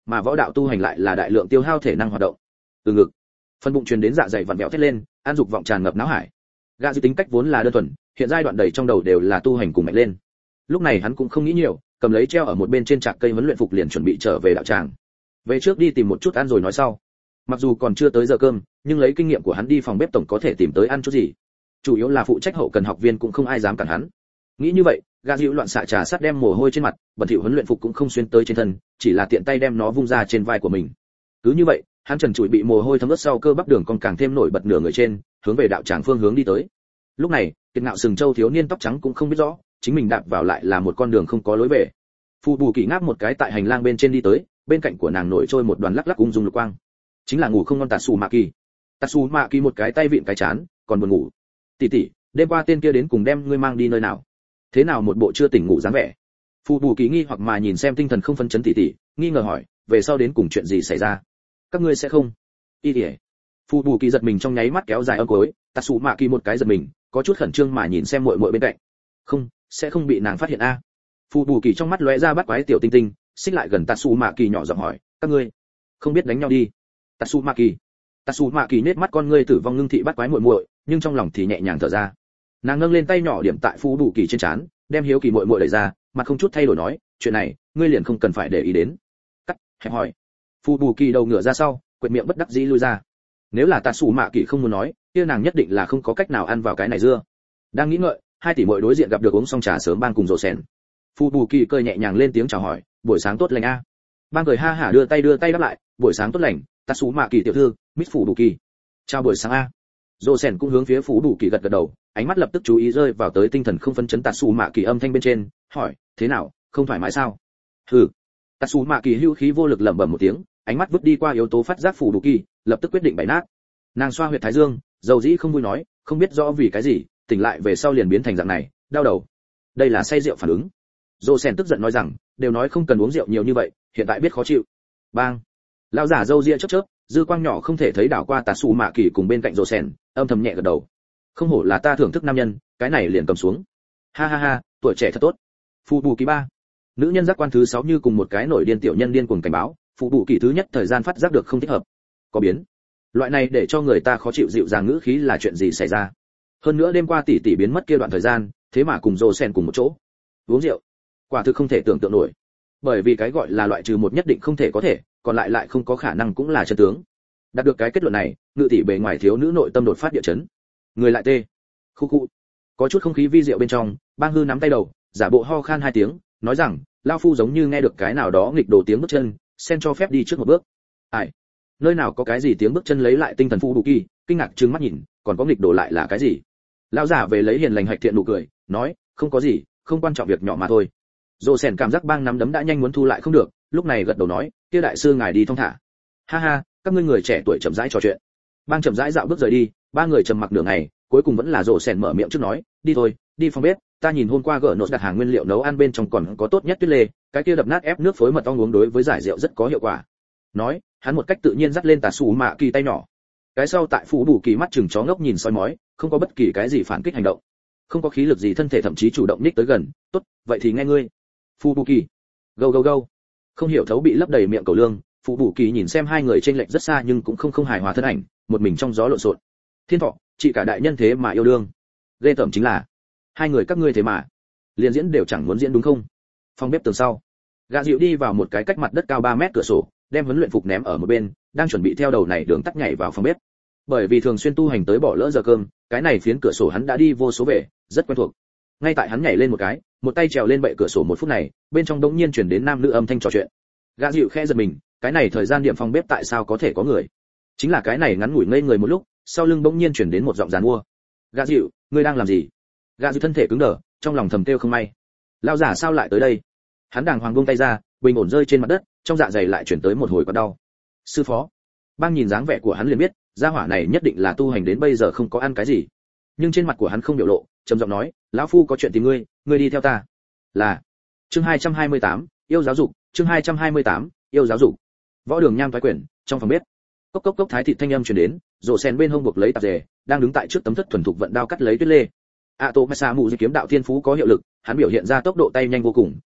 mà võ đạo tu hành lại là đại lượng tiêu hao thể năng hoạt động. Từ ngực, phân bụng truyền đến dạ dày vặn vẹo thét lên, an dục vọng tràn ngập não hải. Gã dự tính cách vốn là đơn thuần, hiện giai đoạn đầy trong đầu đều là tu hành cùng mạnh lên. Lúc này hắn cũng không nghĩ nhiều, cầm lấy treo ở một bên trên trạc cây huấn luyện phục liền chuẩn bị trở về đạo tràng. Về trước đi tìm một chút ăn rồi nói sau. Mặc dù còn chưa tới giờ cơm, nhưng lấy kinh nghiệm của hắn đi phòng bếp tổng có thể tìm tới ăn chút gì. Chủ yếu là phụ trách hậu cần học viên cũng không ai dám cản hắn. Nghĩ như vậy, gã dịu loạn xạ trà sát đem mồ hôi trên mặt, bẩn thỉu huấn luyện phục cũng không xuyên tới trên thân, chỉ là tiện tay đem nó vung ra trên vai của mình. Cứ như vậy, hắn trần trụi bị mồ hôi thấm ướt sau cơ bắp đường còn càng thêm nổi bật nửa người trên, hướng về đạo tràng phương hướng đi tới. Lúc này, Kiệt Ngạo sừng châu thiếu niên tóc trắng cũng không biết rõ, chính mình đạp vào lại là một con đường không có lối về. Phù Bù Kỳ ngáp một cái tại hành lang bên trên đi tới, bên cạnh của nàng nổi trôi một đoàn lắc lắc ung dung lục quang. Chính là ngủ không ngon Tatsu Mạ Kỳ. Tatsu Mạ Kỳ một cái tay vịn cái chán, còn buồn ngủ. Tỷ tỷ, đêm qua tên kia đến cùng đem ngươi mang đi nơi nào? Thế nào một bộ chưa tỉnh ngủ dáng vẻ? Phù Bù Kỳ nghi hoặc mà nhìn xem tinh thần không phân chấn tỷ tỷ, nghi ngờ hỏi, về sau đến cùng chuyện gì xảy ra? Các ngươi sẽ không? Y tỷ. Phù Bù Kỳ giật mình trong nháy mắt kéo dài âm cuối, Tatsu Mạ Kỳ một cái giật mình, có chút khẩn trương mà nhìn xem muội muội bên cạnh. Không, sẽ không bị nàng phát hiện a. À. Phù Bù Kỳ trong mắt lóe ra bắt quái tiểu tinh tinh, xích lại gần Tatsu Mạ Kỳ nhỏ giọng hỏi, các ngươi không biết đánh nhau đi? Tatsu Mạ Kỳ. Tatsu Mạ Kỳ nết mắt con ngươi tử vong ngưng thị bắt quái muội muội, nhưng trong lòng thì nhẹ nhàng thở ra. Nàng nâng lên tay nhỏ điểm tại Phù Bù Kỳ trên trán, đem hiếu kỳ muội muội đẩy ra, mặt không chút thay đổi nói, chuyện này, ngươi liền không cần phải để ý đến. Cắt, hẹp hỏi. Phù Bù Kỳ đầu ngửa ra sau, quệt miệng bất đắc dĩ lui ra. Nếu là Tatsu Mạ Kỳ không muốn nói, kia nàng nhất định là không có cách nào ăn vào cái này dưa. Đang nghĩ ngợi, hai tỷ muội đối diện gặp được uống xong trà sớm bang cùng rồ sen. Phù Bù Kỳ cười nhẹ nhàng lên tiếng chào hỏi, buổi sáng tốt lành a. Bang cười ha hả đưa tay đưa tay đáp lại, buổi sáng tốt lành, Tatsu Mạ Kỳ tiểu thư, Miss Phù Bù Kỳ. Chào buổi sáng a. Rồ sen cũng hướng phía Phù Bù Kỳ gật gật đầu, ánh mắt lập tức chú ý rơi vào tới tinh thần không phân chấn Tatsu Mạ Kỳ âm thanh bên trên, hỏi, thế nào, không thoải mái sao? Hừ. Tatsu Mạ Kỳ hưu khí vô lực lẩm bẩm một tiếng, ánh mắt vứt đi qua yếu tố phát giác Phù Bù Kỳ, lập tức quyết định bày nát. Nàng xoa huyệt thái dương, dầu dĩ không vui nói, không biết rõ vì cái gì, tỉnh lại về sau liền biến thành dạng này, đau đầu. Đây là say rượu phản ứng. Dô Sen tức giận nói rằng, đều nói không cần uống rượu nhiều như vậy, hiện tại biết khó chịu. Bang. Lão giả râu ria chớp chớp, dư quang nhỏ không thể thấy đảo qua Tatsu Mạ Kỳ cùng bên cạnh Dô Sen, âm thầm nhẹ gật đầu. Không hổ là ta thưởng thức nam nhân, cái này liền cầm xuống. Ha ha ha, tuổi trẻ thật tốt. Phù Bù Kỳ ba. Nữ nhân giác quan thứ sáu như cùng một cái nổi điên tiểu nhân điên cuồng cảnh báo, Phù Bù Kỳ thứ nhất thời gian phát giác được không thích hợp. Có biến. Loại này để cho người ta khó chịu dịu dàng ngữ khí là chuyện gì xảy ra? Hơn nữa đêm qua tỷ tỷ biến mất kia đoạn thời gian, thế mà cùng Dô Sen cùng một chỗ uống rượu, quả thực không thể tưởng tượng nổi. Bởi vì cái gọi là loại trừ một nhất định không thể có thể, còn lại lại không có khả năng cũng là chân tướng. Đạt được cái kết luận này, ngự tỷ bề ngoài thiếu nữ nội tâm đột phát địa chấn, người lại tê. Khu khu. Có chút không khí vi diệu bên trong, Bang Hư nắm tay đầu, giả bộ ho khan hai tiếng, nói rằng, lão phu giống như nghe được cái nào đó nghịch đồ tiếng bước chân, Sen cho phép đi trước một bước. Ai? Nơi nào có cái gì tiếng bước chân lấy lại tinh thần Phù Bù Kỳ, kinh ngạc trừng mắt nhìn, còn có nghịch đồ lại là cái gì? Lão giả về lấy hiền lành hạch thiện nụ cười, nói, không có gì, không quan trọng việc nhỏ mà thôi. Dô Sen cảm giác Bang nắm đấm đã nhanh muốn thu lại không được, lúc này gật đầu nói, kia đại sư ngài đi thong thả. Ha ha, các ngươi người trẻ tuổi chậm rãi trò chuyện. Bang chậm rãi dạo bước rời đi, ba người trầm mặc nửa ngày, cuối cùng vẫn là Dô Sen mở miệng trước nói, đi thôi, đi phòng bếp, ta nhìn hôm qua gỡ nốt đặt hàng nguyên liệu nấu ăn bên trong còn có tốt nhất tuyết lê, cái kia đập nát ép nước phối mật ong uống đối với giải rượu rất có hiệu quả. Nói, hắn một cách tự nhiên dắt lên Tatsu Mạ Kỳ tay nhỏ. Cái sau tại Phù Bù Kỳ mắt chừng chó ngốc nhìn soi mói, không có bất kỳ cái gì phản kích hành động, không có khí lực gì thân thể thậm chí chủ động nhích tới gần. Tốt, vậy thì nghe ngươi. Phù Bù Kỳ. Go go go. Không hiểu thấu bị lấp đầy miệng cầu lương, Phù Bù Kỳ nhìn xem hai người trên lệch rất xa nhưng cũng không không hài hòa thân ảnh, một mình trong gió lộn xộn. Thiên thọ, chị cả đại nhân thế mà yêu đương. Ghê tởm chính là, hai người các ngươi thế mà liền diễn đều chẳng muốn diễn đúng không? Phòng bếp tường sau, gã dịu đi vào một cái cách mặt đất cao ba mét cửa sổ, đem huấn luyện phục ném ở một bên, đang chuẩn bị theo đầu này đường tắt nhảy vào phòng bếp. Bởi vì thường xuyên tu hành tới bỏ lỡ giờ cơm, cái này phiến cửa sổ hắn đã đi vô số về, rất quen thuộc. Ngay tại hắn nhảy lên một cái, một tay trèo lên bệ cửa sổ một phút này, bên trong đống nhiên truyền đến nam nữ âm thanh trò chuyện. Gã dịu khẽ giật mình, cái này thời gian điểm phòng bếp tại sao có thể có người? Chính là cái này ngắn ngủi ngây người một lúc, sau lưng bỗng nhiên truyền đến một giọng giàn mua. Gã dịu, ngươi đang làm gì? Gã dịu thân thể cứng đờ, trong lòng thầm kêu không may. Lão giả sao lại tới đây? Hắn đàng hoàng buông tay ra, bình ổn rơi trên mặt đất, trong dạ dày lại chuyển tới một hồi quặn đau. Sư phó. Bang nhìn dáng vẻ của hắn liền biết, gia hỏa này nhất định là tu hành đến bây giờ không có ăn cái gì. Nhưng trên mặt của hắn không biểu lộ, trầm giọng nói, lão phu có chuyện tìm ngươi, ngươi đi theo ta. Là. Chương hai trăm hai mươi tám, yêu giáo dục, chương hai trăm hai mươi tám, yêu giáo dục. Võ Đường Nham thoái quyển, trong phòng bếp. Cốc cốc cốc thái thịt thanh âm truyền đến, rổ sen bên hông buộc lấy tạp dề, đang đứng tại trước tấm thất thuần thục vận đao cắt lấy tuyết lê. A Tô Masa Mù kiếm đạo thiên phú có hiệu lực, hắn biểu hiện ra tốc độ tay nhanh vô cùng,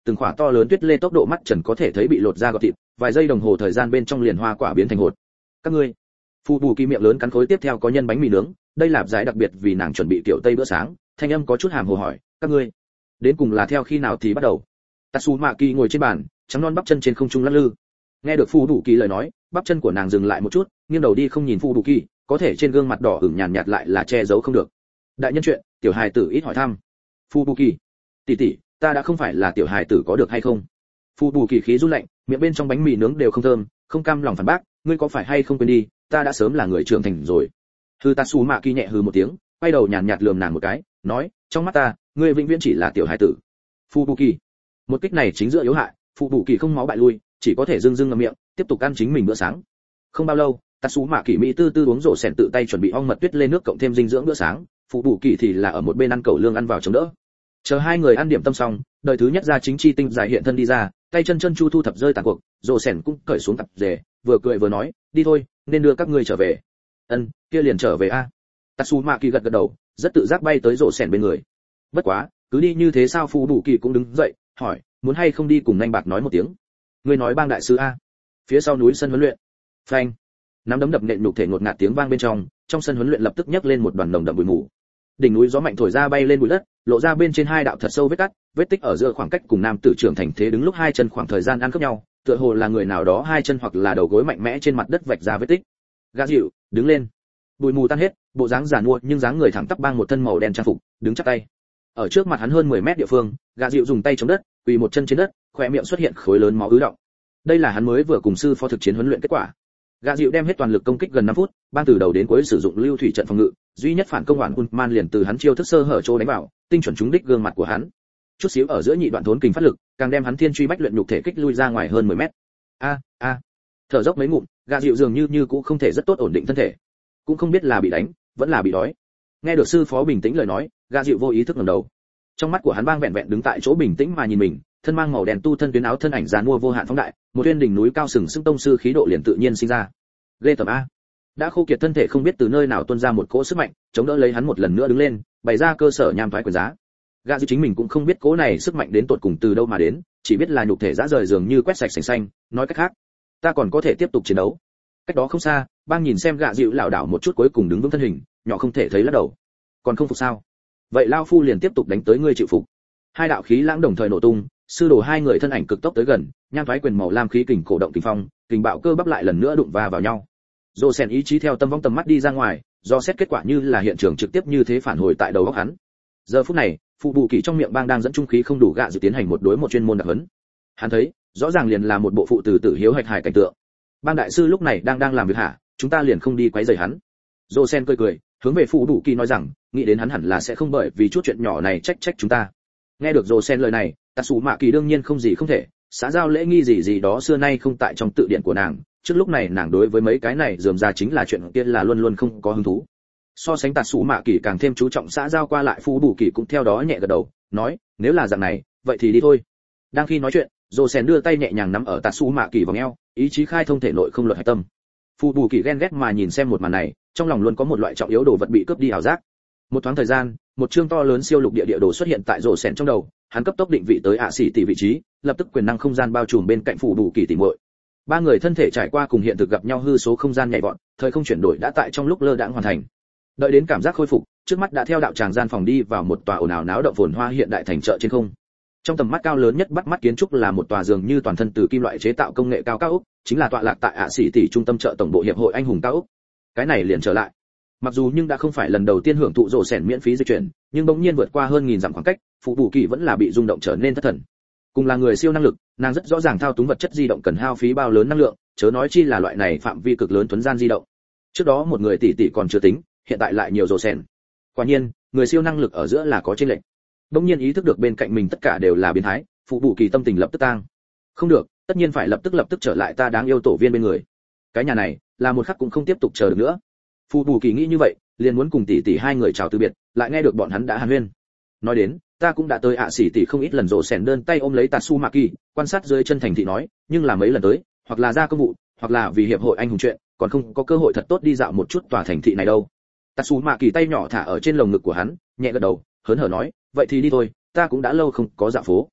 từng khỏa to lớn tuyết lê tốc độ mắt trần có thể thấy bị lột ra gọt thịt, vài giây đồng hồ thời gian bên trong liền hoa quả biến thành hột. Các ngươi, Phù Bù Kỳ miệng lớn cắn khối tiếp theo có nhân bánh mì nướng, đây là giải đặc biệt vì nàng chuẩn bị kiểu tây bữa sáng, thanh âm có chút hàm hồ hỏi, các ngươi đến cùng là theo khi nào thì bắt đầu? Tatsumaki ngồi trên bàn, trắng non bắp chân trên không trung lắc lư. Nghe được Phù Bù Kỳ lời nói, bắp chân của nàng dừng lại một chút, nghiêng đầu đi không nhìn Phù Bù Kỳ, có thể trên gương mặt đỏ ửng nhàn nhạt lại là che giấu không được. Đại nhân chuyện, tiểu hài tử ít hỏi thăm. Phù Bù Kỳ, tỷ tỷ, ta đã không phải là tiểu hài tử có được hay không? Phù Bù Kỳ khí run lạnh, miệng bên trong bánh mì nướng đều không thơm, không cam lòng phản bác, ngươi có phải hay không quên đi, ta đã sớm là người trưởng thành rồi. Hư Tatsumaki nhẹ hừ một tiếng, quay đầu nhàn nhạt lườm nàng một cái, nói, trong mắt ta, ngươi vĩnh viễn chỉ là tiểu hài tử. Phù Bù Kỳ, một kích này chính giữa yếu hại, Phù Bù Kỳ không máu bại lui, chỉ có thể dưng dưng ngậm miệng, tiếp tục ăn chính mình bữa sáng. Không bao lâu, Tatsumaki mỹ tư tư uống rổ sèn tự tay chuẩn bị ong mật tuyết lên nước cộng thêm dinh dưỡng bữa sáng, Phù Bù Kỳ thì là ở một bên ăn cẩu lương ăn vào chống đỡ. Chờ hai người ăn điểm tâm xong, đời thứ nhất ra chính chi tinh dài hiện thân đi ra, tay chân chân chu thu thập rơi tàn cuộc, rổ sèn cũng cởi xuống tập dề, vừa cười vừa nói, đi thôi, nên đưa các ngươi trở về. Ân, kia liền trở về a. Tatsumaki gật gật đầu, rất tự giác bay tới rổ sèn bên người. Bất quá, cứ đi như thế sao? Phù Bù Kỳ cũng đứng dậy, hỏi, muốn hay không đi cùng nhanh bạc nói một tiếng? Ngươi nói bang đại sư a? Phía sau núi sân huấn luyện. Phanh. Nắm đấm đập nện nhục thể ngột ngạt tiếng vang bên trong, trong sân huấn luyện lập tức nhấc lên một đoàn nồng đậm bụi mù. Đỉnh núi gió mạnh thổi ra bay lên bụi đất, lộ ra bên trên hai đạo thật sâu vết cắt, vết tích ở giữa khoảng cách cùng nam tử trưởng thành thế đứng lúc hai chân khoảng thời gian ăn cướp nhau, tựa hồ là người nào đó hai chân hoặc là đầu gối mạnh mẽ trên mặt đất vạch ra vết tích. Gã dịu, đứng lên. Bụi mù tan hết, bộ dáng giản mua nhưng dáng người thẳng tắp bang một thân màu đen trang phục, đứng chắp tay. Ở trước mặt hắn hơn mười mét địa phương, gã dịu dùng tay chống đất, quỳ một chân trên đất, khóe miệng xuất hiện khối lớn máu ứ đọng. Đây là hắn mới vừa cùng sư phó thực chiến huấn luyện kết quả. Gã dịu đem hết toàn lực công kích gần năm phút, ban từ đầu đến cuối sử dụng lưu thủy trận phòng ngự, duy nhất phản công hoàn Unman liền từ hắn chiêu thức sơ hở chỗ đánh vào, tinh chuẩn trúng đích gương mặt của hắn. Chút xíu ở giữa nhị đoạn thốn kình phát lực, càng đem hắn thiên truy bách luyện nhục thể kích lui ra ngoài hơn mười mét. A a, thở dốc mấy ngụm, gã dịu dường như như cũng không thể rất tốt ổn định thân thể, cũng không biết là bị đánh, vẫn là bị đói. Nghe được sư phó bình tĩnh lời nói, gã dịu vô ý thức ngẩng đầu. Trong mắt của hắn bang vẹn vẹn đứng tại chỗ bình tĩnh mà nhìn mình, thân mang màu đen tu thân tuyến áo thân ảnh giàn mua vô hạn phóng đại, một viên đỉnh núi cao sừng sững tông sư khí độ liền tự nhiên sinh ra. Ghê tởm a. Đã khô kiệt thân thể không biết từ nơi nào tuôn ra một cỗ sức mạnh, chống đỡ lấy hắn một lần nữa đứng lên, bày ra cơ sở nham thoái quyền giá. Gã dịu chính mình cũng không biết cỗ này sức mạnh đến tột cùng từ đâu mà đến, chỉ biết là nhục thể rã rời dường như quét sạch sành xanh, nói cách khác, ta còn có thể tiếp tục chiến đấu. Cách đó không xa, bang nhìn xem gã dịu lảo đảo một chút cuối cùng đứng vững thân hình, nhỏ không thể thấy lắc đầu. Còn không phục sao? Vậy lao phu liền tiếp tục đánh tới ngươi chịu phục. Hai đạo khí lãng đồng thời nổ tung, sư đồ hai người thân ảnh cực tốc tới gần, nham thoái quyền màu lam khí kình cổ động kình phong, kình bạo cơ bắp lại lần nữa đụng va vào nhau. Dô sen ý chí theo tâm vong tầm mắt đi ra ngoài, do xét kết quả như là hiện trường trực tiếp như thế phản hồi tại đầu óc hắn. Giờ phút này, Phù Bù Kỳ trong miệng bang đang dẫn trung khí không đủ gạ dự tiến hành một đối một chuyên môn đặc huấn. Hắn thấy, rõ ràng liền là một bộ phụ tử tử hiếu hạch hài cảnh tượng. Bang đại sư lúc này đang đang làm việc hả, chúng ta liền không đi quấy rầy hắn. Dô sen cười cười, hướng về Phù Bù Kỳ nói rằng, nghĩ đến hắn hẳn là sẽ không bởi vì chút chuyện nhỏ này trách trách chúng ta. Nghe được Dô sen lời này, Tatsumaki đương nhiên không gì không thể, xã giao lễ nghi gì gì đó xưa nay không tại trong tự điển của nàng, trước lúc này nàng đối với mấy cái này dườm ra chính là chuyện kia là luôn luôn không có hứng thú. So sánh Tatsumaki càng thêm chú trọng xã giao qua lại, Phù Bù Kỳ cũng theo đó nhẹ gật đầu, nói, nếu là dạng này, vậy thì đi thôi. Đang khi nói chuyện, Josen đưa tay nhẹ nhàng nắm ở Tatsumaki vòng eo, ý chí khai thông thể nội không luật hạch tâm. Phù Bù Kỳ ghen ghét mà nhìn xem một màn này, trong lòng luôn có một loại trọng yếu đồ vật bị cướp đi ảo giác. Một thoáng thời gian, một chương to lớn siêu lục địa địa đồ xuất hiện tại Josen trong đầu, hắn cấp tốc định vị tới ạ sĩ tỷ vị trí, lập tức quyền năng không gian bao trùm bên cạnh Phù Bù Kỳ tỉ muội. Ba người thân thể trải qua cùng hiện thực gặp nhau hư số không gian nhảy vọt, thời không chuyển đổi đã tại trong lúc lơ đãng hoàn thành. Đợi đến cảm giác khôi phục, trước mắt đã theo đạo tràng gian phòng đi vào một tòa ồn ào náo động phồn hoa hiện đại thành chợ trên không. Trong tầm mắt cao lớn nhất bắt mắt kiến trúc là một tòa dường như toàn thân từ kim loại chế tạo công nghệ cao cao ốc, chính là tọa lạc tại ạ sĩ tỷ trung tâm chợ tổng bộ hiệp hội anh hùng cao ốc. Cái này liền trở lại. Mặc dù nhưng đã không phải lần đầu tiên hưởng thụ rổ sẻn miễn phí di chuyển, nhưng bỗng nhiên vượt qua hơn nghìn dặm khoảng cách, Phù Bù Kỳ vẫn là bị rung động trở nên thất thần. Cùng là người siêu năng lực, nàng rất rõ ràng thao túng vật chất di động cần hao phí bao lớn năng lượng, chớ nói chi là loại này phạm vi cực lớn tuấn gian di động. Trước đó một người tỷ tỷ còn chưa tính, hiện tại lại nhiều rổ sẻn. Quả nhiên, người siêu năng lực ở giữa là có chênh lệch. Bỗng nhiên ý thức được bên cạnh mình tất cả đều là biến thái, Phù Bù Kỳ tâm tình lập tức tang. Không được, tất nhiên phải lập tức lập tức trở lại ta đáng yêu tổ viên bên người. Cái nhà này, là một khắc cũng không tiếp tục chờ được nữa. Phù Bù Kỳ nghĩ như vậy, liền muốn cùng tỷ tỷ hai người chào từ biệt, lại nghe được bọn hắn đã hàn huyên. Nói đến, ta cũng đã tới ạ sĩ tỷ không ít lần, rổ sẻn đơn tay ôm lấy Tatsumaki, quan sát dưới chân thành thị nói, nhưng là mấy lần tới, hoặc là ra công vụ, hoặc là vì hiệp hội anh hùng chuyện, còn không có cơ hội thật tốt đi dạo một chút tòa thành thị này đâu. Tatsumaki tay nhỏ thả ở trên lồng ngực của hắn, nhẹ gật đầu, hớn hở nói, vậy thì đi thôi, ta cũng đã lâu không có dạo phố.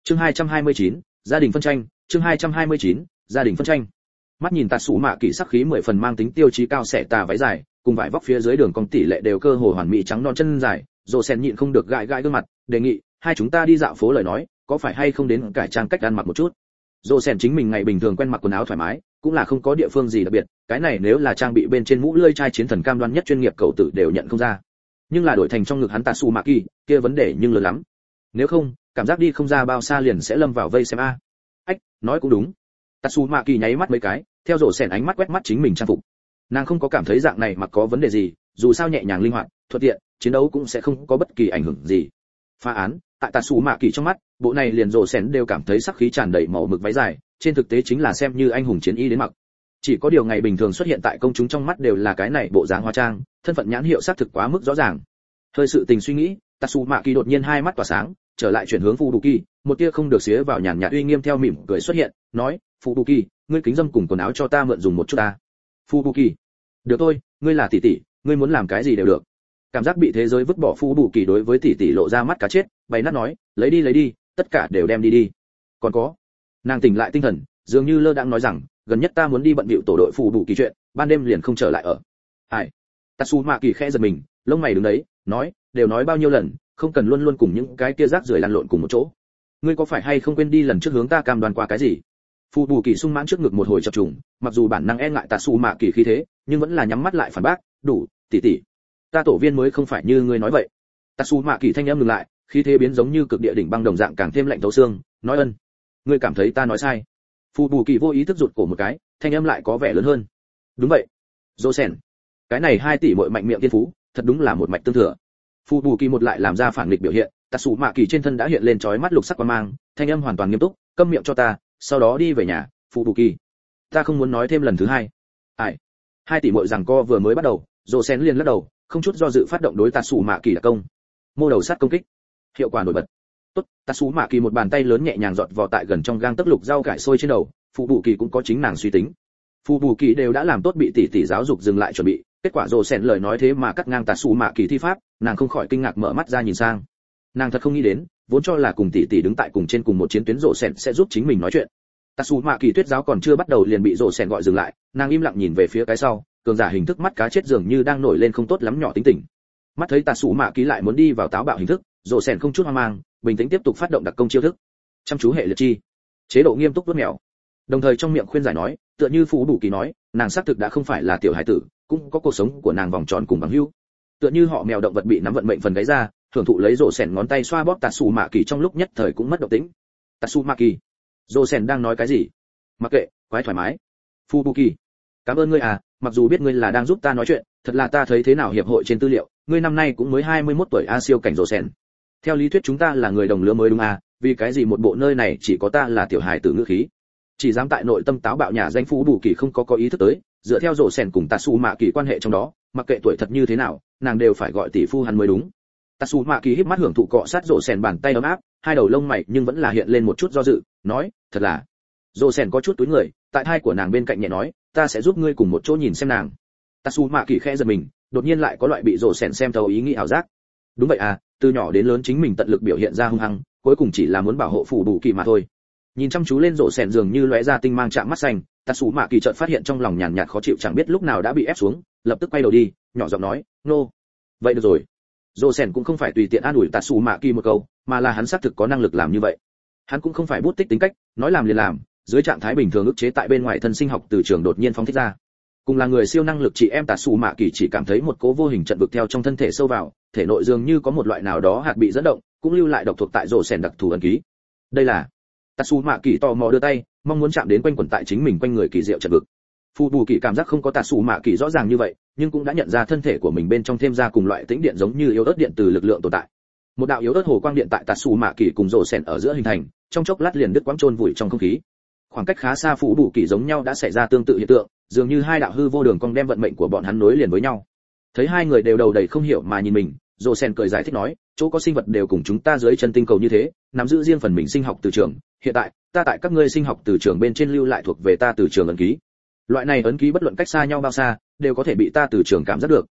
Chương hai trăm hai mươi chín, gia đình phân tranh, chương hai trăm hai mươi chín, gia đình phân tranh. Mắt nhìn Tatsu Mạ Kỳ sắc khí mười phần mang tính tiêu chí cao xẻ tà váy dài, cùng vải vóc phía dưới đường cong tỷ lệ đều cơ hồ hoàn mỹ trắng non chân dài, Dỗ Sen nhịn không được gãi gãi gương mặt, đề nghị, hai chúng ta đi dạo phố lời nói, có phải hay không đến cải trang cách ăn mặc một chút. Dỗ Sen chính mình ngày bình thường quen mặc quần áo thoải mái, cũng là không có địa phương gì đặc biệt, cái này nếu là trang bị bên trên mũ lưỡi chai chiến thần cam đoan nhất chuyên nghiệp cầu tử đều nhận không ra. Nhưng là đổi thành trong ngực hắn Tatsu Mạ Kỳ, kia vấn đề nhưng lớn lắm. Nếu không, cảm giác đi không ra bao xa liền sẽ lâm vào vây xem a. Ách, nói cũng đúng. Tatsu Mạ Kỳ nháy mắt mấy cái, theo Dỗ Sen ánh mắt quét mắt chính mình trang phục. Nàng không có cảm thấy dạng này mặc có vấn đề gì, dù sao nhẹ nhàng linh hoạt, thuận tiện, chiến đấu cũng sẽ không có bất kỳ ảnh hưởng gì. Phá án, tại Tatsu Mạ Kỳ trong mắt, bộ này liền Dỗ Sen đều cảm thấy sắc khí tràn đầy màu mực váy dài, trên thực tế chính là xem như anh hùng chiến y đến mặc. Chỉ có điều ngày bình thường xuất hiện tại công chúng trong mắt đều là cái này bộ dáng hóa trang, thân phận nhãn hiệu xác thực quá mức rõ ràng. Hơi sự tình suy nghĩ, Tatsu Mạ Kỳ đột nhiên hai mắt tỏa sáng, trở lại chuyển hướng Fubuki, một tia không được xía vào nhàn nhạt uy nghiêm theo mỉm cười xuất hiện, nói, Fubuki, ngươi kính dâm cùng quần áo cho ta mượn dùng một chút ta. Fubuki, được thôi, ngươi là tỷ tỷ, ngươi muốn làm cái gì đều được. Cảm giác bị thế giới vứt bỏ Fubuki đối với tỷ tỷ lộ ra mắt cá chết, bày nát nói, lấy đi lấy đi, tất cả đều đem đi đi. Còn có, nàng tỉnh lại tinh thần, dường như lơ đãng nói rằng, gần nhất ta muốn đi bận bịu tổ đội Fubuki chuyện, ban đêm liền không trở lại ở. Ai? Tatsu Mạ Kỳ khẽ giật mình, lông mày đứng đấy, nói, đều nói bao nhiêu lần, không cần luôn luôn cùng những cái kia rác rưởi lăn lộn cùng một chỗ. Ngươi có phải hay không quên đi lần trước hướng ta cam đoan qua cái gì? Fubuki sung mãn trước ngực một hồi chập trùng, mặc dù bản năng e ngại Tatsu Mạ Kỳ khí thế, nhưng vẫn là nhắm mắt lại phản bác, đủ, tỷ tỷ, ta tổ viên mới không phải như ngươi nói vậy. Tatsu Mạ Kỳ thanh âm ngừng lại, khí thế biến giống như cực địa đỉnh băng đồng dạng càng thêm lạnh thấu xương, nói ân, ngươi cảm thấy ta nói sai? Fubuki vô ý thức rụt cổ một cái, thanh âm lại có vẻ lớn hơn. Đúng vậy, Dỗ Sen, cái này hai tỷ muội mạnh miệng tiên phú, thật đúng là một mạch tương thừa. Fubuki một lại làm ra phản nghịch biểu hiện, Tatsu Mạ Kỳ trên thân đã hiện lên chói mắt lục sắc quang mang, thanh âm hoàn toàn nghiêm túc, câm miệng cho ta, sau đó đi về nhà, Fubuki. Ta không muốn nói thêm lần thứ hai. Ai? Hai tỷ muội rằng co vừa mới bắt đầu, Dỗ Sen liền lắc đầu, không chút do dự phát động đối Tatsu Mạ Kỳ đặc công. Mô đầu sát công kích. Hiệu quả nổi bật. Tốt, Tatsu Mạ Kỳ một bàn tay lớn nhẹ nhàng giọt vào tại gần trong gang tấc lục rau cải sôi trên đầu, Fubuki cũng có chính nàng suy tính. Fubuki đều đã làm tốt bị tỷ tỷ giáo dục dừng lại chuẩn bị, kết quả Dỗ Sen lời nói thế mà cắt ngang Tatsu Mạ Kỳ thi pháp, nàng không khỏi kinh ngạc mở mắt ra nhìn sang. Nàng thật không nghĩ đến, vốn cho là cùng tỷ tỷ đứng tại cùng trên cùng một chiến tuyến Dỗ Sen sẽ giúp chính mình nói chuyện. Tatsu Mạ Kỳ tuyết giáo còn chưa bắt đầu liền bị Dỗ Sen gọi dừng lại, nàng im lặng nhìn về phía cái sau, cường giả hình thức mắt cá chết dường như đang nổi lên không tốt lắm nhỏ tính tình. Mắt thấy Tatsu Mạ Kỳ lại muốn đi vào táo bạo hình thức, Dỗ Sen không chút hoang mang, bình tĩnh tiếp tục phát động đặc công chiêu thức. Chăm chú hệ liệt chi, chế độ nghiêm túc vuốt mèo. Đồng thời trong miệng khuyên giải nói, tựa như Fubuki nói, nàng xác thực đã không phải là tiểu hải tử, cũng có cuộc sống của nàng vòng tròn cùng bằng hữu. Tựa như họ mèo động vật bị nắm vận mệnh phần gáy ra, thưởng thụ lấy Dỗ Sen ngón tay xoa bóp Tatsu Mạ Kỳ trong lúc nhất thời cũng mất động tĩnh. Tatsu Mạ Kỳ, Dỗ Sen đang nói cái gì? Mặc kệ, quái thoải mái. Fubuki, cảm ơn ngươi à, mặc dù biết ngươi là đang giúp ta nói chuyện, thật là ta thấy thế nào hiệp hội trên tư liệu, ngươi năm nay cũng mới hai mươi mốt tuổi a siêu cảnh Dỗ Sen. Theo lý thuyết chúng ta là người đồng lứa mới đúng à, vì cái gì một bộ nơi này chỉ có ta là tiểu hài tử ngữ khí. Chỉ dám tại nội tâm táo bạo nhà danh Fubuki không có có ý thức tới, dựa theo Dỗ Sen cùng Tatsu Mạ Kỳ quan hệ trong đó, mặc kệ tuổi thật như thế nào, nàng đều phải gọi tỷ phu hắn mới đúng. Tatsu Mạ Kỳ híp mắt hưởng thụ cọ sát Dỗ Sen bàn tay ấm áp, hai đầu lông mày nhưng vẫn là hiện lên một chút do dự, nói, thật là. Dỗ Sen có chút túi người, tại thai của nàng bên cạnh nhẹ nói, ta sẽ giúp ngươi cùng một chỗ nhìn xem nàng. Tatsu Mạ Kỳ khẽ giật mình, đột nhiên lại có loại bị Dỗ Sen xem thấu ý nghĩ ảo giác. Đúng vậy à, từ nhỏ đến lớn chính mình tận lực biểu hiện ra hung hăng, cuối cùng chỉ là muốn bảo hộ Fubuki mà thôi. Nhìn chăm chú lên Dỗ Sen dường như lóe ra tinh mang chạm mắt xanh, Tatsu Mạ Kỳ chợt phát hiện trong lòng nhàn nhạt khó chịu chẳng biết lúc nào đã bị ép xuống, lập tức quay đầu đi, nhỏ giọng nói, nô. No. Vậy được rồi. Dỗ Sen cũng không phải tùy tiện an ủi Tatsu Mạ Kỳ một câu, mà là hắn xác thực có năng lực làm như vậy. Hắn cũng không phải bút tích tính cách, nói làm liền làm, dưới trạng thái bình thường ức chế tại bên ngoài thân sinh học từ trường đột nhiên phóng thích ra. Cùng là người siêu năng lực chị em Tatsu Mạ Kỳ chỉ cảm thấy một cố vô hình trận vực theo trong thân thể sâu vào, thể nội dường như có một loại nào đó hạt bị dẫn động, cũng lưu lại độc thuộc tại Dỗ Sen đặc thù ấn ký. Đây là Tatsu Mạ Kỳ tò mò đưa tay, mong muốn chạm đến quanh quẩn tại chính mình quanh người kỳ diệu trận vực. Fubuki cảm giác không có Tatsu Mạ Kỳ rõ ràng như vậy, nhưng cũng đã nhận ra thân thể của mình bên trong thêm ra cùng loại tĩnh điện giống như yếu ớt điện từ lực lượng tồn tại. Một đạo yếu ớt hồ quang điện tại Tatsu Mạ Kỳ cùng Dỗ Sen ở giữa hình thành, trong chốc lát liền đứt quãng chôn vùi trong không khí. Khoảng cách khá xa Fubuki giống nhau đã xảy ra tương tự hiện tượng, dường như hai đạo hư vô đường cong đem vận mệnh của bọn hắn nối liền với nhau. Thấy hai người đều đầu đầy không hiểu mà nhìn mình, Dỗ Sen cười giải thích nói, chỗ có sinh vật đều cùng chúng ta dưới chân tinh cầu như thế, nắm giữ riêng phần mình sinh học từ trường, hiện tại, ta tại các ngươi sinh học từ trường bên trên lưu lại thuộc về ta từ trường ấn ký. Loại này ấn ký bất luận cách xa nhau bao xa, đều có thể bị ta từ trường cảm giác được,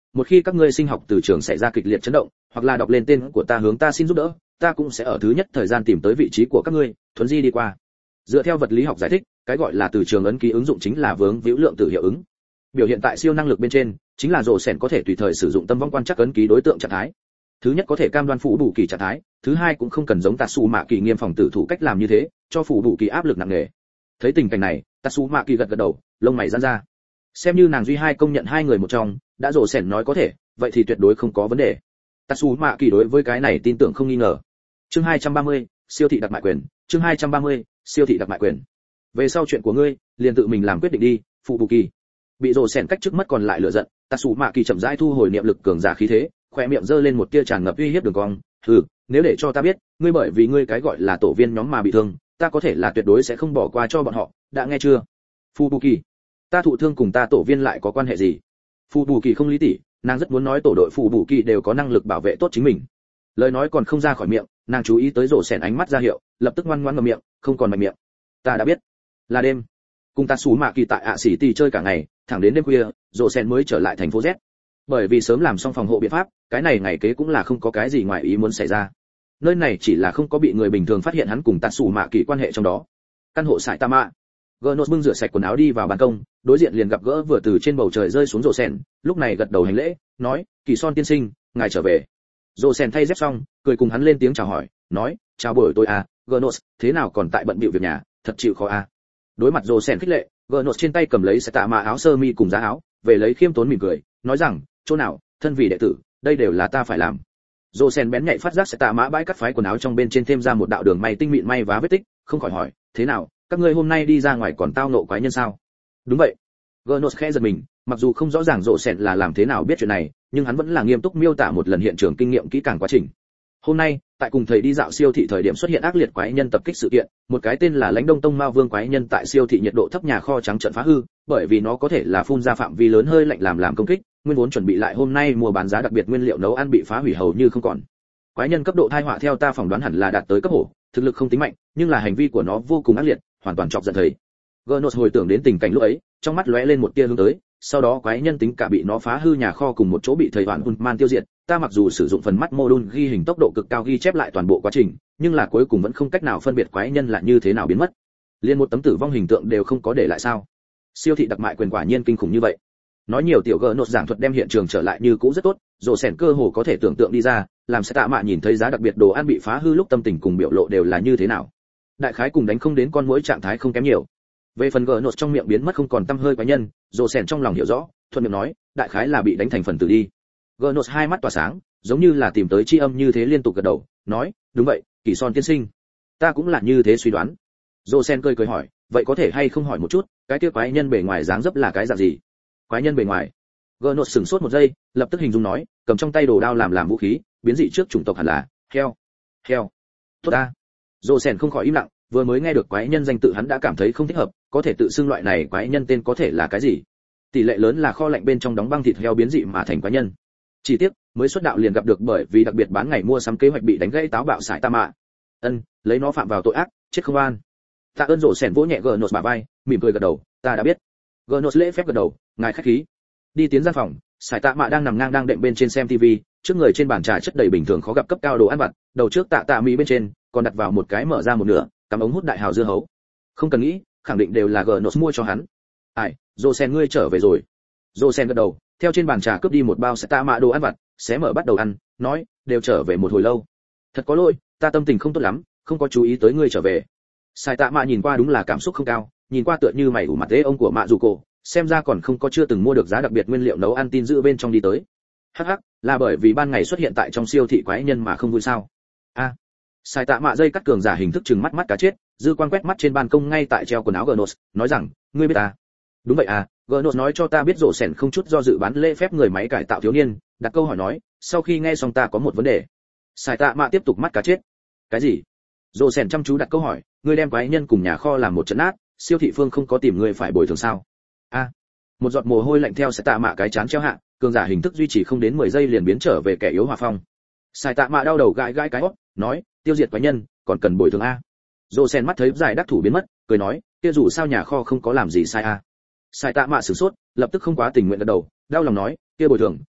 một khi các ngươi sinh học từ trường xảy ra kịch liệt chấn động, hoặc là đọc lên tên của ta hướng ta xin giúp đỡ, ta cũng sẽ ở thứ nhất thời gian tìm tới vị trí của các ngươi, thuấn di đi qua. Dựa theo vật lý học giải thích, cái gọi là từ trường ấn ký ứng dụng chính là vướng víu lượng tử hiệu ứng. Biểu hiện tại siêu năng lực bên trên, chính là rồ sèn có thể tùy thời sử dụng tâm vong quan trắc ấn ký đối tượng trạng thái. Thứ nhất có thể cam đoan phủ đủ kỳ trạng thái, thứ hai cũng không cần giống Tatsu Mạ Kỳ nghiêm phòng tử thủ cách làm như thế, cho phủ đủ kỳ áp lực nặng nề. Thấy tình cảnh này, Tatsu Mạ Kỳ gật gật đầu, lông mày giãn ra. Xem như nàng duy hai công nhận hai người một trong, đã rồ sèn nói có thể, vậy thì tuyệt đối không có vấn đề. Tatsu Mạ Kỳ đối với cái này tin tưởng không nghi ngờ. Chương hai trăm ba mươi, siêu thị đặc mại quyền, chương hai trăm ba mươi, siêu thị đặc mại quyền. Về sau chuyện của ngươi, liền tự mình làm quyết định đi, phụ bù kỳ. Bị rồ sèn cách trước mất còn lại lửa giận, Tatsu Mạ Kỳ chậm rãi thu hồi niệm lực cường giả khí thế, khóe miệng giơ lên một tia tràn ngập uy hiếp đường cong. "Hừ, nếu để cho ta biết, ngươi bởi vì ngươi cái gọi là tổ viên nhóm mà bị thương, ta có thể là tuyệt đối sẽ không bỏ qua cho bọn họ, đã nghe chưa?" Phụ bù kỳ, ta thụ thương cùng ta tổ viên lại có quan hệ gì? Phụ bù kỳ không lý tỉ, nàng rất muốn nói tổ đội phụ bù kỳ đều có năng lực bảo vệ tốt chính mình. Lời nói còn không ra khỏi miệng, nàng chú ý tới rồ sèn ánh mắt ra hiệu, lập tức ngoan ngoãn ngậm miệng, không còn mạnh miệng. "Ta đã biết." Là đêm, cùng Tatsu Mạ Kỳ tại ạ xỉ tỷ chơi cả ngày, thẳng đến đêm khuya, rồ sèn mới trở lại thành phố Z. Bởi vì sớm làm xong phòng hộ biện pháp, cái này ngày kế cũng là không có cái gì ngoài ý muốn xảy ra. Nơi này chỉ là không có bị người bình thường phát hiện hắn cùng Tatsu Mạ Kỳ quan hệ trong đó. Căn hộ Sải Tama. Gnos bưng rửa sạch quần áo đi vào ban công, đối diện liền gặp gỡ vừa từ trên bầu trời rơi xuống rồ sèn, lúc này gật đầu hành lễ, nói: "Kỳ Son tiên sinh, ngài trở về." Rồ sèn thay dép xong, cười cùng hắn lên tiếng chào hỏi, nói: "Chào buổi tối à, Gnos, thế nào còn tại bận bịu việc nhà, thật chịu khó à." Đối mặt rồ sèn khích lệ, Gnos trên tay cầm lấy Sải Tama áo sơ mi cùng giá áo, về lấy khiêm tốn mỉm cười, nói rằng: "Chỗ nào, thân vì đệ tử, đây đều là ta phải làm." Rồ sèn bén nhạy phát giác Sải Tama bãi cắt phái quần áo trong bên trên thêm ra một đạo đường may tinh mịn may vá vết tích, không khỏi hỏi: "Thế nào, các ngươi hôm nay đi ra ngoài còn tao nộ quái nhân sao?" "Đúng vậy." Gnos khẽ giật mình, mặc dù không rõ ràng rồ sèn là làm thế nào biết chuyện này, nhưng hắn vẫn là nghiêm túc miêu tả một lần hiện trường kinh nghiệm kỹ càng quá trình. Hôm nay, tại cùng thầy đi dạo siêu thị thời điểm xuất hiện ác liệt quái nhân tập kích sự kiện, một cái tên là Lãnh Đông Tông Mao Vương quái nhân tại siêu thị nhiệt độ thấp nhà kho trắng trận phá hư, bởi vì nó có thể là phun ra phạm vi lớn hơi lạnh làm làm công kích, nguyên vốn chuẩn bị lại hôm nay mua bán giá đặc biệt nguyên liệu nấu ăn bị phá hủy hầu như không còn. Quái nhân cấp độ tai họa theo ta phỏng đoán hẳn là đạt tới cấp hổ, thực lực không tính mạnh, nhưng là hành vi của nó vô cùng ác liệt, hoàn toàn chọc giận thầy. Gnos hồi tưởng đến tình cảnh lúc ấy, trong mắt lóe lên một tia hướng tới, sau đó quái nhân tính cả bị nó phá hư nhà kho cùng một chỗ bị thầy Hoàn Hunman tiêu diệt, ta mặc dù sử dụng phần mắt mô đun ghi hình tốc độ cực cao ghi chép lại toàn bộ quá trình, nhưng là cuối cùng vẫn không cách nào phân biệt quái nhân là như thế nào biến mất. Liên một tấm tử vong hình tượng đều không có để lại sao? Siêu thị đặc mại quyền quả nhiên kinh khủng như vậy. Nói nhiều tiểu Gnos giảng thuật đem hiện trường trở lại như cũ rất tốt, rồ sèn cơ hồ có thể tưởng tượng đi ra, làm Sải Tama nhìn thấy giá đặc biệt đồ ăn bị phá hư lúc tâm tình cùng biểu lộ đều là như thế nào. Đại khái cùng đánh không đến con muỗi trạng thái không kém nhiều. Về phần Gnos trong miệng biến mất không còn tăm hơi quái nhân, rồ sèn trong lòng hiểu rõ, thuận miệng nói, đại khái là bị đánh thành phần tử đi. Gnos hai mắt tỏa sáng, giống như là tìm tới chi âm như thế liên tục gật đầu, nói, đúng vậy, Kỳ Son tiên sinh, ta cũng là như thế suy đoán. Rồ sèn cười cười hỏi, vậy có thể hay không hỏi một chút, cái kia quái nhân bề ngoài dáng dấp là cái dạng gì? Quái nhân bề ngoài? Gnos sững sốt một giây, lập tức hình dung nói, cầm trong tay đồ đao làm làm vũ khí, biến dị trước chủng tộc hẳn là heo. Heo. Tốt ta. Rồ sèn không khỏi im lặng, vừa mới nghe được quái nhân danh tự hắn đã cảm thấy không thích hợp, có thể tự xưng loại này quái nhân tên có thể là cái gì? Tỷ lệ lớn là kho lạnh bên trong đóng băng thịt heo biến dị mà thành quái nhân. Chỉ tiếc, mới xuất đạo liền gặp được bởi vì đặc biệt bán ngày mua sắm kế hoạch bị đánh gãy táo bạo Sải Tama. Ân, lấy nó phạm vào tội ác, chết không an. Tạ ơn rồ sèn vỗ nhẹ Gnos bả vai, mỉm cười gật đầu, ta đã biết. Gnos lễ phép gật đầu, ngài khách khí. Đi tiến gian phòng, Sải Tama đang nằm ngang đang đệm bên trên xem tivi, trước người trên bàn trà chất đầy bình thường khó gặp cấp cao đồ ăn vặt, đầu trước tạ tạ mỹ bên trên còn đặt vào một cái mở ra một nửa, cắm ống hút đại hào dưa hấu. Không cần nghĩ, khẳng định đều là Gnos mua cho hắn. Ai, Rosen ngươi trở về rồi. Rosen gật đầu, theo trên bàn trà cướp đi một bao Sải Tama đồ ăn vặt, xé mở bắt đầu ăn, nói, đều trở về một hồi lâu. Thật có lỗi, ta tâm tình không tốt lắm, không có chú ý tới ngươi trở về. Sải Tama nhìn qua đúng là cảm xúc không cao, nhìn qua tựa như mày ủ mặt thế ông của Mạ Dù Cổ, xem ra còn không có chưa từng mua được giá đặc biệt nguyên liệu nấu ăn tin giữ bên trong đi tới. Hắc hắc, là bởi vì ban ngày xuất hiện tại trong siêu thị quái nhân mà không vui sao? A. À, Sải Tama dây cắt cường giả hình thức trừng mắt mắt cá chết, dư quan quét mắt trên ban công ngay tại treo quần áo Gnos, nói rằng, ngươi biết ta? Đúng vậy à, Gnos nói cho ta biết rổ sèn không chút do dự bán lễ phép người máy cải tạo thiếu niên, đặt câu hỏi nói, sau khi nghe xong ta có một vấn đề. Sải Tama tiếp tục mắt cá chết. Cái gì? Rổ sèn chăm chú đặt câu hỏi, ngươi đem quái nhân cùng nhà kho làm một trận nát, siêu thị phương không có tìm ngươi phải bồi thường sao? A. À, một giọt mồ hôi lạnh theo Sải Tama cái chán treo hạ, cường giả hình thức duy trì không đến mười giây liền biến trở về kẻ yếu hòa phong. Sải Tama đau đầu gãi gãi cái hốc, nói, tiêu diệt quái nhân, còn cần bồi thường a. Rosen mắt thấy giải đắc thủ biến mất, cười nói, kia dù sao nhà kho không có làm gì sai a. Sải Tama sửng sốt, lập tức không quá tình nguyện gật đầu, đau lòng nói, kia bồi thường,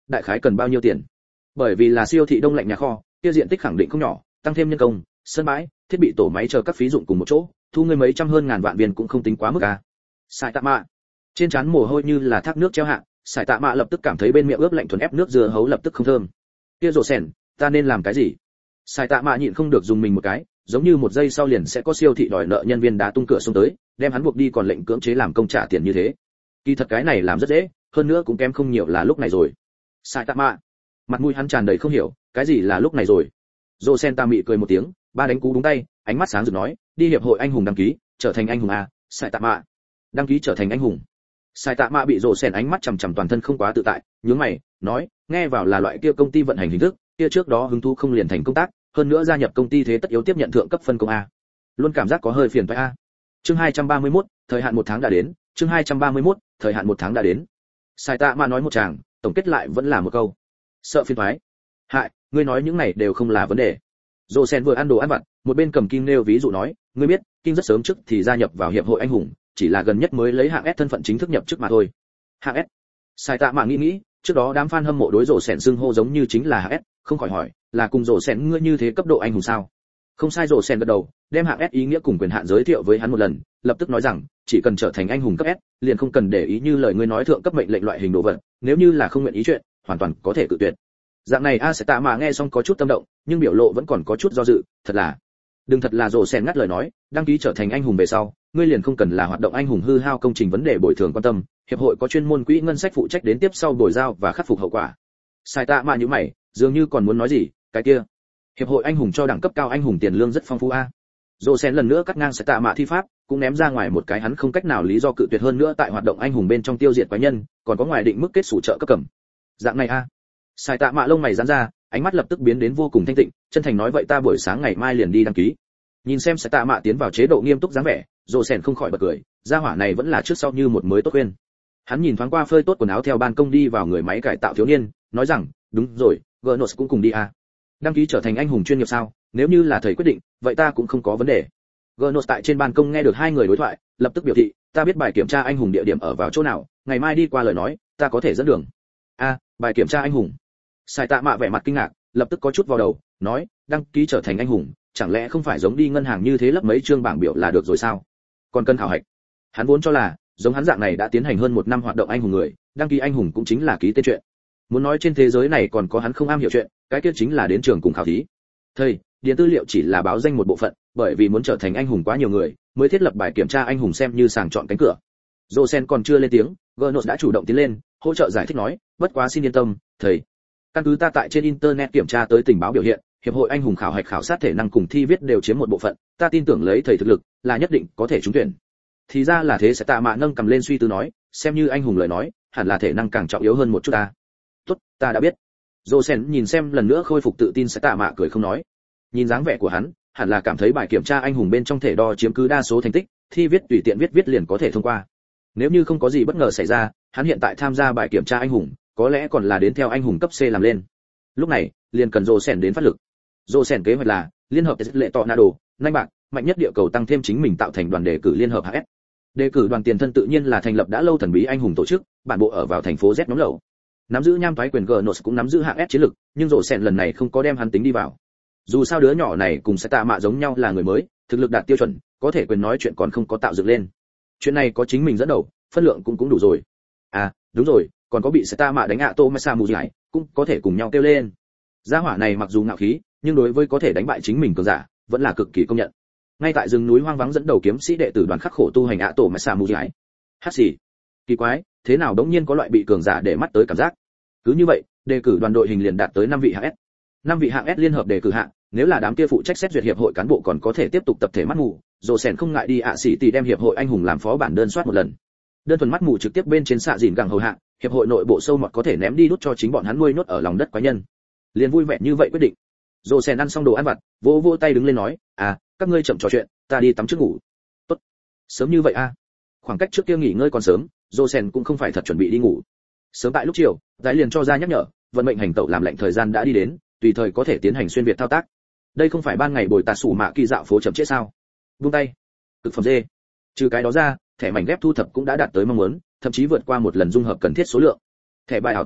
đại khái cần bao nhiêu tiền? Bởi vì là siêu thị đông lạnh nhà kho, kia diện tích khẳng định không nhỏ, tăng thêm nhân công, sân bãi, thiết bị tổ máy chờ các phí dụng cùng một chỗ, thu ngươi mấy trăm hơn ngàn vạn viên cũng không tính quá mức à. Sai Tạ Mạ. Trên trán mồ hôi như là thác nước treo hạ, Sai Tạ Mạ lập tức cảm thấy bên miệng ướp lạnh thuần ép nước dừa hấu lập tức không thơm. Kia rồ sèn, ta nên làm cái gì? Sai Tạ Mạ nhịn không được dùng mình một cái, giống như một giây sau liền sẽ có siêu thị đòi nợ nhân viên đá tung cửa xông tới, đem hắn buộc đi còn lệnh cưỡng chế làm công trả tiền như thế. Kỳ thật cái này làm rất dễ, hơn nữa cũng kém không nhiều là lúc này rồi. Sai Tạ Mạ. Mặt mũi hắn tràn đầy không hiểu, cái gì là lúc này rồi? Rồ sen ta mị cười một tiếng, ba đánh cú đúng tay, ánh mắt sáng rực nói, đi hiệp hội anh hùng đăng ký, trở thành anh hùng à? Sai Tạ Mạ. Đăng ký trở thành anh hùng. Sai Tạ Mạ bị rồ sen ánh mắt chằm chằm toàn thân không quá tự tại, nhướng mày, nói, nghe vào là loại kia công ty vận hành hình thức, kia trước đó hứng thú không liền thành công tác, hơn nữa gia nhập công ty thế tất yếu tiếp nhận thượng cấp phân công a. Luôn cảm giác có hơi phiền phải a. Chương hai trăm ba mươi mốt, thời hạn một tháng đã đến, chương hai trăm ba mươi mốt, thời hạn một tháng đã đến. Sai Tạ Mạ nói một tràng, tổng kết lại vẫn là một câu. Sợ phiền toái. Hại, ngươi nói những này đều không là vấn đề. Dô Sen vừa ăn đồ ăn vặt, một bên cầm kim nêu ví dụ nói, ngươi biết, Kim rất sớm trước thì gia nhập vào hiệp hội anh hùng, chỉ là gần nhất mới lấy hạng S thân phận chính thức nhập chức mà thôi. Hạng S. Sai Tạ Mạ nghĩ nghĩ, trước đó đám fan hâm mộ đối Dô Sen xưng hô giống như chính là hạng S, không khỏi hỏi, là cùng Dô Sen ngươi như thế cấp độ anh hùng sao? Không sai. Dô Sen gật đầu, đem hạng S ý nghĩa cùng quyền hạn giới thiệu với hắn một lần, lập tức nói rằng, chỉ cần trở thành anh hùng cấp S, liền không cần để ý như lời ngươi nói thượng cấp mệnh lệnh loại hình đồ vật, nếu như là không nguyện ý chuyện, hoàn toàn có thể cự tuyệt. Dạng này a sẽ Tạ Mạ nghe xong có chút tâm động, nhưng biểu lộ vẫn còn có chút do dự, thật là đừng thật là Rồ Sen ngắt lời nói, đăng ký trở thành anh hùng về sau, ngươi liền không cần là hoạt động anh hùng hư hao công trình vấn đề bồi thường quan tâm, hiệp hội có chuyên môn quỹ ngân sách phụ trách đến tiếp sau bồi giao và khắc phục hậu quả. Sai Tạ Mạ nhíu mày, dường như còn muốn nói gì, cái kia, hiệp hội anh hùng cho đẳng cấp cao anh hùng tiền lương rất phong phú a. Rồ Sen lần nữa cắt ngang Sai Tạ Mạ thi pháp, cũng ném ra ngoài một cái hắn không cách nào lý do cự tuyệt hơn nữa tại hoạt động anh hùng bên trong tiêu diệt quái nhân, còn có ngoài định mức kết sủ trợ cấp cầm. Dạng này a. Sai Tạ Mạ lông mày giãn ra, ánh mắt lập tức biến đến vô cùng thanh tịnh, chân thành nói vậy ta buổi sáng ngày mai liền đi đăng ký. Nhìn xem Sai Tạ Mạ tiến vào chế độ nghiêm túc dáng vẻ, Dô Sen không khỏi bật cười, gia hỏa này vẫn là trước sau như một mới tốt khuyên. Hắn nhìn thoáng qua phơi tốt quần áo theo ban công đi vào người máy cải tạo thiếu niên, nói rằng, đúng rồi, Gnos cũng cùng đi à. Đăng ký trở thành anh hùng chuyên nghiệp sao? Nếu như là thầy quyết định, vậy ta cũng không có vấn đề. Gnos tại trên ban công nghe được hai người đối thoại, lập tức biểu thị, ta biết bài kiểm tra anh hùng địa điểm ở vào chỗ nào, ngày mai đi qua lời nói, ta có thể dẫn đường. A, à, bài kiểm tra anh hùng. Sai Tạ Mạ vẻ mặt kinh ngạc, lập tức có chút vào đầu, nói, đăng ký trở thành anh hùng, chẳng lẽ không phải giống đi ngân hàng như thế lấp mấy chương bảng biểu là được rồi sao? Còn cần khảo hạch. Hắn vốn cho là, giống hắn dạng này đã tiến hành hơn một năm hoạt động anh hùng người, đăng ký anh hùng cũng chính là ký tên chuyện. Muốn nói trên thế giới này còn có hắn không am hiểu chuyện, cái kia chính là đến trường cùng khảo thí. Thầy, điền tư liệu chỉ là báo danh một bộ phận, bởi vì muốn trở thành anh hùng quá nhiều người, mới thiết lập bài kiểm tra anh hùng xem như sàng chọn cánh cửa. Dô Sen còn chưa lên tiếng, Gnos đã chủ động tiến lên, hỗ trợ giải thích nói, bất quá xin yên tâm, thầy. Căn cứ ta tại trên internet kiểm tra tới tình báo biểu hiện, hiệp hội anh hùng khảo hạch khảo sát thể năng cùng thi viết đều chiếm một bộ phận, ta tin tưởng lấy thầy thực lực là nhất định có thể trúng tuyển. Thì ra là thế. Sẽ Tạ Mạ nâng cầm lên suy tư nói, xem như anh hùng lời nói, hẳn là thể năng càng trọng yếu hơn một chút ta. Tốt, ta đã biết. Dô Sen nhìn xem lần nữa khôi phục tự tin Sẽ Tạ Mạ cười không nói. Nhìn dáng vẻ của hắn, hẳn là cảm thấy bài kiểm tra anh hùng bên trong thể đo chiếm cứ đa số thành tích, thi viết tùy tiện viết viết liền có thể thông qua. Nếu như không có gì bất ngờ xảy ra, hắn hiện tại tham gia bài kiểm tra anh hùng, có lẽ còn là đến theo anh hùng cấp C làm lên. Lúc này, liền cần Dô Sen đến phát lực. Dô Sen kế hoạch là liên hợp lệ tọ na đồ, nhanh bạc, mạnh nhất địa cầu tăng thêm chính mình tạo thành đoàn đề cử liên hợp hạng S. Đề cử đoàn tiền thân tự nhiên là thành lập đã lâu thần bí anh hùng tổ chức, bản bộ ở vào thành phố Z nhóm lẩu. Nắm giữ nham thoái quyền Gnos cũng nắm giữ hạng S chiến lực, nhưng Dô Sen lần này không có đem hắn tính đi vào. Dù sao đứa nhỏ này cùng Sai Tạ Mạ giống nhau là người mới, thực lực đạt tiêu chuẩn, có thể quyền nói chuyện còn không có tạo dựng lên. Chuyện này có chính mình dẫn đầu, phân lượng cũng cũng đủ rồi. À, đúng rồi, còn có bị Sai Tạ Mạ đánh ạ Tô Masa Mù Giải, cũng có thể cùng nhau kêu lên. Gia hỏa này mặc dù ngạo khí, nhưng đối với có thể đánh bại chính mình cường giả, vẫn là cực kỳ công nhận. Ngay tại rừng núi hoang vắng dẫn đầu kiếm sĩ đệ tử đoàn khắc khổ tu hành ạ Tổ Masa Mù Giải. Hát xì. Kỳ quái, thế nào đống nhiên có loại bị cường giả để mắt tới cảm giác. Cứ như vậy, đề cử đoàn đội hình liền đạt tới năm vị hạng S. năm vị hạng S liên hợp đề cử hạng, nếu là đám kia phụ trách xét duyệt hiệp hội cán bộ còn có thể tiếp tục tập thể mắt mù, Dô Sen không ngại đi ạ sĩ tỷ đem hiệp hội anh hùng làm phó bản đơn soát một lần. Đơn thuần mắt mù trực tiếp bên trên xạ dìn gẳng hầu hạng, hiệp hội nội bộ sâu mọt có thể ném đi đút cho chính bọn hắn nuôi nhốt ở lòng đất quái nhân. Liền vui vẻ như vậy quyết định. Dô Sen ăn xong đồ ăn vặt, vỗ vỗ tay đứng lên nói, à, các ngươi chậm trò chuyện, ta đi tắm trước ngủ. Tốt. Sớm như vậy a? À? Khoảng cách trước kia nghỉ ngơi còn sớm, Dô Sen cũng không phải thật chuẩn bị đi ngủ. Sớm tại lúc chiều, Giải liền cho ra nhắc nhở, vận mệnh hành tẩu làm lệnh thời gian đã đi đến, tùy thời có thể tiến hành xuyên việt thao tác. Đây không phải ban ngày bồi tạt sủ mạ kỳ dạo phố chậm trễ sao? Buông tay. Cực phẩm dê. Trừ cái đó ra, thẻ mảnh ghép thu thập cũng đã đạt tới mong muốn, thậm chí vượt qua một lần dung hợp cần thiết số lượng. Thẻ bài ảo tưởng,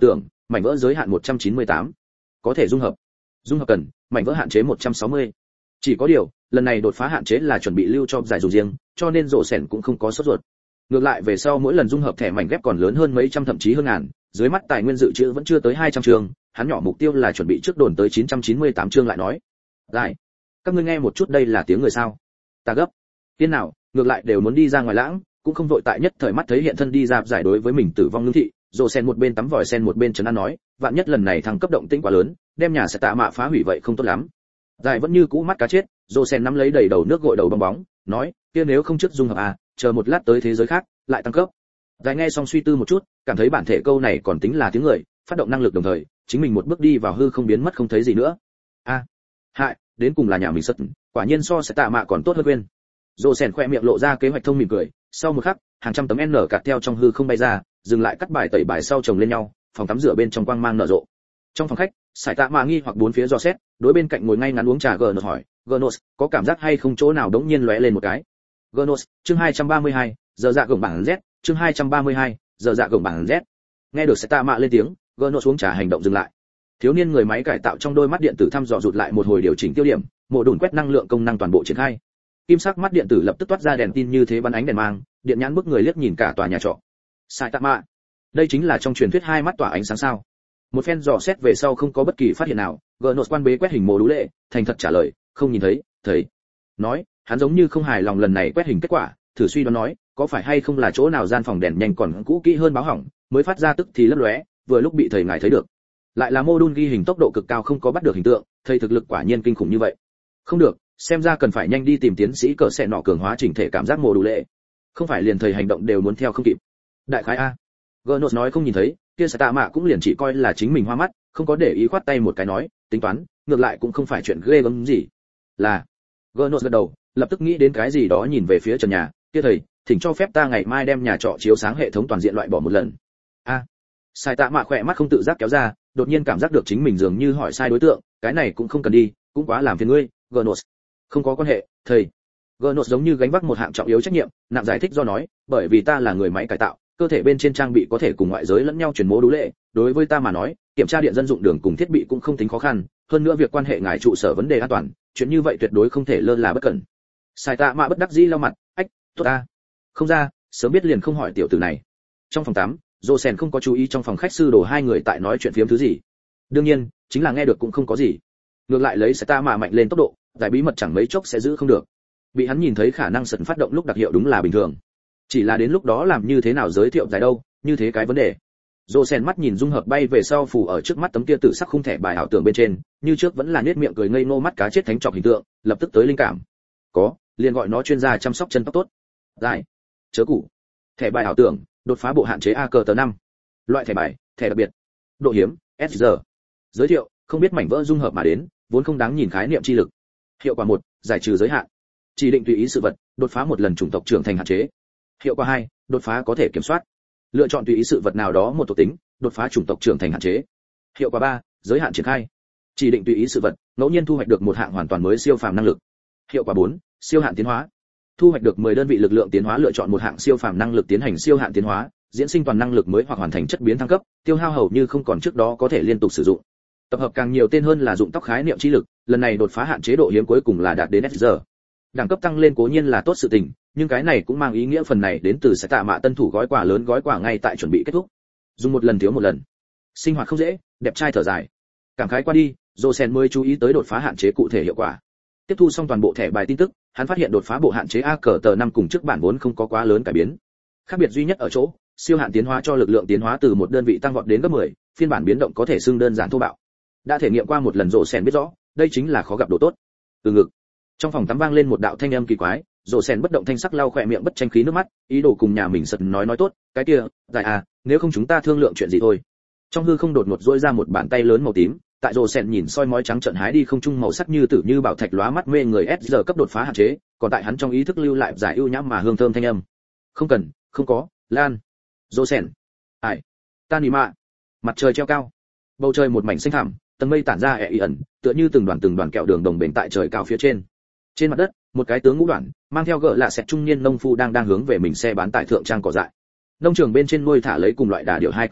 mảnh vỡ giới hạn một trăm chín mươi tám. Có thể dung hợp. Dung hợp cần, mảnh vỡ hạn chế một trăm sáu mươi. Chỉ có điều, lần này đột phá hạn chế là chuẩn bị lưu cho giải dùng riêng, cho nên rổ sẻn cũng không có sốt ruột. Ngược lại về sau mỗi lần dung hợp thẻ mảnh ghép còn lớn hơn mấy trăm thậm chí hơn ngàn, dưới mắt tài nguyên dự trữ vẫn chưa tới hai trăm chương, hắn nhỏ mục tiêu là chuẩn bị trước đồn tới chín trăm chín mươi tám chương lại nói. Lại, các ngươi nghe một chút đây là tiếng người sao? Ta gấp. Tiên nào, ngược lại đều muốn đi ra ngoài lãng, cũng không vội tại nhất thời mắt thấy hiện thân đi ra giải đối với mình tử vong lương thị, rồ sen một bên tắm vòi sen một bên trấn an nói, vạn nhất lần này thằng cấp động tĩnh quá lớn, đem nhà sẽ tạ mạ phá hủy vậy không tốt lắm. Giải vẫn như cũ mắt cá chết, rồ sen nắm lấy đầy đầu nước gội đầu bong bóng, nói, kia nếu không trước dung hợp à, chờ một lát tới thế giới khác, lại tăng cấp. Giải nghe xong suy tư một chút, cảm thấy bản thể câu này còn tính là tiếng người, phát động năng lực đồng thời, chính mình một bước đi vào hư không biến mất không thấy gì nữa. A, à, hại, đến cùng là nhà mình sất, quả nhiên so sẽ tạ mạ còn tốt hơn quên. Rồ sen khoe miệng lộ ra kế hoạch thông mỉm cười, sau một khắc, hàng trăm tấm N cạt theo trong hư không bay ra, dừng lại cắt bài tẩy bài sau chồng lên nhau, phòng tắm rửa bên trong quang mang nở rộ. Trong phòng khách, Sải Tạ Mạ nghi hoặc bốn phía dò xét, đối bên cạnh ngồi ngay ngắn uống trà Gnos hỏi, "Gnos, có cảm giác hay không chỗ nào đống nhiên lóe lên một cái?" Gnos, chương hai trăm ba mươi hai, giờ dạ gồng bảng Z, chương hai trăm ba mươi hai, giờ dạ gồng bảng Z. Nghe được Sải Tạ Mạ lên tiếng, Gnos uống trà hành động dừng lại. Thiếu niên người máy cải tạo trong đôi mắt điện tử thăm dò rụt lại một hồi điều chỉnh tiêu điểm, mổ đùn quét năng lượng công năng toàn bộ triển khai. Kim sắc mắt điện tử lập tức toát ra đèn tin như thế bắn ánh đèn mang, điện nhãn bức người liếc nhìn cả tòa nhà trọ. Sải Tạ Mạ, đây chính là trong truyền thuyết hai mắt tỏa ánh sáng sao? Một phen dò xét về sau không có bất kỳ phát hiện nào, Gnos quan bế quét hình mô đũ lệ, thành thật trả lời, không nhìn thấy, thấy. Nói, hắn giống như không hài lòng lần này quét hình kết quả, thử suy đoán nói, có phải hay không là chỗ nào gian phòng đèn nhanh còn cũ kỹ hơn báo hỏng, mới phát ra tức thì lấp lóe, vừa lúc bị thầy ngài thấy được. Lại là mô đun ghi hình tốc độ cực cao không có bắt được hình tượng, thầy thực lực quả nhiên kinh khủng như vậy. Không được, xem ra cần phải nhanh đi tìm tiến sĩ cỡ sẽ nọ cường hóa chỉnh thể cảm giác mô đũ lệ. Không phải liền thầy hành động đều muốn theo không kịp. Đại khái a. Gnos nói không nhìn thấy, kia Sải Tạ Mạ cũng liền chỉ coi là chính mình hoa mắt, không có để ý khoát tay một cái nói, tính toán, ngược lại cũng không phải chuyện ghê gớm gì. Là. Gnos gật đầu, lập tức nghĩ đến cái gì đó nhìn về phía trần nhà, kia thầy, thỉnh cho phép ta ngày mai đem nhà trọ chiếu sáng hệ thống toàn diện loại bỏ một lần. A. Sải Tạ Mạ khỏe mắt không tự giác kéo ra, đột nhiên cảm giác được chính mình dường như hỏi sai đối tượng, cái này cũng không cần đi, cũng quá làm phiền ngươi, Gnos. Không có quan hệ, thầy. Gnos giống như gánh vác một hạng trọng yếu trách nhiệm, nặng giải thích do nói, bởi vì ta là người máy cải tạo, cơ thể bên trên trang bị có thể cùng ngoại giới lẫn nhau truyền mô đũ lệ, đối với ta mà nói, kiểm tra điện dân dụng đường cùng thiết bị cũng không tính khó khăn, hơn nữa việc quan hệ ngài trụ sở vấn đề an toàn, chuyện như vậy tuyệt đối không thể lơ là bất cẩn. Sải Tạ Mạ bất đắc dĩ lau mặt, ách, tốt ta. Không ra, sớm biết liền không hỏi tiểu tử này. Trong phòng tắm, Rosen không có chú ý trong phòng khách sư đồ hai người tại nói chuyện phiếm thứ gì. Đương nhiên, chính là nghe được cũng không có gì. Ngược lại lấy Sải Tạ Mạ mạnh lên tốc độ, giải bí mật chẳng mấy chốc sẽ giữ không được. Bị hắn nhìn thấy khả năng sần phát động lúc đặc hiệu đúng là bình thường. Chỉ là đến lúc đó làm như thế nào giới thiệu giải đâu, như thế cái vấn đề. Rosen mắt nhìn dung hợp bay về sau phủ ở trước mắt tấm kia tử sắc khung thẻ bài ảo tưởng bên trên, như trước vẫn là nét miệng cười ngây ngô mắt cá chết thánh trọc hình tượng, lập tức tới linh cảm. Có, liền gọi nó chuyên gia chăm sóc chân tóc tốt. Giải, chớ cũ. Thẻ bài ảo tưởng, đột phá bộ hạn chế a cờ tờ năm. Loại thẻ bài, thẻ đặc biệt. Độ hiếm, S giờ. Giới thiệu, không biết mảnh vỡ dung hợp mà đến, vốn không đáng nhìn khái niệm chi lực. Hiệu quả một, giải trừ giới hạn. Chỉ định tùy ý sự vật, đột phá một lần chủng tộc trưởng thành hạn chế. Hiệu quả hai, đột phá có thể kiểm soát. Lựa chọn tùy ý sự vật nào đó một thuộc tính, đột phá chủng tộc trưởng thành hạn chế. Hiệu quả ba, giới hạn triển khai. Chỉ định tùy ý sự vật, ngẫu nhiên thu hoạch được một hạng hoàn toàn mới siêu phàm năng lực. Hiệu quả bốn, siêu hạn tiến hóa. Thu hoạch được mười đơn vị lực lượng tiến hóa lựa chọn một hạng siêu phàm năng lực tiến hành siêu hạn tiến hóa, diễn sinh toàn năng lực mới hoặc hoàn thành chất biến thăng cấp, tiêu hao hầu như không còn trước đó có thể liên tục sử dụng. Tập hợp càng nhiều tên hơn là dụng tóc khái niệm chi lực, lần này đột phá hạn chế độ hiếm cuối cùng là đạt đến S giờ. Đẳng cấp tăng lên cố nhiên là tốt sự tình, nhưng cái này cũng mang ý nghĩa phần này đến từ Sải Tạ Mạ tân thủ gói quà lớn gói quà ngay tại chuẩn bị kết thúc. Dùng một lần thiếu một lần. Sinh hoạt không dễ, đẹp trai thở dài. Cảm khái qua đi, Rosen mới chú ý tới đột phá hạn chế cụ thể hiệu quả. Tiếp thu xong toàn bộ thẻ bài tin tức, hắn phát hiện đột phá bộ hạn chế A cờ tờ năm cùng trước bản vốn không có quá lớn cải biến. Khác biệt duy nhất ở chỗ, siêu hạn tiến hóa cho lực lượng tiến hóa từ một đơn vị tăng vọt đến gấp mười, phiên bản biến động có thể xưng đơn giản thô bạo. Đã thể nghiệm qua một lần Rosen biết rõ, đây chính là khó gặp đồ tốt. Từ ngực. Trong phòng tắm vang lên một đạo thanh âm kỳ quái, Rosen bất động thanh sắc lau khỏe miệng bất tranh khí nước mắt, ý đồ cùng nhà mình sật nói nói tốt, cái kia, dài à, nếu không chúng ta thương lượng chuyện gì thôi. Trong hư không đột ngột duỗi ra một bàn tay lớn màu tím, tại Rosen nhìn soi mói trắng trợn hái đi không trung màu sắc như tử như bảo thạch lóa mắt mê người S giờ cấp đột phá hạn chế, còn tại hắn trong ý thức lưu lại giải ưu nhãm mà hương thơm thanh âm. Không cần, không có, Lan. Rosen. Ai. Tanima. Mặt trời treo cao. Bầu trời một mảnh xanh thẳm, tầng mây tản ra ẻ y ẩn, tựa như từng đoàn từng đoàn kẹo đường đồng bền tại trời cao phía trên. Trên mặt đất, một cái tướng ngũ đoạn, mang theo gỡ lạ sẹt trung niên nông phu đang đang hướng về mình xe bán tải thượng trang cỏ dại. Nông trường bên trên nuôi thả lấy cùng loại đà điểu hai cất gà,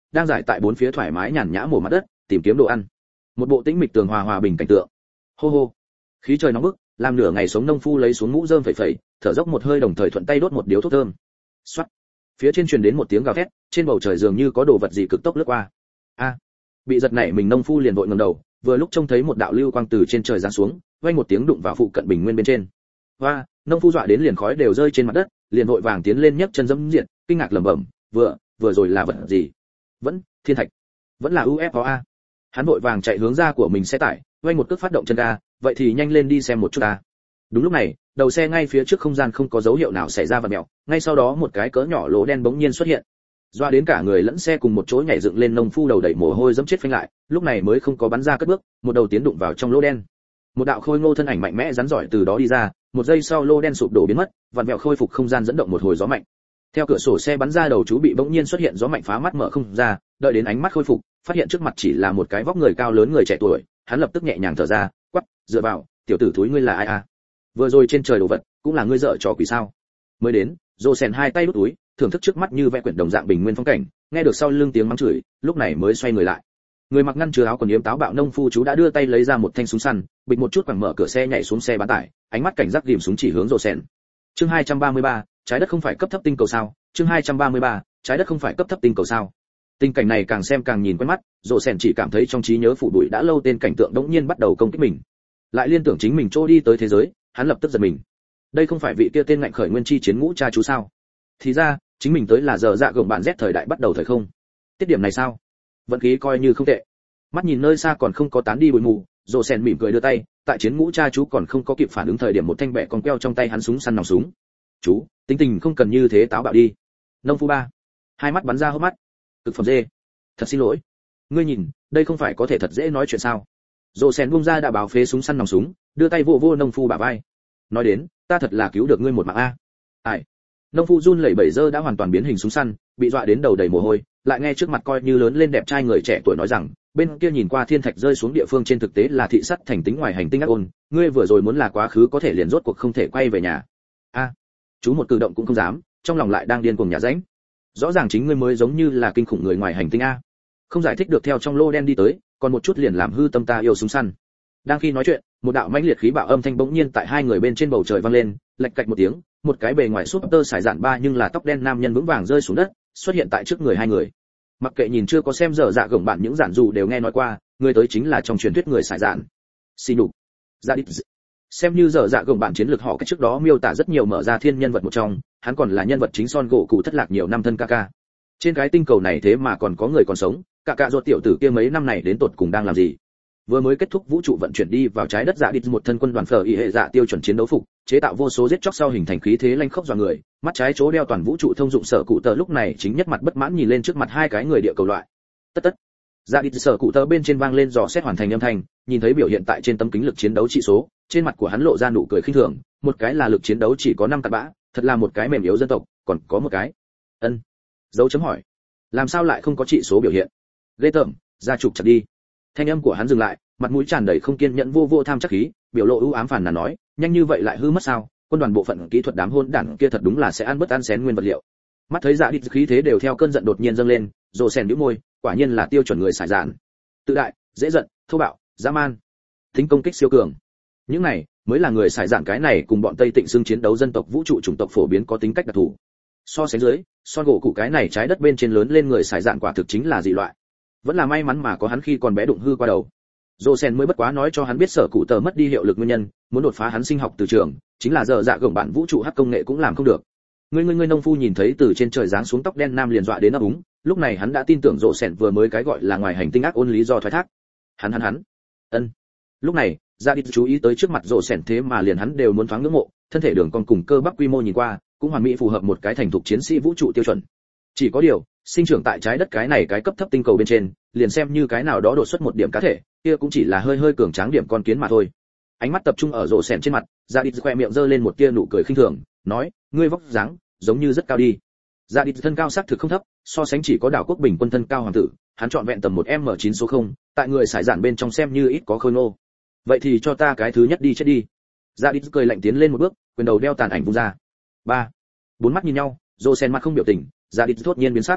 đang giải tại bốn phía thoải mái nhàn nhã mổ mặt đất tìm kiếm đồ ăn. Một bộ tĩnh mịch tường hòa hòa bình cảnh tượng. Hô hô, khí trời nóng bức, làm nửa ngày sống nông phu lấy xuống mũ rơm phẩy phẩy, thở dốc một hơi đồng thời thuận tay đốt một điếu thuốc thơm. Xoát, phía trên truyền đến một tiếng gào thét, trên bầu trời dường như có đồ vật gì cực tốc lướt qua. A, bị giật nảy mình nông phu liền vội ngẩng đầu, vừa lúc trông thấy một đạo lưu quang từ trên trời giáng xuống, vang một tiếng đụng vào phụ cận bình nguyên bên trên. Hoa, nông phu dọa đến liền khói đều rơi trên mặt đất, liền vội vàng tiến lên nhấc chân dẫm diện, kinh ngạc lẩm bẩm, vừa, vừa rồi là vật gì? Vẫn, thiên thạch, vẫn là u ép o a. Hắn vội vàng chạy hướng ra của mình xe tải, vang một cước phát động chân ga, vậy thì nhanh lên đi xem một chút ta. Đúng lúc này, đầu xe ngay phía trước không gian không có dấu hiệu nào xảy ra vặn mèo, ngay sau đó một cái cỡ nhỏ lỗ đen bỗng nhiên xuất hiện. Doa đến cả người lẫn xe cùng một chỗ nhảy dựng lên, nông phu đầu đầy mồ hôi dẫm chết phanh lại, lúc này mới không có bắn ra cất bước, một đầu tiến đụng vào trong lỗ đen. Một đạo khôi ngô thân ảnh mạnh mẽ rắn giỏi từ đó đi ra, một giây sau lỗ đen sụp đổ biến mất, vặn mèo khôi phục không gian dẫn động một hồi gió mạnh. Theo cửa sổ xe bắn ra đầu chú bị bỗng nhiên xuất hiện gió mạnh phá mắt mở không ra, đợi đến ánh mắt khôi phục, phát hiện trước mặt chỉ là một cái vóc người cao lớn người trẻ tuổi, hắn lập tức nhẹ nhàng thở ra, quắc, dựa vào, tiểu tử thúi ngươi là ai à? Vừa rồi trên trời đồ vật, cũng là ngươi dở trò quỷ sao? Mới đến, Rosen hai tay đút túi, thưởng thức trước mắt như vẽ quyển đồng dạng bình nguyên phong cảnh, nghe được sau lưng tiếng mắng chửi, lúc này mới xoay người lại. Người mặc ngăn chứa áo quần yếm táo bạo nông phu chú đã đưa tay lấy ra một thanh súng săn, bịch một chút quẳng mở cửa xe nhảy xuống xe bán tải, ánh mắt cảnh giác ghim súng chỉ hướng Rosen. Chương hai trăm ba mươi ba, trái đất không phải cấp thấp tinh cầu sao? Chương hai trăm ba mươi ba, trái đất không phải cấp thấp tinh cầu sao? Tình cảnh này càng xem càng nhìn quen mắt, Rosen chỉ cảm thấy trong trí nhớ phủ bụi đã lâu tên cảnh tượng đống nhiên bắt đầu công kích mình. Lại liên tưởng chính mình trôi đi tới thế giới, hắn lập tức giật mình. Đây không phải vị kia tên ngạnh khởi nguyên chi chiến ngũ cha chú sao? Thì ra, chính mình tới là giờ dạ gồng bạn Z thời đại bắt đầu thời không. Tiết điểm này sao? Vận khí coi như không tệ. Mắt nhìn nơi xa còn không có tán đi bụi mù, Rosen mỉm cười đưa tay, tại chiến ngũ cha chú còn không có kịp phản ứng thời điểm một thanh bẻ con queo trong tay hắn súng săn nòng súng. Chú, tính tình không cần như thế táo bạo đi. Nông phu ba, hai mắt bắn ra hốc mắt. Cực phẩm dê. Thật xin lỗi. Ngươi nhìn, đây không phải có thể thật dễ nói chuyện sao? Rosen buông ra đã báo phế súng săn nòng súng, đưa tay vô vô nông phu bả vai. Nói đến, ta thật là cứu được ngươi một mạng a. Ai? Nông phu run lẩy bẩy dơ đã hoàn toàn biến hình súng săn, bị dọa đến đầu đầy mồ hôi, lại nghe trước mặt coi như lớn lên đẹp trai người trẻ tuổi nói rằng, bên kia nhìn qua thiên thạch rơi xuống địa phương trên thực tế là thị sắt thành tính ngoài hành tinh ác ôn, ngươi vừa rồi muốn là quá khứ có thể liền rốt cuộc không thể quay về nhà. A, chú một cử động cũng không dám, trong lòng lại đang điên cuồng nhà rãnh. Rõ ràng chính ngươi mới giống như là kinh khủng người ngoài hành tinh a. Không giải thích được theo trong lô đen đi tới, còn một chút liền làm hư tâm ta yêu súng săn. Đang khi nói chuyện, một đạo mãnh liệt khí bạo âm thanh bỗng nhiên tại hai người bên trên bầu trời vang lên, lạch cạch một tiếng, một cái bề ngoài súp tơ sải dạn ba nhưng là tóc đen nam nhân vững vàng rơi xuống đất, xuất hiện tại trước người hai người. Mặc kệ nhìn chưa có xem dở dạ gồng bạn những giản dù đều nghe nói qua, người tới chính là trong truyền thuyết người sải dạn. Xin nhục. Dạ đít. Xem như dở dạ gồng bạn chiến lược họ cái trước đó miêu tả rất nhiều mở ra thiên nhân vật một trong, hắn còn là nhân vật chính Son gỗ cụ thất lạc nhiều năm thân ca ca. Trên cái tinh cầu này thế mà còn có người còn sống, cả cả ruột tiểu tử kia mấy năm này đến tột cùng đang làm gì? Vừa mới kết thúc vũ trụ vận chuyển đi vào trái đất dạ đít một thân quân đoàn phở y hệ dạ tiêu chuẩn chiến đấu phục, chế tạo vô số giết chóc sau hình thành khí thế lanh khốc dọa người, mắt trái chỗ đeo toàn vũ trụ thông dụng sở cụ tờ lúc này chính nhất mặt bất mãn nhìn lên trước mặt hai cái người địa cầu loại. Tất tất. Dạ đít sở cụ tờ bên trên vang lên dò xét hoàn thành âm thanh, nhìn thấy biểu hiện tại trên tấm kính lực chiến đấu trị số, trên mặt của hắn lộ ra nụ cười khinh thường, một cái là lực chiến đấu chỉ có năm cặn bã, thật là một cái mềm yếu dân tộc, còn có một cái. Ân. Dấu chấm hỏi. Làm sao lại không có trị số biểu hiện? Ghê tởm, ra trục chặt đi. Thanh âm của hắn dừng lại, mặt mũi tràn đầy không kiên nhẫn vô vô tham chắc khí, biểu lộ ưu ám phàn nàn nói, nhanh như vậy lại hư mất sao? Quân đoàn bộ phận kỹ thuật đám hôn đản kia thật đúng là sẽ ăn bất ăn xén nguyên vật liệu. Mắt thấy dạ đít khí thế đều theo cơn giận đột nhiên dâng lên, rồ sèn nhíu môi, quả nhiên là tiêu chuẩn người xài dạn. Tự đại, dễ giận, thô bạo, dã man, tính công kích siêu cường. Những này mới là người xài dạn, cái này cùng bọn Tây Tịnh xưng chiến đấu dân tộc vũ trụ chủng tộc phổ biến có tính cách đặc thù. So sánh dưới, Son gỗ cụ cái này trái đất bên trên lớn lên người xài dạn quả thực chính là dị loại. Vẫn là may mắn mà có hắn khi còn bé đụng hư qua đầu. Rosen mới bất quá nói cho hắn biết sở cụ tờ mất đi hiệu lực nguyên nhân, muốn đột phá hắn sinh học từ trường, chính là giờ dạ gồng bạn vũ trụ hắc công nghệ cũng làm không được. Người người người nông phu nhìn thấy từ trên trời giáng xuống tóc đen nam liền dọa đến ấp úng, lúc này hắn đã tin tưởng Rosen vừa mới cái gọi là ngoài hành tinh ác ôn lý do thoái thác. Hắn hắn hắn. Ân. Lúc này, Dạ Đít chú ý tới trước mặt Rosen thế mà liền hắn đều muốn thoáng ngưỡng mộ, thân thể đường cong cùng cơ bắp quy mô nhìn qua, cũng hoàn mỹ phù hợp một cái thành thục chiến sĩ vũ trụ tiêu chuẩn. Chỉ có điều, sinh trưởng tại trái đất cái này cái cấp thấp tinh cầu bên trên, liền xem như cái nào đó đột xuất một điểm cá thể, kia cũng chỉ là hơi hơi cường tráng điểm con kiến mà thôi. Ánh mắt tập trung ở rộ sèn trên mặt, Dạ Đít khoe miệng giơ lên một tia nụ cười khinh thường, nói, ngươi vóc dáng giống như rất cao đi. Dạ Đít thân cao xác thực không thấp, so sánh chỉ có đảo quốc bình quân thân cao hoàng tử, hắn chọn vẹn tầm một em chín số không, tại người xài giản bên trong xem như ít có khôi nô. Vậy thì cho ta cái thứ nhất đi chết đi. Dạ Đít cười lạnh tiến lên một bước, quyền đầu đeo tàn ảnh vung ra. Ba, bốn mắt nhìn nhau, rộ sèn mặt không biểu tình, Dạ Đít thốt nhiên biến sắc.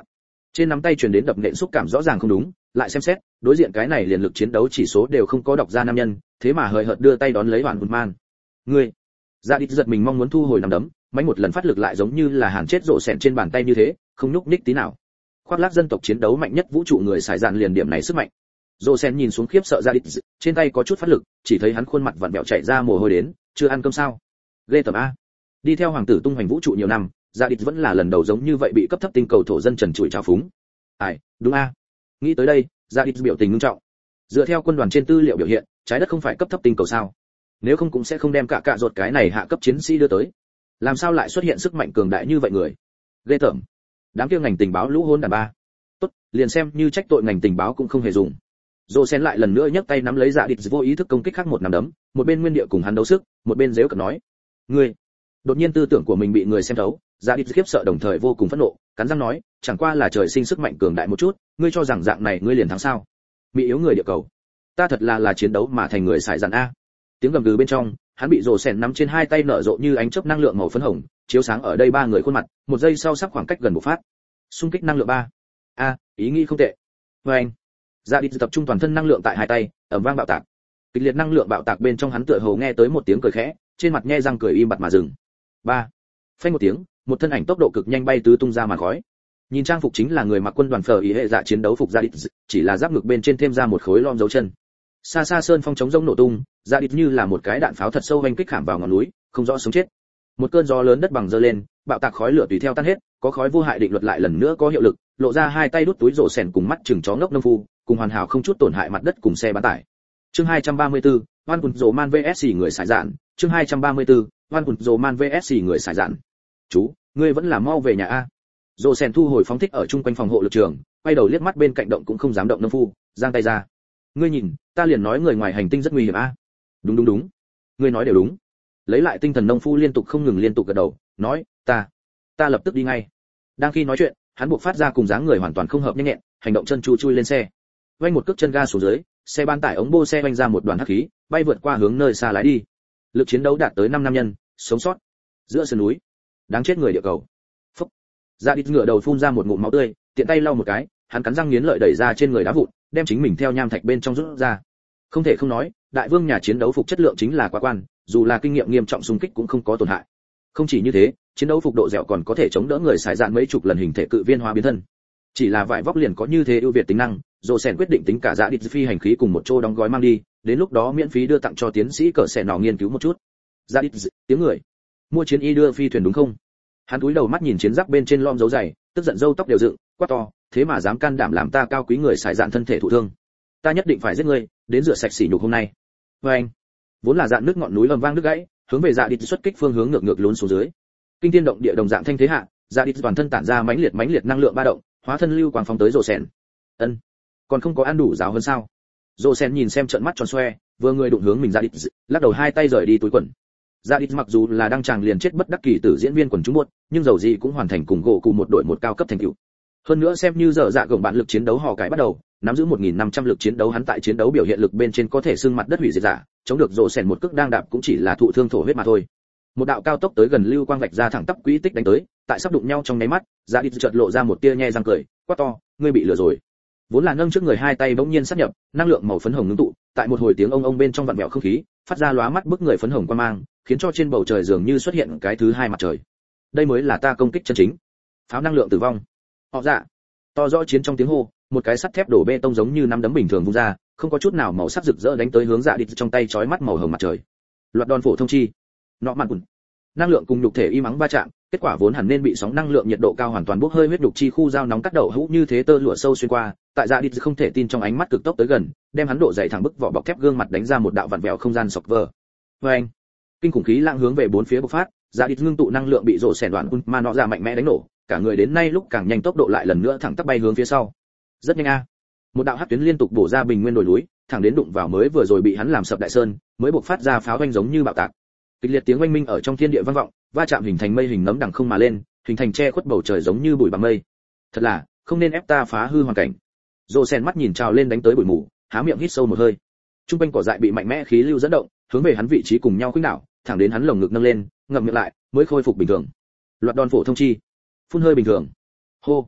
Trên nắm tay truyền đến đập nện xúc cảm rõ ràng không đúng, lại xem xét, đối diện cái này liền lực chiến đấu chỉ số đều không có đọc ra nam nhân, thế mà hời hợt đưa tay đón lấy Hoàn Man. Ngươi, Dạ Đít giật mình mong muốn thu hồi nắm đấm, mấy một lần phát lực lại giống như là hàn chết rộ sẹn trên bàn tay như thế, không nhúc nhích tí nào. Khoác lác dân tộc chiến đấu mạnh nhất vũ trụ người xài dạn liền điểm này sức mạnh. Rộ sẹn nhìn xuống khiếp sợ Dạ Đít, trên tay có chút phát lực, chỉ thấy hắn khuôn mặt vặn vẹo chảy ra mồ hôi đến, chưa ăn cơm sao? Ghê tởm a. Đi theo hoàng tử tung hoành vũ trụ nhiều năm, Dạ Đít vẫn là lần đầu giống như vậy bị cấp thấp tinh cầu thổ dân trần trụi trào phúng. Ai, đúng a. Nghĩ tới đây, Dạ Đít biểu tình nghiêm trọng. Dựa theo quân đoàn trên tư liệu biểu hiện, trái đất không phải cấp thấp tinh cầu sao? Nếu không cũng sẽ không đem cả cạ ruột cái này hạ cấp chiến sĩ đưa tới. Làm sao lại xuất hiện sức mạnh cường đại như vậy người? Ghê tởm. Đám kia ngành tình báo lũ hôn đàn ba. Tốt, liền xem như trách tội ngành tình báo cũng không hề dùng. Dô Sen lại lần nữa nhấc tay nắm lấy Dạ Đít vô ý thức công kích khác một nắm đấm, một bên nguyên địa cùng hắn đấu sức, một bên giễu cợt nói: "Ngươi." Đột nhiên tư tưởng của mình bị người xem thấu, Dạ Đít khiếp sợ đồng thời vô cùng phẫn nộ, cắn răng nói: "Chẳng qua là trời sinh sức mạnh cường đại một chút, ngươi cho rằng dạng này ngươi liền thắng sao? Mỹ yếu người địa cầu. Ta thật là là chiến đấu mà thành người xài dạn a." Tiếng gầm gừ bên trong, hắn bị Dô Sen nắm trên hai tay nở rộ như ánh chớp năng lượng màu phấn hồng, chiếu sáng ở đây ba người khuôn mặt, một giây sau sắp khoảng cách gần bộc phát. Xung kích năng lượng ba. A, ý nghĩ không tệ. Và anh. Dạ Đít tập trung toàn thân năng lượng tại hai tay, ầm vang bạo tạc. Kịch liệt năng lượng bạo tạc bên trong hắn tựa hồ nghe tới một tiếng cười khẽ, trên mặt nhe răng cười im bặt mà dừng. Ba. Phanh một tiếng, một thân ảnh tốc độ cực nhanh bay tứ tung ra màn khói. Nhìn trang phục chính là người mặc quân đoàn phở ý hệ dạ chiến đấu phục Dạ Đít, chỉ là giáp ngực bên trên thêm ra một khối lom dấu chân. Xa xa sơn phong chống rông nổ tung, Dạ Đít như là một cái đạn pháo thật sâu vành kích khảm vào ngọn núi, không rõ sống chết. Một cơn gió lớn đất bằng dơ lên, bạo tạc khói lửa tùy theo tan hết, có khói vô hại định luật lại lần nữa có hiệu lực, lộ ra hai tay đút túi rổ sèn cùng mắt chừng chó ngốc nông phu, cùng hoàn hảo không chút tổn hại mặt đất cùng xe bán tải. Chương hai trăm ba mươi tư, Oan Quần Dỗ Man vs người xài dạn. Chương hai trăm ba mươi tư, Oan Quần Dỗ Man vs người xài dạn. Chú, ngươi vẫn là mau về nhà a. Rổ sèn thu hồi phóng thích ở chung quanh phòng hộ lực trường, quay đầu liếc mắt bên cạnh động cũng không dám động nông phu, giang tay ra. Ngươi nhìn, ta liền nói người ngoài hành tinh rất nguy hiểm a. Đúng đúng đúng, ngươi nói đều đúng. Lấy lại tinh thần nông phu liên tục không ngừng liên tục gật đầu, nói, ta, ta lập tức đi ngay. Đang khi nói chuyện, hắn buộc phát ra cùng dáng người hoàn toàn không hợp nhanh nhẹn, hành động chân chu chui lên xe. Vanh một cước chân ga xuống dưới, xe ban tải ống bô xe vanh ra một đoàn hắc khí, bay vượt qua hướng nơi xa lái đi. Lực chiến đấu đạt tới năm nam nhân, sống sót. Giữa sườn núi, đáng chết người địa cầu. Phúc. Dạ Đít ngửa đầu phun ra một ngụm máu tươi, tiện tay lau một cái, hắn cắn răng nghiến lợi đẩy ra trên người đá vụn, đem chính mình theo nham thạch bên trong rút ra. Không thể không nói, đại vương nhà chiến đấu phục chất lượng chính là quá quan, dù là kinh nghiệm nghiêm trọng xung kích cũng không có tổn hại. Không chỉ như thế, chiến đấu phục độ dẻo còn có thể chống đỡ người xài dạn mấy chục lần hình thể cự viên hóa biến thân. Chỉ là vải vóc liền có như thế ưu việt tính năng, Dô Sen quyết định tính cả Dạ Đít phi hành khí cùng một chỗ đóng gói mang đi, đến lúc đó miễn phí đưa tặng cho tiến sĩ cỡ sẻ nọ nghiên cứu một chút. Dạ Đít, tiếng người. Mua chiến y đưa phi thuyền đúng không? Hắn cúi đầu mắt nhìn chiến giáp bên trên lom dấu dày, tức giận râu tóc đều dựng, quát to, thế mà dám can đảm làm ta cao quý người xài dạn thân thể thụ thương. Ta nhất định phải giết ngươi, đến rửa sạch sỉ nhục hôm nay. Và anh, vốn là dạn nước ngọn núi ầm vang đứt gãy, hướng về Dạ Đít xuất kích phương hướng ngược ngược lún xuống dưới. Kinh thiên động địa đồng dạng thanh thế hạ, Dạ Đít toàn thân tản ra mãnh liệt mãnh liệt năng lượng ba động, hóa thân lưu quang phóng tới Rồ Sen. Ân, còn không có ăn đủ giáo hơn sao? Rồ Sen nhìn xem trợn mắt tròn xoe, vừa người đụng hướng mình Dạ Đít, lắc đầu hai tay rời đi túi quần. Dạ Đít mặc dù là đang chàng liền chết bất đắc kỳ tử diễn viên quần chúng buốt, nhưng dầu gì cũng hoàn thành cùng gỗ cùng một đội một cao cấp thành tựu. Hơn nữa xem như dở dạ gồng bạn lực chiến đấu họ cái bắt đầu, nắm giữ một nghìn năm trăm lực chiến đấu hắn tại chiến đấu biểu hiện lực bên trên có thể xưng mặt đất hủy diệt giả, chống được Rồ Sen một cước đang đạp cũng chỉ là thụ thương thổ huyết mà thôi. Một đạo cao tốc tới gần lưu quang vạch ra thẳng tắp quỹ tích đánh tới, tại sắp đụng nhau trong nháy mắt, Dạ Đít chợt lộ ra một tia nhe răng cười, quát to, ngươi bị lừa rồi. Vốn là nâng trước người hai tay bỗng nhiên sát nhập, năng lượng màu phấn hồng ngưng tụ, tại một hồi tiếng ông ông bên trong vặn vẹo không khí, phát ra lóa mắt bức người phấn hồng quang mang, khiến cho trên bầu trời dường như xuất hiện cái thứ hai mặt trời. Đây mới là ta công kích chân chính. Pháo năng lượng tử vong. Họ dạ. To rõ chiến trong tiếng hô, một cái sắt thép đổ bê tông giống như nắm đấm bình thường vung ra, không có chút nào màu sắc rực rỡ đánh tới hướng Dạ Đít trong tay chói mắt màu hồng mặt trời. Loạt đòn phổ thông chi. Nọ mạn quần. Năng lượng cùng nhục thể y mắng va chạm, kết quả vốn hẳn nên bị sóng năng lượng nhiệt độ cao hoàn toàn bốc hơi huyết nhục chi khu dao nóng cắt đầu hũ như thế tơ lụa sâu xuyên qua, tại Dạ Đít không thể tin trong ánh mắt cực tốc tới gần, đem hắn độ dày thẳng bức vỏ bọc thép gương mặt đánh ra một đạo vặn vẹo không gian sọc vờ. Và anh, kinh khủng khí lãng hướng về bốn phía bộc phát, Dạ Đít ngưng tụ năng lượng bị rổ xẻn đoạn mà nó ra mạnh mẽ đánh nổ, cả người đến nay lúc càng nhanh tốc độ lại lần nữa thẳng tắp bay hướng phía sau. Rất nhanh a. Một đạo hắc tuyến liên tục bổ ra bình nguyên đồi núi, thẳng đến đụng vào mới vừa rồi bị hắn làm sập đại sơn, mới bộc phát ra pháo oanh giống như bạo tạc. Kịch liệt tiếng oanh minh ở trong thiên địa vang vọng, va chạm hình thành mây hình nấm đằng không mà lên, hình thành che khuất bầu trời giống như bụi bằng mây. Thật là, không nên ép ta phá hư hoàn cảnh. Rồ Sen mắt nhìn trào lên đánh tới bụi mù, há miệng hít sâu một hơi. Trung quanh cỏ dại bị mạnh mẽ khí lưu dẫn động, hướng về hắn vị trí cùng nhau khuynh đảo, thẳng đến hắn lồng ngực nâng lên, ngậm miệng lại, mới khôi phục bình thường. Loạt đòn phổ thông chi, phun hơi bình thường. Hô,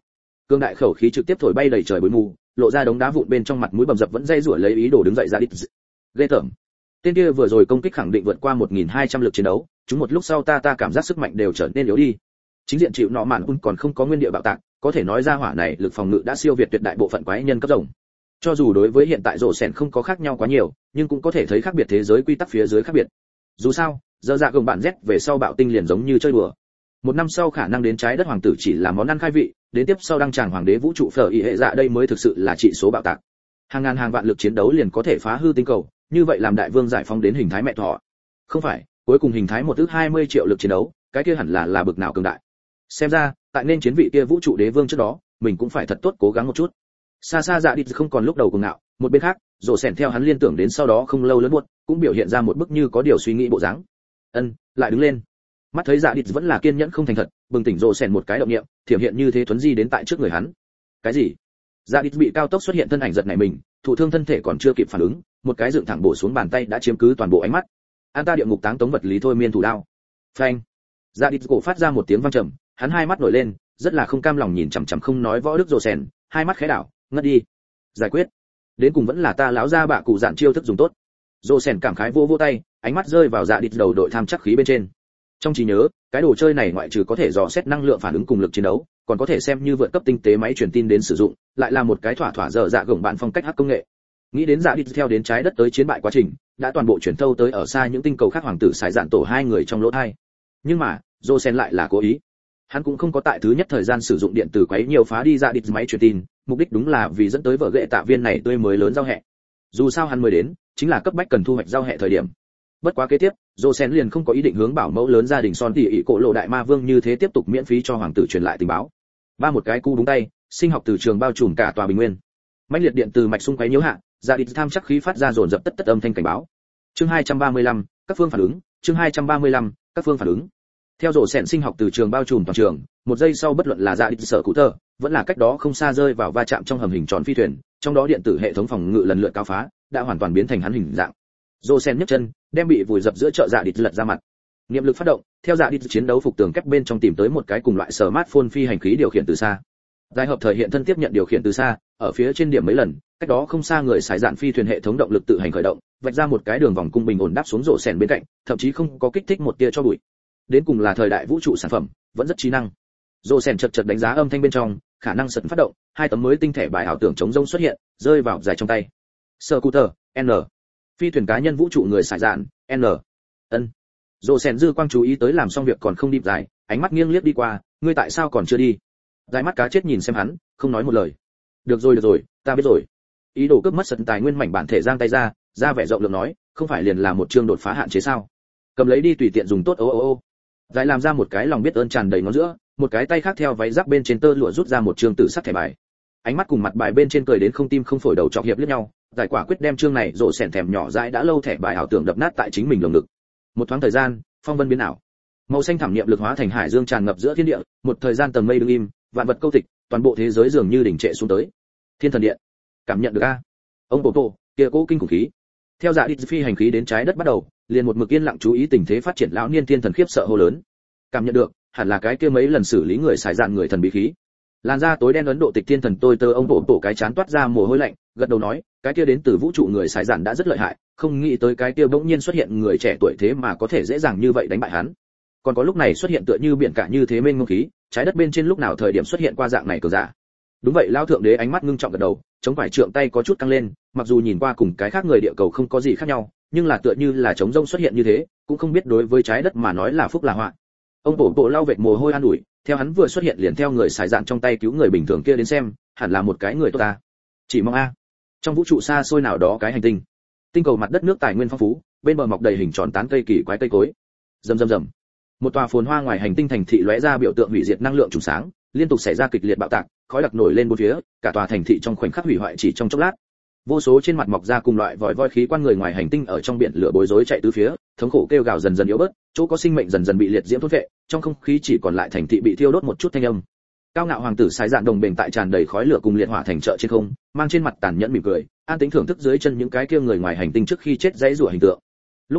Cương đại khẩu khí trực tiếp thổi bay đầy trời bụi mù, lộ ra đống đá vụn bên trong mặt mũi bầm dập vẫn dây rủa lấy ý đồ đứng dậy ra đít. Ghê tởm. Tên kia vừa rồi công kích khẳng định vượt qua một nghìn hai trăm lực chiến đấu, chúng một lúc sau ta ta cảm giác sức mạnh đều trở nên yếu đi. Chính diện chịu nọ mạn còn không có nguyên địa bạo tạc, có thể nói ra hỏa này lực phòng ngự đã siêu việt tuyệt đại bộ phận quái nhân cấp rồng. Cho dù đối với hiện tại rổ sèn không có khác nhau quá nhiều, nhưng cũng có thể thấy khác biệt thế giới quy tắc phía dưới khác biệt. Dù sao, giờ dạ gồng bạn Z về sau bạo tinh liền giống như chơi đùa. Một năm sau khả năng đến trái đất hoàng tử chỉ là món ăn khai vị, đến tiếp sau đăng tràng hoàng đế vũ trụ phở y hệ dạ đây mới thực sự là trị số bạo tạc. Hàng ngàn hàng vạn lực chiến đấu liền có thể phá hư tinh cầu, như vậy làm đại vương giải phóng đến hình thái mẹ thỏ. Không phải, cuối cùng hình thái một thứ hai mươi triệu lực chiến đấu, cái kia hẳn là là bực nào cường đại. Xem ra, tại nên chiến vị kia vũ trụ đế vương trước đó, mình cũng phải thật tốt cố gắng một chút. Xa xa dạ đi không còn lúc đầu cuồng ngạo, một bên khác, rồ sèn theo hắn liên tưởng đến sau đó không lâu lớn buốt, cũng biểu hiện ra một bức như có điều suy nghĩ bộ dáng. Ân, lại đứng lên. Mắt thấy dạ đi vẫn là kiên nhẫn không thành thật, bừng tỉnh rồ sèn một cái động niệm, thiểm hiện như thế tuấn di đến tại trước người hắn. Cái gì? Dạ đi bị cao tốc xuất hiện thân ảnh giật nảy mình, thụ thương thân thể còn chưa kịp phản ứng, một cái dựng thẳng bổ xuống bàn tay đã chiếm cứ toàn bộ ánh mắt. An ta địa ngục táng tống vật lý thôi miên thủ đao. Phanh. Dạ đi cổ phát ra một tiếng vang trầm, hắn hai mắt nổi lên, rất là không cam lòng nhìn chằm chằm không nói võ đức rồ sèn, hai mắt khẽ đảo, ngất đi. Giải quyết. Đến cùng vẫn là ta láo ra bạ cụ dạn chiêu thức dùng tốt. Rồ sèn cảm khái vô vô tay, ánh mắt rơi vào dạ đi đầu đội tham chắc khí bên trên. Trong trí nhớ, cái đồ chơi này ngoại trừ có thể dò xét năng lượng phản ứng cùng lực chiến đấu, còn có thể xem như vượt cấp tinh tế máy truyền tin đến sử dụng, lại là một cái thỏa thỏa dở dạ gồng bạn phong cách hắc công nghệ. Nghĩ đến dạ đi theo đến trái đất tới chiến bại quá trình, đã toàn bộ chuyển thâu tới ở xa những tinh cầu khác hoàng tử xài dạn tổ hai người trong lỗ hai. Nhưng mà, Josen lại là cố ý. Hắn cũng không có tại thứ nhất thời gian sử dụng điện tử quấy nhiều phá đi dạ đi máy truyền tin, mục đích đúng là vì dẫn tới vợ ghệ tạ viên này tươi mới lớn giao hẹ. Dù sao hắn mới đến, chính là cấp bách cần thu hoạch giao hẹ thời điểm. Bất quá kế tiếp, Josen liền không có ý định hướng bảo mẫu lớn gia đình son tỉ ỉ cổ lộ đại ma vương như thế tiếp tục miễn phí cho hoàng tử truyền lại tình báo. Ba một cái cu đúng tay, sinh học từ trường bao trùm cả tòa bình nguyên. Mãnh liệt điện từ mạch xung quấy nhiễu hạ, dạ đi tham chắc khí phát ra dồn dập tất tất âm thanh cảnh báo. Chương hai trăm ba mươi lăm, các phương phản ứng, chương hai trăm ba mươi lăm, các phương phản ứng. Theo rổ sẹn sinh học từ trường bao trùm toàn trường, một giây sau bất luận là dạ đi sở cụ tơ, vẫn là cách đó không xa rơi vào va chạm trong hầm hình tròn phi thuyền, trong đó điện tử hệ thống phòng ngự lần lượt cao phá, đã hoàn toàn biến thành hắn hình dạng. Rổ sẹn nhấc chân, đem bị vùi dập giữa chợ dạ đi lật ra mặt. Niệm lực phát động, theo dạ đi chiến đấu phục tường kép bên trong tìm tới một cái cùng loại smartphone phi hành khí điều khiển từ xa. Giải hợp thời hiện thân tiếp nhận điều khiển từ xa, ở phía trên điểm mấy lần, cách đó không xa người xài dạn phi thuyền hệ thống động lực tự hành khởi động, vạch ra một cái đường vòng cung bình ổn đáp xuống rổ sẹn bên cạnh, thậm chí không có kích thích một tia cho bụi. Đến cùng là thời đại vũ trụ sản phẩm, vẫn rất trí năng. Rổ sẹn chật chật đánh giá âm thanh bên trong, khả năng sật phát động, hai tấm mới tinh thể bài ảo tưởng chống rông xuất hiện, rơi vào dài trong tay. Scooter, N. Phi thuyền cá nhân vũ trụ người xài dạn, N. Ân. Rổ sẹn dư quang chú ý tới làm xong việc còn không đi dài, ánh mắt nghiêng liếc đi qua, ngươi tại sao còn chưa đi? Dài mắt cá chết nhìn xem hắn, không nói một lời. Được rồi được rồi, ta biết rồi. Ý đồ cướp mất sật tài nguyên mảnh bản thể giang tay ra, ra vẻ rộng lượng nói, không phải liền là một chương đột phá hạn chế sao? Cầm lấy đi tùy tiện dùng tốt ô ô ô. Dài làm ra một cái lòng biết ơn tràn đầy ngón giữa, một cái tay khác theo váy giáp bên trên tơ lụa rút ra một chương tử sắc thẻ bài. Ánh mắt cùng mặt bài bên trên cười đến không tim không phổi đầu trọc hiệp liếc nhau, giải quả quyết đem chương này rộ sẻn thèm nhỏ dãi đã lâu thẻ bài ảo tưởng đập nát tại chính mình lồng ngực. Một thoáng thời gian, phong vân biến ảo. Màu xanh thảm niệm lực hóa thành hải dương tràn ngập giữa thiên địa, một thời gian tầng mây đứng im, vạn vật câu tịch, toàn bộ thế giới dường như đỉnh trệ xuống tới. Thiên thần điện, cảm nhận được a? Ông bộ bộ, kia cố kinh khủng khí. Theo dạ đi phi hành khí đến trái đất bắt đầu, liền một mực yên lặng chú ý tình thế phát triển lão niên thiên thần khiếp sợ hô lớn. Cảm nhận được, hẳn là cái kia mấy lần xử lý người xài dạn người thần bí khí. Làn da tối đen ấn độ tịch thiên thần tôi tơ ông bộ bộ cái chán toát ra mồ hôi lạnh, gật đầu nói, cái kia đến từ vũ trụ người xài dạn đã rất lợi hại, không nghĩ tới cái kia bỗng nhiên xuất hiện người trẻ tuổi thế mà có thể dễ dàng như vậy đánh bại hắn. Còn có lúc này xuất hiện tựa như biển cả như thế mênh mông khí, trái đất bên trên lúc nào thời điểm xuất hiện qua dạng này cường giả. Đúng vậy, lão thượng đế ánh mắt ngưng trọng gật đầu, chống phải trượng tay có chút căng lên, mặc dù nhìn qua cùng cái khác người địa cầu không có gì khác nhau, nhưng là tựa như là chống rông xuất hiện như thế, cũng không biết đối với trái đất mà nói là phúc là họa. Ông bộ bộ lau vệt mồ hôi an ủi, theo hắn vừa xuất hiện liền theo người xài dạn trong tay cứu người bình thường kia đến xem, hẳn là một cái người tốt ta. Chỉ mong a, trong vũ trụ xa xôi nào đó cái hành tinh, tinh cầu mặt đất nước tài nguyên phong phú, bên bờ mọc đầy hình tròn tán cây kỳ quái cây cối. Rầm rầm rầm. Một tòa phồn hoa ngoài hành tinh thành thị lóe ra biểu tượng hủy diệt năng lượng trùng sáng, liên tục xảy ra kịch liệt bạo tạc, khói đặc nổi lên bốn phía, cả tòa thành thị trong khoảnh khắc hủy hoại chỉ trong chốc lát. Vô số trên mặt mọc ra cùng loại vòi voi khí quan người ngoài hành tinh ở trong biển lửa bối rối chạy tứ phía, thống khổ kêu gào dần dần yếu bớt, chỗ có sinh mệnh dần dần bị liệt diễm thôn phệ, trong không khí chỉ còn lại thành thị bị thiêu đốt một chút thanh âm. Cao ngạo hoàng tử sái dạn đồng bền tại tràn đầy khói lửa cùng liệt hỏa thành chợ trên không, mang trên mặt tàn nhẫn mỉm cười, an tĩnh thưởng thức dưới chân những cái kia người ngoài hành tinh trước khi chết dãy rủa hình tượng. Lúc này,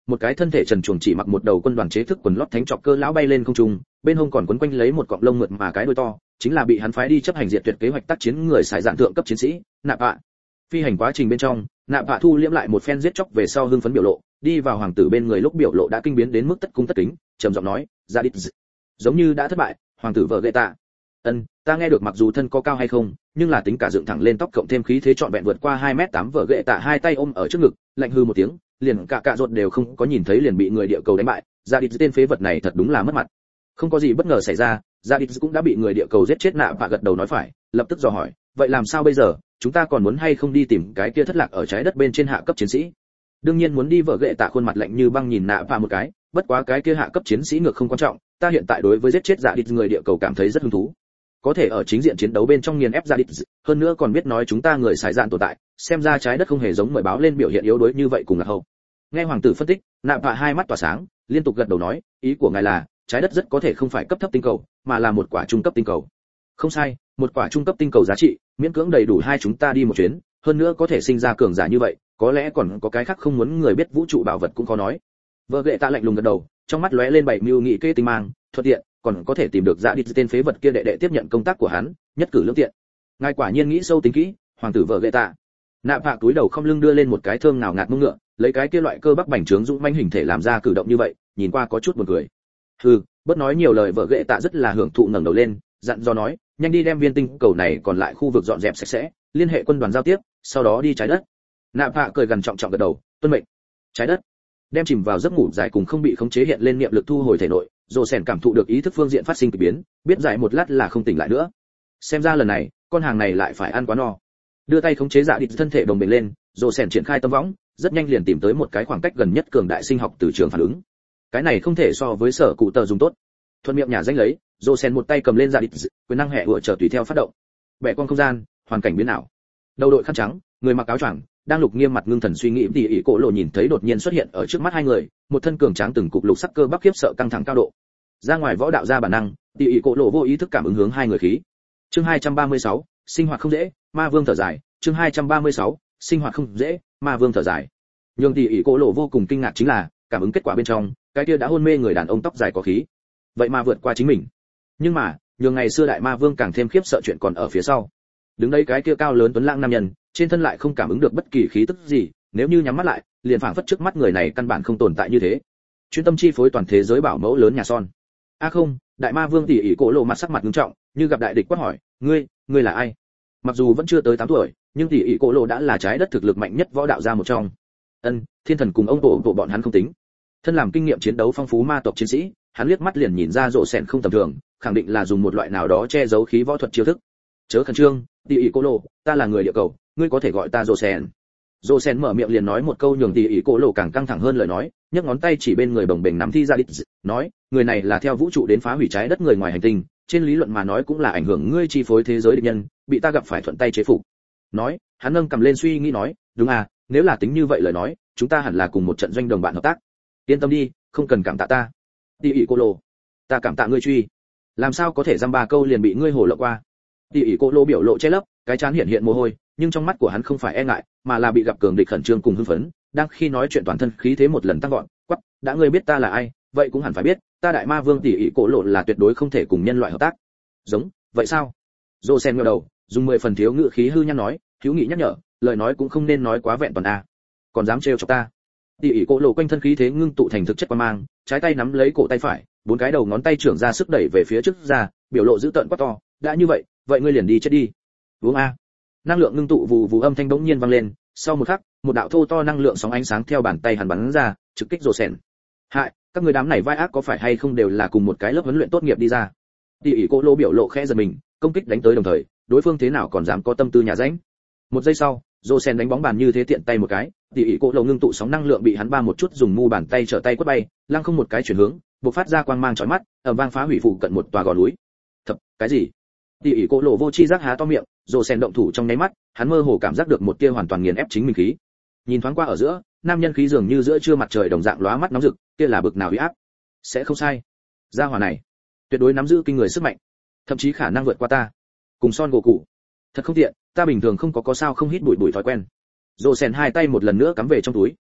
một cái thân thể trần truồng chỉ mặc một đầu quân đoàn chế thức quần lót thánh trọc cơ lão bay lên không trung, bên hông còn quấn quanh lấy một cọng lông mượt mà cái đuôi to, chính là bị hắn phái đi chấp hành diệt tuyệt kế hoạch tác chiến người xài dạng thượng cấp chiến sĩ nạp ạ. Phi hành quá trình bên trong, nạp ạ thu liễm lại một phen giết chóc về sau hưng phấn biểu lộ, đi vào hoàng tử bên người lúc biểu lộ đã kinh biến đến mức tất cung tất kính, trầm giọng nói, "Ra đít." Giống như đã thất bại, hoàng tử vợ ghệ tạ. "Ân, ta nghe được mặc dù thân có cao hay không, nhưng là tính cả dựng thẳng lên tóc cộng thêm khí thế trọn vẹn vượt qua hai mét tám vợ ghệ tạ hai tay ôm ở trước ngực, lạnh hư một tiếng, liền cả cạ ruột đều không có nhìn thấy liền bị người địa cầu đánh bại, Ra đít tên phế vật này thật đúng là mất mặt." Không có gì bất ngờ xảy ra, Ra đít cũng đã bị người địa cầu giết chết nạ và gật đầu nói phải, lập tức dò hỏi, "Vậy làm sao bây giờ, chúng ta còn muốn hay không đi tìm cái kia thất lạc ở trái đất bên trên hạ cấp chiến sĩ?" Đương nhiên muốn đi, vợ ghệ tạ khuôn mặt lạnh như băng nhìn nạ và một cái, bất quá cái kia hạ cấp chiến sĩ ngược không quan trọng, ta hiện tại đối với giết chết Dạ Đít người địa cầu cảm thấy rất hứng thú. Có thể ở chính diện chiến đấu bên trong nghiền ép Dạ Đít, hơn nữa còn biết nói chúng ta người xài dạn tồn tại, xem ra trái đất không hề giống mời báo lên biểu hiện yếu đuối như vậy cùng là hậu. Nghe hoàng tử phân tích, nạ và hai mắt tỏa sáng, liên tục gật đầu nói, ý của ngài là trái đất rất có thể không phải cấp thấp tinh cầu, mà là một quả trung cấp tinh cầu. Không sai, một quả trung cấp tinh cầu giá trị, miễn cưỡng đầy đủ hai chúng ta đi một chuyến, hơn nữa có thể sinh ra cường giả như vậy, có lẽ còn có cái khác không muốn người biết vũ trụ bảo vật cũng có nói. Vợ ghệ tạ lạnh lùng gật đầu, trong mắt lóe lên bảy mưu nghị kê tinh mang, thuận tiện, còn có thể tìm được Dạ Đít tên phế vật kia đệ đệ tiếp nhận công tác của hắn, nhất cử lưỡng tiện. Ngài quả nhiên nghĩ sâu tính kỹ, hoàng tử vợ ghệ tạ. Nạp Hạ túi đầu không lưng đưa lên một cái thơm nào ngạt mông ngựa, lấy cái kia loại cơ bắp bành trướng dũng mãnh hình thể làm ra cử động như vậy, nhìn qua có chút buồn cười. Hừ, bớt nói nhiều lời, vợ ghệ tạ rất là hưởng thụ ngẩng đầu lên, dặn dò nói, nhanh đi đem viên tinh cầu này còn lại khu vực dọn dẹp sạch sẽ, liên hệ quân đoàn giao tiếp, sau đó đi trái đất. Nạp Hạ cười gần trọng trọng gật đầu, tuân mệnh. Trái đất. Đem chìm vào giấc ngủ dài cùng không bị khống chế hiện lên niệm lực thu hồi thể nội, Dỗ Sèn cảm thụ được ý thức phương diện phát sinh kỳ biến, biết dài một lát là không tỉnh lại nữa. Xem ra lần này, con hàng này lại phải ăn quá no. Đưa tay khống chế Dạ Đít thân thể đồng bền lên, Dỗ Sèn triển khai tâm võng, rất nhanh liền tìm tới một cái khoảng cách gần nhất cường đại sinh học từ trường phản ứng. Cái này không thể so với sở cụ tờ dùng tốt. Thuận miệng nhả danh lấy, Dỗ Sèn một tay cầm lên Dạ Đít, quyền năng hệ ủa trở tùy theo phát động. Bẻ con không gian, hoàn cảnh biến ảo. Đầu đội khăn trắng, người mặc áo choàng, đang lục nghiêm mặt ngưng thần suy nghĩ, thì ỷ cổ lộ nhìn thấy đột nhiên xuất hiện ở trước mắt hai người, một thân cường tráng từng cục lục sắc cơ bắp khiếp sợ căng thẳng cao độ. Ra ngoài võ đạo ra bản năng, thì ỷ cổ lộ vô ý thức cảm ứng hướng hai người khí. Chương hai trăm ba mươi sáu, sinh hoạt không dễ, ma vương thở dài. Chương hai trăm ba mươi sáu, sinh hoạt không dễ, ma vương thở dài. Nhưng thì ỷ cổ lộ vô cùng kinh ngạc chính là, cảm ứng kết quả bên trong, cái kia đã hôn mê người đàn ông tóc dài có khí, vậy mà vượt qua chính mình. Nhưng mà, nhường ngày xưa đại ma vương càng thêm khiếp sợ chuyện còn ở phía sau. Đứng đây cái kia cao lớn tuấn lãng nam nhân, trên thân lại không cảm ứng được bất kỳ khí tức gì, nếu như nhắm mắt lại, liền phảng phất trước mắt người này căn bản không tồn tại như thế. Chuyên tâm chi phối toàn thế giới bảo mẫu lớn nhà son. A à không, đại ma vương tỷ ỷ cổ lộ mặt sắc mặt nghiêm trọng, như gặp đại địch quát hỏi, ngươi, ngươi là ai? Mặc dù vẫn chưa tới tám tuổi, nhưng tỷ ỷ cổ lộ đã là trái đất thực lực mạnh nhất võ đạo gia một trong. Ân, thiên thần cùng ông tổ tổ bọn hắn không tính. Thân làm kinh nghiệm chiến đấu phong phú ma tộc chiến sĩ, hắn liếc mắt liền nhìn ra Dỗ Sèn không tầm thường, khẳng định là dùng một loại nào đó che giấu khí võ thuật chiêu thức. Chớ khẩn trương, tỷ ỷ cô lộ, ta là người địa cầu, ngươi có thể gọi ta Dỗ Sèn. Dỗ Sèn mở miệng liền nói một câu nhường tỷ ỷ cô lộ càng căng thẳng hơn lời nói, nhấc ngón tay chỉ bên người bồng bềnh nắm thi ra đít, nói, người này là theo vũ trụ đến phá hủy trái đất người ngoài hành tinh, trên lý luận mà nói cũng là ảnh hưởng ngươi chi phối thế giới địch nhân, bị ta gặp phải thuận tay chế phục. Nói, hắn nâng cầm lên suy nghĩ nói, đúng à, nếu là tính như vậy lời nói, chúng ta hẳn là cùng một trận doanh đồng bạn hợp tác. Yên tâm đi, không cần cảm tạ ta. Tỷ ỷ cô lộ, ta cảm tạ ngươi truy. Làm sao có thể dăm ba câu liền bị ngươi hổ lộ qua. Tỷ ỷ cô lộ biểu lộ che lấp, cái trán hiện hiện mồ hôi, nhưng trong mắt của hắn không phải e ngại, mà là bị gặp cường địch khẩn trương cùng hưng phấn, đang khi nói chuyện toàn thân khí thế một lần tăng vọt, quắc, đã ngươi biết ta là ai, vậy cũng hẳn phải biết, ta đại ma vương tỷ ỷ cô lộ là tuyệt đối không thể cùng nhân loại hợp tác. Giống, vậy sao? Dỗ Sen ngẩng đầu, dùng mười phần thiếu ngữ khí hư nhăn nói, hữu nghị nhắc nhở, lời nói cũng không nên nói quá vẹn toàn a. Còn dám trêu chọc ta? Tỷ ỷ cô lộ quanh thân khí thế ngưng tụ thành thực chất quan mang, trái tay nắm lấy cổ tay phải, bốn cái đầu ngón tay trưởng ra sức đẩy về phía trước ra, biểu lộ dữ tợn quá to, đã như vậy, vậy ngươi liền đi chết đi. Uống a. Năng lượng ngưng tụ vù vù âm thanh bỗng nhiên vang lên, sau một khắc, một đạo thô to năng lượng sóng ánh sáng theo bàn tay hắn bắn ra, trực kích Dỗ Sèn. Hại, các người đám này vai ác có phải hay không đều là cùng một cái lớp huấn luyện tốt nghiệp đi ra. Tỷ ỷ cô lộ biểu lộ khẽ giật mình, công kích đánh tới đồng thời, đối phương thế nào còn dám có tâm tư nhà ránh. Một giây sau, Dỗ Sen đánh bóng bàn như thế tiện tay một cái, tỷ ỷ cổ lộ ngưng tụ sóng năng lượng bị hắn ba một chút dùng mu bàn tay trở tay quất bay, lăng không một cái chuyển hướng, bộc phát ra quang mang chói mắt, ầm vang phá hủy phụ cận một tòa gò núi. Thập, cái gì? Tỷ ỷ cổ lộ vô chi giác há to miệng, Dỗ Sen động thủ trong nháy mắt, hắn mơ hồ cảm giác được một tia hoàn toàn nghiền ép chính mình khí. Nhìn thoáng qua ở giữa, nam nhân khí dường như giữa trưa mặt trời đồng dạng lóa mắt nóng rực, kia là bực nào uy áp. Sẽ không sai. Gia hỏa này, tuyệt đối nắm giữ kinh người sức mạnh, thậm chí khả năng vượt qua ta. Cùng Son gỗ cụ. Thật không tiện, ta bình thường không có có sao không hít bụi bụi thói quen. Dỗ Sen hai tay một lần nữa cắm về trong túi,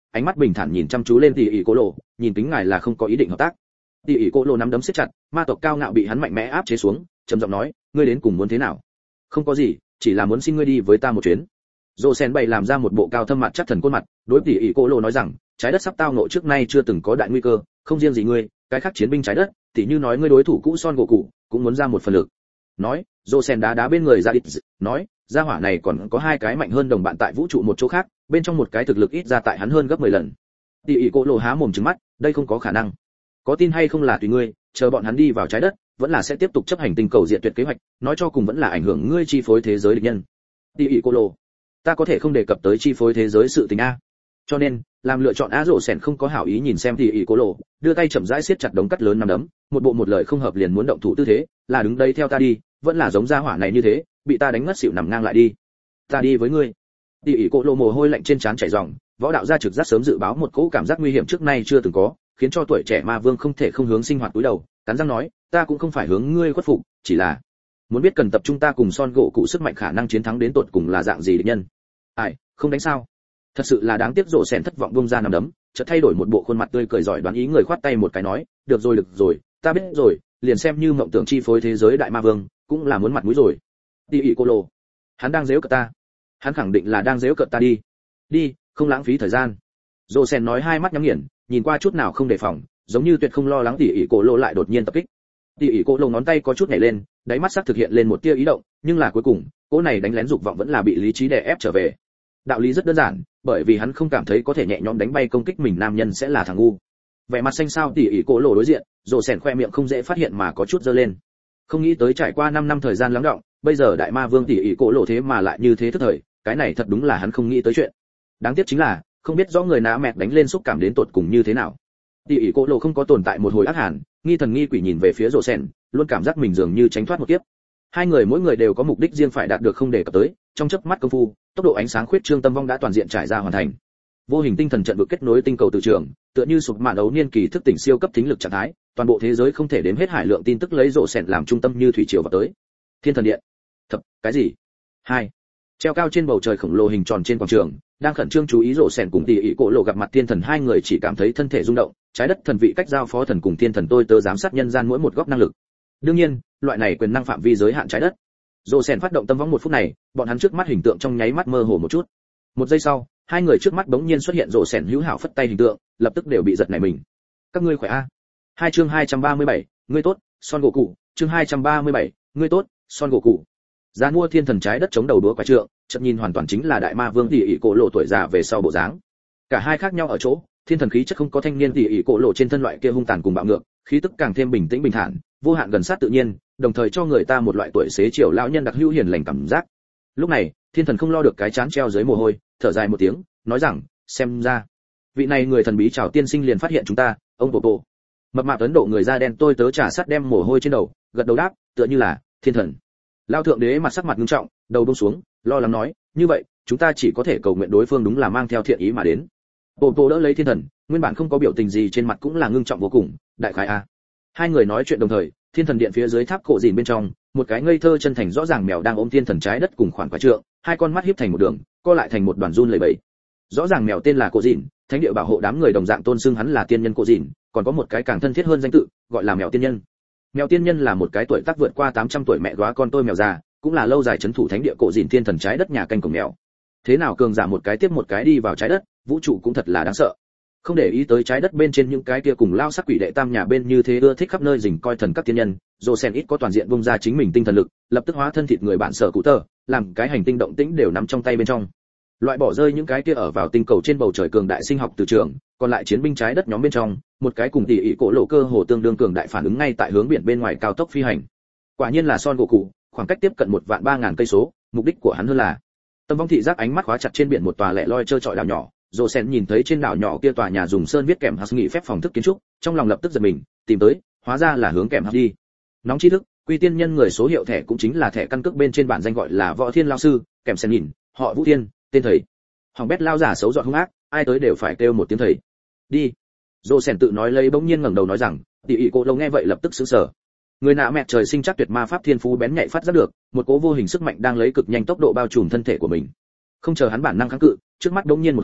ánh mắt bình thản nhìn chăm chú lên tỷ ỷ cô lộ, nhìn kính ngài là không có ý định hợp tác. Tỷ ỷ cô lộ nắm đấm siết chặt, ma tộc cao ngạo bị hắn mạnh mẽ áp chế xuống, trầm giọng nói, ngươi đến cùng muốn thế nào? Không có gì, chỉ là muốn xin ngươi đi với ta một chuyến. Dô Sen bày làm ra một bộ cao thâm mặt chắc thần khuôn mặt, đối tỷ ỷ cô lộ nói rằng, trái đất sắp tao ngộ trước nay chưa từng có đại nguy cơ, không riêng gì ngươi, cái khác chiến binh trái đất, tỷ như nói ngươi đối thủ cũ Son Goku cũng muốn ra một phần lực. Nói, Dô Sen đá đá bên người ra đít, nói, gia hỏa này còn có hai cái mạnh hơn đồng bạn tại vũ trụ một chỗ khác, bên trong một cái thực lực ít ra tại hắn hơn gấp mười lần. Tỷ ỷ cô lộ há mồm trừng mắt, đây không có khả năng. Có tin hay không là tùy ngươi, chờ bọn hắn đi vào trái đất, vẫn là sẽ tiếp tục chấp hành tinh cầu diệt tuyệt kế hoạch, nói cho cùng vẫn là ảnh hưởng ngươi chi phối thế giới địch nhân. Tỷ ỷ cô lộ, ta có thể không đề cập tới chi phối thế giới sự tình a. Cho nên, làm lựa chọn á rổ sèn không có hảo ý nhìn xem tỷ ỷ cô lộ, đưa tay chậm rãi siết chặt đống cắt lớn nắm đấm, một bộ một lời không hợp liền muốn động thủ tư thế, là đứng đây theo ta đi, vẫn là giống gia hỏa này như thế, bị ta đánh ngất xỉu nằm ngang lại đi. Ta đi với ngươi. Tỷ ỷ cô lộ mồ hôi lạnh trên trán chảy ròng, võ đạo gia trực giác sớm dự báo một cỗ cảm giác nguy hiểm trước nay chưa từng có, khiến cho tuổi trẻ ma vương không thể không hướng sinh hoạt túi đầu, cắn răng nói, ta cũng không phải hướng ngươi khuất phục, chỉ là muốn biết cần tập trung ta cùng Son gỗ cụ sức mạnh khả năng chiến thắng đến tột cùng là dạng gì địch nhân. Ai, không đánh sao? Thật sự là đáng tiếc, rộ sèn thất vọng buông ra nằm đấm, chợt thay đổi một bộ khuôn mặt tươi cười giỏi đoán ý người, khoát tay một cái nói, được rồi được rồi, ta biết rồi, liền xem như mộng tưởng chi phối thế giới đại ma vương, cũng là muốn mặt mũi rồi. Tỷ ỷ cô lộ, hắn đang giễu cợt ta, hắn khẳng định là đang giễu cợt ta đi, đi, không lãng phí thời gian. Rộ sèn nói, hai mắt nhắm nghiền, nhìn qua chút nào không đề phòng, giống như tuyệt không lo lắng tỷ ỷ cô lộ lại đột nhiên tập kích. Tỷ ỷ cô lộ ngón tay có chút nhảy lên, đáy mắt sắc thực hiện lên một tia ý động, nhưng là cuối cùng, cỗ này đánh lén dục vọng vẫn là bị lý trí đè ép trở về. Đạo lý rất đơn giản, bởi vì hắn không cảm thấy có thể nhẹ nhõm đánh bay công kích mình nam nhân sẽ là thằng ngu. Vẻ mặt xanh xao tỉ ỉ cổ lộ đối diện, rồ sèn khoe miệng không dễ phát hiện mà có chút dơ lên. Không nghĩ tới trải qua năm năm thời gian lắng đọng, bây giờ đại ma vương tỉ ỉ cổ lộ thế mà lại như thế thức thời, cái này thật đúng là hắn không nghĩ tới chuyện. Đáng tiếc chính là, không biết rõ người ná mẹt đánh lên xúc cảm đến tột cùng như thế nào. Tỉ ỉ cổ lộ không có tồn tại một hồi ác hàn, nghi thần nghi quỷ nhìn về phía rồ sèn, luôn cảm giác mình dường như tránh thoát một kiếp. Hai người mỗi người đều có mục đích riêng phải đạt được không để cập tới, trong chớp mắt công phu, tốc độ ánh sáng khuyết trương tâm vong đã toàn diện trải ra hoàn thành. Vô hình tinh thần trận vực kết nối tinh cầu từ trường, tựa như sụp mạn đấu niên kỳ thức tỉnh siêu cấp thính lực trạng thái, toàn bộ thế giới không thể đếm hết hải lượng tin tức lấy rộ sẹn làm trung tâm như thủy triều vào tới. Thiên thần điện. Thập, cái gì? Hai. Treo cao trên bầu trời khổng lồ hình tròn trên quảng trường, đang khẩn trương chú ý rộ sẹn cùng tỷ ỷ cổ lộ gặp mặt thiên thần, hai người chỉ cảm thấy thân thể rung động, trái đất thần vị cách giao phó thần cùng thiên thần tôi tớ giám sát nhân gian mỗi một góc năng lực. Đương nhiên, loại này quyền năng phạm vi giới hạn trái đất. Rồ Sen phát động tâm võng một phút này, bọn hắn trước mắt hình tượng trong nháy mắt mơ hồ một chút. Một giây sau, hai người trước mắt bỗng nhiên xuất hiện Rồ Sen hữu hảo phất tay hình tượng, lập tức đều bị giật nảy mình. Các ngươi khỏe a? Hai chương hai trăm ba mươi bảy, ngươi tốt, Son gỗ cụ, chương hai trăm ba mươi bảy, ngươi tốt, Son gỗ cụ. Giàn mua thiên thần trái đất chống đầu đũa quả trượng, chợt nhìn hoàn toàn chính là đại ma vương tỷ ỷ cổ lộ tuổi già về sau bộ dáng. Cả hai khác nhau ở chỗ, thiên thần khí chất không có thanh niên tỷ ỷ cổ lộ trên thân loại kia hung tàn cùng bạo ngược, khí tức càng thêm bình tĩnh bình thản, vô hạn gần sát tự nhiên, đồng thời cho người ta một loại tuổi xế chiều lão nhân đặc hữu hiền lành cảm giác. Lúc này, thiên thần không lo được cái chán treo dưới mồ hôi, thở dài một tiếng, nói rằng, xem ra, vị này người thần bí chào tiên sinh liền phát hiện chúng ta, ông bộ bộ. Mập mạp Ấn Độ người da đen tôi tớ trà sắt đem mồ hôi trên đầu, gật đầu đáp, tựa như là, thiên thần. Lao thượng đế mặt sắc mặt nghiêm trọng, đầu buông xuống, lo lắng nói, như vậy, chúng ta chỉ có thể cầu nguyện đối phương đúng là mang theo thiện ý mà đến. Bộ bộ đỡ lấy thiên thần, nguyên bản không có biểu tình gì trên mặt cũng là ngưng trọng vô cùng, đại khái a. Hai người nói chuyện đồng thời, thiên thần điện phía dưới tháp cổ dìn bên trong, một cái ngây thơ chân thành rõ ràng mèo đang ôm thiên thần trái đất cùng khoản quả trượng, hai con mắt híp thành một đường, co lại thành một đoàn run lẩy bẩy. Rõ ràng mèo tên là cổ dìn, thánh địa bảo hộ đám người đồng dạng tôn xưng hắn là tiên nhân cổ dìn, còn có một cái càng thân thiết hơn danh tự, gọi là mèo tiên nhân. Mèo tiên nhân là một cái tuổi tác vượt qua tám trăm tuổi mẹ góa con tôi mèo già, cũng là lâu dài trấn thủ thánh địa cổ dìn thiên thần trái đất nhà canh cổng mèo. Thế nào cường giả một cái tiếp một cái đi vào trái đất, vũ trụ cũng thật là đáng sợ. Không để ý tới trái đất bên trên những cái kia cùng lao sắc quỷ đệ tam nhà bên như thế ưa thích khắp nơi rình coi thần các tiên nhân, Josen ít có toàn diện bung ra chính mình tinh thần lực, lập tức hóa thân thịt người bạn sở cụ tơ, làm cái hành tinh động tĩnh đều nắm trong tay bên trong. Loại bỏ rơi những cái kia ở vào tinh cầu trên bầu trời cường đại sinh học từ trường, còn lại chiến binh trái đất nhóm bên trong, một cái cùng tỷ ỷ cổ lộ cơ hồ tương đương cường đại phản ứng ngay tại hướng biển bên ngoài cao tốc phi hành. Quả nhiên là Son gỗ cụ, khoảng cách tiếp cận một vạn ba ngàn cây số, mục đích của hắn hơn là tâm vong thị giác ánh mắt khóa chặt trên biển một tòa lẻ loi trơ trọi đảo nhỏ. Josen nhìn thấy trên đảo nhỏ kia tòa nhà dùng sơn viết kèm hạt nghị phép phòng thức kiến trúc, trong lòng lập tức giật mình, tìm tới, hóa ra là hướng kèm hạt đi. Nóng tri thức, quy tiên nhân người số hiệu thẻ cũng chính là thẻ căn cước bên trên bản danh gọi là Võ Thiên lão sư, kèm sen nhìn, họ Vũ Thiên, tên thầy. Hoàng bét lao giả xấu dọn hung ác, ai tới đều phải kêu một tiếng thầy. Đi. Josen tự nói lấy bỗng nhiên ngẩng đầu nói rằng, tỷ ỷ cô lâu nghe vậy lập tức sửng sở. Người nạ mẹ trời sinh chắc tuyệt ma pháp thiên phú bén nhạy phát giác được, một cỗ vô hình sức mạnh đang lấy cực nhanh tốc độ bao trùm thân thể của mình. Không chờ hắn bản năng kháng cự, trước mắt đống nhiên một hoa,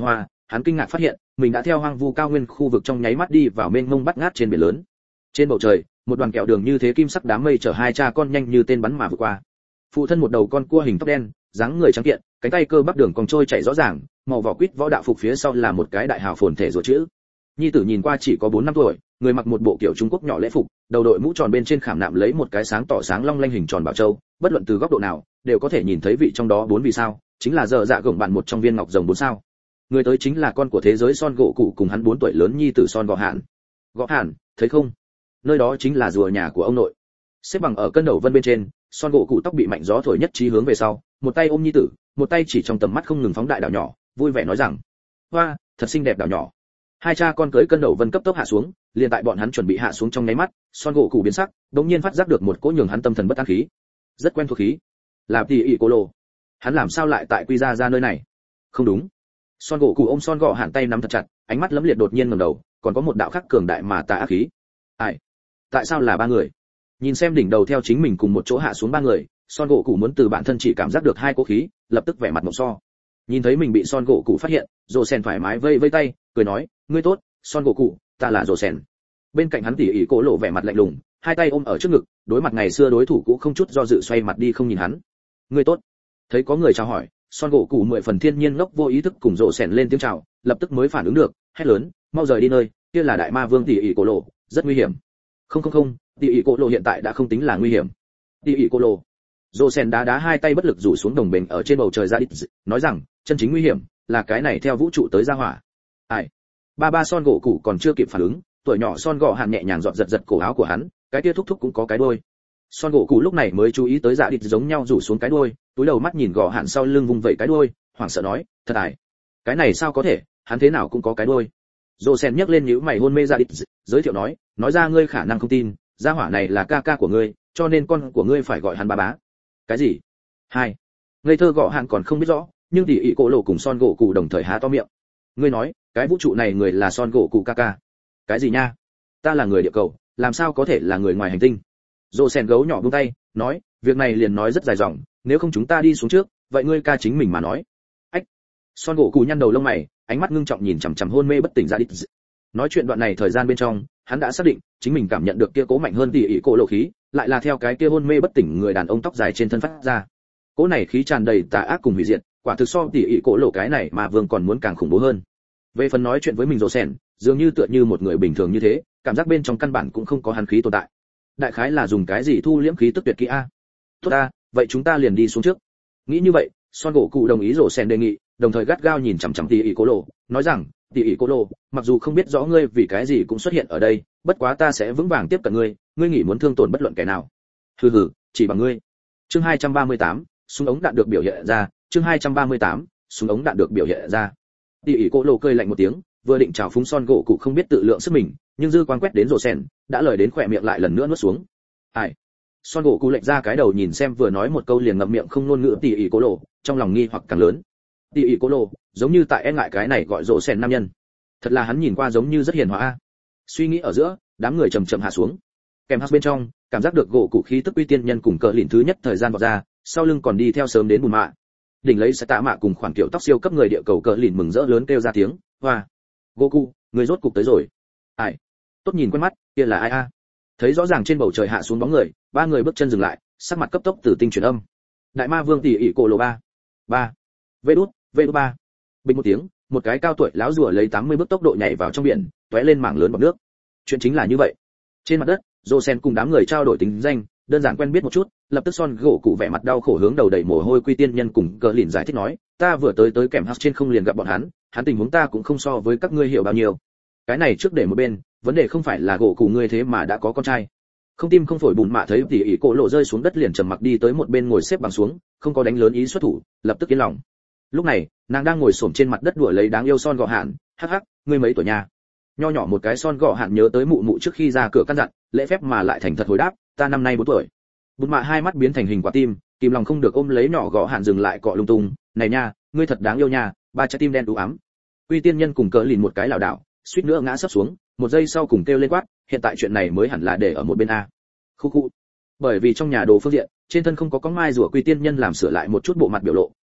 hắn kinh ngạc phát hiện mình đã theo hoang vu cao nguyên khu vực trong nháy mắt đi vào mênh mông bắt ngát trên biển lớn. Trên bầu trời, một đoàn kẹo đường như thế kim sắc đám mây chở hai cha con nhanh như tên bắn mà vượt qua. Phụ thân một đầu con cua hình tóc đen, dáng người trắng kiện, cánh tay cơ bắp đường cong trôi chảy rõ ràng, màu vỏ quýt võ đạo phục phía sau là một cái đại hào phồn thể rùa chữ. Nhi tử nhìn qua chỉ có bốn năm tuổi, người mặc một bộ kiểu Trung Quốc nhỏ lễ phục, đầu đội mũ tròn bên trên khảm nạm lấy một cái sáng tỏ sáng long lanh hình tròn bảo châu, bất luận từ góc độ nào, đều có thể nhìn thấy vị trong đó bốn vì sao, chính là giờ dạ gồng bạn một trong viên ngọc rồng bốn sao. Người tới chính là con của thế giới Son gỗ cụ cùng hắn bốn tuổi lớn nhi tử Son gọ hạn. Gọ hạn, thấy không? Nơi đó chính là rùa nhà của ông nội. Xếp bằng ở cân đầu vân bên trên, Son gỗ cụ tóc bị mạnh gió thổi nhất trí hướng về sau, một tay ôm nhi tử, một tay chỉ trong tầm mắt không ngừng phóng đại đảo nhỏ, vui vẻ nói rằng: "Hoa, thật xinh đẹp đảo nhỏ." Hai cha con cưỡi cân đầu vân cấp tốc hạ xuống, liền tại bọn hắn chuẩn bị hạ xuống trong nháy mắt, Son gỗ cụ biến sắc, đột nhiên phát giác được một cỗ nhường hắn tâm thần bất an khí. Rất quen thuộc khí. Là tỷ ỷ cô lô. Hắn làm sao lại tại quy ra ra nơi này? Không đúng. Son gỗ cụ ôm Son gọ hạn tay nắm thật chặt, ánh mắt lấm liệt đột nhiên ngẩng đầu, còn có một đạo khắc cường đại mà tà ác khí. Ai? Tại sao là ba người? Nhìn xem đỉnh đầu theo chính mình cùng một chỗ hạ xuống ba người, Son gỗ cụ muốn từ bản thân chỉ cảm giác được hai cỗ khí, lập tức vẻ mặt mộng so. Nhìn thấy mình bị Son gỗ cụ phát hiện, Rồ Sen thoải mái vây vây tay, cười nói: "Ngươi tốt, Son gỗ cụ, ta là Rồ Sen." Bên cạnh hắn tỉ ỉ cổ lộ vẻ mặt lạnh lùng, hai tay ôm ở trước ngực, đối mặt ngày xưa đối thủ cũ không chút do dự xoay mặt đi không nhìn hắn. "Ngươi tốt." Thấy có người chào hỏi, Son gỗ cụ mười phần thiên nhiên ngốc vô ý thức cùng Rồ Sen lên tiếng chào, lập tức mới phản ứng được, hét lớn: "Mau rời đi nơi, kia là đại ma vương tỉ ỉ cổ lộ, rất nguy hiểm." "Không không không, tỉ ỉ cổ lộ hiện tại đã không tính là nguy hiểm." Tỉ ỉ cổ lộ. Rồ Sen đá đá hai tay bất lực rủ xuống đồng bền ở trên bầu trời ra đít, nói rằng, chân chính nguy hiểm là cái này theo vũ trụ tới ra hỏa. Ai? Ba ba Son gỗ cụ còn chưa kịp phản ứng, tuổi nhỏ Son gọ hạn nhẹ nhàng giọt giật giật cổ áo của hắn, cái kia thúc thúc cũng có cái đuôi. Son gỗ cụ lúc này mới chú ý tới dạ đít giống nhau rủ xuống cái đuôi, túi đầu mắt nhìn gọ hạn sau lưng vung vẩy cái đuôi, hoảng sợ nói, thật ải. Cái này sao có thể, hắn thế nào cũng có cái đuôi. Rồ Sen nhấc lên nhíu mày hôn mê dạ đít, giới thiệu nói, nói ra ngươi khả năng không tin, gia hỏa này là ca ca của ngươi, cho nên con của ngươi phải gọi hắn ba bá. Cái gì? Hai. Ngây thơ gọ hạn còn không biết rõ, nhưng tỷ ỷ cổ lộ cùng Son gỗ cụ đồng thời há to miệng. Ngươi nói, cái vũ trụ này người là Son gỗ cụ ca ca? Cái gì nha? Ta là người địa cầu, làm sao có thể là người ngoài hành tinh? Rồ Sen gấu nhỏ buông tay, nói, việc này liền nói rất dài dòng, nếu không chúng ta đi xuống trước, vậy ngươi ca chính mình mà nói. Ách. Son gỗ cụ nhăn đầu lông mày, ánh mắt ngưng trọng nhìn chằm chằm hôn mê bất tỉnh ra đít. Nói chuyện đoạn này thời gian bên trong, hắn đã xác định, chính mình cảm nhận được kia cố mạnh hơn tỷ ỷ cổ lộ khí, lại là theo cái kia hôn mê bất tỉnh người đàn ông tóc dài trên thân phát ra. Cố này khí tràn đầy tà ác cùng hủy diệt, quả thực so tỷ ỷ cổ lộ cái này mà vương còn muốn càng khủng bố hơn. Về phần nói chuyện với mình Rồ Sen, dường như tựa như một người bình thường như thế, cảm giác bên trong căn bản cũng không có hắn khí tồn tại. Đại khái là dùng cái gì thu liễm khí tức tuyệt kỹ a? Tốt a, vậy chúng ta liền đi xuống trước. Nghĩ như vậy, Son gỗ cụ đồng ý Rồ Sen đề nghị, đồng thời gắt gao nhìn chằm chằm tỷ ỷ cổ lộ, nói rằng, tỷ ỷ cổ lộ, mặc dù không biết rõ ngươi vì cái gì cũng xuất hiện ở đây, bất quá ta sẽ vững vàng tiếp cận ngươi, ngươi nghĩ muốn thương tổn bất luận kẻ nào. Hừ hừ, chỉ bằng ngươi. Chương hai trăm ba mươi tám, súng ống đạn được biểu hiện ra, chương hai trăm ba mươi tám, súng ống đạn được biểu hiện ra. Tỷ ỷ cổ lộ cười lạnh một tiếng, vừa định chào phúng Son gỗ cụ không biết tự lượng sức mình, nhưng dư quang quét đến Rồ Sen, đã lời đến khỏe miệng lại lần nữa nuốt xuống. Ai? Son gỗ cụ lệch ra cái đầu nhìn xem vừa nói một câu liền ngậm miệng không ngôn ngữ tỷ ỷ cổ lộ, trong lòng nghi hoặc càng lớn. Tỷ ỷ cổ lộ, giống như tại e ngại cái này gọi Rồ Sen nam nhân. Thật là hắn nhìn qua giống như rất hiền hòa a. Suy nghĩ ở giữa, đám người chậm chậm hạ xuống. Kèm hắc bên trong, cảm giác được gỗ cụ khí tức uy tiên nhân cùng cờ lìn thứ nhất thời gian vọt ra, sau lưng còn đi theo sớm đến bùn mạ. Đỉnh lấy sẽ tạ mạ cùng khoản kiểu tóc siêu cấp người địa cầu cờ lìn mừng rỡ lớn kêu ra tiếng, hoa. Gỗ cụ, người rốt cục tới rồi. Ai? Tốt nhìn quen mắt, kia là ai a? Thấy rõ ràng trên bầu trời hạ xuống bóng người, ba người bước chân dừng lại, sắc mặt cấp tốc từ tinh chuyển âm. Đại ma vương tỷ ỷ cổ lộ ba. Ba. Vê đút, vê đút ba. Bình một tiếng, một cái cao tuổi lão rùa lấy tám mươi bước tốc độ nhảy vào trong biển, tóe lên mảng lớn bọt nước. Chuyện chính là như vậy. Trên mặt đất, Rồ Sen cùng đám người trao đổi tính danh, đơn giản quen biết một chút, lập tức Son gỗ cụ vẻ mặt đau khổ hướng đầu đầy mồ hôi quy tiên nhân cùng cờ lìn giải thích nói, ta vừa tới tới kèm hắc trên không liền gặp bọn hắn, hắn tình huống ta cũng không so với các ngươi hiểu bao nhiêu. Cái này trước để một bên, vấn đề không phải là gỗ cụ ngươi thế mà đã có con trai. Không tim không phổi bùn mạ thấy tỉ ỉ cổ lộ rơi xuống đất liền trầm mặc đi tới một bên ngồi xếp bằng xuống, không có đánh lớn ý xuất thủ, lập tức yên lòng. Lúc này, nàng đang ngồi xổm trên mặt đất đùa lấy đáng yêu Son gọ hạn, hắc hắc, ngươi mấy tuổi nha? Nho nhỏ một cái Son gọ hạn nhớ tới mụ mụ trước khi ra cửa căn dặn, lễ phép mà lại thành thật hồi đáp, ta năm nay bốn tuổi. Bùn mạ hai mắt biến thành hình quả tim, kìm lòng không được ôm lấy nhỏ gọ hạn dừng lại cọ lung tung, này nha, ngươi thật đáng yêu nha, ba trái tim đen đủ ấm. Uy tiên nhân cùng cỡ lìn một cái lảo đảo, suýt nữa ngã sấp xuống, một giây sau cùng kêu lên quát, hiện tại chuyện này mới hẳn là để ở một bên a. Khu khu. Bởi vì trong nhà đồ phương diện, trên thân không có con mai rùa quy tiên nhân làm sửa lại một chút bộ mặt biểu lộ,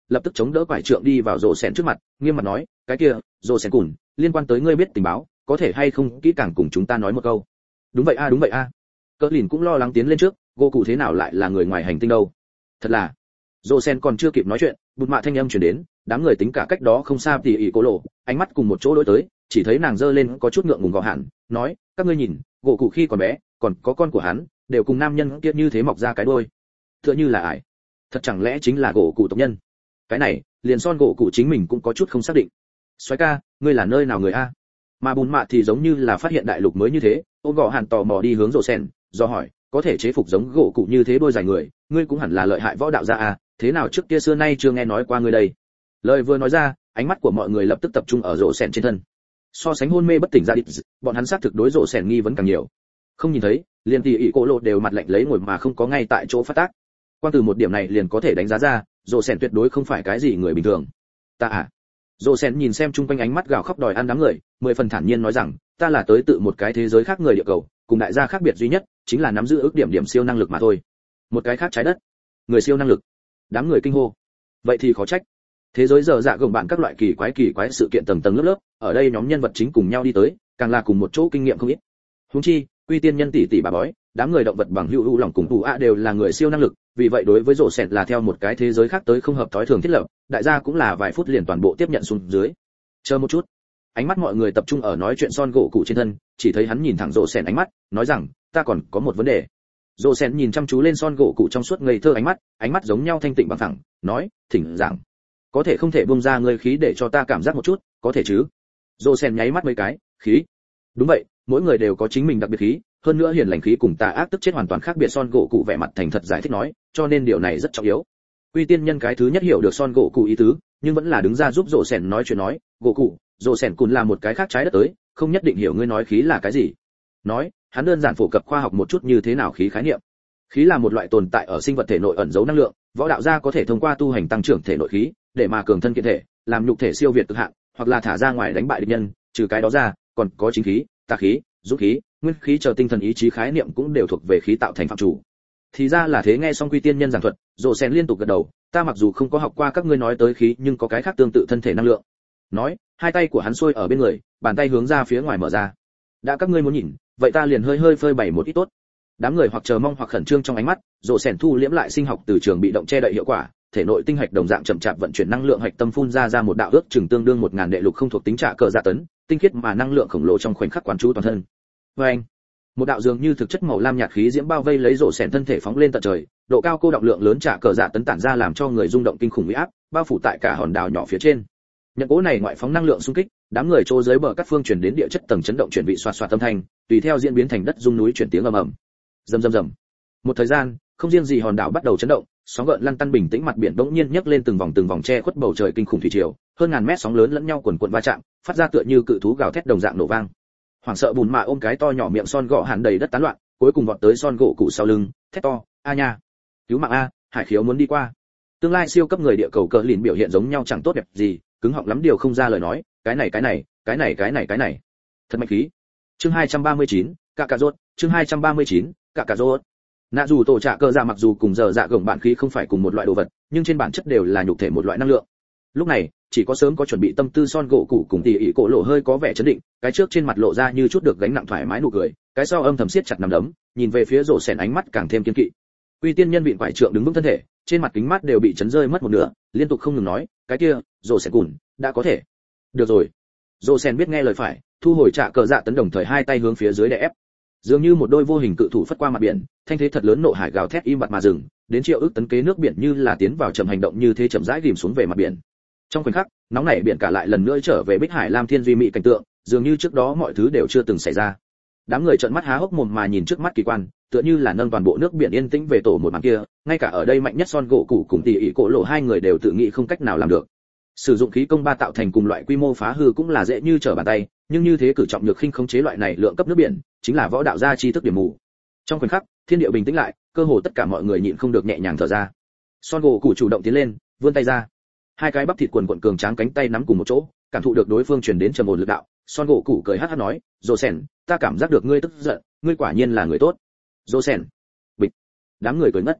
lập tức chống đỡ quải trượng đi vào rồ sèn trước mặt, nghiêm mặt nói, cái kia, rồ sèn cùn, liên quan tới ngươi biết tình báo, có thể hay không kỹ càng cùng chúng ta nói một câu. Đúng vậy a, đúng vậy a. Cỡ lìn cũng lo lắng tiến lên trước, gỗ cụ thế nào lại là người ngoài hành tinh đâu. Thật là. Rồ sèn còn chưa kịp nói chuyện, bụt mạ thanh âm truyền đến, đám người tính cả cách đó không xa tỉ ỉ cô lộ, ánh mắt cùng một chỗ đối tới, chỉ thấy nàng giơ lên có chút ngượng ngùng gò hẳn, nói, các ngươi nhìn, gỗ cụ khi còn bé, còn có con của hắn, đều cùng nam nhân kia như thế mọc ra cái đôi. Tựa như là ải. Thật chẳng lẽ chính là gỗ cụ tộc nhân? Cái này, liền son gỗ cụ chính mình cũng có chút không xác định. Soái ca, ngươi là nơi nào người a? Mà bùn mạ thì giống như là phát hiện đại lục mới như thế, ôm gò hàn tò mò đi hướng rồ sen, do hỏi, có thể chế phục giống gỗ cụ như thế đôi dài người, ngươi cũng hẳn là lợi hại võ đạo gia a, thế nào trước kia xưa nay chưa nghe nói qua ngươi đây? Lời vừa nói ra, ánh mắt của mọi người lập tức tập trung ở rồ sen trên thân. So sánh hôn mê bất tỉnh ra địch, bọn hắn xác thực đối rồ sen nghi vấn càng nhiều. Không nhìn thấy, liền tỷ ỷ cổ lộ đều mặt lạnh lấy ngồi mà không có ngay tại chỗ phát tác. Quan từ một điểm này liền có thể đánh giá ra, rồ sen tuyệt đối không phải cái gì người bình thường. Ta à? Rồ sen nhìn xem chung quanh ánh mắt gào khóc đòi ăn đám người, mười phần thản nhiên nói rằng, ta là tới tự một cái thế giới khác người địa cầu, cùng đại gia khác biệt duy nhất chính là nắm giữ ước điểm điểm siêu năng lực mà thôi. Một cái khác trái đất, người siêu năng lực. Đám người kinh hô. Vậy thì khó trách. Thế giới giờ dạ gồng bạn các loại kỳ quái kỳ quái sự kiện tầng tầng lớp lớp, ở đây nhóm nhân vật chính cùng nhau đi tới, càng là cùng một chỗ kinh nghiệm không ít. Huống chi, uy tiên nhân tỷ tỷ bà bói, đám người động vật bằng hữu hữu lòng cùng tù a đều là người siêu năng lực, vì vậy đối với rổ sẹn là theo một cái thế giới khác tới không hợp thói thường thiết lập, đại gia cũng là vài phút liền toàn bộ tiếp nhận xuống dưới. Chờ một chút. Ánh mắt mọi người tập trung ở nói chuyện son gỗ cụ trên thân, chỉ thấy hắn nhìn thẳng rổ sẹn ánh mắt, nói rằng, ta còn có một vấn đề. Rổ sẹn nhìn chăm chú lên son gỗ cụ trong suốt ngây thơ ánh mắt, ánh mắt giống nhau thanh tịnh bằng thẳng, nói, thỉnh giảng. Có thể không thể buông ra ngươi khí để cho ta cảm giác một chút, có thể chứ? Rổ sẹn nháy mắt mấy cái, khí. Đúng vậy, mỗi người đều có chính mình đặc biệt khí, hơn nữa hiền lành khí cùng tà ác tức chết hoàn toàn khác biệt. Son gỗ cụ vẻ mặt thành thật giải thích nói, cho nên điều này rất trọng yếu. Uy tiên nhân cái thứ nhất hiểu được son gỗ cụ ý tứ, nhưng vẫn là đứng ra giúp rổ sèn nói chuyện nói, gỗ cụ, rổ sèn cùn là một cái khác trái đất tới, không nhất định hiểu ngươi nói khí là cái gì. Nói, hắn đơn giản phổ cập khoa học một chút như thế nào khí khái niệm. Khí là một loại tồn tại ở sinh vật thể nội ẩn giấu năng lượng, võ đạo gia có thể thông qua tu hành tăng trưởng thể nội khí, để mà cường thân kiện thể, làm nhục thể siêu việt cực hạn, hoặc là thả ra ngoài đánh bại địch nhân. Trừ cái đó ra, còn có chính khí, tà khí, dũng khí, nguyên khí chờ tinh thần ý chí khái niệm cũng đều thuộc về khí tạo thành phạm chủ. Thì ra là thế. Nghe xong quy tiên nhân giảng thuật, rồ sen liên tục gật đầu, ta mặc dù không có học qua các ngươi nói tới khí, nhưng có cái khác tương tự thân thể năng lượng. Nói, hai tay của hắn xuôi ở bên người, bàn tay hướng ra phía ngoài mở ra. Đã các ngươi muốn nhìn, vậy ta liền hơi hơi phơi bày một ít tốt. Đám người hoặc chờ mong hoặc khẩn trương trong ánh mắt, rồ sen thu liễm lại sinh học từ trường bị động che đậy hiệu quả, thể nội tinh hạch đồng dạng chậm chạp vận chuyển năng lượng hạch tâm phun ra ra một đạo ước chừng tương đương một ngàn đệ lục không thuộc tính trả cờ dạ tấn, tinh khiết mà năng lượng khổng lồ trong khoảnh khắc quán chú toàn thân. Và anh, một đạo dường như thực chất màu lam nhạt khí diễm bao vây lấy rổ sẹn thân thể phóng lên tận trời, độ cao cô động lượng lớn trả cờ dạ tấn tản ra làm cho người rung động kinh khủng uy áp, bao phủ tại cả hòn đảo nhỏ phía trên. Nhận cố này ngoại phóng năng lượng xung kích, đám người trô dưới bờ các phương truyền đến địa chất tầng chấn động chuyển vị xoạt xoạt âm thanh, tùy theo diễn biến thành đất rung núi chuyển tiếng ầm ầm. Rầm rầm rầm. Một thời gian, không riêng gì hòn đảo bắt đầu chấn động, sóng gợn lăn tăn bình tĩnh mặt biển bỗng nhiên nhấc lên từng vòng từng vòng che khuất bầu trời kinh khủng thủy triều, hơn ngàn mét sóng lớn lẫn nhau cuồn cuộn va chạm, phát ra tựa như cự thú gào thét đồng dạng nổ vang. Hoảng sợ bùn mạ ôm cái to nhỏ miệng son gỗ hàn đầy đất tán loạn, cuối cùng vọt tới son gỗ cụ sau lưng, thét to, a nha, cứu mạng a, hải khiếu muốn đi qua. Tương lai siêu cấp người địa cầu cờ lìn biểu hiện giống nhau chẳng tốt đẹp gì, cứng họng lắm điều không ra lời nói, cái này cái này, cái này cái này cái này, thật mạnh khí. Chương hai trăm ba mươi chín, cạ cạ rốt, chương hai trăm ba mươi chín, cạ cạ rốt. Nạ dù tổ trạ cơ dạ mặc dù cùng giờ dạ gồng bạn khí không phải cùng một loại đồ vật, nhưng trên bản chất đều là nhục thể một loại năng lượng. Lúc này, chỉ có sớm có chuẩn bị tâm tư son gỗ cụ cùng tỉ ỉ cổ lộ hơi có vẻ chấn định, cái trước trên mặt lộ ra như chút được gánh nặng thoải mái nụ cười, cái sau âm thầm siết chặt nắm đấm, nhìn về phía rổ sèn ánh mắt càng thêm kiên kỵ. Uy tiên nhân vịn quải trượng đứng vững thân thể, trên mặt kính mắt đều bị chấn rơi mất một nửa, liên tục không ngừng nói, cái kia, rổ sèn cùn, đã có thể. Được rồi. Rổ sèn biết nghe lời phải, thu hồi trả cờ dạ tấn đồng thời hai tay hướng phía dưới đè ép. Dường như một đôi vô hình cự thủ phất qua mặt biển, thanh thế thật lớn nộ hải gào thét im bặt mà dừng, đến triệu ước tấn kế nước biển như là tiến vào chậm hành động như thế chậm rãi rìm xuống về mặt biển. Trong khoảnh khắc, nóng nảy biển cả lại lần nữa trở về Bích Hải Lam Thiên duy mỹ cảnh tượng, dường như trước đó mọi thứ đều chưa từng xảy ra. Đám người trợn mắt há hốc mồm mà nhìn trước mắt kỳ quan, tựa như là nâng toàn bộ nước biển yên tĩnh về tổ một màn kia, ngay cả ở đây mạnh nhất son gỗ cụ cùng tỉ ỉ cổ lộ hai người đều tự nghĩ không cách nào làm được. Sử dụng khí công ba tạo thành cùng loại quy mô phá hư cũng là dễ như trở bàn tay, nhưng như thế cử trọng nhược khinh khống chế loại này lượng cấp nước biển, chính là võ đạo gia chi thức điểm mù. Trong khoảnh khắc, thiên địa bình tĩnh lại, cơ hồ tất cả mọi người nhịn không được nhẹ nhàng thở ra. Son gỗ cụ chủ động tiến lên, vươn tay ra. Hai cái bắp thịt quần quần cường tráng cánh tay nắm cùng một chỗ, cảm thụ được đối phương truyền đến trầm ổn lực đạo. Son gỗ cụ cười hắt hắt nói, "Dô Sen, ta cảm giác được ngươi tức giận, ngươi quả nhiên là người tốt." Dô Sen. Bịch. Đám người cười ngất.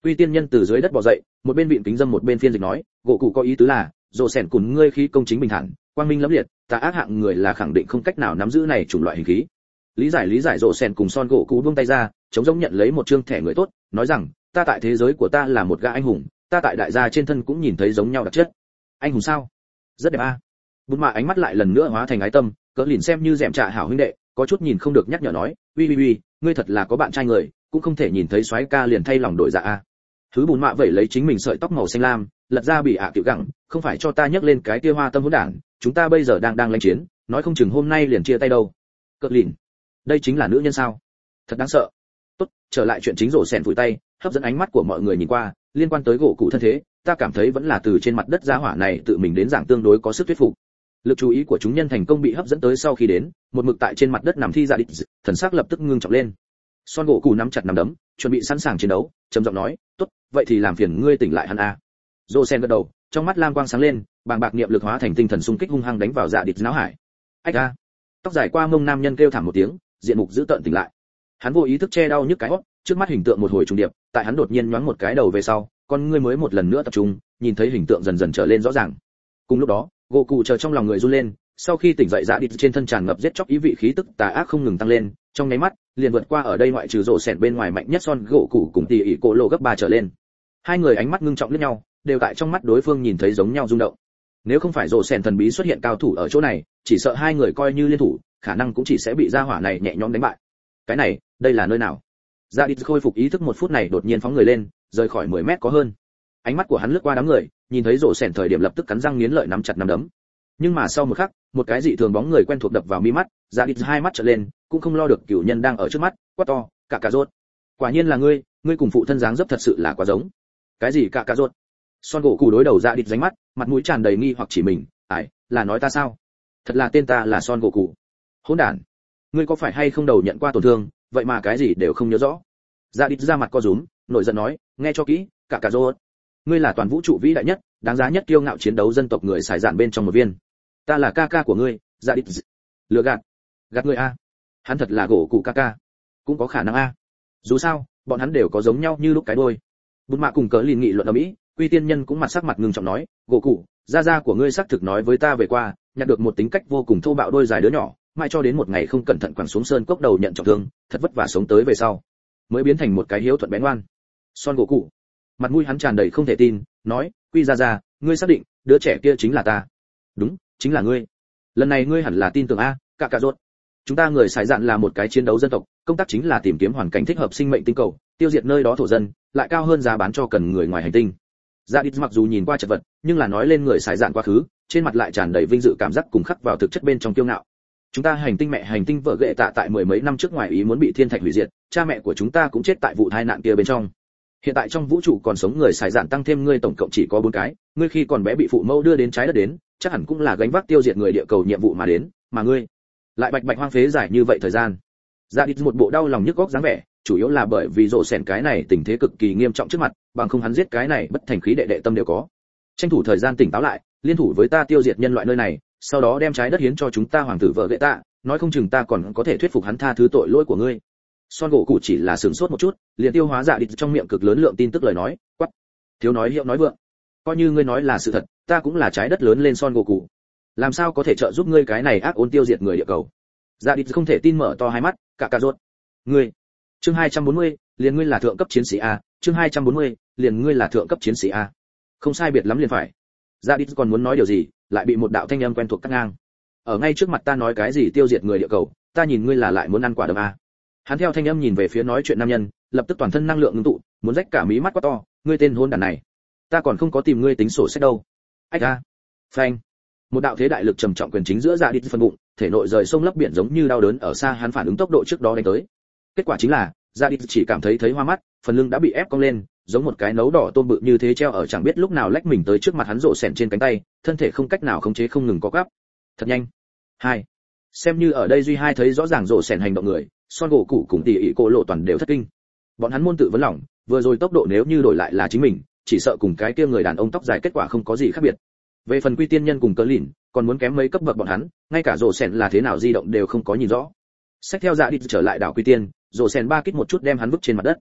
Quy tiên nhân từ dưới đất bò dậy, một bên vịn kính dâm một bên phiên dịch nói, gỗ cụ có ý tứ là, rồ sẻn cùng ngươi khí công chính bình thản, quang minh lẫm liệt, tà ác hạng người là khẳng định không cách nào nắm giữ này chủng loại hình khí. Lý giải lý giải rồ sẻn cùng son gỗ cụ buông tay ra, chống giống nhận lấy một trương thẻ người tốt, nói rằng, ta tại thế giới của ta là một gã anh hùng, ta tại đại gia trên thân cũng nhìn thấy giống nhau đặc chất. Anh hùng sao? Rất đẹp a. À. Bút mạ ánh mắt lại lần nữa hóa thành ái tâm, cỡ lìn xem như dẻm trạ hảo huynh đệ, có chút nhìn không được nhắc nhở nói, uy uy uy, ngươi thật là có bạn trai người, cũng không thể nhìn thấy soái ca liền thay lòng đổi dạ a. Thứ bùn mạ vậy lấy chính mình sợi tóc màu xanh lam, lật ra bị ạ à tiểu gặng, không phải cho ta nhắc lên cái kia hoa tâm hỗn đản, chúng ta bây giờ đang đang lãnh chiến, nói không chừng hôm nay liền chia tay đâu. Cỡ lìn, đây chính là nữ nhân sao? Thật đáng sợ. Tốt, trở lại chuyện chính rổ sèn vùi tay, hấp dẫn ánh mắt của mọi người nhìn qua, liên quan tới gỗ cụ thân thế, ta cảm thấy vẫn là từ trên mặt đất giá hỏa này tự mình đến giảng tương đối có sức thuyết phục. Lực chú ý của chúng nhân thành công bị hấp dẫn tới sau khi đến, một mực tại trên mặt đất nằm thi ra địch, thần sắc lập tức ngưng trọng lên. Son gỗ cụ nắm chặt nắm đấm, chuẩn bị sẵn sàng chiến đấu, trầm giọng nói, tốt, vậy thì làm phiền ngươi tỉnh lại hắn a. Rosen gật đầu, trong mắt lam quang sáng lên, bàng bạc niệm lực hóa thành tinh thần xung kích hung hăng đánh vào dạ địch não hải. Ách a! Tóc dài qua mông nam nhân kêu thảm một tiếng, diện mục dữ tợn tỉnh lại. Hắn vô ý thức che đau nhức cái hốc, trước mắt hình tượng một hồi trùng điệp, tại hắn đột nhiên nhoáng một cái đầu về sau, con ngươi mới một lần nữa tập trung, nhìn thấy hình tượng dần dần trở lên rõ ràng. Cùng lúc đó, gỗ cụ chờ trong lòng người run lên, sau khi tỉnh dậy dạ địch trên thân tràn ngập giết chóc ý vị khí tức tà ác không ngừng tăng lên, trong nháy mắt liền vượt qua ở đây ngoại trừ rổ sẹn bên ngoài mạnh nhất son gỗ cụ cùng tỉ ỉ cổ lộ gấp ba trở lên. Hai người ánh mắt ngưng trọng liếc nhau, đều tại trong mắt đối phương nhìn thấy giống nhau rung động. Nếu không phải rổ sẹn thần bí xuất hiện cao thủ ở chỗ này, chỉ sợ hai người coi như liên thủ, khả năng cũng chỉ sẽ bị gia hỏa này nhẹ nhõm đánh bại. Cái này, đây là nơi nào? Dạ địch khôi phục ý thức một phút này đột nhiên phóng người lên, rời khỏi mười mét có hơn. Ánh mắt của hắn lướt qua đám người, nhìn thấy rổ sẹn thời điểm lập tức cắn răng nghiến lợi nắm chặt nắm đấm. Nhưng mà sau một khắc, một cái dị thường bóng người quen thuộc đập vào mi mắt, dạ địch hai mắt trợn lên, cũng không lo được cửu nhân đang ở trước mắt, quát to, cả cà rốt. Quả nhiên là ngươi, ngươi cùng phụ thân dáng dấp thật sự là quá giống. Cái gì cả cà rốt? Son gỗ cụ đối đầu dạ địch ránh mắt, mặt mũi tràn đầy nghi hoặc chỉ mình, ải, là nói ta sao? Thật là tên ta là Son gỗ cụ. Hỗn đản, ngươi có phải hay không đầu nhận qua tổn thương, vậy mà cái gì đều không nhớ rõ. Dạ địch ra mặt co rúm, nổi giận nói, nghe cho kỹ, cả cà rốt. Ngươi là toàn vũ trụ vĩ đại nhất, đáng giá nhất kiêu ngạo chiến đấu dân tộc người xài dạn bên trong một viên. Ta là ca ca của ngươi, dạ địch. Lừa gạt, gạt ngươi a. Hắn thật là gỗ cụ ca ca, cũng có khả năng a. Dù sao, bọn hắn đều có giống nhau như lúc cái đôi. Bút mạ cùng cớ lìn nghị luận ở mỹ, Quy tiên nhân cũng mặt sắc mặt ngưng trọng nói, gỗ cụ, gia gia của ngươi xác thực nói với ta về qua, nhặt được một tính cách vô cùng thô bạo đôi dài đứa nhỏ, mãi cho đến một ngày không cẩn thận quẳng xuống sơn cốc đầu nhận trọng thương, thật vất vả sống tới về sau, mới biến thành một cái hiếu thuận bé ngoan. Son gỗ cụ, mặt mũi hắn tràn đầy không thể tin, nói, Quy gia gia, ngươi xác định, đứa trẻ kia chính là ta? Đúng, chính là ngươi. Lần này ngươi hẳn là tin tưởng a, cả cả rốt. Chúng ta người xài dạn là một cái chiến đấu dân tộc, công tác chính là tìm kiếm hoàn cảnh thích hợp sinh mệnh tinh cầu, tiêu diệt nơi đó thổ dân, lại cao hơn giá bán cho cần người ngoài hành tinh. Dạ địch mặc dù nhìn qua chật vật, nhưng là nói lên người xài dạn quá khứ, trên mặt lại tràn đầy vinh dự cảm giác cùng khắc vào thực chất bên trong kiêu ngạo. Chúng ta hành tinh mẹ hành tinh vợ ghệ tạ tại mười mấy năm trước ngoài ý muốn bị thiên thạch hủy diệt, cha mẹ của chúng ta cũng chết tại vụ tai nạn kia bên trong. Hiện tại trong vũ trụ còn sống người xài dạn tăng thêm ngươi tổng cộng chỉ có bốn cái, ngươi khi còn bé bị phụ mẫu đưa đến trái đất đến, chắc hẳn cũng là gánh vác tiêu diệt người địa cầu nhiệm vụ mà đến, mà ngươi lại bạch bạch hoang phế dài như vậy thời gian. Dạ địch một bộ đau lòng nhức góc dáng vẻ, chủ yếu là bởi vì rộ sèn cái này tình thế cực kỳ nghiêm trọng trước mặt, bằng không hắn giết cái này bất thành khí đệ đệ tâm đều có. Tranh thủ thời gian tỉnh táo lại, liên thủ với ta tiêu diệt nhân loại nơi này, sau đó đem trái đất hiến cho chúng ta hoàng tử vợ gệ tạ, nói không chừng ta còn có thể thuyết phục hắn tha thứ tội lỗi của ngươi. Son gỗ cụ chỉ là sửng sốt một chút, liền tiêu hóa dạ địch trong miệng cực lớn lượng tin tức lời nói, quát, thiếu nói hiệu nói vượng, coi như ngươi nói là sự thật, ta cũng là trái đất lớn lên Son gỗ cụ, làm sao có thể trợ giúp ngươi cái này ác ôn tiêu diệt người địa cầu. Dạ địch không thể tin mở to hai mắt, cả cà rốt, ngươi. Chương hai trăm bốn mươi, liền ngươi là thượng cấp chiến sĩ a, chương hai trăm bốn mươi, liền ngươi là thượng cấp chiến sĩ a. Không sai biệt lắm liền phải. Dạ địch còn muốn nói điều gì, lại bị một đạo thanh âm quen thuộc cắt ngang. Ở ngay trước mặt ta nói cái gì tiêu diệt người địa cầu, ta nhìn ngươi là lại muốn ăn quả đấm a. Hắn theo thanh âm nhìn về phía nói chuyện nam nhân, lập tức toàn thân năng lượng ngưng tụ, muốn rách cả mí mắt quá to, ngươi tên hôn đản này, ta còn không có tìm ngươi tính sổ sách đâu. Ách a. Phanh. Một đạo thế đại lực trầm trọng quyền chính giữa dạ địch phần bụng, thể nội rời sông lấp biển giống như đau đớn ở xa hắn phản ứng tốc độ trước đó đánh tới. Kết quả chính là, dạ địch chỉ cảm thấy thấy hoa mắt, phần lưng đã bị ép cong lên, giống một cái nấu đỏ tôm bự như thế treo ở chẳng biết lúc nào lách mình tới trước mặt hắn rộ sèn trên cánh tay, thân thể không cách nào khống chế không ngừng co quắp. Thật nhanh. Hai. Xem như ở đây duy hai thấy rõ ràng rộ sèn hành động người, Son gỗ cụ cùng tỉ ỉ cô lộ toàn đều thất kinh. Bọn hắn môn tự vấn lòng, vừa rồi tốc độ nếu như đổi lại là chính mình, chỉ sợ cùng cái kia người đàn ông tóc dài kết quả không có gì khác biệt. Về phần Quy tiên nhân cùng cớ lìn, còn muốn kém mấy cấp bậc bọn hắn, ngay cả rộ sèn là thế nào di động đều không có nhìn rõ. Xách theo dạ đi trở lại đảo Quy tiên, rộ sèn ba kích một chút đem hắn vứt trên mặt đất.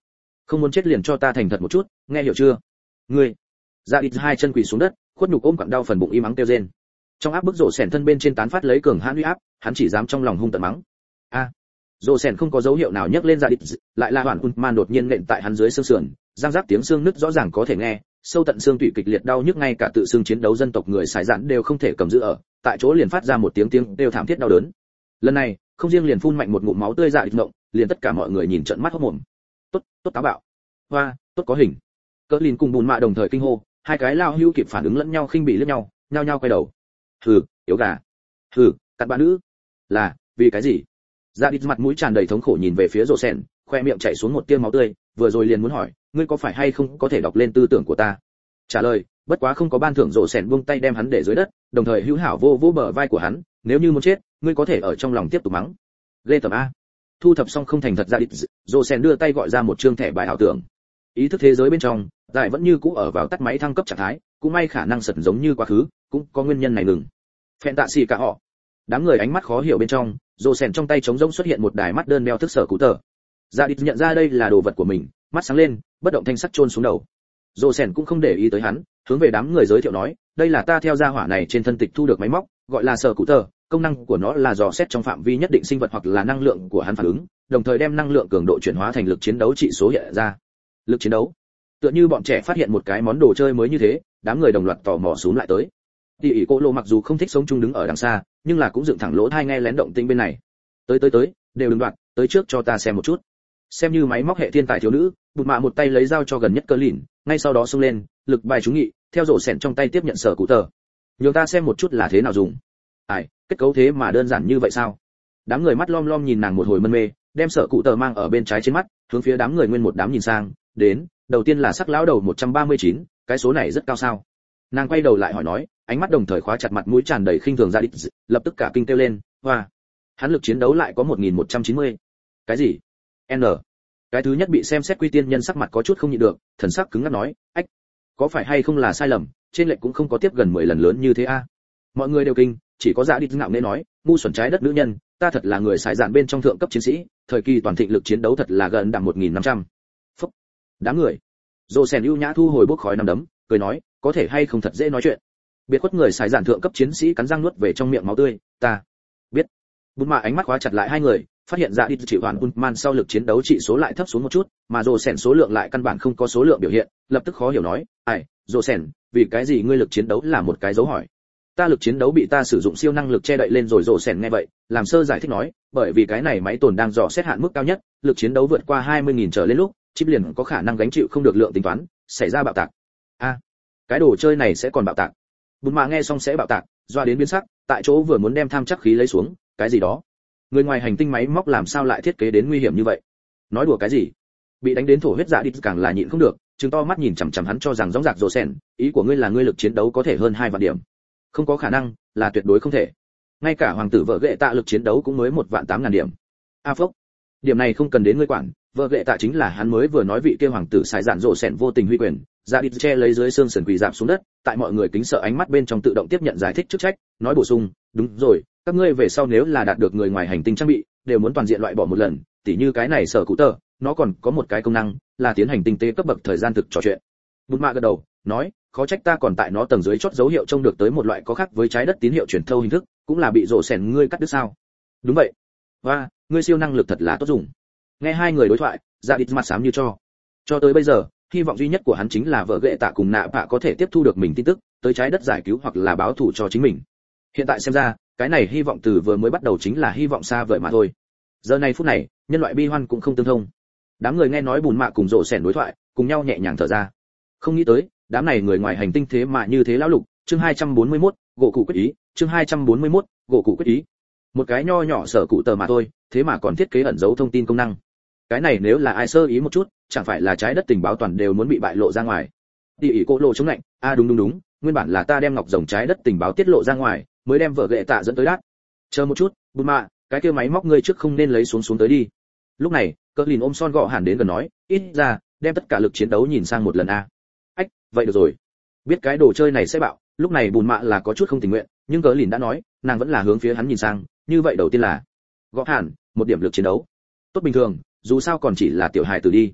Không muốn chết liền cho ta thành thật một chút, nghe hiểu chưa? Ngươi. Dạ đít hai chân quỳ xuống đất, khuất nhục ôm quặn đau phần bụng im ắng kêu rên. Trong áp bức rổ sèn thân bên trên tán phát lấy cường hãn uy áp, hắn chỉ dám trong lòng hung tợn mắng. A. Rổ sèn không có dấu hiệu nào nhấc lên Dạ đít, lại là hoàn man đột nhiên nện tại hắn dưới xương sườn, răng rác tiếng xương nứt rõ ràng có thể nghe, sâu tận xương tủy kịch liệt đau nhức ngay cả tự xương chiến đấu dân tộc người sải dạn đều không thể cầm giữ ở, tại chỗ liền phát ra một tiếng tiếng đều thảm thiết đau đớn. Lần này, không riêng liền phun mạnh một ngụm máu tươi Dạ đít ngộng, liền tất cả mọi người nhìn trợn mắt hốt mồm. Tốt, tốt táo bạo. Hoa, tốt có hình. Cỡ lìn cùng bùn mạ đồng thời kinh hô, hai cái lao hưu kịp phản ứng lẫn nhau khinh bỉ lẫn nhau, nhao nhao quay đầu. Hừ, yếu gà. Hừ, cặn bạn nữ. Là, vì cái gì? Dạ đít mặt mũi tràn đầy thống khổ nhìn về phía rổ sèn, khoe miệng chảy xuống một tia máu tươi, vừa rồi liền muốn hỏi, ngươi có phải hay không có thể đọc lên tư tưởng của ta? Trả lời, bất quá không có ban thưởng rổ sèn buông tay đem hắn để dưới đất, đồng thời hữu hảo vô vô bờ vai của hắn, nếu như muốn chết, ngươi có thể ở trong lòng tiếp tục mắng. Lê tầm a. Thu thập xong không thành thật Dạ đít, rổ sèn đưa tay gọi ra một chương thẻ bài ảo tưởng. Ý thức thế giới bên trong, lại vẫn như cũ ở vào tắt máy thăng cấp trạng thái, cũng may khả năng sật giống như quá khứ, cũng có nguyên nhân này ngừng. Phèn tạ xì cả họ. Đám người ánh mắt khó hiểu bên trong, rồ sèn trong tay trống rỗng xuất hiện một đài mắt đơn đeo thức sở cụ tờ. Dạ đít nhận ra đây là đồ vật của mình, mắt sáng lên, bất động thanh sắc chôn xuống đầu. Rồ sèn cũng không để ý tới hắn, hướng về đám người giới thiệu nói, đây là ta theo gia hỏa này trên thân tịch thu được máy móc, gọi là sở cụ tờ, công năng của nó là dò xét trong phạm vi nhất định sinh vật hoặc là năng lượng của hắn phản ứng, đồng thời đem năng lượng cường độ chuyển hóa thành lực chiến đấu trị số hiện ra. Lực chiến đấu. Tựa như bọn trẻ phát hiện một cái món đồ chơi mới như thế, đám người đồng loạt tò mò xuống lại tới. Tỷ ỷ cô lô mặc dù không thích sống chung đứng ở đằng xa, nhưng là cũng dựng thẳng lỗ tai nghe lén động tĩnh bên này. Tới tới tới, đều đừng đoạn, tới trước cho ta xem một chút. Xem như máy móc hệ thiên tài thiếu nữ, bụt mạ một tay lấy dao cho gần nhất cơ lìn, ngay sau đó xông lên, lực bài trúng nghị, theo rổ sẹn trong tay tiếp nhận sở cụ tờ. Nhường ta xem một chút là thế nào dùng. Ai, kết cấu thế mà đơn giản như vậy sao? Đám người mắt lom lom nhìn nàng một hồi mân mê, đem sở cụ tờ mang ở bên trái trên mắt, hướng phía đám người nguyên một đám nhìn sang, đến, đầu tiên là sắc lão đầu một trăm ba mươi chín, cái số này rất cao sao? Nàng quay đầu lại hỏi nói, ánh mắt đồng thời khóa chặt mặt mũi tràn đầy khinh thường Dạ đít, lập tức cả kinh kêu lên, hoa, hắn lực chiến đấu lại có một nghìn một trăm chín mươi. Cái gì? N. Cái thứ nhất bị xem xét quy tiên nhân sắc mặt có chút không nhịn được, thần sắc cứng ngắc nói, ách, có phải hay không là sai lầm, trên lệnh cũng không có tiếp gần mười lần lớn như thế a. À? Mọi người đều kinh, chỉ có Dạ đít ngạo nghễ nói, ngu xuẩn trái đất nữ nhân, ta thật là người sải dạn bên trong thượng cấp chiến sĩ, thời kỳ toàn thịnh lực chiến đấu thật là gần đẳng một nghìn năm trăm. Phúc. Đám người. Dô Sen ưu nhã thu hồi bốc khói nằm đấm, cười nói, có thể hay không thật dễ nói chuyện. Biệt khuất người sải dạn thượng cấp chiến sĩ cắn răng nuốt về trong miệng máu tươi, ta biết. Bút mạ ánh mắt khóa chặt lại hai người, phát hiện Dạ đít chịu hoàn Unman sau lực chiến đấu trị số lại thấp xuống một chút, mà Dô Sen số lượng lại căn bản không có số lượng biểu hiện, lập tức khó hiểu nói, ai, Dô Sen, vì cái gì ngươi lực chiến đấu là một cái dấu hỏi? Ta lực chiến đấu bị ta sử dụng siêu năng lực che đậy lên rồi. Dô Sen nghe vậy, làm sơ giải thích nói, bởi vì cái này máy tồn đang dò xét hạn mức cao nhất, lực chiến đấu vượt qua hai mươi nghìn trở lên lúc, chip liền có khả năng gánh chịu không được lượng tính toán, xảy ra bạo tạc. A, à, cái đồ chơi này sẽ còn bạo tạc? Bùn mạ nghe xong sẽ bạo tạc, doa đến biến sắc, tại chỗ vừa muốn đem tham chắc khí lấy xuống, cái gì đó? Người ngoài hành tinh máy móc làm sao lại thiết kế đến nguy hiểm như vậy? Nói đùa cái gì? Bị đánh đến thổ huyết Dạ đít càng là nhịn không được, trừng to mắt nhìn chằm chằm hắn cho rằng rõ rạc Dô Sen, ý của ngươi là ngươi lực chiến đấu có thể hơn hai vạn điểm? Không có khả năng, là tuyệt đối không thể. Ngay cả hoàng tử vợ ghệ tạ lực chiến đấu cũng mới một vạn tám ngàn điểm. A phốc, điểm này không cần đến ngươi quản, vợ ghệ tạ chính là hắn mới vừa nói vị kia hoàng tử xài dạn Dô Sen vô tình huy quyền. Dạ đít che lấy dưới xương sườn quỳ rạp xuống đất, tại mọi người kính sợ ánh mắt bên trong tự động tiếp nhận giải thích chức trách, nói bổ sung, đúng rồi, các ngươi về sau nếu là đạt được người ngoài hành tinh trang bị, đều muốn toàn diện loại bỏ một lần, tỉ như cái này sở cụ tờ, nó còn có một cái công năng, là tiến hành tinh tế cấp bậc thời gian thực trò chuyện. Bút mạ gật đầu, nói, khó trách ta còn tại nó tầng dưới chót dấu hiệu trông được tới một loại có khác với trái đất tín hiệu truyền thâu hình thức, cũng là bị rộ sèn ngươi cắt đứt sao? Đúng vậy. Và, ngươi siêu năng lực thật là tốt dùng. Nghe hai người đối thoại, Dạ đít mặt xám như cho. Cho tới bây giờ, hy vọng duy nhất của hắn chính là vợ ghệ tạ cùng nạ bạ có thể tiếp thu được mình tin tức, tới trái đất giải cứu hoặc là báo thù cho chính mình. Hiện tại xem ra, cái này hy vọng từ vừa mới bắt đầu chính là hy vọng xa vời mà thôi. Giờ này phút này, nhân loại bi hoan cũng không tương thông. Đám người nghe nói bùn mạ cùng rộ sèn đối thoại, cùng nhau nhẹ nhàng thở ra. Không nghĩ tới, đám này người ngoài hành tinh thế mà như thế lão lục. Chương hai trăm bốn mươi mốt, gỗ cụ quyết ý. Chương hai trăm bốn mươi mốt, gỗ cụ quyết ý. Một cái nho nhỏ sở cụ tờ mà thôi, thế mà còn thiết kế ẩn giấu thông tin công năng. Cái này nếu là ai sơ ý một chút, chẳng phải là trái đất tình báo toàn đều muốn bị bại lộ ra ngoài. Tỷ ỷ cô lộ chống lạnh, a à đúng đúng đúng, nguyên bản là ta đem ngọc rồng trái đất tình báo tiết lộ ra ngoài, mới đem vợ ghệ tạ dẫn tới đát. Chờ một chút, bùn mạ, cái kia máy móc ngươi trước không nên lấy xuống xuống tới đi. Lúc này, cỡ lìn ôm son gọ hẳn đến gần nói, ít ra, đem tất cả lực chiến đấu nhìn sang một lần a. Ách, vậy được rồi. Biết cái đồ chơi này sẽ bạo, lúc này bùn mạ là có chút không tình nguyện, nhưng cỡ lìn đã nói, nàng vẫn là hướng phía hắn nhìn sang, như vậy đầu tiên là gọ hẳn, một điểm lực chiến đấu. Tốt bình thường, dù sao còn chỉ là tiểu hài tử đi.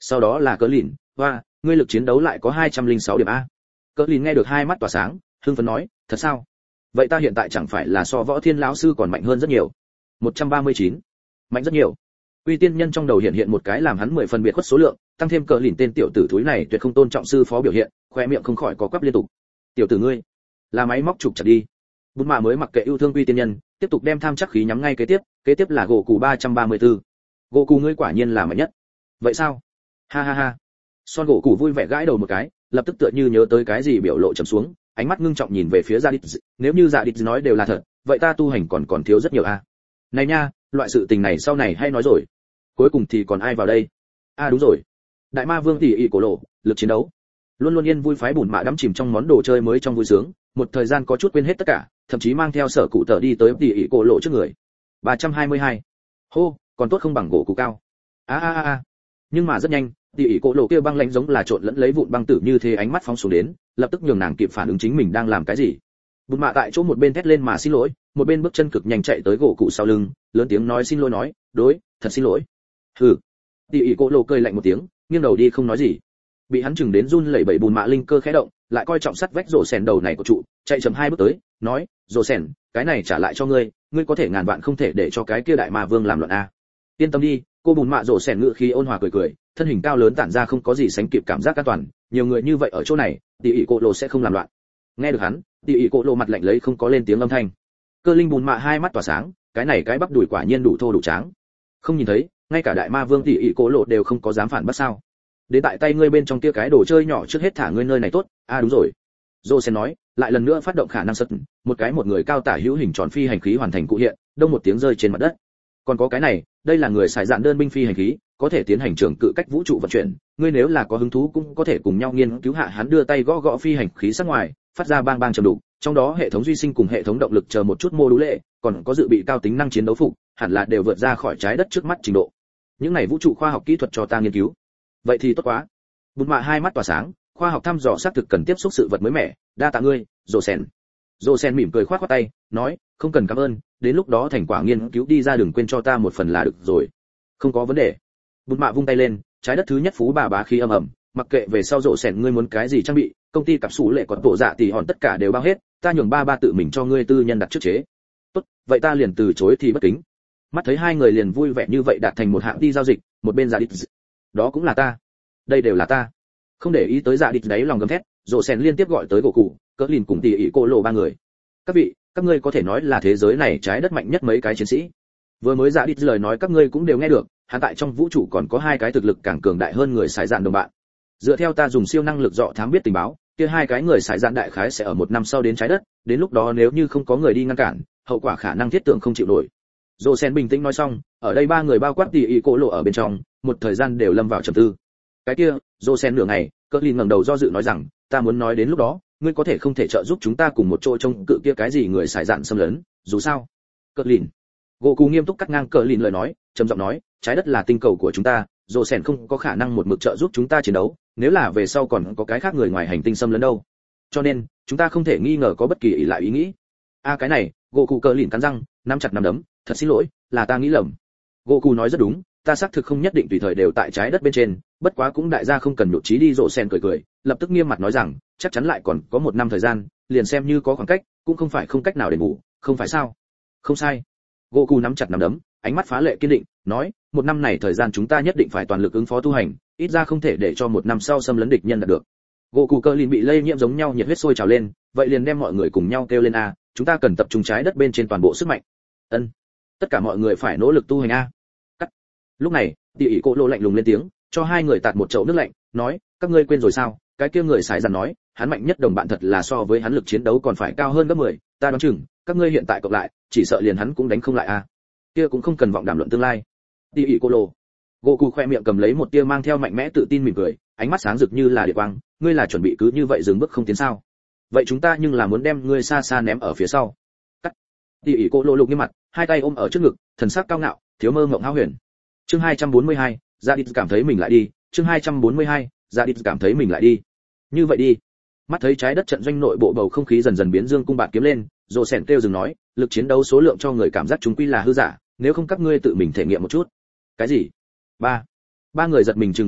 Sau đó là Cỡ Lìn, "Hoa, ngươi lực chiến đấu lại có hai trăm lẻ sáu điểm a." Cỡ Lìn nghe được hai mắt tỏa sáng, hưng phấn nói, "Thật sao? Vậy ta hiện tại chẳng phải là so Võ Thiên lão sư còn mạnh hơn rất nhiều." một trăm ba mươi chín. Mạnh rất nhiều. Uy tiên nhân trong đầu hiện hiện một cái làm hắn mười phần biệt khuất số lượng, tăng thêm Cỡ Lìn tên tiểu tử thúi này tuyệt không tôn trọng sư phó biểu hiện, khóe miệng không khỏi có quắp liên tục. "Tiểu tử ngươi, là máy móc trục chặt đi." Bút mạ mới mặc kệ yêu thương Uy tiên nhân, tiếp tục đem tham chắc khí nhắm ngay kế tiếp, kế tiếp là gỗ cụ ba trăm ba mươi tư. "Gỗ cụ ngươi quả nhiên là mạnh nhất." "Vậy sao?" "Ha ha ha." Son gỗ cụ vui vẻ gãi đầu một cái, lập tức tựa như nhớ tới cái gì biểu lộ trầm xuống, ánh mắt ngưng trọng nhìn về phía Dạ Địch, "Nếu như Dạ Địch nói đều là thật, vậy ta tu hành còn còn thiếu rất nhiều a." "Này nha, loại sự tình này sau này hay nói rồi. Cuối cùng thì còn ai vào đây?" "A à, đúng rồi. Đại Ma Vương tỷ ỷ cổ lộ, lực chiến đấu." Luôn luôn yên vui phái bùn mạ đắm chìm trong món đồ chơi mới trong vui sướng, một thời gian có chút quên hết tất cả, thậm chí mang theo sở cụ tờ đi tới tỷ ỷ cổ lộ trước người. ba trăm hai mươi hai. Hô, còn tốt không bằng gỗ cụ cao. A a a a. Nhưng mà rất nhanh, tỷ ỷ cổ lộ kia băng lãnh giống là trộn lẫn lấy vụn băng tử như thế ánh mắt phóng xuống đến, lập tức nhường nàng kịp phản ứng chính mình đang làm cái gì. Bùn mạ tại chỗ một bên thét lên mà xin lỗi, một bên bước chân cực nhanh chạy tới gỗ cụ sau lưng, lớn tiếng nói xin lỗi nói, "Đối, thật xin lỗi." Hừ. Tỷ ỷ cổ lộ cười lạnh một tiếng, nghiêng đầu đi không nói gì. Bị hắn chừng đến run lẩy bẩy bùn mạ linh cơ khẽ động, lại coi trọng sắt vách rổ sèn đầu này của trụ, chạy chậm hai bước tới, nói, "Rổ sèn, cái này trả lại cho ngươi, ngươi có thể ngàn vạn không thể để cho cái kia đại ma vương làm loạn a." "Yên tâm đi." Cô bùn mạ rổ sèn ngự khí ôn hòa cười cười, thân hình cao lớn tản ra không có gì sánh kịp cảm giác an toàn, nhiều người như vậy ở chỗ này, tỷ ỷ cổ lộ sẽ không làm loạn. Nghe được hắn, tỷ ỷ cổ lộ mặt lạnh lấy không có lên tiếng âm thanh. Cơ linh bùn mạ hai mắt tỏa sáng, cái này cái bắp đùi quả nhiên đủ thô đủ tráng. Không nhìn thấy, ngay cả đại ma vương tỷ ỷ cổ lộ đều không có dám phản bác sao? Đến tại tay ngươi bên trong kia cái đồ chơi nhỏ trước hết thả ngươi nơi này tốt. À đúng rồi. Josen nói, lại lần nữa phát động khả năng sật, một cái một người cao tả hữu hình tròn phi hành khí hoàn thành cụ hiện, đông một tiếng rơi trên mặt đất. Còn có cái này, đây là người xài dạn đơn binh phi hành khí, có thể tiến hành trường cự cách vũ trụ vận chuyển, ngươi nếu là có hứng thú cũng có thể cùng nhau nghiên cứu hạ. Hắn đưa tay gõ gõ phi hành khí sát ngoài, phát ra bang bang trầm đục, trong đó hệ thống duy sinh cùng hệ thống động lực chờ một chút mô đũ lệ, còn có dự bị cao tính năng chiến đấu phục, hẳn là đều vượt ra khỏi trái đất trước mắt trình độ. Những này vũ trụ khoa học kỹ thuật cho ta nghiên cứu. Vậy thì tốt quá. Bụt mạ hai mắt tỏa sáng, khoa học thăm dò xác thực cần tiếp xúc sự vật mới mẻ, đa tạ ngươi, Josen. Josen mỉm cười khoát khoát tay, nói, không cần cảm ơn, đến lúc đó thành quả nghiên cứu đi ra đừng quên cho ta một phần là được rồi. Không có vấn đề. Bụt mạ vung tay lên, trái đất thứ nhất phú bà bá khí âm ầm, mặc kệ về sau Josen ngươi muốn cái gì trang bị, công ty cặp sủ lệ còn bộ dạ tỷ hòn tất cả đều bao hết, ta nhường ba ba tự mình cho ngươi tư nhân đặt trước chế. Tốt, vậy ta liền từ chối thì bất kính. Mắt thấy hai người liền vui vẻ như vậy đạt thành một hạng đi giao dịch, một bên Dạ Địch. Đó cũng là ta. Đây đều là ta. Không để ý tới Dạ Địch đấy lòng gầm thét, Josen liên tiếp gọi tới gỗ cụ, Cỡ Lìn cùng tỷ ỷ cô lộ ba người. Các vị, các ngươi có thể nói là thế giới này trái đất mạnh nhất mấy cái chiến sĩ. Vừa mới Dạ Địch lời nói các ngươi cũng đều nghe được, hắn tại trong vũ trụ còn có hai cái thực lực càng cường đại hơn người xài dạn đồng bạn. Dựa theo ta dùng siêu năng lực dọ thám biết tình báo, kia hai cái người xài dạn đại khái sẽ ở một năm sau đến trái đất, đến lúc đó nếu như không có người đi ngăn cản, hậu quả khả năng thiết tưởng không chịu nổi. Josen bình tĩnh nói xong, ở đây ba người bao quát tỷ ỷ cô lộ ở bên trong, một thời gian đều lâm vào trầm tư. Cái kia, Josen nửa ngày, Cỡ Lìn ngẩng đầu do dự nói rằng, ta muốn nói đến lúc đó, ngươi có thể không thể trợ giúp chúng ta cùng một chỗ trông cự kia cái gì người xài dạn xâm lấn, dù sao. Cỡ Lìn. Gỗ Cú nghiêm túc cắt ngang Cỡ Lìn lời nói, trầm giọng nói, trái đất là tinh cầu của chúng ta, Josen không có khả năng một mực trợ giúp chúng ta chiến đấu, nếu là về sau còn có cái khác người ngoài hành tinh xâm lấn đâu. Cho nên, chúng ta không thể nghi ngờ có bất kỳ ỷ lại ý nghĩ. A à, cái này, Gỗ Cú Cỡ Lìn cắn răng, nắm chặt nắm đấm, thật xin lỗi, là ta nghĩ lầm. Gỗ Cú nói rất đúng, ta xác thực không nhất định tùy thời đều tại trái đất bên trên, bất quá cũng đại gia không cần nhụt chí đi. Josen cười cười, lập tức nghiêm mặt nói rằng, chắc chắn lại còn có một năm thời gian, liền xem như có khoảng cách, cũng không phải không cách nào để ngủ, không phải sao? Không sai. Gỗ Cú nắm chặt nắm đấm, ánh mắt phá lệ kiên định, nói, một năm này thời gian chúng ta nhất định phải toàn lực ứng phó tu hành, ít ra không thể để cho một năm sau xâm lấn địch nhân đạt được. Gỗ Cú Cỡ Lìn bị lây nhiễm giống nhau nhiệt huyết sôi trào lên, vậy liền đem mọi người cùng nhau kêu lên a, chúng ta cần tập trung trái đất bên trên toàn bộ sức mạnh. Ân. Tất cả mọi người phải nỗ lực tu hành a. Cắt. Lúc này, tỷ ỷ cô lộ lạnh lùng lên tiếng, cho hai người tạt một chậu nước lạnh, nói, các ngươi quên rồi sao? Cái kia người xài dằn nói, hắn mạnh nhất đồng bạn thật là so với hắn lực chiến đấu còn phải cao hơn gấp mười, ta đoán chừng, các ngươi hiện tại cộng lại, chỉ sợ liền hắn cũng đánh không lại a. Kia cũng không cần vọng đàm luận tương lai. Tỷ ỷ cô lộ. Gỗ Cú khoe miệng cầm lấy một tia mang theo mạnh mẽ tự tin mỉm cười, ánh mắt sáng rực như là địa quang, ngươi là chuẩn bị cứ như vậy dừng bước không tiến sao? Vậy chúng ta nhưng là muốn đem ngươi xa xa ném ở phía sau. Cắt. Tỷ ỷ cô lộ lục như mặt, hai tay ôm ở trước ngực, thần sắc cao ngạo, thiếu mơ mộng hão huyền. Chương hai trăm bốn mươi hai, Dạ Địch cảm thấy mình lại đi. Chương hai trăm bốn mươi hai, Dạ Địch cảm thấy mình lại đi. Như vậy đi. Mắt thấy trái đất trận doanh nội bộ bầu không khí dần dần biến dương cung bạt kiếm lên, Josen kêu dừng nói, lực chiến đấu số lượng cho người cảm giác chúng quy là hư giả, nếu không các ngươi tự mình thể nghiệm một chút. Cái gì? Ba. Ba người giật mình trừng lớn mắt,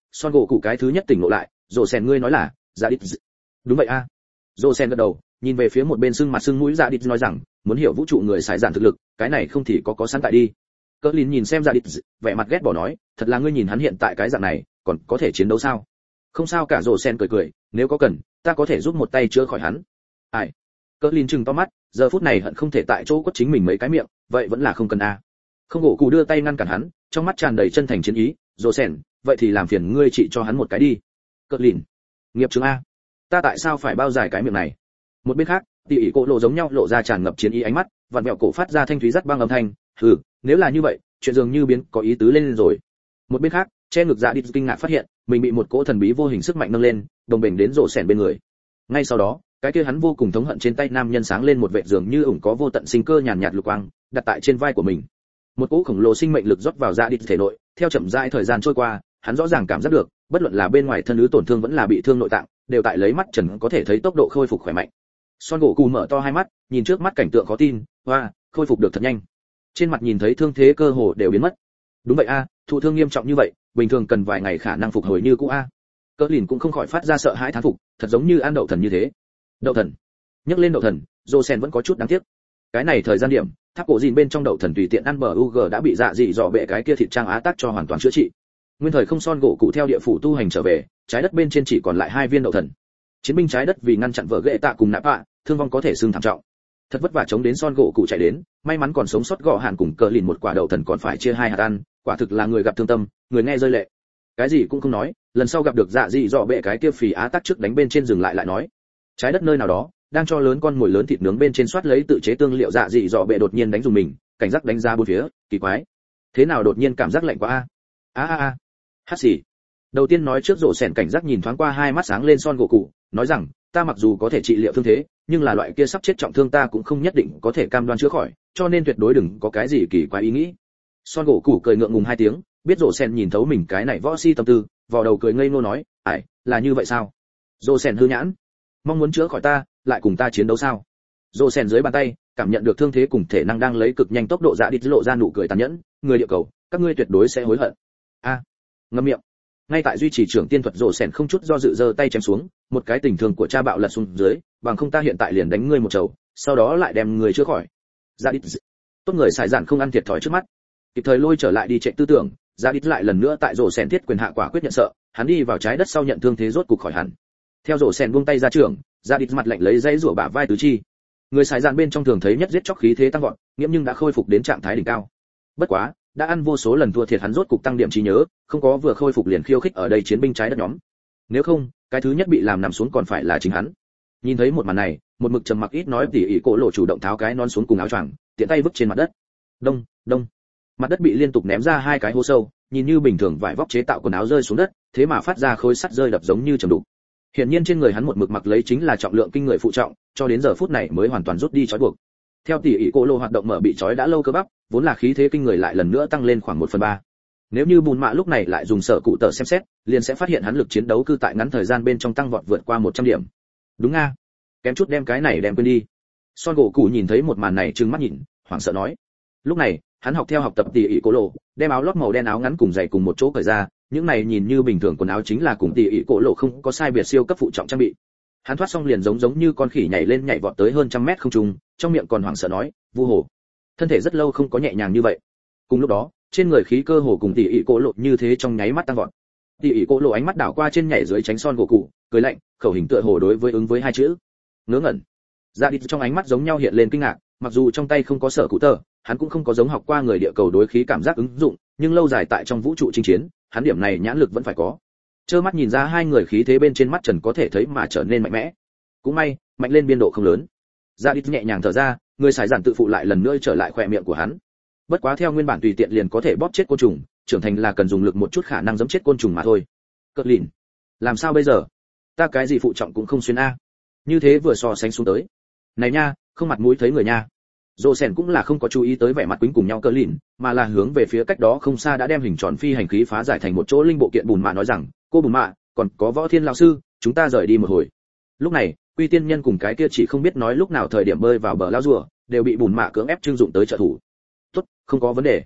Son gỗ cụ cái thứ nhất tỉnh ngộ lại, rồ sen ngươi nói là dạ đít. Đúng vậy a. Rồ sen gật đầu, nhìn về phía một bên sưng mặt sưng mũi dạ đít nói rằng, muốn hiểu vũ trụ người xài giản thực lực, cái này không thì có có sẵn tại đi. Cỡ lìn nhìn xem dạ đít, vẻ mặt ghét bỏ nói, thật là ngươi nhìn hắn hiện tại cái dạng này, còn có thể chiến đấu sao? Không sao cả, rồ sen cười cười, nếu có cần, ta có thể giúp một tay chữa khỏi hắn. Ai? Cỡ lìn chừng to mắt, giờ phút này hận không thể tại chỗ quất chính mình mấy cái miệng, vậy vẫn là không cần a. Không gỗ cụ đưa tay ngăn cản hắn, trong mắt tràn đầy chân thành chiến ý, rồ sen, vậy thì làm phiền ngươi trị cho hắn một cái đi. Cỡ lìn, nghiệp chứng a, ta tại sao phải bao giải cái miệng này? Một bên khác, tỷ ỷ cổ lộ giống nhau lộ ra tràn ngập chiến ý ánh mắt, vặn vẹo cổ phát ra thanh thúy rất băng âm thanh, hừ, nếu là như vậy, chuyện dường như biến có ý tứ lên rồi. Một bên khác, che ngực dạ đi kinh ngạc phát hiện mình bị một cỗ thần bí vô hình sức mạnh nâng lên, đồng bền đến rộ sèn bên người. Ngay sau đó, cái kia hắn vô cùng thống hận trên tay nam nhân sáng lên một vệt dường như ủng có vô tận sinh cơ nhàn nhạt lục quang, đặt tại trên vai của mình. Một cỗ khổng lồ sinh mệnh lực rót vào dạ đi thể nội, theo chậm rãi thời gian trôi qua, hắn rõ ràng cảm giác được, bất luận là bên ngoài thân ứ tổn thương vẫn là bị thương nội tạng, đều tại lấy mắt trần có thể thấy tốc độ khôi phục khỏe mạnh. Son gỗ cù mở to hai mắt, nhìn trước mắt cảnh tượng khó tin, hoa, khôi phục được thật nhanh. Trên mặt nhìn thấy thương thế cơ hồ đều biến mất. Đúng vậy a, thụ thương nghiêm trọng như vậy, bình thường cần vài ngày khả năng phục hồi như cũ a. Cỡ lìn cũng không khỏi phát ra sợ hãi thán phục, thật giống như ăn đậu thần như thế. Đậu thần? Nhắc lên đậu thần, Josen vẫn có chút đáng tiếc. Cái này thời gian điểm, tháp cổ gìn bên trong đậu thần tùy tiện ăn bờ u g đã bị dạ dị dọ bệ cái kia thịt trang á tác cho hoàn toàn chữa trị. Nguyên thời không Son gỗ cụ theo địa phủ tu hành trở về, trái đất bên trên chỉ còn lại hai viên đậu thần. Chiến binh trái đất vì ngăn chặn vợ ghệ tạ cùng nạp ạ, thương vong có thể xương thảm trọng. Thật vất vả chống đến Son gỗ cụ chạy đến, may mắn còn sống sót gọ hàn cùng cờ lìn một quả đậu thần còn phải chia hai hạt ăn, quả thực là người gặp thương tâm, người nghe rơi lệ. Cái gì cũng không nói, lần sau gặp được dạ dị dọ bệ cái kia phì á tác trước đánh bên trên dừng lại lại nói. Trái đất nơi nào đó, đang cho lớn con mồi lớn thịt nướng bên trên soát lấy tự chế tương liệu, dạ dị dọ bệ đột nhiên đánh dùng mình, cảnh giác đánh ra bốn phía, kỳ quái. Thế nào đột nhiên cảm giác lạnh quá a? A a a. Hát xì. Đầu tiên nói trước rộ sèn cảnh giác nhìn thoáng qua hai mắt sáng lên Son gỗ cụ, nói rằng, ta mặc dù có thể trị liệu thương thế, nhưng là loại kia sắp chết trọng thương ta cũng không nhất định có thể cam đoan chữa khỏi, cho nên tuyệt đối đừng có cái gì kỳ quái ý nghĩ. Son gỗ cụ cười ngượng ngùng hai tiếng, biết rộ sen nhìn thấu mình cái này võ si tâm tư, vò đầu cười ngây ngô nói, ải, là như vậy sao? Rộ sen hư nhãn, mong muốn chữa khỏi ta, lại cùng ta chiến đấu sao? Rộ sen dưới bàn tay, cảm nhận được thương thế cùng thể năng đang lấy cực nhanh tốc độ dạ đi lộ ra nụ cười tàn nhẫn, người địa cầu, các ngươi tuyệt đối sẽ hối hận. A, ngậm miệng. Ngay tại duy trì trưởng tiên thuật, rộ sen không chút do dự giơ tay chém xuống, một cái tình thương của cha bạo lật xuống dưới, bằng không ta hiện tại liền đánh ngươi một chầu, sau đó lại đem người chữa khỏi. Dạ đi, tốt người xài giản không ăn thiệt thòi trước mắt, kịp thời lôi trở lại đi chạy tư tưởng. Dạ đi lại lần nữa tại rổ sen thiết quyền hạ quả quyết nhận sợ, hắn đi vào trái đất sau nhận thương thế rốt cục khỏi hẳn. Theo rổ sen buông tay ra trường, Dạ đi mặt lạnh lấy dây rủa bả vai tứ chi. Người xài giản bên trong thường thấy nhất giết chóc khí thế tăng vọt, nghiễm nhưng đã khôi phục đến trạng thái đỉnh cao. Bất quá, đã ăn vô số lần thua thiệt hắn rốt cục tăng điểm trí nhớ, không có vừa khôi phục liền khiêu khích ở đây chiến binh trái đất nhóm. Nếu không, cái thứ nhất bị làm nằm xuống còn phải là chính hắn. Nhìn thấy một màn này, một mực trầm mặc ít nói tỉ ỉ cổ lộ chủ động tháo cái nón xuống cùng áo choàng, tiện tay vứt trên mặt đất. Đông, đông. Mặt đất bị liên tục ném ra hai cái hố sâu, nhìn như bình thường vải vóc chế tạo quần áo rơi xuống đất, thế mà phát ra khối sắt rơi đập giống như trầm đục. Hiển nhiên trên người hắn một mực mặc lấy chính là trọng lượng kinh người phụ trọng, cho đến giờ phút này mới hoàn toàn rút đi trói buộc. Theo tỉ ỉ cổ lộ hoạt động mở bị trói đã lâu cơ bắp, vốn là khí thế kinh người lại lần nữa tăng lên khoảng một phần ba. Nếu như Bùn Mạ lúc này lại dùng sở cụ tờ xem xét, liền sẽ phát hiện hắn lực chiến đấu cư tại ngắn thời gian bên trong tăng vọt vượt qua một trăm điểm. Đúng nga, kém chút đem cái này đem quên đi. Son gỗ cụ nhìn thấy một màn này trừng mắt nhìn, hoảng sợ nói. Lúc này, hắn học theo học tập tỉ ỉ cổ lộ, đem áo lót màu đen áo ngắn cùng giày cùng một chỗ cởi ra, những này nhìn như bình thường quần áo chính là cùng tỉ ỉ cổ lộ không có sai biệt siêu cấp phụ trọng trang bị. Hắn thoát xong liền giống giống như con khỉ nhảy lên nhảy vọt tới hơn trăm mét không trung, trong miệng còn hoảng sợ nói, vu hồ. Thân thể rất lâu không có nhẹ nhàng như vậy. Cùng lúc đó, trên người khí cơ hồ cùng tỉ ỉ cổ lộ như thế trong nháy mắt tăng vọt. Tỉ ỉ cổ lộ ánh mắt đảo qua trên nhảy dưới tránh Son gỗ cụ, cười lạnh, khẩu hình tựa hồ đối với ứng với hai chữ. Ngớ ngẩn. Dạ đi trong ánh mắt giống nhau hiện lên kinh ngạc, mặc dù trong tay không có sở cụ tờ, hắn cũng không có giống học qua người địa cầu đối khí cảm giác ứng dụng, nhưng lâu dài tại trong vũ trụ chinh chiến, hắn điểm này nhãn lực vẫn phải có. Trơ mắt nhìn ra hai người khí thế bên trên mắt trần có thể thấy mà trở nên mạnh mẽ. Cũng may, mạnh lên biên độ không lớn. Dạ đi nhẹ nhàng thở ra, người xài giản tự phụ lại lần nữa trở lại khỏe miệng của hắn. Bất quá theo nguyên bản tùy tiện liền có thể bóp chết côn trùng, trưởng thành là cần dùng lực một chút khả năng giẫm chết côn trùng mà thôi. Cật lìn, làm sao bây giờ? Ta cái gì phụ trọng cũng không xuyên a. Như thế vừa so sánh xuống tới. Này nha, không mặt mũi thấy người nha. Dỗ Sèn cũng là không có chú ý tới vẻ mặt quýnh cùng nhau Cờ lìn, mà là hướng về phía cách đó không xa đã đem hình tròn phi hành khí phá giải thành một chỗ linh bộ kiện Bùn Mạ nói rằng, cô Bùn Mạ, còn có Võ Thiên lão sư, chúng ta rời đi một hồi. Lúc này, Quy Tiên Nhân cùng cái kia chỉ không biết nói lúc nào thời điểm bơi vào bờ lao rùa, đều bị Bùn Mạ cưỡng ép trưng dụng tới trợ thủ. Tốt, không có vấn đề.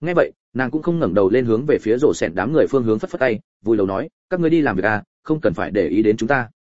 Nghe vậy, nàng cũng không ngẩng đầu lên hướng về phía rổ sẹn đám người phương hướng phất phất tay, vui đầu nói, các ngươi đi làm việc à, không cần phải để ý đến chúng ta.